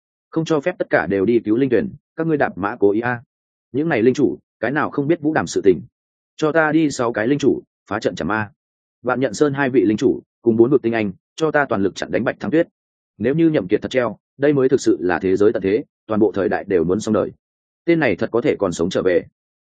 cho phép tất cả đều đi cứu linh tuyển, các ngươi đạp mã cố ý a. Những này linh chủ, cái nào không biết Vũ Đàm sự tình. Cho ta đi 6 cái linh chủ, phá trận chảm ma. Vạn Nhận Sơn 2 vị linh chủ, cùng 4 vực tinh anh, cho ta toàn lực chặn đánh Bạch Thắng Tuyết. Nếu như Nhậm Kiệt thật treo, đây mới thực sự là thế giới tận thế, toàn bộ thời đại đều muốn xong đời. Tên này thật có thể còn sống trở về.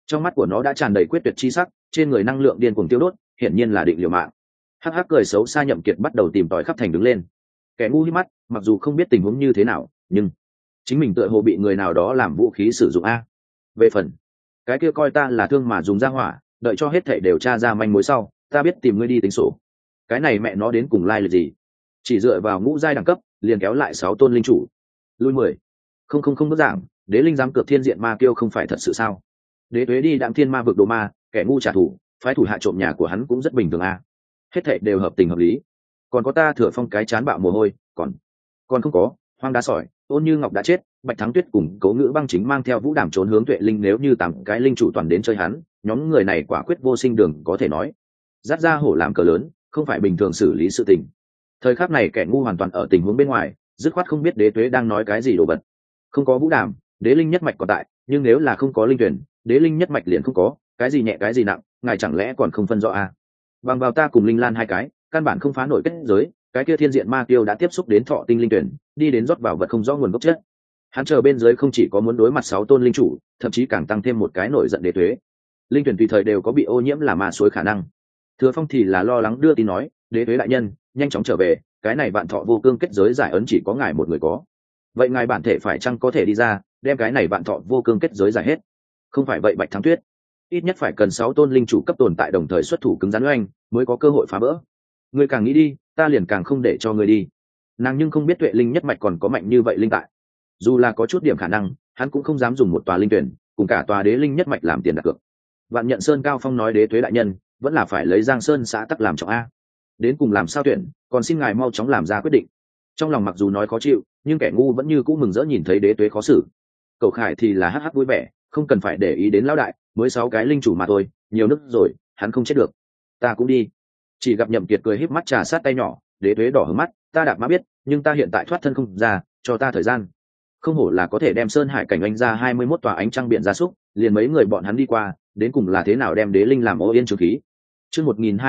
Trong mắt của nó đã tràn đầy quyết tuyệt chi sắc, trên người năng lượng điên cuồng tiêu đốt, hiển nhiên là định liều mạng. Hắc hắc cười xấu xa Nhậm Kiệt bắt đầu tìm tòi khắp thành đứng lên. Kẻ ngu hí mắt, mặc dù không biết tình huống như thế nào, nhưng chính mình tựa hồ bị người nào đó làm vũ khí sử dụng a. Về phần cái kia coi ta là thương mà dùng ra hỏa, đợi cho hết thảy đều tra ra manh mối sau, ta biết tìm ngươi đi tính sổ. Cái này mẹ nó đến cùng lai lịch gì? Chỉ dựa vào ngũ giai đẳng cấp, liền kéo lại 6 tôn linh chủ. Lui 10. Không bước giảng, đế linh dám cược thiên diện ma kiêu không phải thật sự sao? Đế tuế đi đạm thiên ma vực đồ ma, kẻ ngu trả thù, phái thủ hạ trộm nhà của hắn cũng rất bình thường a. Hết thảy đều hợp tình hợp lý. Còn có ta Thừa Phong cái chán bạo mồ hôi, còn không có, Hoang đá sỏi, Ôn Như Ngọc đã chết, Bạch Thắng Tuyết cùng Cố Ngữ Băng chính mang theo Vũ Đàm trốn hướng Tuệ Linh, nếu như 8 cái linh chủ toàn đến chơi hắn, nhóm người này quả quyết vô sinh đường có thể nói. Dắt ra hổ làm cờ lớn, không phải bình thường xử lý sự tình. Thời khắc này kẻ ngu hoàn toàn ở tình huống bên ngoài, dứt khoát không biết đế tuế đang nói cái gì đồ vật. Không có Vũ Đàm, đế linh nhất mạch còn tại, nhưng nếu là không có linh tuyển, đế linh nhất mạch liền không có, cái gì nhẹ cái gì nặng, ngài chẳng lẽ còn không phân rõ à? Bằng vào ta cùng Linh Lan hai cái, căn bản không phá nổi kết giới, cái kia thiên diện ma tiêu đã tiếp xúc đến thọ tinh linh tuyển, đi đến rót vào vật không rõ nguồn gốc chất. Hắn chờ bên dưới không chỉ có muốn đối mặt 6 tôn linh chủ, thậm chí càng tăng thêm một cái nổi giận đế tuế. Linh tuyển tùy thời đều có bị ô nhiễm là ma suối khả năng. Thừa Phong thì là lo lắng đưa tin nói, đế tuế đại nhân, nhanh chóng trở về, cái này vạn thọ vô cương kết giới giải ấn chỉ có ngài một người có. Vậy ngài bản thể phải chăng có thể đi ra, đem cái này vạn thọ vô cương kết giới giải hết? Không phải vậy Bạch Thắng Tuyết, ít nhất phải cần 6 tôn linh chủ cấp tồn tại đồng thời xuất thủ cứng rắn oanh, mới có cơ hội phá vỡ. Ngươi càng nghĩ đi, ta liền càng không để cho ngươi đi. Nàng nhưng không biết Tuệ Linh nhất mạch còn có mạnh như vậy linh tại. Dù là có chút điểm khả năng, hắn cũng không dám dùng một tòa linh tuyển, cùng cả tòa đế linh nhất mạch làm tiền đặt cược. Vạn Nhận Sơn Cao Phong nói đế tuế đại nhân, vẫn là phải lấy Giang Sơn xã tắc làm trọng a. Đến cùng làm sao tuyển, còn xin ngài mau chóng làm ra quyết định. Trong lòng mặc dù nói khó chịu, nhưng kẻ ngu vẫn như cũ mừng rỡ nhìn thấy đế tuế khó xử. Cậu Khải thì là hắc hắc vui vẻ, không cần phải để ý đến lão đại, mới 6 cái linh chủ mà thôi, nhiều nước rồi, hắn không chết được. Ta cũng đi. Chỉ gặp Nhậm Kiệt cười híp mắt trà sát tay nhỏ, đế tuế đỏ hướng mắt, ta đạp má biết, nhưng ta hiện tại thoát thân không ra, cho ta thời gian. Không hổ là có thể đem Sơn Hải cảnh anh ra 21 tòa ánh trăng biển ra súc, liền mấy người bọn hắn đi qua, đến cùng là thế nào đem đế linh làm ô yên trường khí. Chương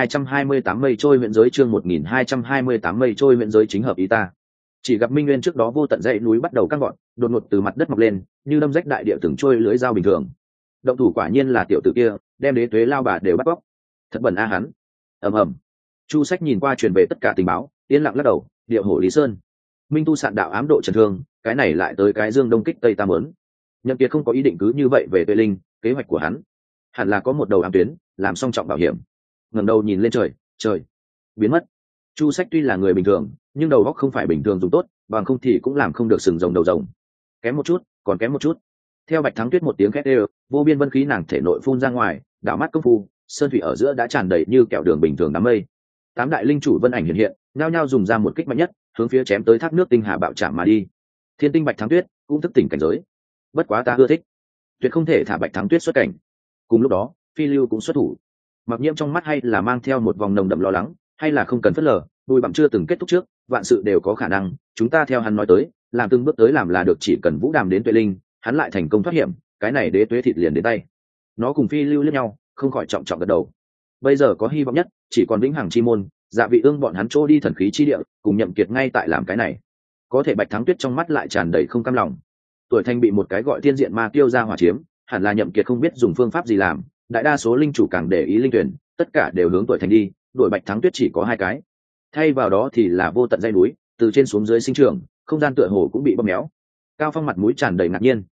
1228 mây trôi huyện giới, chương 1228 mây trôi huyện giới chính hợp ý ta. Chỉ gặp Minh Nguyên trước đó vô tận dãy núi bắt đầu căng gọn, đột ngột từ mặt đất mọc lên, như đâm rách đại địa từng trôi lưới dao bình thường. Động thủ quả nhiên là tiểu tử kia, đem đế tuế lao bà đều bắt cóc. Thật bẩn a hắn. Ầm ầm. Chu Sách nhìn qua truyền về tất cả tình báo, yên lặng lắc đầu, điệu hổ Lý Sơn. Minh Tu sạn đạo ám độ trần thương, cái này lại tới cái dương đông kích tây tam ớn. Nhậm Kiệt không có ý định cứ như vậy về Tuệ Linh, kế hoạch của hắn hẳn là có một đầu ám tuyến, làm song trọng bảo hiểm. Ngẩng đầu nhìn lên trời, trời biến mất. Chu Sách tuy là người bình thường, nhưng đầu óc không phải bình thường dùng tốt, bằng không thì cũng làm không được sừng rồng đầu rồng. Kém một chút, còn kém một chút. Theo Bạch Thắng Tuyết một tiếng khét ê, vô biên vân khí nàng thể nội phun ra ngoài, đảo mắt công phu, sơn thủy ở giữa đã tràn đầy như kẹo đường bình thường đám mây. 8 đại linh chủ vân ảnh hiện hiện, nhao nhao dùng ra một kích mạnh nhất, hướng phía chém tới thác nước tinh hà bạo chạm mà đi. Thiên tinh Bạch Thắng Tuyết cũng thức tỉnh cảnh giới. Bất quá ta ưa thích, tuyệt không thể thả Bạch Thắng Tuyết xuất cảnh. Cùng lúc đó, Phi Lưu cũng xuất thủ. Mặc Nhiễm trong mắt hay là mang theo một vòng nồng đậm lo lắng, hay là không cần phớt lờ, đùi bặm chưa từng kết thúc trước, vạn sự đều có khả năng, chúng ta theo hắn nói tới, làm từng bước tới làm là được, chỉ cần Vũ Đàm đến Tuệ Linh, hắn lại thành công thoát hiểm, cái này đế tuế thịt liền đến tay. Nó cùng Phi Lưu liếc nhau, không khỏi trọng trọng gật đầu. Bây giờ có hy vọng nhất, chỉ còn Vĩnh Hằng chi môn, Dạ Vị Ương bọn hắn trô đi thần khí chi địa, cùng Nhậm Kiệt ngay tại làm cái này. Có thể Bạch Thắng Tuyết trong mắt lại tràn đầy không cam lòng. Tuổi thanh bị một cái gọi thiên diện ma tiêu ra hỏa chiếm, hẳn là Nhậm Kiệt không biết dùng phương pháp gì làm, đại đa số linh chủ càng để ý linh tuyển, tất cả đều hướng tuổi thanh đi, đuổi Bạch Thắng Tuyết chỉ có 2 cái. Thay vào đó thì là vô tận dãy núi, từ trên xuống dưới sinh trưởng, không gian tựa hồ cũng bị bóp méo. Cao Phong mặt mũi tràn đầy ngạc nhiên.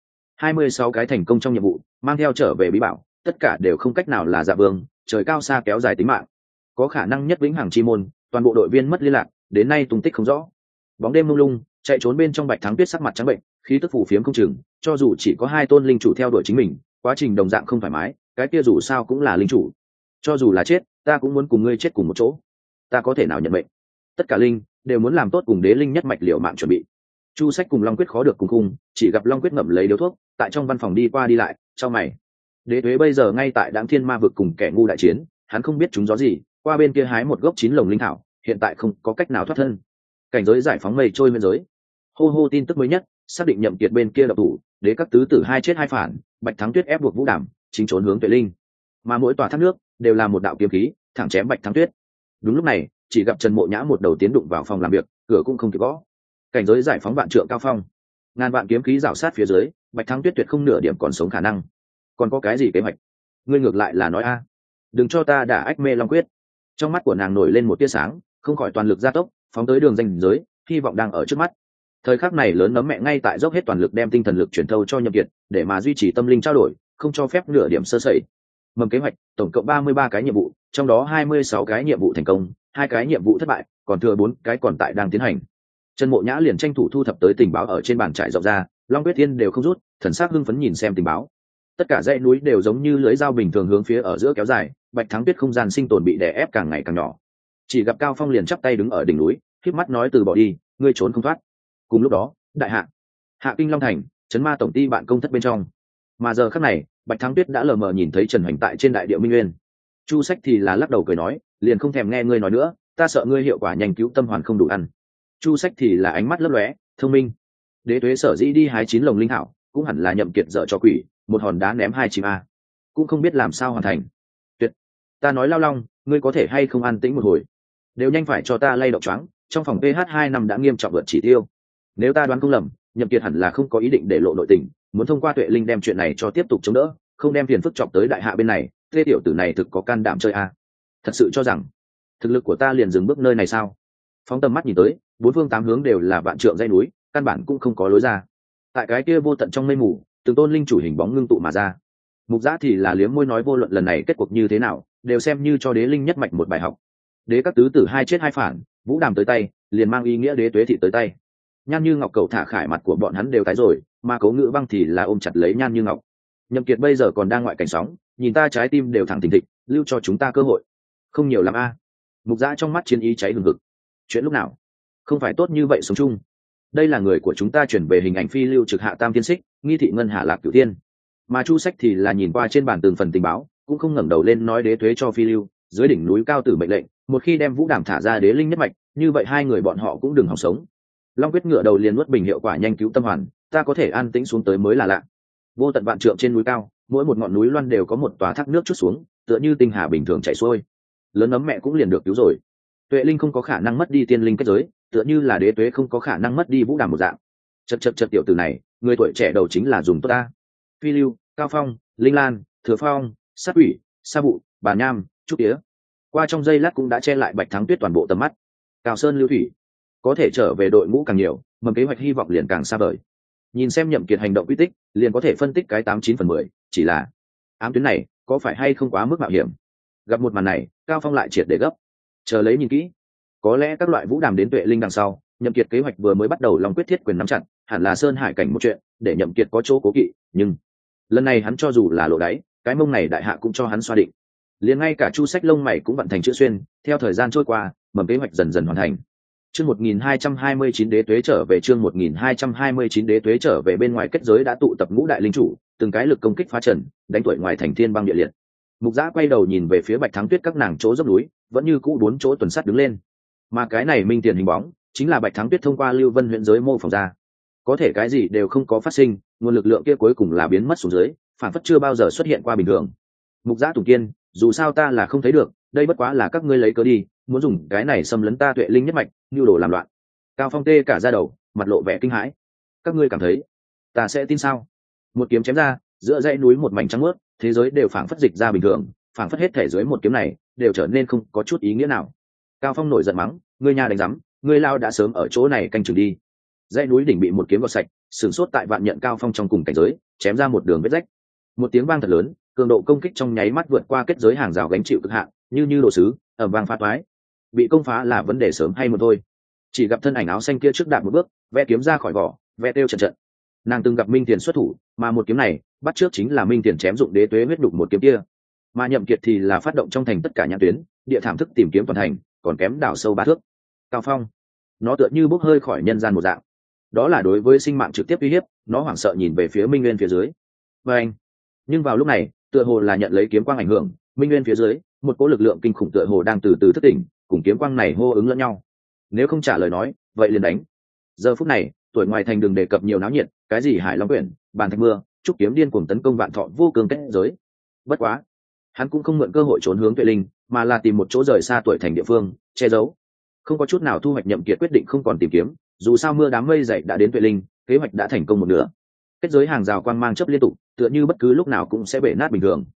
26 cái thành công trong nhiệm vụ, mang theo trở về bí bảo, tất cả đều không cách nào là Dạ Vương, trời cao xa kéo dài tính mạng. Có khả năng nhất Vĩnh Hằng chi môn, toàn bộ đội viên mất liên lạc, đến nay tung tích không rõ. Bóng đêm mông lung, chạy trốn bên trong Bạch Thắng Tuyết sắc mặt trắng bệnh, khí tức phù phiếm không chừng, cho dù chỉ có 2 tôn linh chủ theo đuổi chính mình, quá trình đồng dạng không thoải mái, cái kia dù sao cũng là linh chủ. Cho dù là chết, ta cũng muốn cùng ngươi chết cùng một chỗ. Ta có thể nào nhận mệnh? Tất cả linh đều muốn làm tốt cùng đế linh nhất mạch liều mạng chuẩn bị. Chu Sách cùng Long Quyết khó được cùng khung, chỉ gặp Long Quyết ngậm lấy điếu thuốc, tại trong văn phòng đi qua đi lại, chau mày. Đế tuế bây giờ ngay tại Đãng Thiên Ma vực cùng kẻ ngu đại chiến, hắn không biết chúng gió gì, qua bên kia hái một gốc 9 lồng linh thảo, hiện tại không có cách nào thoát thân. Cảnh giới giải phóng mây trôi nguyên giới. Hô hô tin tức mới nhất, xác định Nhậm Kiệt bên kia độc thủ, đế các tứ tử 2 chết 2 phản, Bạch Thắng Tuyết ép buộc Vũ Đàm, chính trốn hướng Tuệ Linh. Mà mỗi tòa thác nước đều là một đạo kiếm khí, thẳng chém Bạch Thắng Tuyết. Đúng lúc này, chỉ gặp Trần Mộ Nhã một đầu tiến đụng vào phòng làm việc, cửa cũng không kịp gõ. Cảnh giới giải phóng vạn trượng cao phong, ngàn vạn kiếm khí rảo sát phía dưới, Bạch Thắng Tuyết tuyệt không nửa điểm còn sống khả năng. Còn có cái gì kế hoạch? ngươi ngược lại là nói a. Đừng cho ta đả ách mê long quyết. Trong mắt của nàng nổi lên một tia sáng, không khỏi toàn lực gia tốc phóng tới đường ranh giới, hy vọng đang ở trước mắt. Thời khắc này lớn nấm mẹ ngay tại dốc hết toàn lực đem tinh thần lực chuyển thâu cho Nhậm Kiệt để mà duy trì tâm linh trao đổi, không cho phép nửa điểm sơ sẩy. Mầm kế hoạch tổng cộng 33 cái nhiệm vụ, trong đó 26 cái nhiệm vụ thành công, 2 cái nhiệm vụ thất bại, còn thừa 4 cái còn tại đang tiến hành. Trần Mộ Nhã liền tranh thủ thu thập tới tình báo ở trên bàn trải rộng ra, Long Quyết Thiên đều không rút, thần sắc hưng phấn nhìn xem tình báo. Tất cả dãy núi đều giống như lưới dao bình thường hướng phía ở giữa kéo dài, Bạch Thắng Tuyết không gian sinh tồn bị đè ép càng ngày càng nhỏ. Chỉ gặp Cao Phong liền chắp tay đứng ở đỉnh núi, khép mắt nói từ bỏ đi, ngươi trốn không thoát. Cùng lúc đó, đại hạ kinh Long Thành, trấn ma tổng ty bạn công thất bên trong. Mà giờ khắc này, Bạch Thắng Tuyết đã lờ mờ nhìn thấy Trần Hoành tại trên đại địa Minh Nguyên. Chu Sách thì là lắc đầu cười nói, liền không thèm nghe ngươi nói nữa, ta sợ ngươi hiệu quả nhanh cứu tâm hoàn không đủ ăn. Chu Sách thì là ánh mắt lấp lóe, thông minh. Đế Tuế sở dĩ đi hái 9 lồng linh hảo, cũng hẳn là Nhậm Kiệt dở cho quỷ, một hòn đá ném 2 chim a, cũng không biết làm sao hoàn thành. Tuyệt, ta nói Lao Long, ngươi có thể hay không an tĩnh một hồi, đều nhanh phải cho ta lay động choáng, trong phòng pH 2 năm đã nghiêm trọng vượt chỉ tiêu. Nếu ta đoán không lầm, Nhậm Kiệt hẳn là không có ý định để lộ nội tình, muốn thông qua Tuệ Linh đem chuyện này cho tiếp tục chống đỡ, không đem phiền phức chọc tới đại hạ bên này. Tê tiểu tử này thực có can đảm chơi a, thật sự cho rằng thực lực của ta liền dừng bước nơi này sao? Phóng tầm mắt nhìn tới, 4 phương 8 hướng đều là vạn trượng dãy núi, căn bản cũng không có lối ra. Tại cái kia vô tận trong mây mù, từng tôn linh chủ hình bóng ngưng tụ mà ra. Mục Giã thì là liếm môi nói vô luận lần này kết cuộc như thế nào, đều xem như cho đế linh nhất mạch một bài học. Đế các tứ tử hai chết hai phản, Vũ Đàm tới tay, liền mang ý nghĩa đế tuế thị tới tay. Nhan Như Ngọc cầu thả khải mặt của bọn hắn đều tái rồi, mà Cố Ngữ Băng thì là ôm chặt lấy Nhan Như Ngọc. Nhậm Kiệt bây giờ còn đang ngoại cảnh sóng, nhìn ta trái tim đều thẳng thình thịch, lưu cho chúng ta cơ hội. Không nhiều lắm a. Mục Giã trong mắt chiến ý cháy hừng hực. Chuyện lúc nào? Không phải tốt như vậy sống chung. Đây là người của chúng ta chuyển về hình ảnh phi lưu trực hạ tam tiên xích, nghi thị ngân hạ lạc cửu tiên. Mà Chu Sách thì là nhìn qua trên bản từng phần tình báo, cũng không ngẩng đầu lên nói đế thuế cho phi lưu, dưới đỉnh núi cao tử mệnh lệnh, một khi đem Vũ Đàm thả ra đế linh nhất mạch, như vậy hai người bọn họ cũng đừng hòng sống. Long Quyết ngựa đầu liền nuốt bình hiệu quả nhanh cứu tâm hoàn, ta có thể an tĩnh xuống tới mới là lạ. Vô tận vạn trượng trên núi cao, mỗi một ngọn núi loan đều có một tòa thác nước chút xuống, tựa như tinh hà bình thường chảy xuôi. Lớn ấm mẹ cũng liền được cứu rồi. Tuệ linh không có khả năng mất đi tiên linh kết giới, tựa như là đế tuế không có khả năng mất đi Vũ Đàm một dạng. Chật tiểu tử này, người tuổi trẻ đầu chính là dùng tốt ta. Phi lưu, Cao Phong, Linh Lan, Thừa Phong, Sát Ủy, Sa Bụ, Bà Nham, Trúc Tía. Qua trong giây lát cũng đã che lại Bạch Thắng Tuyết toàn bộ tầm mắt. Cao Sơn Lưu Thủy, có thể trở về đội ngũ càng nhiều, mầm kế hoạch hy vọng liền càng xa vời. Nhìn xem Nhậm Kiệt hành động quy tích, liền có thể phân tích cái 89/10, chỉ là ám tuyến này có phải hay không quá mức mạo hiểm. Gặp một màn này, Cao Phong lại triệt để gấp. Chờ lấy nhìn kỹ, có lẽ các loại Vũ Đàm đến Tuệ Linh đằng sau, Nhậm Kiệt kế hoạch vừa mới bắt đầu Long Quyết thiết quyền nắm chặt, hẳn là Sơn Hải cảnh một chuyện, để Nhậm Kiệt có chỗ cố kỵ, nhưng lần này hắn cho dù là lộ đáy, cái mông này đại hạ cũng cho hắn xoa định. Liền ngay cả Chu Sách lông mày cũng vận thành chữ xuyên, theo thời gian trôi qua, mầm kế hoạch dần dần hoàn thành. Chương 1229 đế tuế trở về, chương 1229 đế tuế trở về. Bên ngoài kết giới đã tụ tập ngũ đại linh chủ, từng cái lực công kích phá trần, đánh tuổi ngoài thành thiên băng địa liệt. Mục Giã quay đầu nhìn về phía Bạch Thắng Tuyết các nàng chỗ dốc núi, vẫn như cũ 4 chỗ tuần sắt đứng lên. Mà cái này minh tiền hình bóng, chính là Bạch Thắng Tuyết thông qua Lưu Vân huyện giới mô phỏng ra. Có thể cái gì đều không có phát sinh, nguồn lực lượng kia cuối cùng là biến mất xuống dưới, phản phất chưa bao giờ xuất hiện qua bình thường. Mục Giã Tùng Kiên, dù sao ta là không thấy được, đây bất quá là các ngươi lấy cớ đi, muốn dùng cái này xâm lấn ta Tuệ Linh nhất mạch, nhu đồ làm loạn. Cao Phong tê cả da đầu, mặt lộ vẻ kinh hãi. Các ngươi cảm thấy ta sẽ tin sao? Một kiếm chém ra, giữa dãy núi một mảnh trắng mướt, thế giới đều phảng phất dịch ra bình thường, phảng phất hết thể dưới một kiếm này đều trở nên không có chút ý nghĩa nào. Cao Phong nổi giận mắng, ngươi nhà đánh rắm, ngươi lao đã sớm ở chỗ này canh chừng đi. Dãy núi đỉnh bị một kiếm gọt sạch, sửng sốt tại vạn nhận Cao Phong trong cùng cảnh giới, chém ra một đường vết rách. Một tiếng vang thật lớn, cường độ công kích trong nháy mắt vượt qua kết giới hàng rào gánh chịu cực hạn, như đồ sứ, ầm vang phá toái. Bị công phá là vấn đề sớm hay muộn thôi. Chỉ gặp thân ảnh áo xanh kia trước đạp một bước, vẽ kiếm ra khỏi vỏ, vẽ tiêu trận. Nàng từng gặp Minh Tiền xuất thủ, mà một kiếm này bắt trước chính là Minh Tiền chém dụng đế tuế huyết đục một kiếm kia. Mà Nhậm Kiệt thì là phát động trong thành tất cả nhãn tuyến, địa thảm thức tìm kiếm toàn thành, còn kém đào sâu 3 thước. Cao Phong, nó tựa như bốc hơi khỏi nhân gian một dạng. Đó là đối với sinh mạng trực tiếp uy hiếp, nó hoảng sợ nhìn về phía Minh Nguyên phía dưới. Và anh, nhưng vào lúc này, tựa hồ là nhận lấy kiếm quang ảnh hưởng, Minh Nguyên phía dưới, một cỗ lực lượng kinh khủng tựa hồ đang từ từ thức tỉnh, cùng kiếm quang này hô ứng lẫn nhau. Nếu không trả lời nói, vậy liền đánh. Giờ phút này, tuổi ngoài thành đừng đề cập nhiều náo nhiệt, cái gì Hải Long Quyển, Bàn Thạch Mưa, trúc kiếm điên cuồng tấn công vạn thọ vô cương kết giới. Bất quá, hắn cũng không mượn cơ hội trốn hướng Tuệ Linh, mà là tìm một chỗ rời xa tuổi thành địa phương, che giấu. Không có chút nào thu hoạch. Nhậm Kiệt quyết định không còn tìm kiếm, dù sao mưa đám mây dậy đã đến Tuệ Linh, kế hoạch đã thành công một nửa. Kết giới hàng rào quang mang chớp liên tục, tựa như bất cứ lúc nào cũng sẽ bể nát bình thường.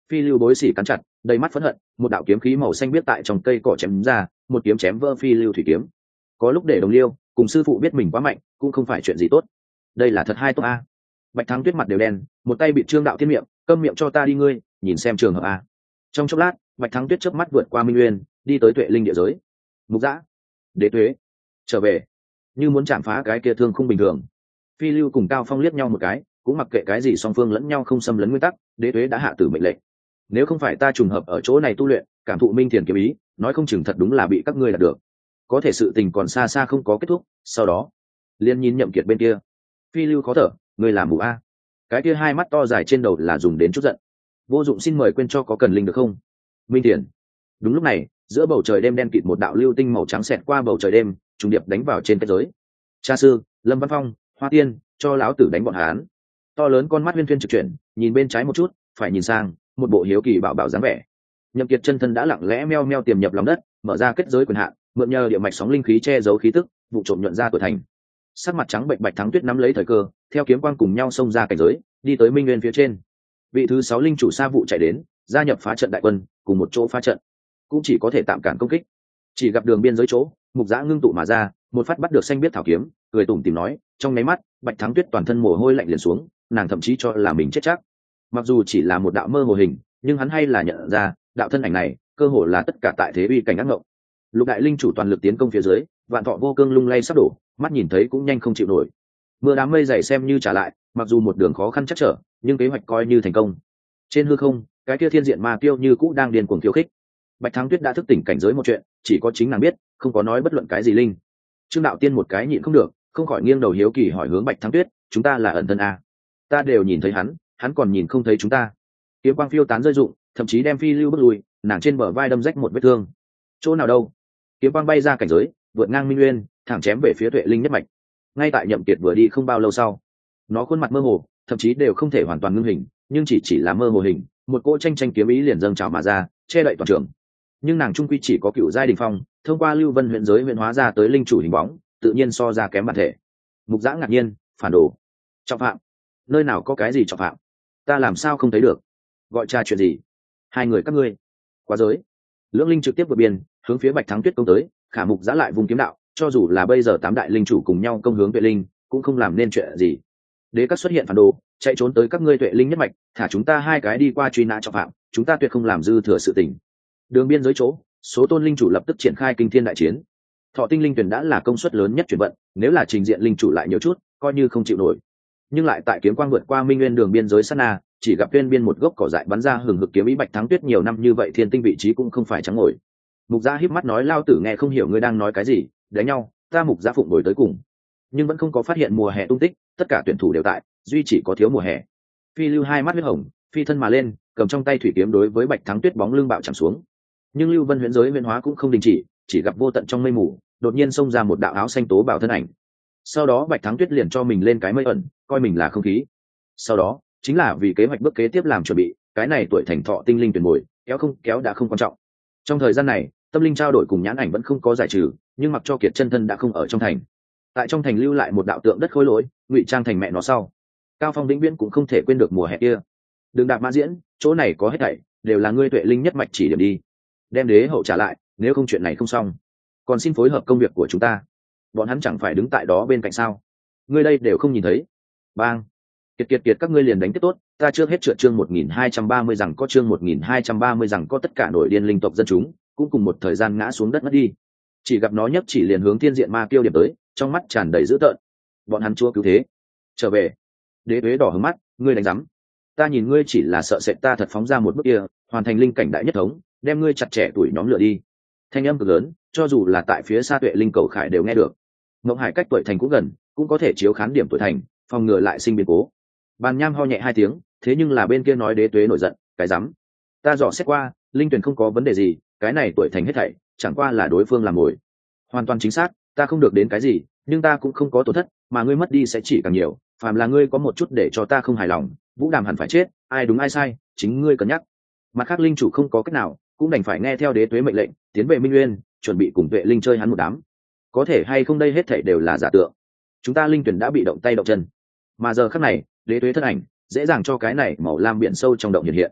Phi lưu bối xỉ cắn chặt, đầy mắt phẫn hận, một đạo kiếm khí màu xanh biết tại trong cây cỏ chém ra, một kiếm chém vỡ phi lưu thủy kiếm. Có lúc để đồng liêu, cùng sư phụ biết mình quá mạnh, cũng không phải chuyện gì tốt. Đây là thật hai tốt a. Bạch Thắng Tuyết mặt đều đen, một tay bị Trương Đạo Thiên miệng, câm miệng cho ta đi ngươi, nhìn xem trường hợp a. Trong chốc lát, Bạch Thắng Tuyết chớp mắt vượt qua Minh Nguyên, đi tới Tuệ Linh địa giới. Mục Dã, Đế Tuế, trở về. Như muốn chạm phá cái kia thương không bình thường. Phi lưu cùng Cao Phong liếc nhau một cái, cũng mặc kệ cái gì, song phương lẫn nhau không xâm lấn nguyên tắc, Đế Tuế đã hạ tử mệnh lệnh. Nếu không phải ta trùng hợp ở chỗ này tu luyện, cảm thụ minh thiền kiếm ý, nói không chừng thật đúng là bị các ngươi đạt được. Có thể sự tình còn xa xa không có kết thúc, sau đó liên nhìn Nhậm Kiệt bên kia. Phi lưu khó thở, ngươi làm mù a. Cái kia hai mắt to dài trên đầu là dùng đến chút giận. Vô dụng, xin mời quên cho có cần linh được không? Minh thiền. Đúng lúc này, giữa bầu trời đêm đen kịt một đạo lưu tinh màu trắng xẹt qua bầu trời đêm, trùng điệp đánh vào trên kết giới. Cha sư, Lâm Văn Phong, Hoa Tiên, cho lão tử đánh bọn hắn. To lớn con mắt huyên thuyên trực chuyển, nhìn bên trái một chút, phải nhìn sang, một bộ hiếu kỳ bảo bảo dáng vẻ. Nhậm Kiệt chân thân đã lặng lẽ meo meo tiềm nhập lòng đất, mở ra kết giới quyền hạn, mượn nhờ địa mạch sóng linh khí che giấu khí tức, vụ trộm nhuận ra tuổi thành. Sắc mặt trắng bệnh Bạch Thắng Tuyết nắm lấy thời cơ, theo kiếm quang cùng nhau xông ra cảnh giới, đi tới Minh Nguyên phía trên. Vị thứ 6 linh chủ Sa Vụ chạy đến, gia nhập phá trận đại quân, cùng một chỗ phá trận, cũng chỉ có thể tạm cản công kích. Chỉ gặp đường biên giới chỗ, Mục Dã ngưng tụ mà ra, một phát bắt được xanh biết thảo kiếm, cười tủm tỉm nói, trong nháy mắt, Bạch Thắng Tuyết toàn thân mồ hôi lạnh liền xuống, nàng thậm chí cho là mình chết chắc. Mặc dù chỉ là một đạo mơ hồ hình, nhưng hắn hay là nhận ra, đạo thân ảnh này, cơ hồ là tất cả tại thế uy cảnh ác ngộng. Lục đại linh chủ toàn lực tiến công phía dưới, Vạn Thọ Vô Cương lung lay sắp đổ, mắt nhìn thấy cũng nhanh không chịu nổi. Mưa đám mây dày xem như trả lại, mặc dù một đường khó khăn chắc trở, nhưng kế hoạch coi như thành công. Trên hư không, cái kia thiên diện ma tiêu như cũ đang điên cuồng khiêu khích. Bạch Thắng Tuyết đã thức tỉnh cảnh giới một chuyện, chỉ có chính nàng biết, không có nói bất luận cái gì linh. Trương Đạo Tiên một cái nhịn không được, không khỏi nghiêng đầu hiếu kỳ hỏi hướng Bạch Thắng Tuyết, chúng ta là ẩn thân a? Ta đều nhìn thấy hắn còn nhìn không thấy chúng ta. Kiếm quang phiêu tán rơi rụng, thậm chí đem Phi lưu bước lui, nàng trên bờ vai đâm rách một vết thương. Chỗ nào đâu? Kiếm quang bay ra cảnh giới, vượt ngang Minh Nguyên, thẳng chém về phía Tuệ Linh nhất mạch. Ngay tại Nhậm Kiệt vừa đi không bao lâu sau, nó khuôn mặt mơ hồ, thậm chí đều không thể hoàn toàn ngưng hình, nhưng chỉ là mơ hồ hình, một cỗ tranh kiếm ý liền dâng trào mà ra, che đậy toàn trường. Nhưng nàng trung quy chỉ có cựu giai đỉnh phong, thông qua Lưu Vân huyện giới huyện hóa ra tới linh chủ hình bóng, tự nhiên so ra kém bản thể. Mục Dã ngạc nhiên, phản đồ, trọng phạm, nơi nào có cái gì trọng phạm? Ta làm sao không thấy được? Gọi cha chuyện gì? Hai người các ngươi, quá giới. Lưỡng linh trực tiếp vượt biên, hướng phía Bạch Thắng Tuyết công tới, Khả Mục Dã lại vùng kiếm đạo, cho dù là bây giờ 8 đại linh chủ cùng nhau công hướng Tuệ Linh, cũng không làm nên chuyện gì. Đế các xuất hiện phản đồ, chạy trốn tới các ngươi Tuệ Linh nhất mạch, thả chúng ta hai cái đi qua truy nã trọng phạm, chúng ta tuyệt không làm dư thừa sự tình. Đường biên giới chỗ, số tôn linh chủ lập tức triển khai kinh thiên đại chiến. Thọ tinh linh tuyển đã là công suất lớn nhất chuyển vận, nếu là trình diện linh chủ lại nhiều chút, coi như không chịu nổi. Nhưng lại tại kiếm quang vượt qua Minh Nguyên đường biên giới sát na, chỉ gặp tuyên biên một gốc cỏ dại bắn ra hừng hực kiếm ý. Bạch Thắng Tuyết nhiều năm như vậy thiên tinh vị trí cũng không phải trắng ngồi. Mục Dã híp mắt nói, lao tử nghe không hiểu ngươi đang nói cái gì, đánh nhau, ta Mục Dã phụng đổi tới cùng. Nhưng vẫn không có phát hiện mùa hè tung tích, tất cả tuyển thủ đều tại, duy chỉ có thiếu mùa hè. Phi lưu hai mắt huyết hồng, phi thân mà lên, cầm trong tay thủy kiếm đối với Bạch Thắng Tuyết bóng lưng bạo chạm xuống. Nhưng Lưu Vân huyễn giới huyễn hóa cũng không đình chỉ gặp vô tận trong mây mù, đột nhiên xông ra một đạo áo xanh tố bảo thân ảnh. Sau đó Bạch Thắng Tuyết liền cho mình lên cái mây ẩn, coi mình là không khí. Sau đó chính là vì kế hoạch bước kế tiếp làm chuẩn bị, cái này tuổi thành thọ tinh linh tuyển mồi, kéo không kéo đã không quan trọng. Trong thời gian này, tâm linh trao đổi cùng nhãn ảnh vẫn không có giải trừ, nhưng mặc cho Kiệt chân thân đã không ở trong thành. Tại trong thành lưu lại một đạo tượng đất khối lỗi, ngụy trang thành mẹ nó sau. Cao Phong vĩnh viễn cũng không thể quên được mùa hè kia. Đường Đạp Mã Diễn, chỗ này có hết thảy, đều là ngươi Tuệ Linh nhất mạch chỉ điểm đi. Đem đế hậu trả lại, nếu không chuyện này không xong, còn xin phối hợp công việc của chúng ta. Bọn hắn chẳng phải đứng tại đó bên cạnh sao? Ngươi đây đều không nhìn thấy. Bang! Kiệt các ngươi liền đánh tiếp tốt, ta trước hết trượt chương 1230 rằng có chương 1230 rằng có tất cả nổi điên linh tộc dân chúng, cũng cùng một thời gian ngã xuống đất mất đi. Chỉ gặp nó nhấc chỉ liền hướng thiên diện ma tiêu điểm tới, trong mắt tràn đầy dữ tợn. Bọn hắn chúa cứu thế, trở về. Đế tuế đỏ hướng mắt, ngươi đánh rắm. Ta nhìn ngươi chỉ là sợ sệt ta thật phóng ra một bước kia, hoàn thành linh cảnh đại nhất thống, đem ngươi chặt chẽ tuổi nhóm lửa đi. Thanh âm cực lớn, cho dù là tại phía xa Tuệ Linh cầu khải đều nghe được. Mộng Hải cách tuổi thành cũng gần, cũng có thể chiếu khán điểm tuổi thành, phòng ngừa lại sinh biến cố. Bàn Nham ho nhẹ 2 tiếng, thế nhưng là bên kia nói đế tuế nổi giận, cái rắm. Ta dò xét qua, linh tuyển không có vấn đề gì, cái này tuổi thành hết thảy, chẳng qua là đối phương làm mồi. Hoàn toàn chính xác, ta không được đến cái gì, nhưng ta cũng không có tổn thất, mà ngươi mất đi sẽ chỉ càng nhiều, phàm là ngươi có một chút để cho ta không hài lòng, Vũ Đàm hẳn phải chết, ai đúng ai sai, chính ngươi cân nhắc. Mặt khác linh chủ không có cách nào, cũng đành phải nghe theo đế tuế mệnh lệnh, tiến về Minh Nguyên, chuẩn bị cùng Tuệ Linh chơi hắn một đám. Có thể hay không đây hết thảy đều là giả tượng. Chúng ta linh tuyển đã bị động tay động chân, mà giờ khắc này, đế tuế thân ảnh dễ dàng cho cái này màu lam biển sâu trong động hiện hiện.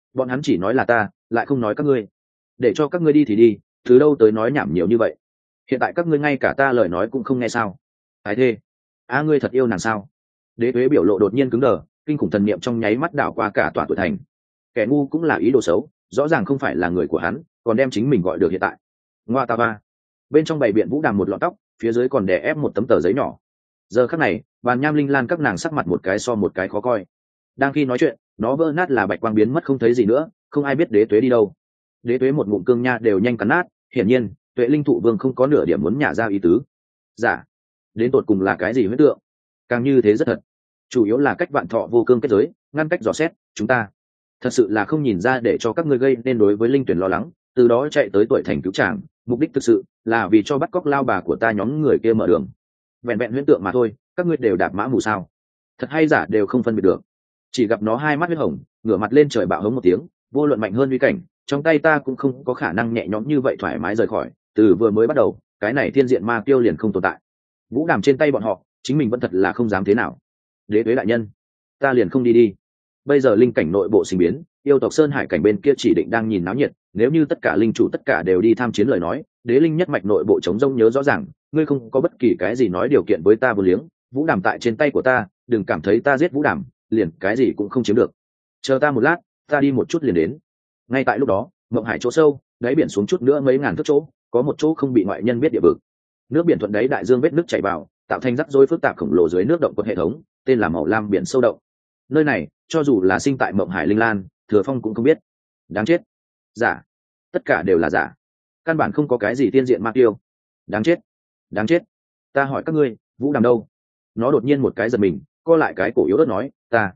bọn hắn chỉ nói là ta, lại không nói các ngươi. Để cho các ngươi đi thì đi, từ đâu tới nói nhảm nhiều như vậy. Hiện tại các ngươi ngay cả ta lời nói cũng không nghe sao? Ái thê, ngươi thật yêu nàng sao? Đế tuế biểu lộ đột nhiên cứng đờ, kinh khủng thần niệm trong nháy mắt đảo qua cả tòa tuổi thành. Kẻ ngu cũng là ý đồ xấu, rõ ràng không phải là người của hắn, còn đem chính mình gọi được hiện tại. Ngoa ta ba. Bên trong bày biện Vũ Đàm một lọn tóc, phía dưới còn đè ép một tấm tờ giấy nhỏ. Giờ khắc này, bàn nham linh lan các nàng sắc mặt một cái so một cái khó coi. Đang khi nói chuyện, nó vỡ nát là bạch quang biến mất không thấy gì nữa, không ai biết đế tuế đi đâu. Đế tuế một ngụm cương nha đều nhanh cắn nát, hiển nhiên tuệ linh thụ vương không có nửa điểm muốn nhả ra ý tứ. Giả, đến tột cùng là cái gì huyết tượng? Càng như thế rất thật, chủ yếu là cách vạn thọ vô cương kết giới, ngăn cách dò xét chúng ta. Thật sự là không nhìn ra để cho các ngươi gây nên đối với linh tuyển lo lắng, từ đó chạy tới tuổi thành cứu tràng, mục đích thực sự là vì cho bắt cóc lao bà của ta nhóm người kia mở đường. Vẹn vẹn huyễn tượng mà thôi, các ngươi đều đạp mã mù sao? Thật hay giả đều không phân biệt được. Chỉ gặp nó hai mắt huyết hồng, ngửa mặt lên trời bạo hống một tiếng, vô luận mạnh hơn uy cảnh, trong tay ta cũng không có khả năng nhẹ nhõm như vậy thoải mái rời khỏi. Từ vừa mới bắt đầu, cái này thiên diện ma tiêu liền không tồn tại. Vũ Đàm trên tay bọn họ, chính mình vẫn thật là không dám thế nào. Đế tuế đại nhân, ta liền không đi. Bây giờ linh cảnh nội bộ sinh biến, yêu tộc Sơn Hải cảnh bên kia chỉ định đang nhìn náo nhiệt, nếu như tất cả linh chủ tất cả đều đi tham chiến lời nói, đế linh nhất mạch nội bộ chống rông nhớ rõ ràng, ngươi không có bất kỳ cái gì nói điều kiện với ta vô liếng. Vũ Đàm tại trên tay của ta, đừng cảm thấy ta giết Vũ Đàm liền cái gì cũng không chiếm được. Chờ ta một lát, ta đi một chút liền đến. Ngay tại lúc đó, Mộng Hải chỗ sâu, đáy biển xuống chút nữa mấy ngàn thước chỗ, có một chỗ không bị ngoại nhân biết địa vực. Nước biển thuận đáy đại dương vết nước chảy vào, tạo thành rắc rối phức tạp khổng lồ dưới nước động quật hệ thống, tên là Màu Lam biển sâu động. Nơi này, cho dù là sinh tại Mộng Hải linh lan, Thừa Phong cũng không biết. Đáng chết. Giả. Tất cả đều là giả. Căn bản không có cái gì tiên diện ma tiêu. Đáng chết. Đáng chết. Ta hỏi các ngươi, Vũ Đàm đâu? Nó đột nhiên một cái giật mình, co lại cái cổ yếu ớt nói,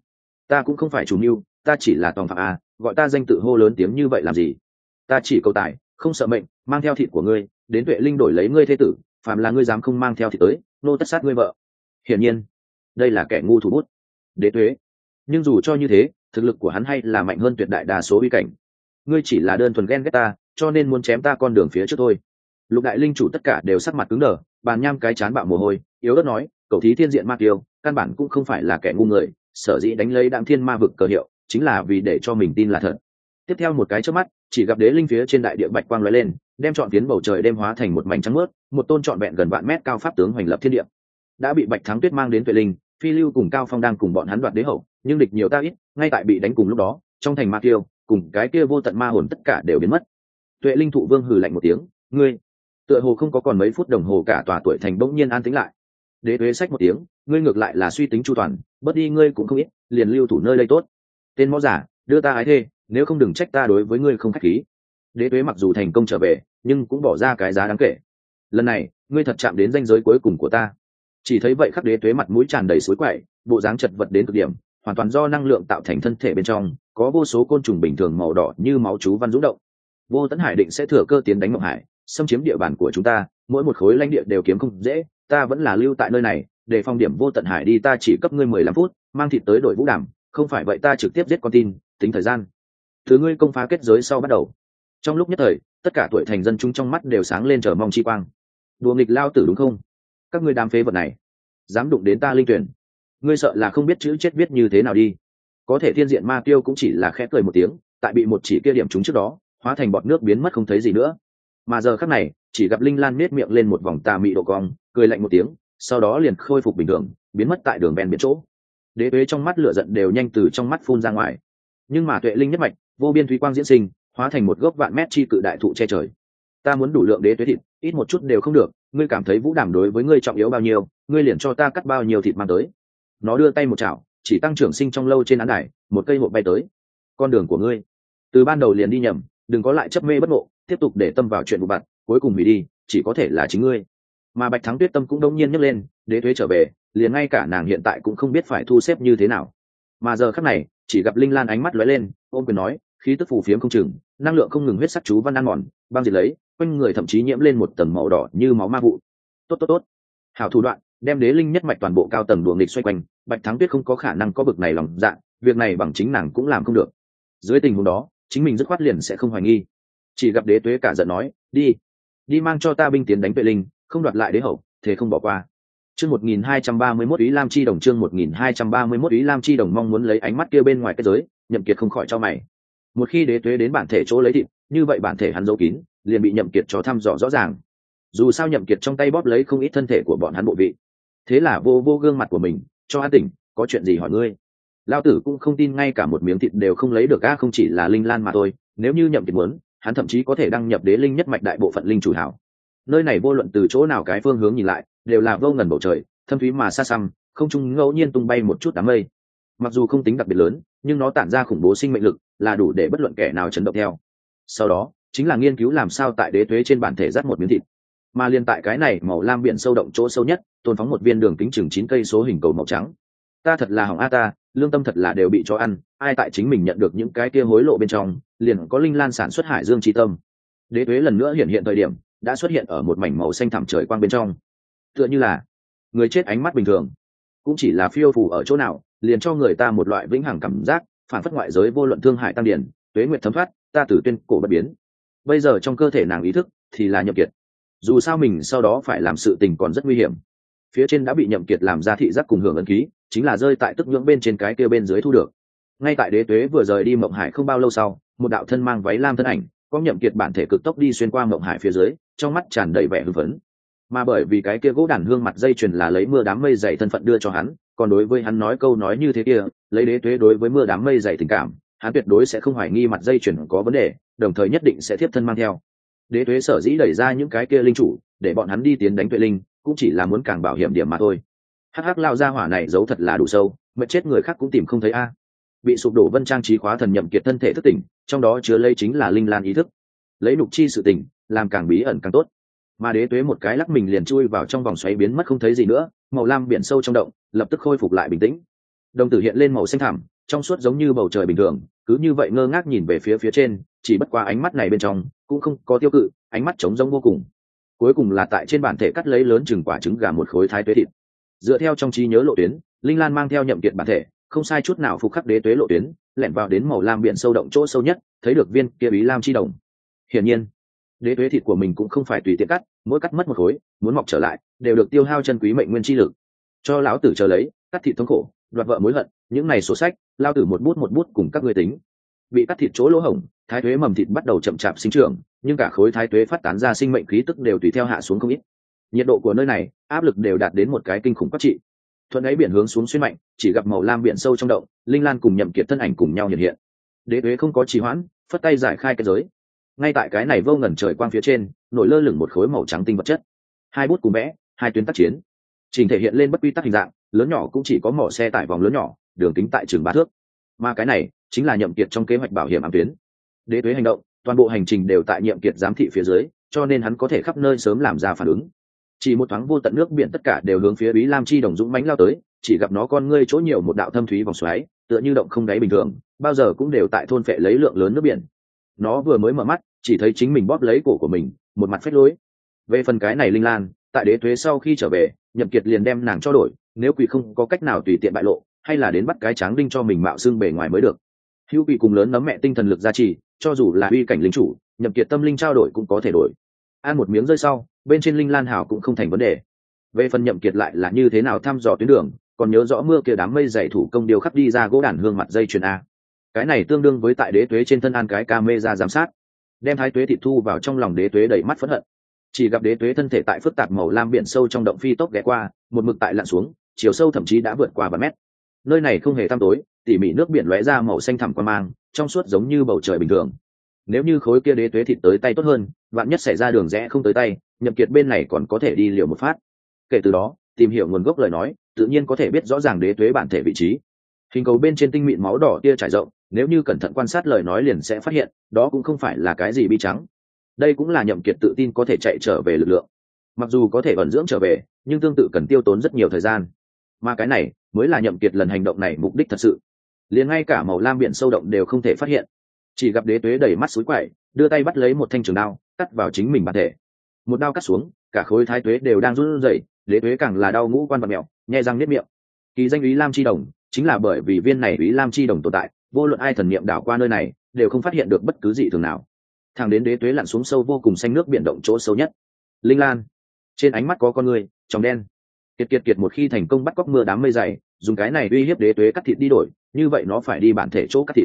ta cũng không phải chủ mưu, ta chỉ là tòng phạm à, gọi ta danh tự hô lớn tiếng như vậy làm gì? Ta chỉ cầu tài, không sợ mệnh, mang theo thịt của ngươi, đến Tuệ Linh đổi lấy ngươi thế tử, phàm là ngươi dám không mang theo thịt tới, nô tất sát ngươi vợ. Hiển nhiên, đây là kẻ ngu thủ bút. Đế tuế. Nhưng dù cho như thế, thực lực của hắn hay là mạnh hơn tuyệt đại đa số uy cảnh. Ngươi chỉ là đơn thuần ghen ghét ta, cho nên muốn chém ta con đường phía trước thôi. Lục đại linh chủ tất cả đều sắc mặt cứng đờ, bàn nham cái chán bạo mồ hôi, yếu ớt nói, cậu thí thiên diện ma tiêu, căn bản cũng không phải là kẻ ngu người, sở dĩ đánh lấy đạm thiên ma vực cờ hiệu, chính là vì để cho mình tin là thật. Tiếp theo một cái chớp mắt, chỉ gặp đế linh phía trên đại địa bạch quang lóe lên, đem trọn phiến bầu trời đêm hóa thành một mảnh trắng mướt, một tôn trọn vẹn gần vạn mét cao pháp tướng hoành lập thiên địa. Đã bị Bạch Thắng Tuyết mang đến Tuệ Linh, Phi Lưu cùng Cao Phong đang cùng bọn hắn đoạt đế hậu, nhưng địch nhiều ta ít, ngay tại bị đánh cùng lúc đó, trong thành ma tiêu, cùng cái kia vô tận ma hồn tất cả đều biến mất. Tuệ Linh thụ vương hừ lạnh một tiếng, ngươi, tựa hồ không có còn mấy phút đồng hồ cả tòa tuổi thành bỗng nhiên an tĩnh lại. Đế tuế sách một tiếng, ngươi ngược lại là suy tính chu toàn, bớt đi ngươi cũng không ít, liền lưu thủ nơi đây tốt. Tên mõ giả, đưa ta ái thê, nếu không đừng trách ta đối với ngươi không khách khí. Đế tuế mặc dù thành công trở về, nhưng cũng bỏ ra cái giá đáng kể. Lần này, ngươi thật chạm đến ranh giới cuối cùng của ta. Chỉ thấy vậy khắc đế tuế mặt mũi tràn đầy suối quậy, bộ dáng chật vật đến cực điểm, hoàn toàn do năng lượng tạo thành thân thể bên trong, có vô số côn trùng bình thường màu đỏ như máu chú văn dũng động. Vô Tấn Hải định sẽ thừa cơ tiến đánh Mộng Hải, xâm chiếm địa bàn của chúng ta, mỗi một khối lãnh địa đều kiếm không dễ, ta vẫn là lưu tại nơi này, để phong điểm Vô Tận Hải đi, ta chỉ cấp ngươi 15 phút, mang thịt tới đội Vũ Đàm, không phải vậy ta trực tiếp giết con tin, tính thời gian. Thứ ngươi công phá kết giới sau bắt đầu. Trong lúc nhất thời, tất cả tuổi thành dân chúng trong mắt đều sáng lên chờ mong chi quang. Đùa nghịch lao tử đúng không? Các ngươi đám phế vật này, dám đụng đến ta linh tuyển, ngươi sợ là không biết chữ chết viết như thế nào đi. Có thể thiên diện ma tiêu cũng chỉ là khẽ cười một tiếng, tại bị một chỉ kia điểm trúng trước đó, hóa thành bọt nước biến mất không thấy gì nữa. Mà giờ khắc này, chỉ gặp linh lan nết miệng lên một vòng tà mị độ cong, cười lạnh một tiếng, sau đó liền khôi phục bình thường, biến mất tại đường ven biển chỗ. Đế tuế trong mắt lửa giận đều nhanh từ trong mắt phun ra ngoài. Nhưng mà tuệ linh nhất mạch, vô biên thúy quang diễn sinh, hóa thành một gốc vạn mét chi cự đại thụ che trời. Ta muốn đủ lượng đế tuế thịt, ít một chút đều không được, ngươi cảm thấy Vũ Đàm đối với ngươi trọng yếu bao nhiêu, ngươi liền cho ta cắt bao nhiêu thịt mang tới. Nó đưa tay một chảo, chỉ tăng trưởng sinh trong lâu trên án đài, một cây hộp bay tới. Con đường của ngươi, từ ban đầu liền đi nhầm, đừng có lại chấp mê bất ngộ, tiếp tục để tâm vào chuyện vụ vặt, cuối cùng hủy đi, chỉ có thể là chính ngươi. Mà Bạch Thắng Tuyết tâm cũng đống nhiên nhấc lên, đế tuế trở về, liền ngay cả nàng hiện tại cũng không biết phải thu xếp như thế nào. Mà giờ khắc này, chỉ gặp linh lan ánh mắt lóe lên, ôm quyền nói, khí tức phù phiếm không chừng, năng lượng không ngừng huyết sắc chú văn ăn mòn, băng diệt lấy, quanh người thậm chí nhiễm lên một tầng màu đỏ như máu ma vụ. Tốt, hảo thủ đoạn, đem đế linh nhất mạch toàn bộ cao tầng đùa nghịch xoay quanh, Bạch Thắng Tuyết không có khả năng có bực này lòng dạ, việc này bằng chính nàng cũng làm không được. Dưới tình huống đó, chính mình dứt khoát liền sẽ không hoài nghi. Chỉ gặp đế tuế cả giận nói, đi mang cho ta binh tiến đánh Tuệ Linh, không đoạt lại đế hậu, thế không bỏ qua. Chương 1231 Ý Lam Chi Đồng, chương 1231 Ý Lam Chi Đồng, mong muốn lấy ánh mắt kia bên ngoài cái giới, Nhậm Kiệt không khỏi cho mày. Một khi đế tuế đến bản thể chỗ lấy thịt, như vậy bản thể hắn giấu kín liền bị Nhậm Kiệt cho thăm dò rõ ràng. Dù sao Nhậm Kiệt trong tay bóp lấy không ít thân thể của bọn hắn bộ vị. Thế là vô vô gương mặt của mình, cho an tỉnh, có chuyện gì hỏi ngươi. Lao tử cũng không tin ngay cả một miếng thịt đều không lấy được a, không chỉ là linh lan mà thôi, nếu như Nhậm Kiệt muốn, hắn thậm chí có thể đăng nhập đế linh nhất mạch đại bộ phận linh chủ hảo. Nơi này vô luận từ chỗ nào cái phương hướng nhìn lại, đều là vô ngần bầu trời, thâm thúy mà xa xăm, không trung ngẫu nhiên tung bay một chút đám mây. Mặc dù không tính đặc biệt lớn, nhưng nó tản ra khủng bố sinh mệnh lực, là đủ để bất luận kẻ nào chấn động theo. Sau đó, chính là nghiên cứu làm sao tại đế tuế trên bản thể dắt một miếng thịt. Mà liên tại cái này màu lam biển sâu động chỗ sâu nhất, tôn phóng một viên đường kính chừng 9 cây số hình cầu màu trắng. Ta thật là hỏng a ta, lương tâm thật là đều bị cho ăn, ai tại chính mình nhận được những cái kia hối lộ bên trong, liền có linh lan sản xuất hải dương chi tâm. Đế tuế lần nữa hiện hiện thời điểm, đã xuất hiện ở một mảnh màu xanh thẳm trời quang bên trong. Tựa như là người chết ánh mắt bình thường, cũng chỉ là phiêu phù ở chỗ nào, liền cho người ta một loại vĩnh hằng cảm giác, phản phất ngoại giới vô luận thương hại tăng điển, tuế nguyệt thấm thoát, ta tử tuyên cổ bất biến. Bây giờ trong cơ thể nàng ý thức thì là Nhậm Kiệt. Dù sao mình sau đó phải làm sự tình còn rất nguy hiểm. Phía trên đã bị Nhậm Kiệt làm ra thị giác cùng hưởng ấn ký, chính là rơi tại tức nhưỡng bên trên cái kia bên dưới thu được. Ngay tại đế tuế vừa rời đi Mộng Hải không bao lâu sau, một đạo thân mang váy lam thân ảnh, có Nhậm Kiệt bản thể cực tốc đi xuyên qua Mộng Hải phía dưới, trong mắt tràn đầy vẻ hưng phấn. Mà bởi vì cái kia gỗ đàn hương mặt dây chuyền là lấy mưa đám mây dày thân phận đưa cho hắn, còn đối với hắn nói câu nói như thế kia, lấy đế tuế đối với mưa đám mây dày tình cảm, hắn tuyệt đối sẽ không hoài nghi mặt dây chuyền có vấn đề, đồng thời nhất định sẽ tiếp thân mang theo. Đế tuế sở dĩ đẩy ra những cái kia linh chủ, để bọn hắn đi tiến đánh tuệ linh, cũng chỉ là muốn càng bảo hiểm điểm mà thôi. Hắc hắc lao ra hỏa này giấu thật là đủ sâu, mệt chết người khác cũng tìm không thấy a. Bị sụp đổ vân trang trí khóa thần Nhậm Kiệt thân thể thức tỉnh, trong đó chứa lây chính là linh lan ý thức, lấy nục chi sự tỉnh, làm càng bí ẩn càng tốt. Mà đế tuế một cái lắc mình liền chui vào trong vòng xoáy biến mất không thấy gì nữa, màu lam biển sâu trong động lập tức khôi phục lại bình tĩnh. Đồng tử hiện lên màu xanh thẳm, trong suốt giống như bầu trời bình thường, cứ như vậy ngơ ngác nhìn về phía trên, chỉ bất qua ánh mắt này bên trong cũng không có tiêu cự, ánh mắt trống rỗng vô cùng. Cuối cùng là tại trên bản thể cắt lấy lớn chừng quả trứng gà một khối thái tuế thịt. Dựa theo trong trí nhớ lộ tuyến, linh lan mang theo Nhậm Kiệt bản thể, không sai chút nào phục khắc đế tuế lộ tuyến, lẻn vào đến màu lam biển sâu động chỗ sâu nhất, thấy được viên kia Ý Lam chi đồng. Hiển nhiên, đế tuế thịt của mình cũng không phải tùy tiện cắt, mỗi cắt mất một khối, muốn mọc trở lại, đều được tiêu hao chân quý mệnh nguyên chi lực. Cho lão tử chờ lấy, cắt thịt thống khổ, đoạt vợ mối hận, những này sổ sách, lao tử một bút cùng các ngươi tính. Bị cắt thịt chỗ lỗ hổng, thái tuế mầm thịt bắt đầu chậm chạp sinh trưởng, nhưng cả khối thái tuế phát tán ra sinh mệnh khí tức đều tùy theo hạ xuống không ít. Nhiệt độ của nơi này, áp lực đều đạt đến một cái kinh khủng quá trị. Thuận ấy biển hướng xuống xuyên mạnh, chỉ gặp màu lam biển sâu trong động, linh lan cùng Nhậm Kiệt thân ảnh cùng nhau hiện hiện. Đế tuế không có trì hoãn, phất tay giải khai cái giới. Ngay tại cái này vô ngần trời quang phía trên, nổi lơ lửng một khối màu trắng tinh vật chất. Hai bút cùng vẽ, hai tuyến tác chiến, trình thể hiện lên bất quy tắc hình dạng, lớn nhỏ cũng chỉ có mỏ xe tải vòng lớn nhỏ, đường kính tại chừng 3 thước. Mà cái này chính là Nhậm Kiệt trong kế hoạch bảo hiểm ám tuyến. Đế tuế hành động, toàn bộ hành trình đều tại Nhậm Kiệt giám thị phía dưới, cho nên hắn có thể khắp nơi sớm làm ra phản ứng. Chỉ một thoáng vô tận nước biển tất cả đều hướng phía Ý Lam chi đồng dũng mãnh lao tới, chỉ gặp nó con ngươi chỗ nhiều một đạo thâm thúy vòng xoáy, tựa như động không đáy bình thường, bao giờ cũng đều tại thôn phệ lấy lượng lớn nước biển. Nó vừa mới mở mắt, chỉ thấy chính mình bóp lấy cổ của mình, một mặt phách lối. Về phần cái này linh lan, tại đế tuế sau khi trở về, Nhậm Kiệt liền đem nàng cho đổi, nếu quỷ không có cách nào tùy tiện bại lộ, hay là đến bắt cái tráng đinh cho mình mạo xương bề ngoài mới được. Hữu quỷ cùng lớn nấm mẹ tinh thần lực gia trì, cho dù là uy cảnh linh chủ, Nhậm Kiệt tâm linh trao đổi cũng có thể đổi. Ăn một miếng rơi sau, bên trên linh lan hảo cũng không thành vấn đề. Về phần Nhậm Kiệt lại là như thế nào thăm dò tuyến đường, còn nhớ rõ mưa kia đám mây dày thủ công điều khắc đi ra gỗ đàn hương mặt dây chuyền a. Cái này tương đương với tại đế tuế trên thân an cái camera giám sát, đem thái tuế thịt thu vào trong lòng đế tuế đầy mắt phẫn hận. Chỉ gặp đế tuế thân thể tại phức tạp màu lam biển sâu trong động phi tốc ghé qua, một mực tại lặn xuống, chiều sâu thậm chí đã vượt qua 3 mét. Nơi này không hề tăm tối, tỉ mỉ nước biển lóe ra màu xanh thẳm quan mang, trong suốt giống như bầu trời bình thường. Nếu như khối kia đế tuế thịt tới tay tốt hơn, vạn nhất xảy ra đường rẽ không tới tay, Nhậm Kiệt bên này còn có thể đi liều một phát. Kể từ đó, tìm hiểu nguồn gốc lời nói, tự nhiên có thể biết rõ ràng đế tuế bản thể vị trí. Hình cầu bên trên tinh mịn máu đỏ tia trải rộng, nếu như cẩn thận quan sát lời nói liền sẽ phát hiện, đó cũng không phải là cái gì bi trắng. Đây cũng là Nhậm Kiệt tự tin có thể chạy trở về lực lượng. Mặc dù có thể ẩn dưỡng trở về, nhưng tương tự cần tiêu tốn rất nhiều thời gian. Mà cái này mới là Nhậm Kiệt lần hành động này mục đích thật sự. Liền ngay cả màu lam biển sâu động đều không thể phát hiện. Chỉ gặp đế tuế đẩy mắt suối quậy, đưa tay bắt lấy một thanh trường đao, cắt vào chính mình bản thể. Một đao cắt xuống, cả khối thái tuế đều đang run rẩy, đế tuế càng là đau ngũ quan vặn mèo, nhè răng niết miệng. Kỳ danh Ý Lam chi đồng, chính là bởi vì viên này Ý Lam chi đồng tồn tại, vô luận ai thần niệm đảo qua nơi này, đều không phát hiện được bất cứ gì thường nào. Thẳng đến đế tuế lặn xuống sâu vô cùng xanh nước biển động chỗ sâu nhất. Linh lan, trên ánh mắt có con người, tròng đen. Kiệt một khi thành công bắt cóc mưa đám mây dày, dùng cái này uy hiếp đế tuế cắt thịt đi đổi, như vậy nó phải đi bản thể chỗ cắt thịt.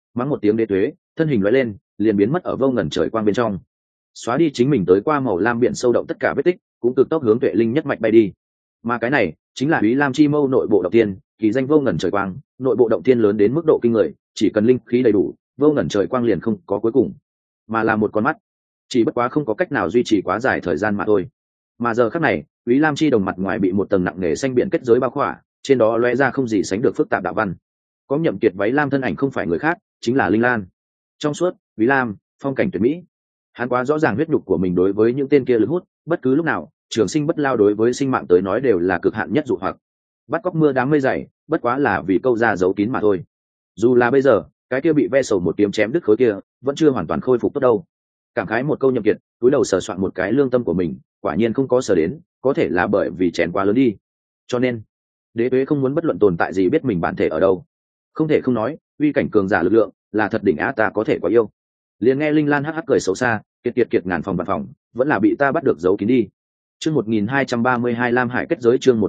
mắng một tiếng đế tuế, thân hình lóe lên liền biến mất ở vô ngần trời quang bên trong, xóa đi chính mình tới qua màu lam biển sâu động tất cả vết tích, cũng cực tốc hướng tuệ linh nhất mạch bay đi. Mà cái này chính là Úy Lam Chi Mâu nội bộ động tiên, kỳ danh vô ngần trời quang. Nội bộ động tiên lớn đến mức độ kinh người, chỉ cần linh khí đầy đủ, vô ngần trời quang liền không có cuối cùng, mà là một con mắt, chỉ bất quá không có cách nào duy trì quá dài thời gian mà thôi. Mà giờ khắc này, Úy Lam Chi đồng mặt ngoài bị một tầng nặng nề xanh biển kết giới bao khỏa, trên đó lóe ra không gì sánh được phức tạp đạo văn. Có Nhậm Kiệt váy lam thân ảnh không phải người khác, chính là Linh Lan. Trong suốt, Úy Lam, phong cảnh tuyệt mỹ. Hắn quá rõ ràng huyết nhục của mình đối với những tên kia lực hút, bất cứ lúc nào, trường sinh bất lao đối với sinh mạng tới nói đều là cực hạn nhất dụ hoặc. Bắt cóc mưa đám mây dày, bất quá là vì câu ra giấu kín mà thôi. Dù là bây giờ, cái kia bị ve sầu một kiếm chém đứt khối kia, vẫn chưa hoàn toàn khôi phục tốt đâu. Cảm khái một câu Nhậm Kiệt, cúi đầu sờ soạn một cái lương tâm của mình, quả nhiên không có sờ đến, có thể là bởi vì chén quá lớn đi. Cho nên, Đế Tuế không muốn bất luận tồn tại gì biết mình bản thể ở đâu. Không thể không nói, uy cảnh cường giả lực lượng là thật đỉnh á, ta có thể quá yêu. Liền nghe Linh Lan hắc hắc cười xấu xa, kiệt ngàn phòng vạn phòng, vẫn là bị ta bắt được giấu kín đi. Chương 1232 Lam Hải kết giới, chương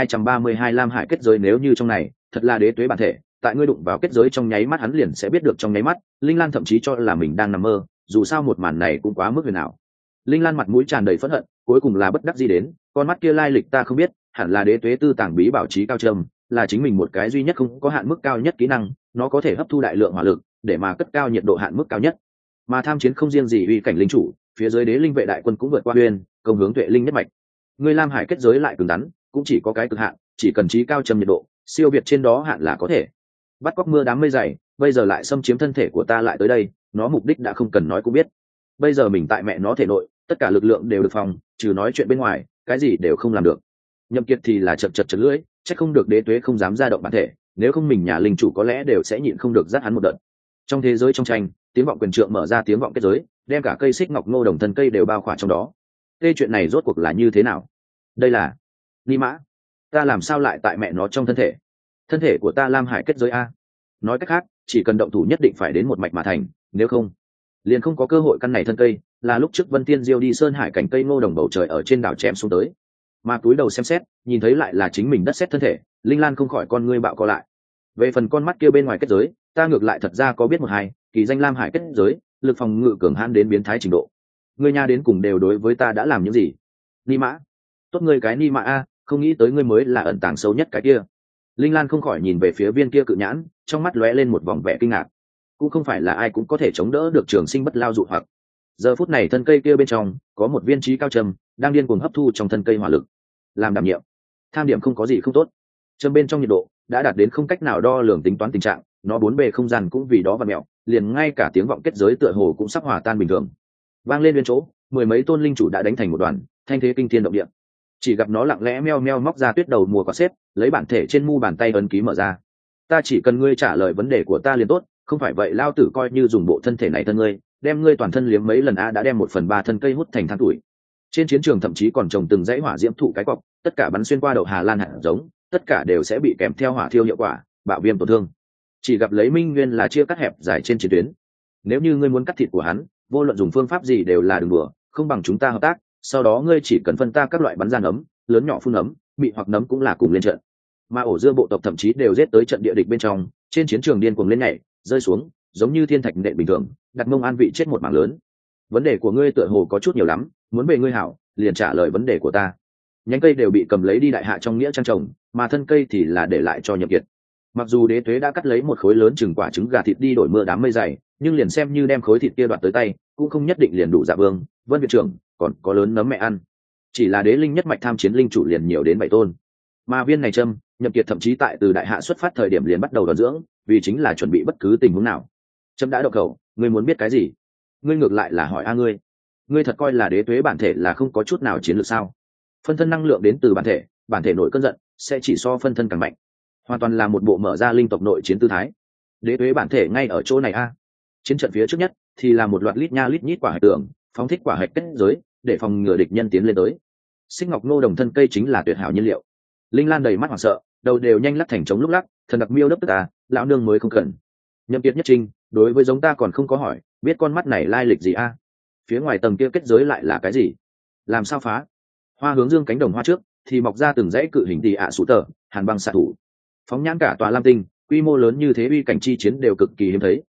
1232 Lam Hải kết giới. Nếu như trong này thật là Đế Tuế bản thể, tại ngươi đụng vào kết giới trong nháy mắt hắn liền sẽ biết được trong nháy mắt. Linh Lan thậm chí cho là mình đang nằm mơ, dù sao một màn này cũng quá mức huyền ảo. Linh Lan mặt mũi tràn đầy phẫn hận, cuối cùng là bất đắc dĩ đến, con mắt kia lai lịch ta không biết, hẳn là Đế Tuế tư tàng bí bảo trí cao trầm, là chính mình một cái duy nhất không có hạn mức cao nhất kỹ năng, nó có thể hấp thu đại lượng hỏa lực để mà cất cao nhiệt độ hạn mức cao nhất. Mà tham chiến không riêng gì uy cảnh linh chủ, phía dưới đế linh vệ đại quân cũng vượt qua uyên, công hướng tuệ linh nhất mạch. Người Lam Hải kết giới lại cứng rắn, cũng chỉ có cái cực hạn, chỉ cần trí cao trầm nhiệt độ, siêu việt trên đó hạn là có thể. Bắt cóc mưa đám mây dày, bây giờ lại xâm chiếm thân thể của ta lại tới đây, nó mục đích đã không cần nói cũng biết. Bây giờ mình tại mẹ nó thể nội, tất cả lực lượng đều được phòng, trừ nói chuyện bên ngoài, cái gì đều không làm được. Nhậm Kiệt thì là chật lưỡi, chắc không được Đế Tuế không dám ra động bản thể, nếu không mình nhà linh chủ có lẽ đều sẽ nhịn không được dắt hắn một đợt. Trong thế giới trong tranh, tiếng vọng quyền trượng mở ra tiếng vọng kết giới, đem cả cây xích ngọc ngô đồng thân cây đều bao khỏa trong đó. Thế chuyện này rốt cuộc là như thế nào? Đây là Ni Mã, ta làm sao lại tại mẹ nó trong thân thể của ta Lam Hải kết giới a? Nói cách khác, chỉ cần động thủ nhất định phải đến một mạch mà thành, nếu không, liền không có cơ hội căn này thân cây. Là lúc trước Vân Tiên Diêu đi sơn hải cảnh cây ngô đồng bầu trời ở trên đảo chém xuống tới, mà túi đầu xem xét, nhìn thấy lại là chính mình đất sét thân thể, Linh Lan không khỏi con ngươi bạo co lại. Về phần con mắt kia bên ngoài kết giới, ta ngược lại thật ra có biết một hai, kỳ danh Lam Hải kết giới, lực phòng ngự cường hãn đến biến thái trình độ. Ngươi nha đến cùng đều đối với ta đã làm những gì? Ni Mã, tốt ngươi cái Ni Mã a, không nghĩ tới ngươi mới là ẩn tàng sâu nhất cái kia. Linh Lan không khỏi nhìn về phía viên kia cự nhãn, trong mắt lóe lên một vòng vẻ kinh ngạc. Cũng không phải là ai cũng có thể chống đỡ được trường sinh bất lao dụ hoặc. Giờ phút này thân cây kia bên trong có một viên trí cao trầm đang điên cuồng hấp thu trong thân cây hỏa lực, làm đảm nhiệm. Tham điểm không có gì không tốt, châm bên trong nhiệt độ đã đạt đến không cách nào đo lường tính toán tình trạng, nó bốn bề không gian cũng vì đó và mẹo, liền ngay cả tiếng vọng kết giới tựa hồ cũng sắp hòa tan bình thường. Vang lên bên chỗ, mười mấy tôn linh chủ đã đánh thành một đoàn, thanh thế kinh thiên động địa. Chỉ gặp nó lặng lẽ meo meo móc ra tuyết đầu mùa quả xếp, lấy bản thể trên mu bàn tay ấn ký mở ra. Ta chỉ cần ngươi trả lời vấn đề của ta liền tốt, không phải vậy lao tử coi như dùng bộ thân thể này thân ngươi, đem ngươi toàn thân liếm mấy lần a đã đem 1/3 thân cây hút thành than tuổi. Trên chiến trường thậm chí còn trồng từng dãy hỏa diễm thụ cái cọc, tất cả bắn xuyên qua đậu Hà Lan hạt giống, tất cả đều sẽ bị kèm theo hỏa thiêu hiệu quả, bạo viêm tổn thương. Chỉ gặp lấy Minh Nguyên là chia cắt hẹp dài trên chiến tuyến. Nếu như ngươi muốn cắt thịt của hắn, vô luận dùng phương pháp gì đều là đừng đùa, không bằng chúng ta hợp tác, sau đó ngươi chỉ cần phân ta các loại bắn ra nấm, lớn nhỏ phun nấm, mị hoặc nấm cũng là cùng lên trận. Mà ổ dưa bộ tộc thậm chí đều giết tới trận địa địch bên trong, trên chiến trường điên cuồng lên nhảy, rơi xuống, giống như thiên thạch nện bình thường, đặt mông an vị chết một mảng lớn. Vấn đề của ngươi tựa hồ có chút nhiều lắm, muốn về ngươi hảo, liền trả lời vấn đề của ta. Nhánh cây đều bị cầm lấy đi đại hạ trong nghĩa trang trồng, mà thân cây thì là để lại cho Nhậm Kiệt. Mặc dù Đế Tuế đã cắt lấy một khối lớn chừng quả trứng gà thịt đi đổi mưa đám mây dày, nhưng liền xem như đem khối thịt kia đoạt tới tay, cũng không nhất định liền đủ Dạ Vương, Vân viện trưởng, còn có lớn nấm mẹ ăn. Chỉ là đế linh nhất mạch tham chiến linh chủ liền nhiều đến 7 tôn. Mà viên này châm, Nhậm Kiệt thậm chí tại từ đại hạ xuất phát thời điểm liền bắt đầu đào dưỡng, vì chính là chuẩn bị bất cứ tình huống nào. Châm đã độc khẩu, ngươi muốn biết cái gì? Ngươi ngược lại là hỏi ngươi thật coi là Đế Tuế bản thể là không có chút nào chiến lược sao? Phân thân năng lượng đến từ bản thể nội cơn giận sẽ chỉ so phân thân càng mạnh, hoàn toàn là một bộ mở ra linh tộc nội chiến tư thái. Đế Tuế bản thể ngay ở chỗ này a. Chiến trận phía trước nhất thì là một loạt lít nha lít nhít quả hạch tường, phóng thích quả hạch kết giới để phòng ngừa địch nhân tiến lên tới. Xích ngọc nô đồng thân cây chính là tuyệt hảo nhiên liệu. Linh Lan đầy mắt hoảng sợ, đầu đều nhanh lắc thành trống lúc lắc, thần đặc miêu đấp tức ta, lão nương mới không cần. Nhậm Kiệt nhất trinh, đối với giống ta còn không có hỏi, biết con mắt này lai lịch gì a? Phía ngoài tầng kia kết giới lại là cái gì? Làm sao phá? Hoa hướng dương cánh đồng hoa trước thì mọc ra từng dãy cự hình tỳ ạ sủ tờ, hàn băng xạ thủ. Phóng nhãn cả tòa Lam Tinh, quy mô lớn như thế uy cảnh chi chiến đều cực kỳ hiếm thấy,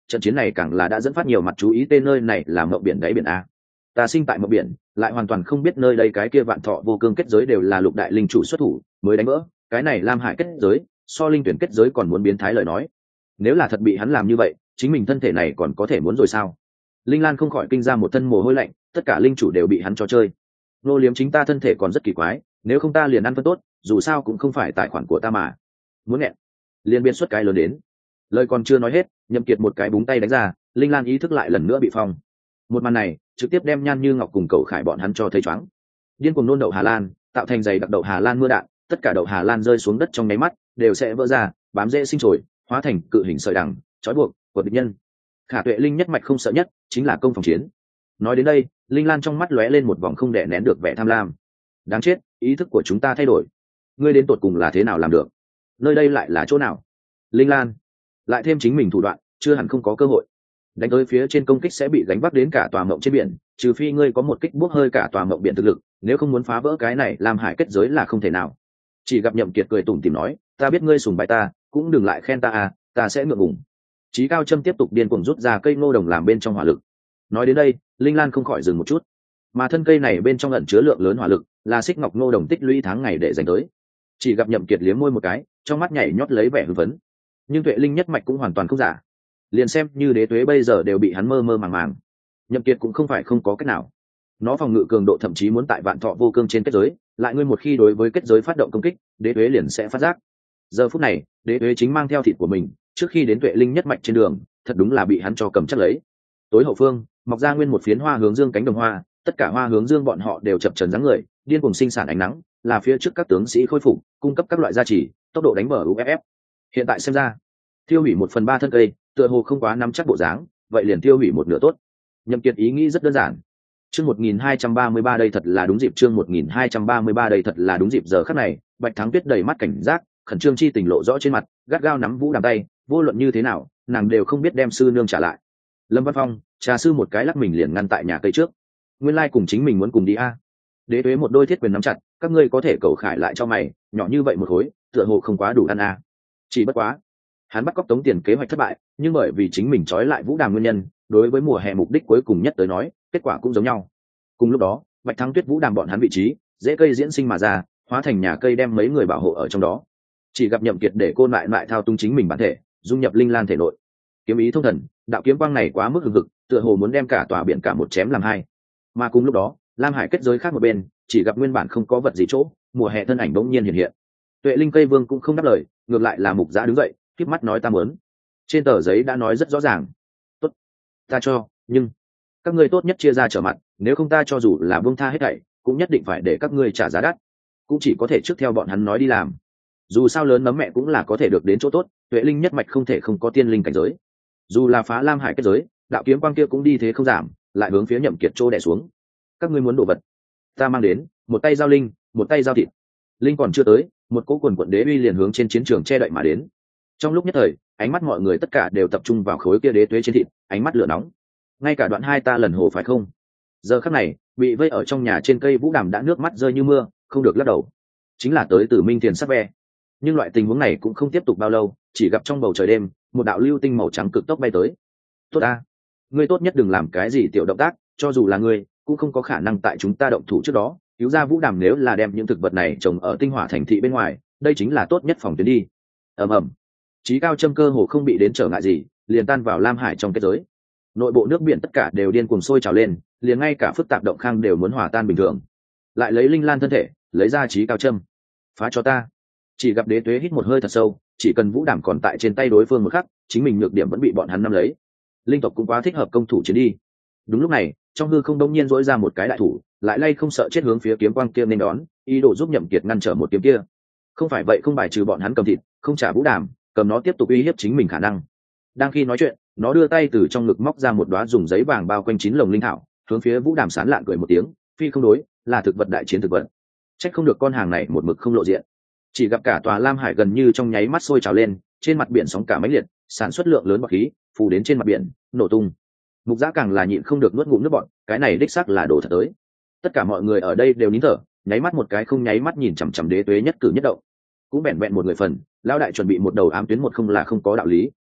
trận chiến này càng là đã dẫn phát nhiều mặt chú ý, tên nơi này là mộng biển đáy biển a. Ta sinh tại mộng biển, lại hoàn toàn không biết nơi đây cái kia vạn thọ vô cương kết giới đều là lục đại linh chủ xuất thủ mới đánh vỡ, cái này lam hải kết giới so linh tuyển kết giới còn muốn biến thái lời nói. Nếu là thật bị hắn làm như vậy, chính mình thân thể này còn có thể muốn rồi sao? Linh Lan không khỏi kinh ra một thân mồ hôi lạnh, tất cả linh chủ đều bị hắn cho chơi. Nô liếm chính ta thân thể còn rất kỳ quái, nếu không ta liền ăn phân tốt, dù sao cũng không phải tài khoản của ta mà. Muốn nghẹn, liền biên xuất cái lớn đến. Lời còn chưa nói hết, Nhậm Kiệt một cái búng tay đánh ra, Linh Lan ý thức lại lần nữa bị phong. Một màn này trực tiếp đem Nhan Như Ngọc cùng Cẩu Khải bọn hắn cho thấy choáng. Điên cuồng nôn đậu Hà Lan, tạo thành dày đặc đậu Hà Lan mưa đạn, tất cả đậu Hà Lan rơi xuống đất trong nháy mắt, đều sẽ vỡ ra, bám rễ sinh trồi, hóa thành cự hình sợi đằng, trói buộc của địch nhân. Khả Tuệ Linh nhất mạch không sợ nhất, chính là công phòng chiến. Nói đến đây, Linh Lan trong mắt lóe lên một vòng không đè nén được vẻ tham lam. Đáng chết, ý thức của chúng ta thay đổi. Ngươi đến tột cùng là thế nào làm được? Nơi đây lại là chỗ nào? Linh Lan, lại thêm chính mình thủ đoạn, chưa hẳn không có cơ hội. Đánh tới phía trên công kích sẽ bị gánh vác đến cả tòa mộng trên biển, trừ phi ngươi có một kích buốc hơi cả tòa mộng biển thực lực, nếu không muốn phá vỡ cái này làm hải kết giới là không thể nào. Chỉ gặp Nhậm Kiệt cười tủm tỉm nói, ta biết ngươi sùng bái ta, cũng đừng lại khen ta à, ta sẽ ngượng ngùng. Chí Cao Trâm tiếp tục điên cuồng rút ra cây ngô đồng làm bên trong hỏa lực. Nói đến đây, Linh Lan không khỏi dừng một chút. Mà thân cây này bên trong ẩn chứa lượng lớn hỏa lực, là xích ngọc ngô đồng tích lũy tháng ngày để dành tới. Chỉ gặp Nhậm Kiệt liếm môi một cái, trong mắt nhảy nhót lấy vẻ hưng phấn. Nhưng Tuệ Linh nhất mạch cũng hoàn toàn không giả. Liền xem như Đế Tuế bây giờ đều bị hắn mơ mơ màng màng. Nhậm Kiệt cũng không phải không có cách nào. Nó phòng ngự cường độ thậm chí muốn tại vạn thọ vô cương trên kết giới, lại ngươi một khi đối với kết giới phát động công kích, Đế Tuế liền sẽ phát giác. Giờ phút này, Đế Tuế chính mang theo thịt của mình, trước khi đến Tuệ Linh nhất mạch trên đường, thật đúng là bị hắn cho cầm chắc lấy. Tối hậu phương, mọc ra nguyên một phiến hoa hướng dương cánh đồng hoa, tất cả hoa hướng dương bọn họ đều chập chờn dáng người, điên cuồng sinh sản ánh nắng, là phía trước các tướng sĩ khôi phục, cung cấp các loại gia trì, tốc độ đánh bờ UFF. Hiện tại xem ra, tiêu hủy 1/3 thân cây, tựa hồ không quá nắm chắc bộ dáng, vậy liền tiêu hủy một nửa tốt. Nhậm Kiệt ý nghĩ rất đơn giản. Chương 1233 đây thật là đúng dịp, chương 1233 đây thật là đúng dịp. Giờ khắc này, Bạch Thắng Tuyết đầy mắt cảnh giác, khẩn trương chi tình lộ rõ trên mặt, gắt gao nắm Vũ Đàm tay, vô luận như thế nào, nàng đều không biết đem sư nương trả lại. Lâm Văn Phong, trà sư một cái lắc mình liền ngăn tại nhà cây trước. Nguyên lai cùng chính mình muốn cùng đi a. Đế Tuế một đôi thiết quyền nắm chặt, các ngươi có thể cầu khải lại cho mày, nhỏ như vậy một khối, tựa hồ không quá đủ ăn a. Chỉ bất quá, hắn bắt cóc tống tiền kế hoạch thất bại, nhưng bởi vì chính mình trói lại Vũ Đàm nguyên nhân, đối với mùa hè mục đích cuối cùng nhất tới nói, kết quả cũng giống nhau. Cùng lúc đó, Bạch Thắng Tuyết Vũ Đàm bọn hắn vị trí, dễ cây diễn sinh mà ra, hóa thành nhà cây đem mấy người bảo hộ ở trong đó. Chỉ gặp Nhậm Kiệt để cô lại thao túng chính mình bản thể, dung nhập linh lan thể nội. Kiếm ý thông thần, đạo kiếm quang này quá mức hừng hực, tựa hồ muốn đem cả tòa biển cả một chém làm hai. Mà cùng lúc đó, lam hải kết giới khác một bên, chỉ gặp nguyên bản không có vật gì chỗ, mùa hè thân ảnh bỗng nhiên hiện hiện. Tuệ Linh cây vương cũng không đáp lời, ngược lại là Mục Giã đứng dậy, khép mắt nói ta muốn. Trên tờ giấy đã nói rất rõ ràng. Tốt, ta cho, nhưng các ngươi tốt nhất chia ra trở mặt, nếu không ta cho dù là buông tha hết thảy, cũng nhất định phải để các ngươi trả giá đắt. Cũng chỉ có thể trước theo bọn hắn nói đi làm. Dù sao lớn nấm mẹ cũng là có thể được đến chỗ tốt, Tuệ Linh nhất mạch không thể không có tiên linh cảnh giới. Dù là phá lam hải kết giới, đạo kiếm quang kia cũng đi thế không giảm, lại hướng phía Nhậm Kiệt chỗ đè xuống. Các ngươi muốn đồ vật, ta mang đến, một tay giao linh, một tay giao thịt. Linh còn chưa tới, một cỗ quần quận đế uy liền hướng trên chiến trường che đậy mà đến. Trong lúc nhất thời, ánh mắt mọi người tất cả đều tập trung vào khối kia đế tuế trên thịt, ánh mắt lửa nóng. Ngay cả đoạn hai ta lần hồ phải không? Giờ khắc này, bị vây ở trong nhà trên cây Vũ Đàm đã nước mắt rơi như mưa, không được lắc đầu. Chính là tới từ Minh Thiền sắp ve. Nhưng loại tình huống này cũng không tiếp tục bao lâu, chỉ gặp trong bầu trời đêm, một đạo lưu tinh màu trắng cực tốc bay tới. Tốt ta, ngươi tốt nhất đừng làm cái gì tiểu động tác, cho dù là ngươi, cũng không có khả năng tại chúng ta động thủ trước đó cứu ra Vũ Đàm. Nếu là đem những thực vật này trồng ở tinh hỏa thành thị bên ngoài, đây chính là tốt nhất phòng tuyến đi. ầm ầm, Chí Cao Trâm cơ hồ không bị đến trở ngại gì, liền tan vào lam hải trong kết giới. Nội bộ nước biển tất cả đều điên cuồng sôi trào lên, liền ngay cả phức tạp động khang đều muốn hòa tan bình thường. Lại lấy linh lan thân thể, lấy ra Chí Cao Trâm, phá cho ta. Chỉ gặp Đế Tuế hít một hơi thật sâu, chỉ cần Vũ Đàm còn tại trên tay đối phương một khắc, chính mình nhược điểm vẫn bị bọn hắn nắm lấy. Linh tộc cũng quá thích hợp công thủ chiến đi. Đúng lúc này, trong hư không đông nhiên dỗi ra một cái đại thủ, lại lay không sợ chết hướng phía kiếm quang kia nên đón, ý đồ giúp Nhậm Kiệt ngăn trở một kiếm kia. Không phải vậy không bài trừ bọn hắn cầm thịt, không trả Vũ Đàm, cầm nó tiếp tục uy hiếp chính mình khả năng. Đang khi nói chuyện, nó đưa tay từ trong ngực móc ra một đóa dùng giấy vàng bao quanh 9 lồng linh thảo, hướng phía Vũ Đàm sán lạn cười một tiếng, phi không đối, là thực vật đại chiến thực vật. Trách không được con hàng này một mực không lộ diện. Chỉ gặp cả tòa lam hải gần như trong nháy mắt sôi trào lên, trên mặt biển sóng cả mãnh liệt, sản xuất lượng lớn bọt khí phù đến trên mặt biển, nổ tung. Mục Giã càng là nhịn không được nuốt ngụm nước bọt, cái này đích xác là đồ thật tới. Tất cả mọi người ở đây đều nín thở, nháy mắt một cái không nháy mắt nhìn chằm chằm Đế Tuế nhất cử nhất động. Cũng vẹn vẹn một người phần, lão đại chuẩn bị một đầu ám tuyến một không là không có đạo lý.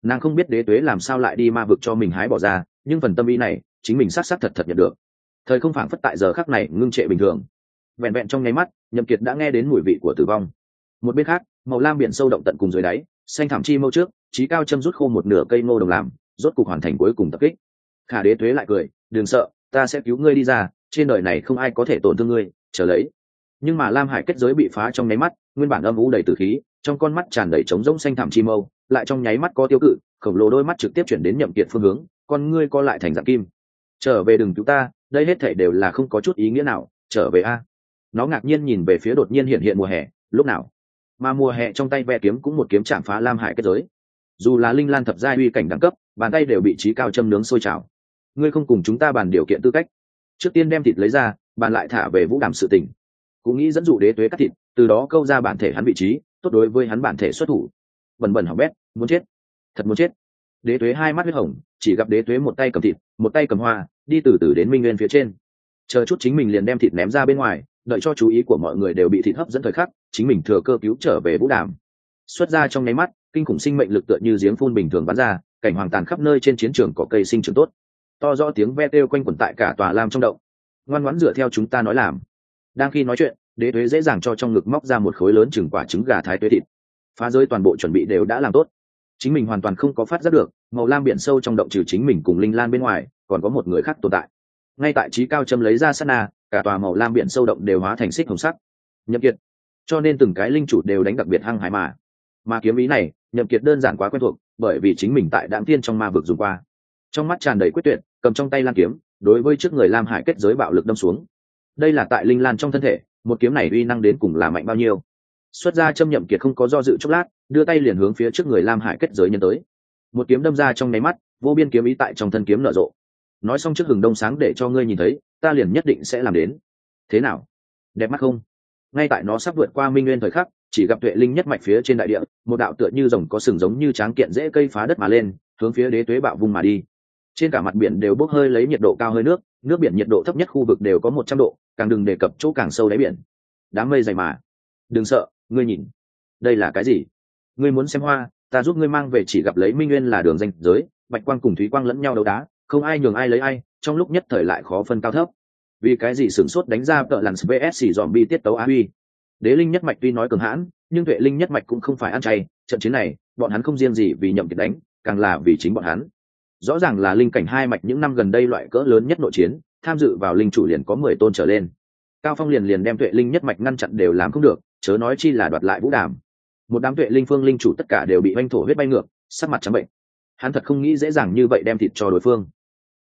Nàng không biết đế tuế làm sao lại đi ma vực cho mình hái bỏ ra, nhưng phần tâm ý này chính mình xác thật nhận được. Thời không phảng phất tại giờ khắc này ngưng trệ bình thường. Vẹn vẹn trong nháy mắt, Nhậm Kiệt đã nghe đến mùi vị của tử vong. Một bên khác, màu lam biển sâu động tận cùng dưới đáy, xanh thảm chi mâu trước, Chí Cao châm rút khô một nửa cây ngô đồng làm, rốt cục hoàn thành cuối cùng tập kích. Khả đế tuế lại cười, đừng sợ, ta sẽ cứu ngươi đi ra, trên đời này không ai có thể tổn thương ngươi, chờ lấy. Nhưng mà lam hải kết giới bị phá trong nháy mắt, nguyên bản âm u đầy tử khí, trong con mắt tràn đầy trống rỗng xanh thảm chi mâu, lại trong nháy mắt có tiêu cự, khổng lồ đôi mắt trực tiếp chuyển đến Nhậm Kiệt phương hướng, con ngươi co lại thành dạng kim. Trở về đừng cứu ta, đây hết thảy đều là không có chút ý nghĩa nào, trở về a. Nó ngạc nhiên nhìn về phía đột nhiên hiện mùa hè, lúc nào? Mà mùa hè trong tay ve kiếm cũng một kiếm chạm phá lam hải kết giới. Dù là linh lan thập giai uy cảnh đẳng cấp, bàn tay đều bị Chí Cao châm nướng sôi trào. Ngươi không cùng chúng ta bàn điều kiện tư cách. Trước tiên đem thịt lấy ra, bàn lại thả về Vũ Đàm sự tình. Cũng nghĩ dẫn dụ đế tuế cắt thịt, từ đó câu ra bản thể hắn vị trí, tốt đối với hắn bản thể xuất thủ. Bẩn bẩn hỏng bét, muốn chết, thật muốn chết. Đế tuế hai mắt huyết hồng, chỉ gặp đế tuế một tay cầm thịt, một tay cầm hoa, đi từ từ đến Minh Nguyên phía trên. Chờ chút chính mình liền đem thịt ném ra bên ngoài, đợi cho chú ý của mọi người đều bị thịt hấp dẫn thời khắc, chính mình thừa cơ cứu trở về Vũ Đàm. Xuất ra trong nháy mắt, kinh khủng sinh mệnh lực tựa như giếng phun bình thường bắn ra, cảnh hoàng tàn khắp nơi trên chiến trường có cây sinh trưởng tốt. To rõ tiếng ve kêu quanh quẩn tại cả tòa lam trong động. Ngoan ngoãn dựa theo chúng ta nói làm. Đang khi nói chuyện, đế tuế dễ dàng cho trong ngực móc ra một khối lớn chừng quả trứng gà thái tuế thịt. Phá giới toàn bộ chuẩn bị đều đã làm tốt. Chính mình hoàn toàn không có phát giác được, màu lam biển sâu trong động trừ chính mình cùng linh lan bên ngoài, còn có một người khác tồn tại. Ngay tại Chí Cao châm lấy ra sát na, cả tòa màu lam biển sâu động đều hóa thành xích hồng sắc. Nhậm Kiệt. Cho nên từng cái linh chủ đều đánh đặc biệt hăng hái mà kiếm ý này, Nhậm Kiệt đơn giản quá quen thuộc, bởi vì chính mình tại Đạm Thiên trong ma vực dùng qua. Trong mắt tràn đầy quyết tuyệt, cầm trong tay lan kiếm, đối với trước người lam hải kết giới bạo lực đâm xuống. Đây là tại linh lan trong thân thể, một kiếm này uy năng đến cùng là mạnh bao nhiêu. Xuất ra châm Nhậm Kiệt không có do dự chốc lát, đưa tay liền hướng phía trước người lam hải kết giới nhân tới. Một kiếm đâm ra trong nháy mắt, vô biên kiếm ý tại trong thân kiếm nở rộ. Nói xong trước hừng đông sáng để cho ngươi nhìn thấy, ta liền nhất định sẽ làm đến. Thế nào? Đẹp mắt không? Ngay tại nó sắp vượt qua Minh Nguyên thời khắc, chỉ gặp tuệ linh nhất mạch phía trên đại địa, một đạo tựa như rồng có sừng giống như tráng kiện dễ cây phá đất mà lên, hướng phía đế tuế bạo vùng mà đi. Trên cả mặt biển đều bốc hơi lấy nhiệt độ cao hơi nước, nước biển nhiệt độ thấp nhất khu vực đều có 100 độ, càng đừng đề cập chỗ càng sâu đáy biển. Đám mây dày mà. Đừng sợ, ngươi nhìn. Đây là cái gì? Ngươi muốn xem hoa, ta giúp ngươi mang về. Chỉ gặp lấy Minh Nguyên là đường ranh giới, bạch quang cùng thúy quang lẫn nhau đấu đá, không ai nhường ai lấy ai, trong lúc nhất thời lại khó phân cao thấp. Vì cái gì sửng sốt đánh ra tợ lằn vs zombie tiết tấu á huy. Đế linh nhất mạch tuy nói cường hãn, nhưng tuệ linh nhất mạch cũng không phải ăn chay. Trận chiến này, bọn hắn không riêng gì vì Nhậm Kiệt đánh, càng là vì chính bọn hắn. Rõ ràng là linh cảnh hai mạch những năm gần đây loại cỡ lớn nhất nội chiến, tham dự vào linh chủ liền có 10 tôn trở lên. Cao Phong liền đem tuệ linh nhất mạch ngăn chặn đều làm không được, chớ nói chi là đoạt lại Vũ Đàm. Một đám tuệ linh phương linh chủ tất cả đều bị oanh thổ huyết bay ngược, sắc mặt trắng bệnh. Hắn thật không nghĩ dễ dàng như vậy đem thịt cho đối phương.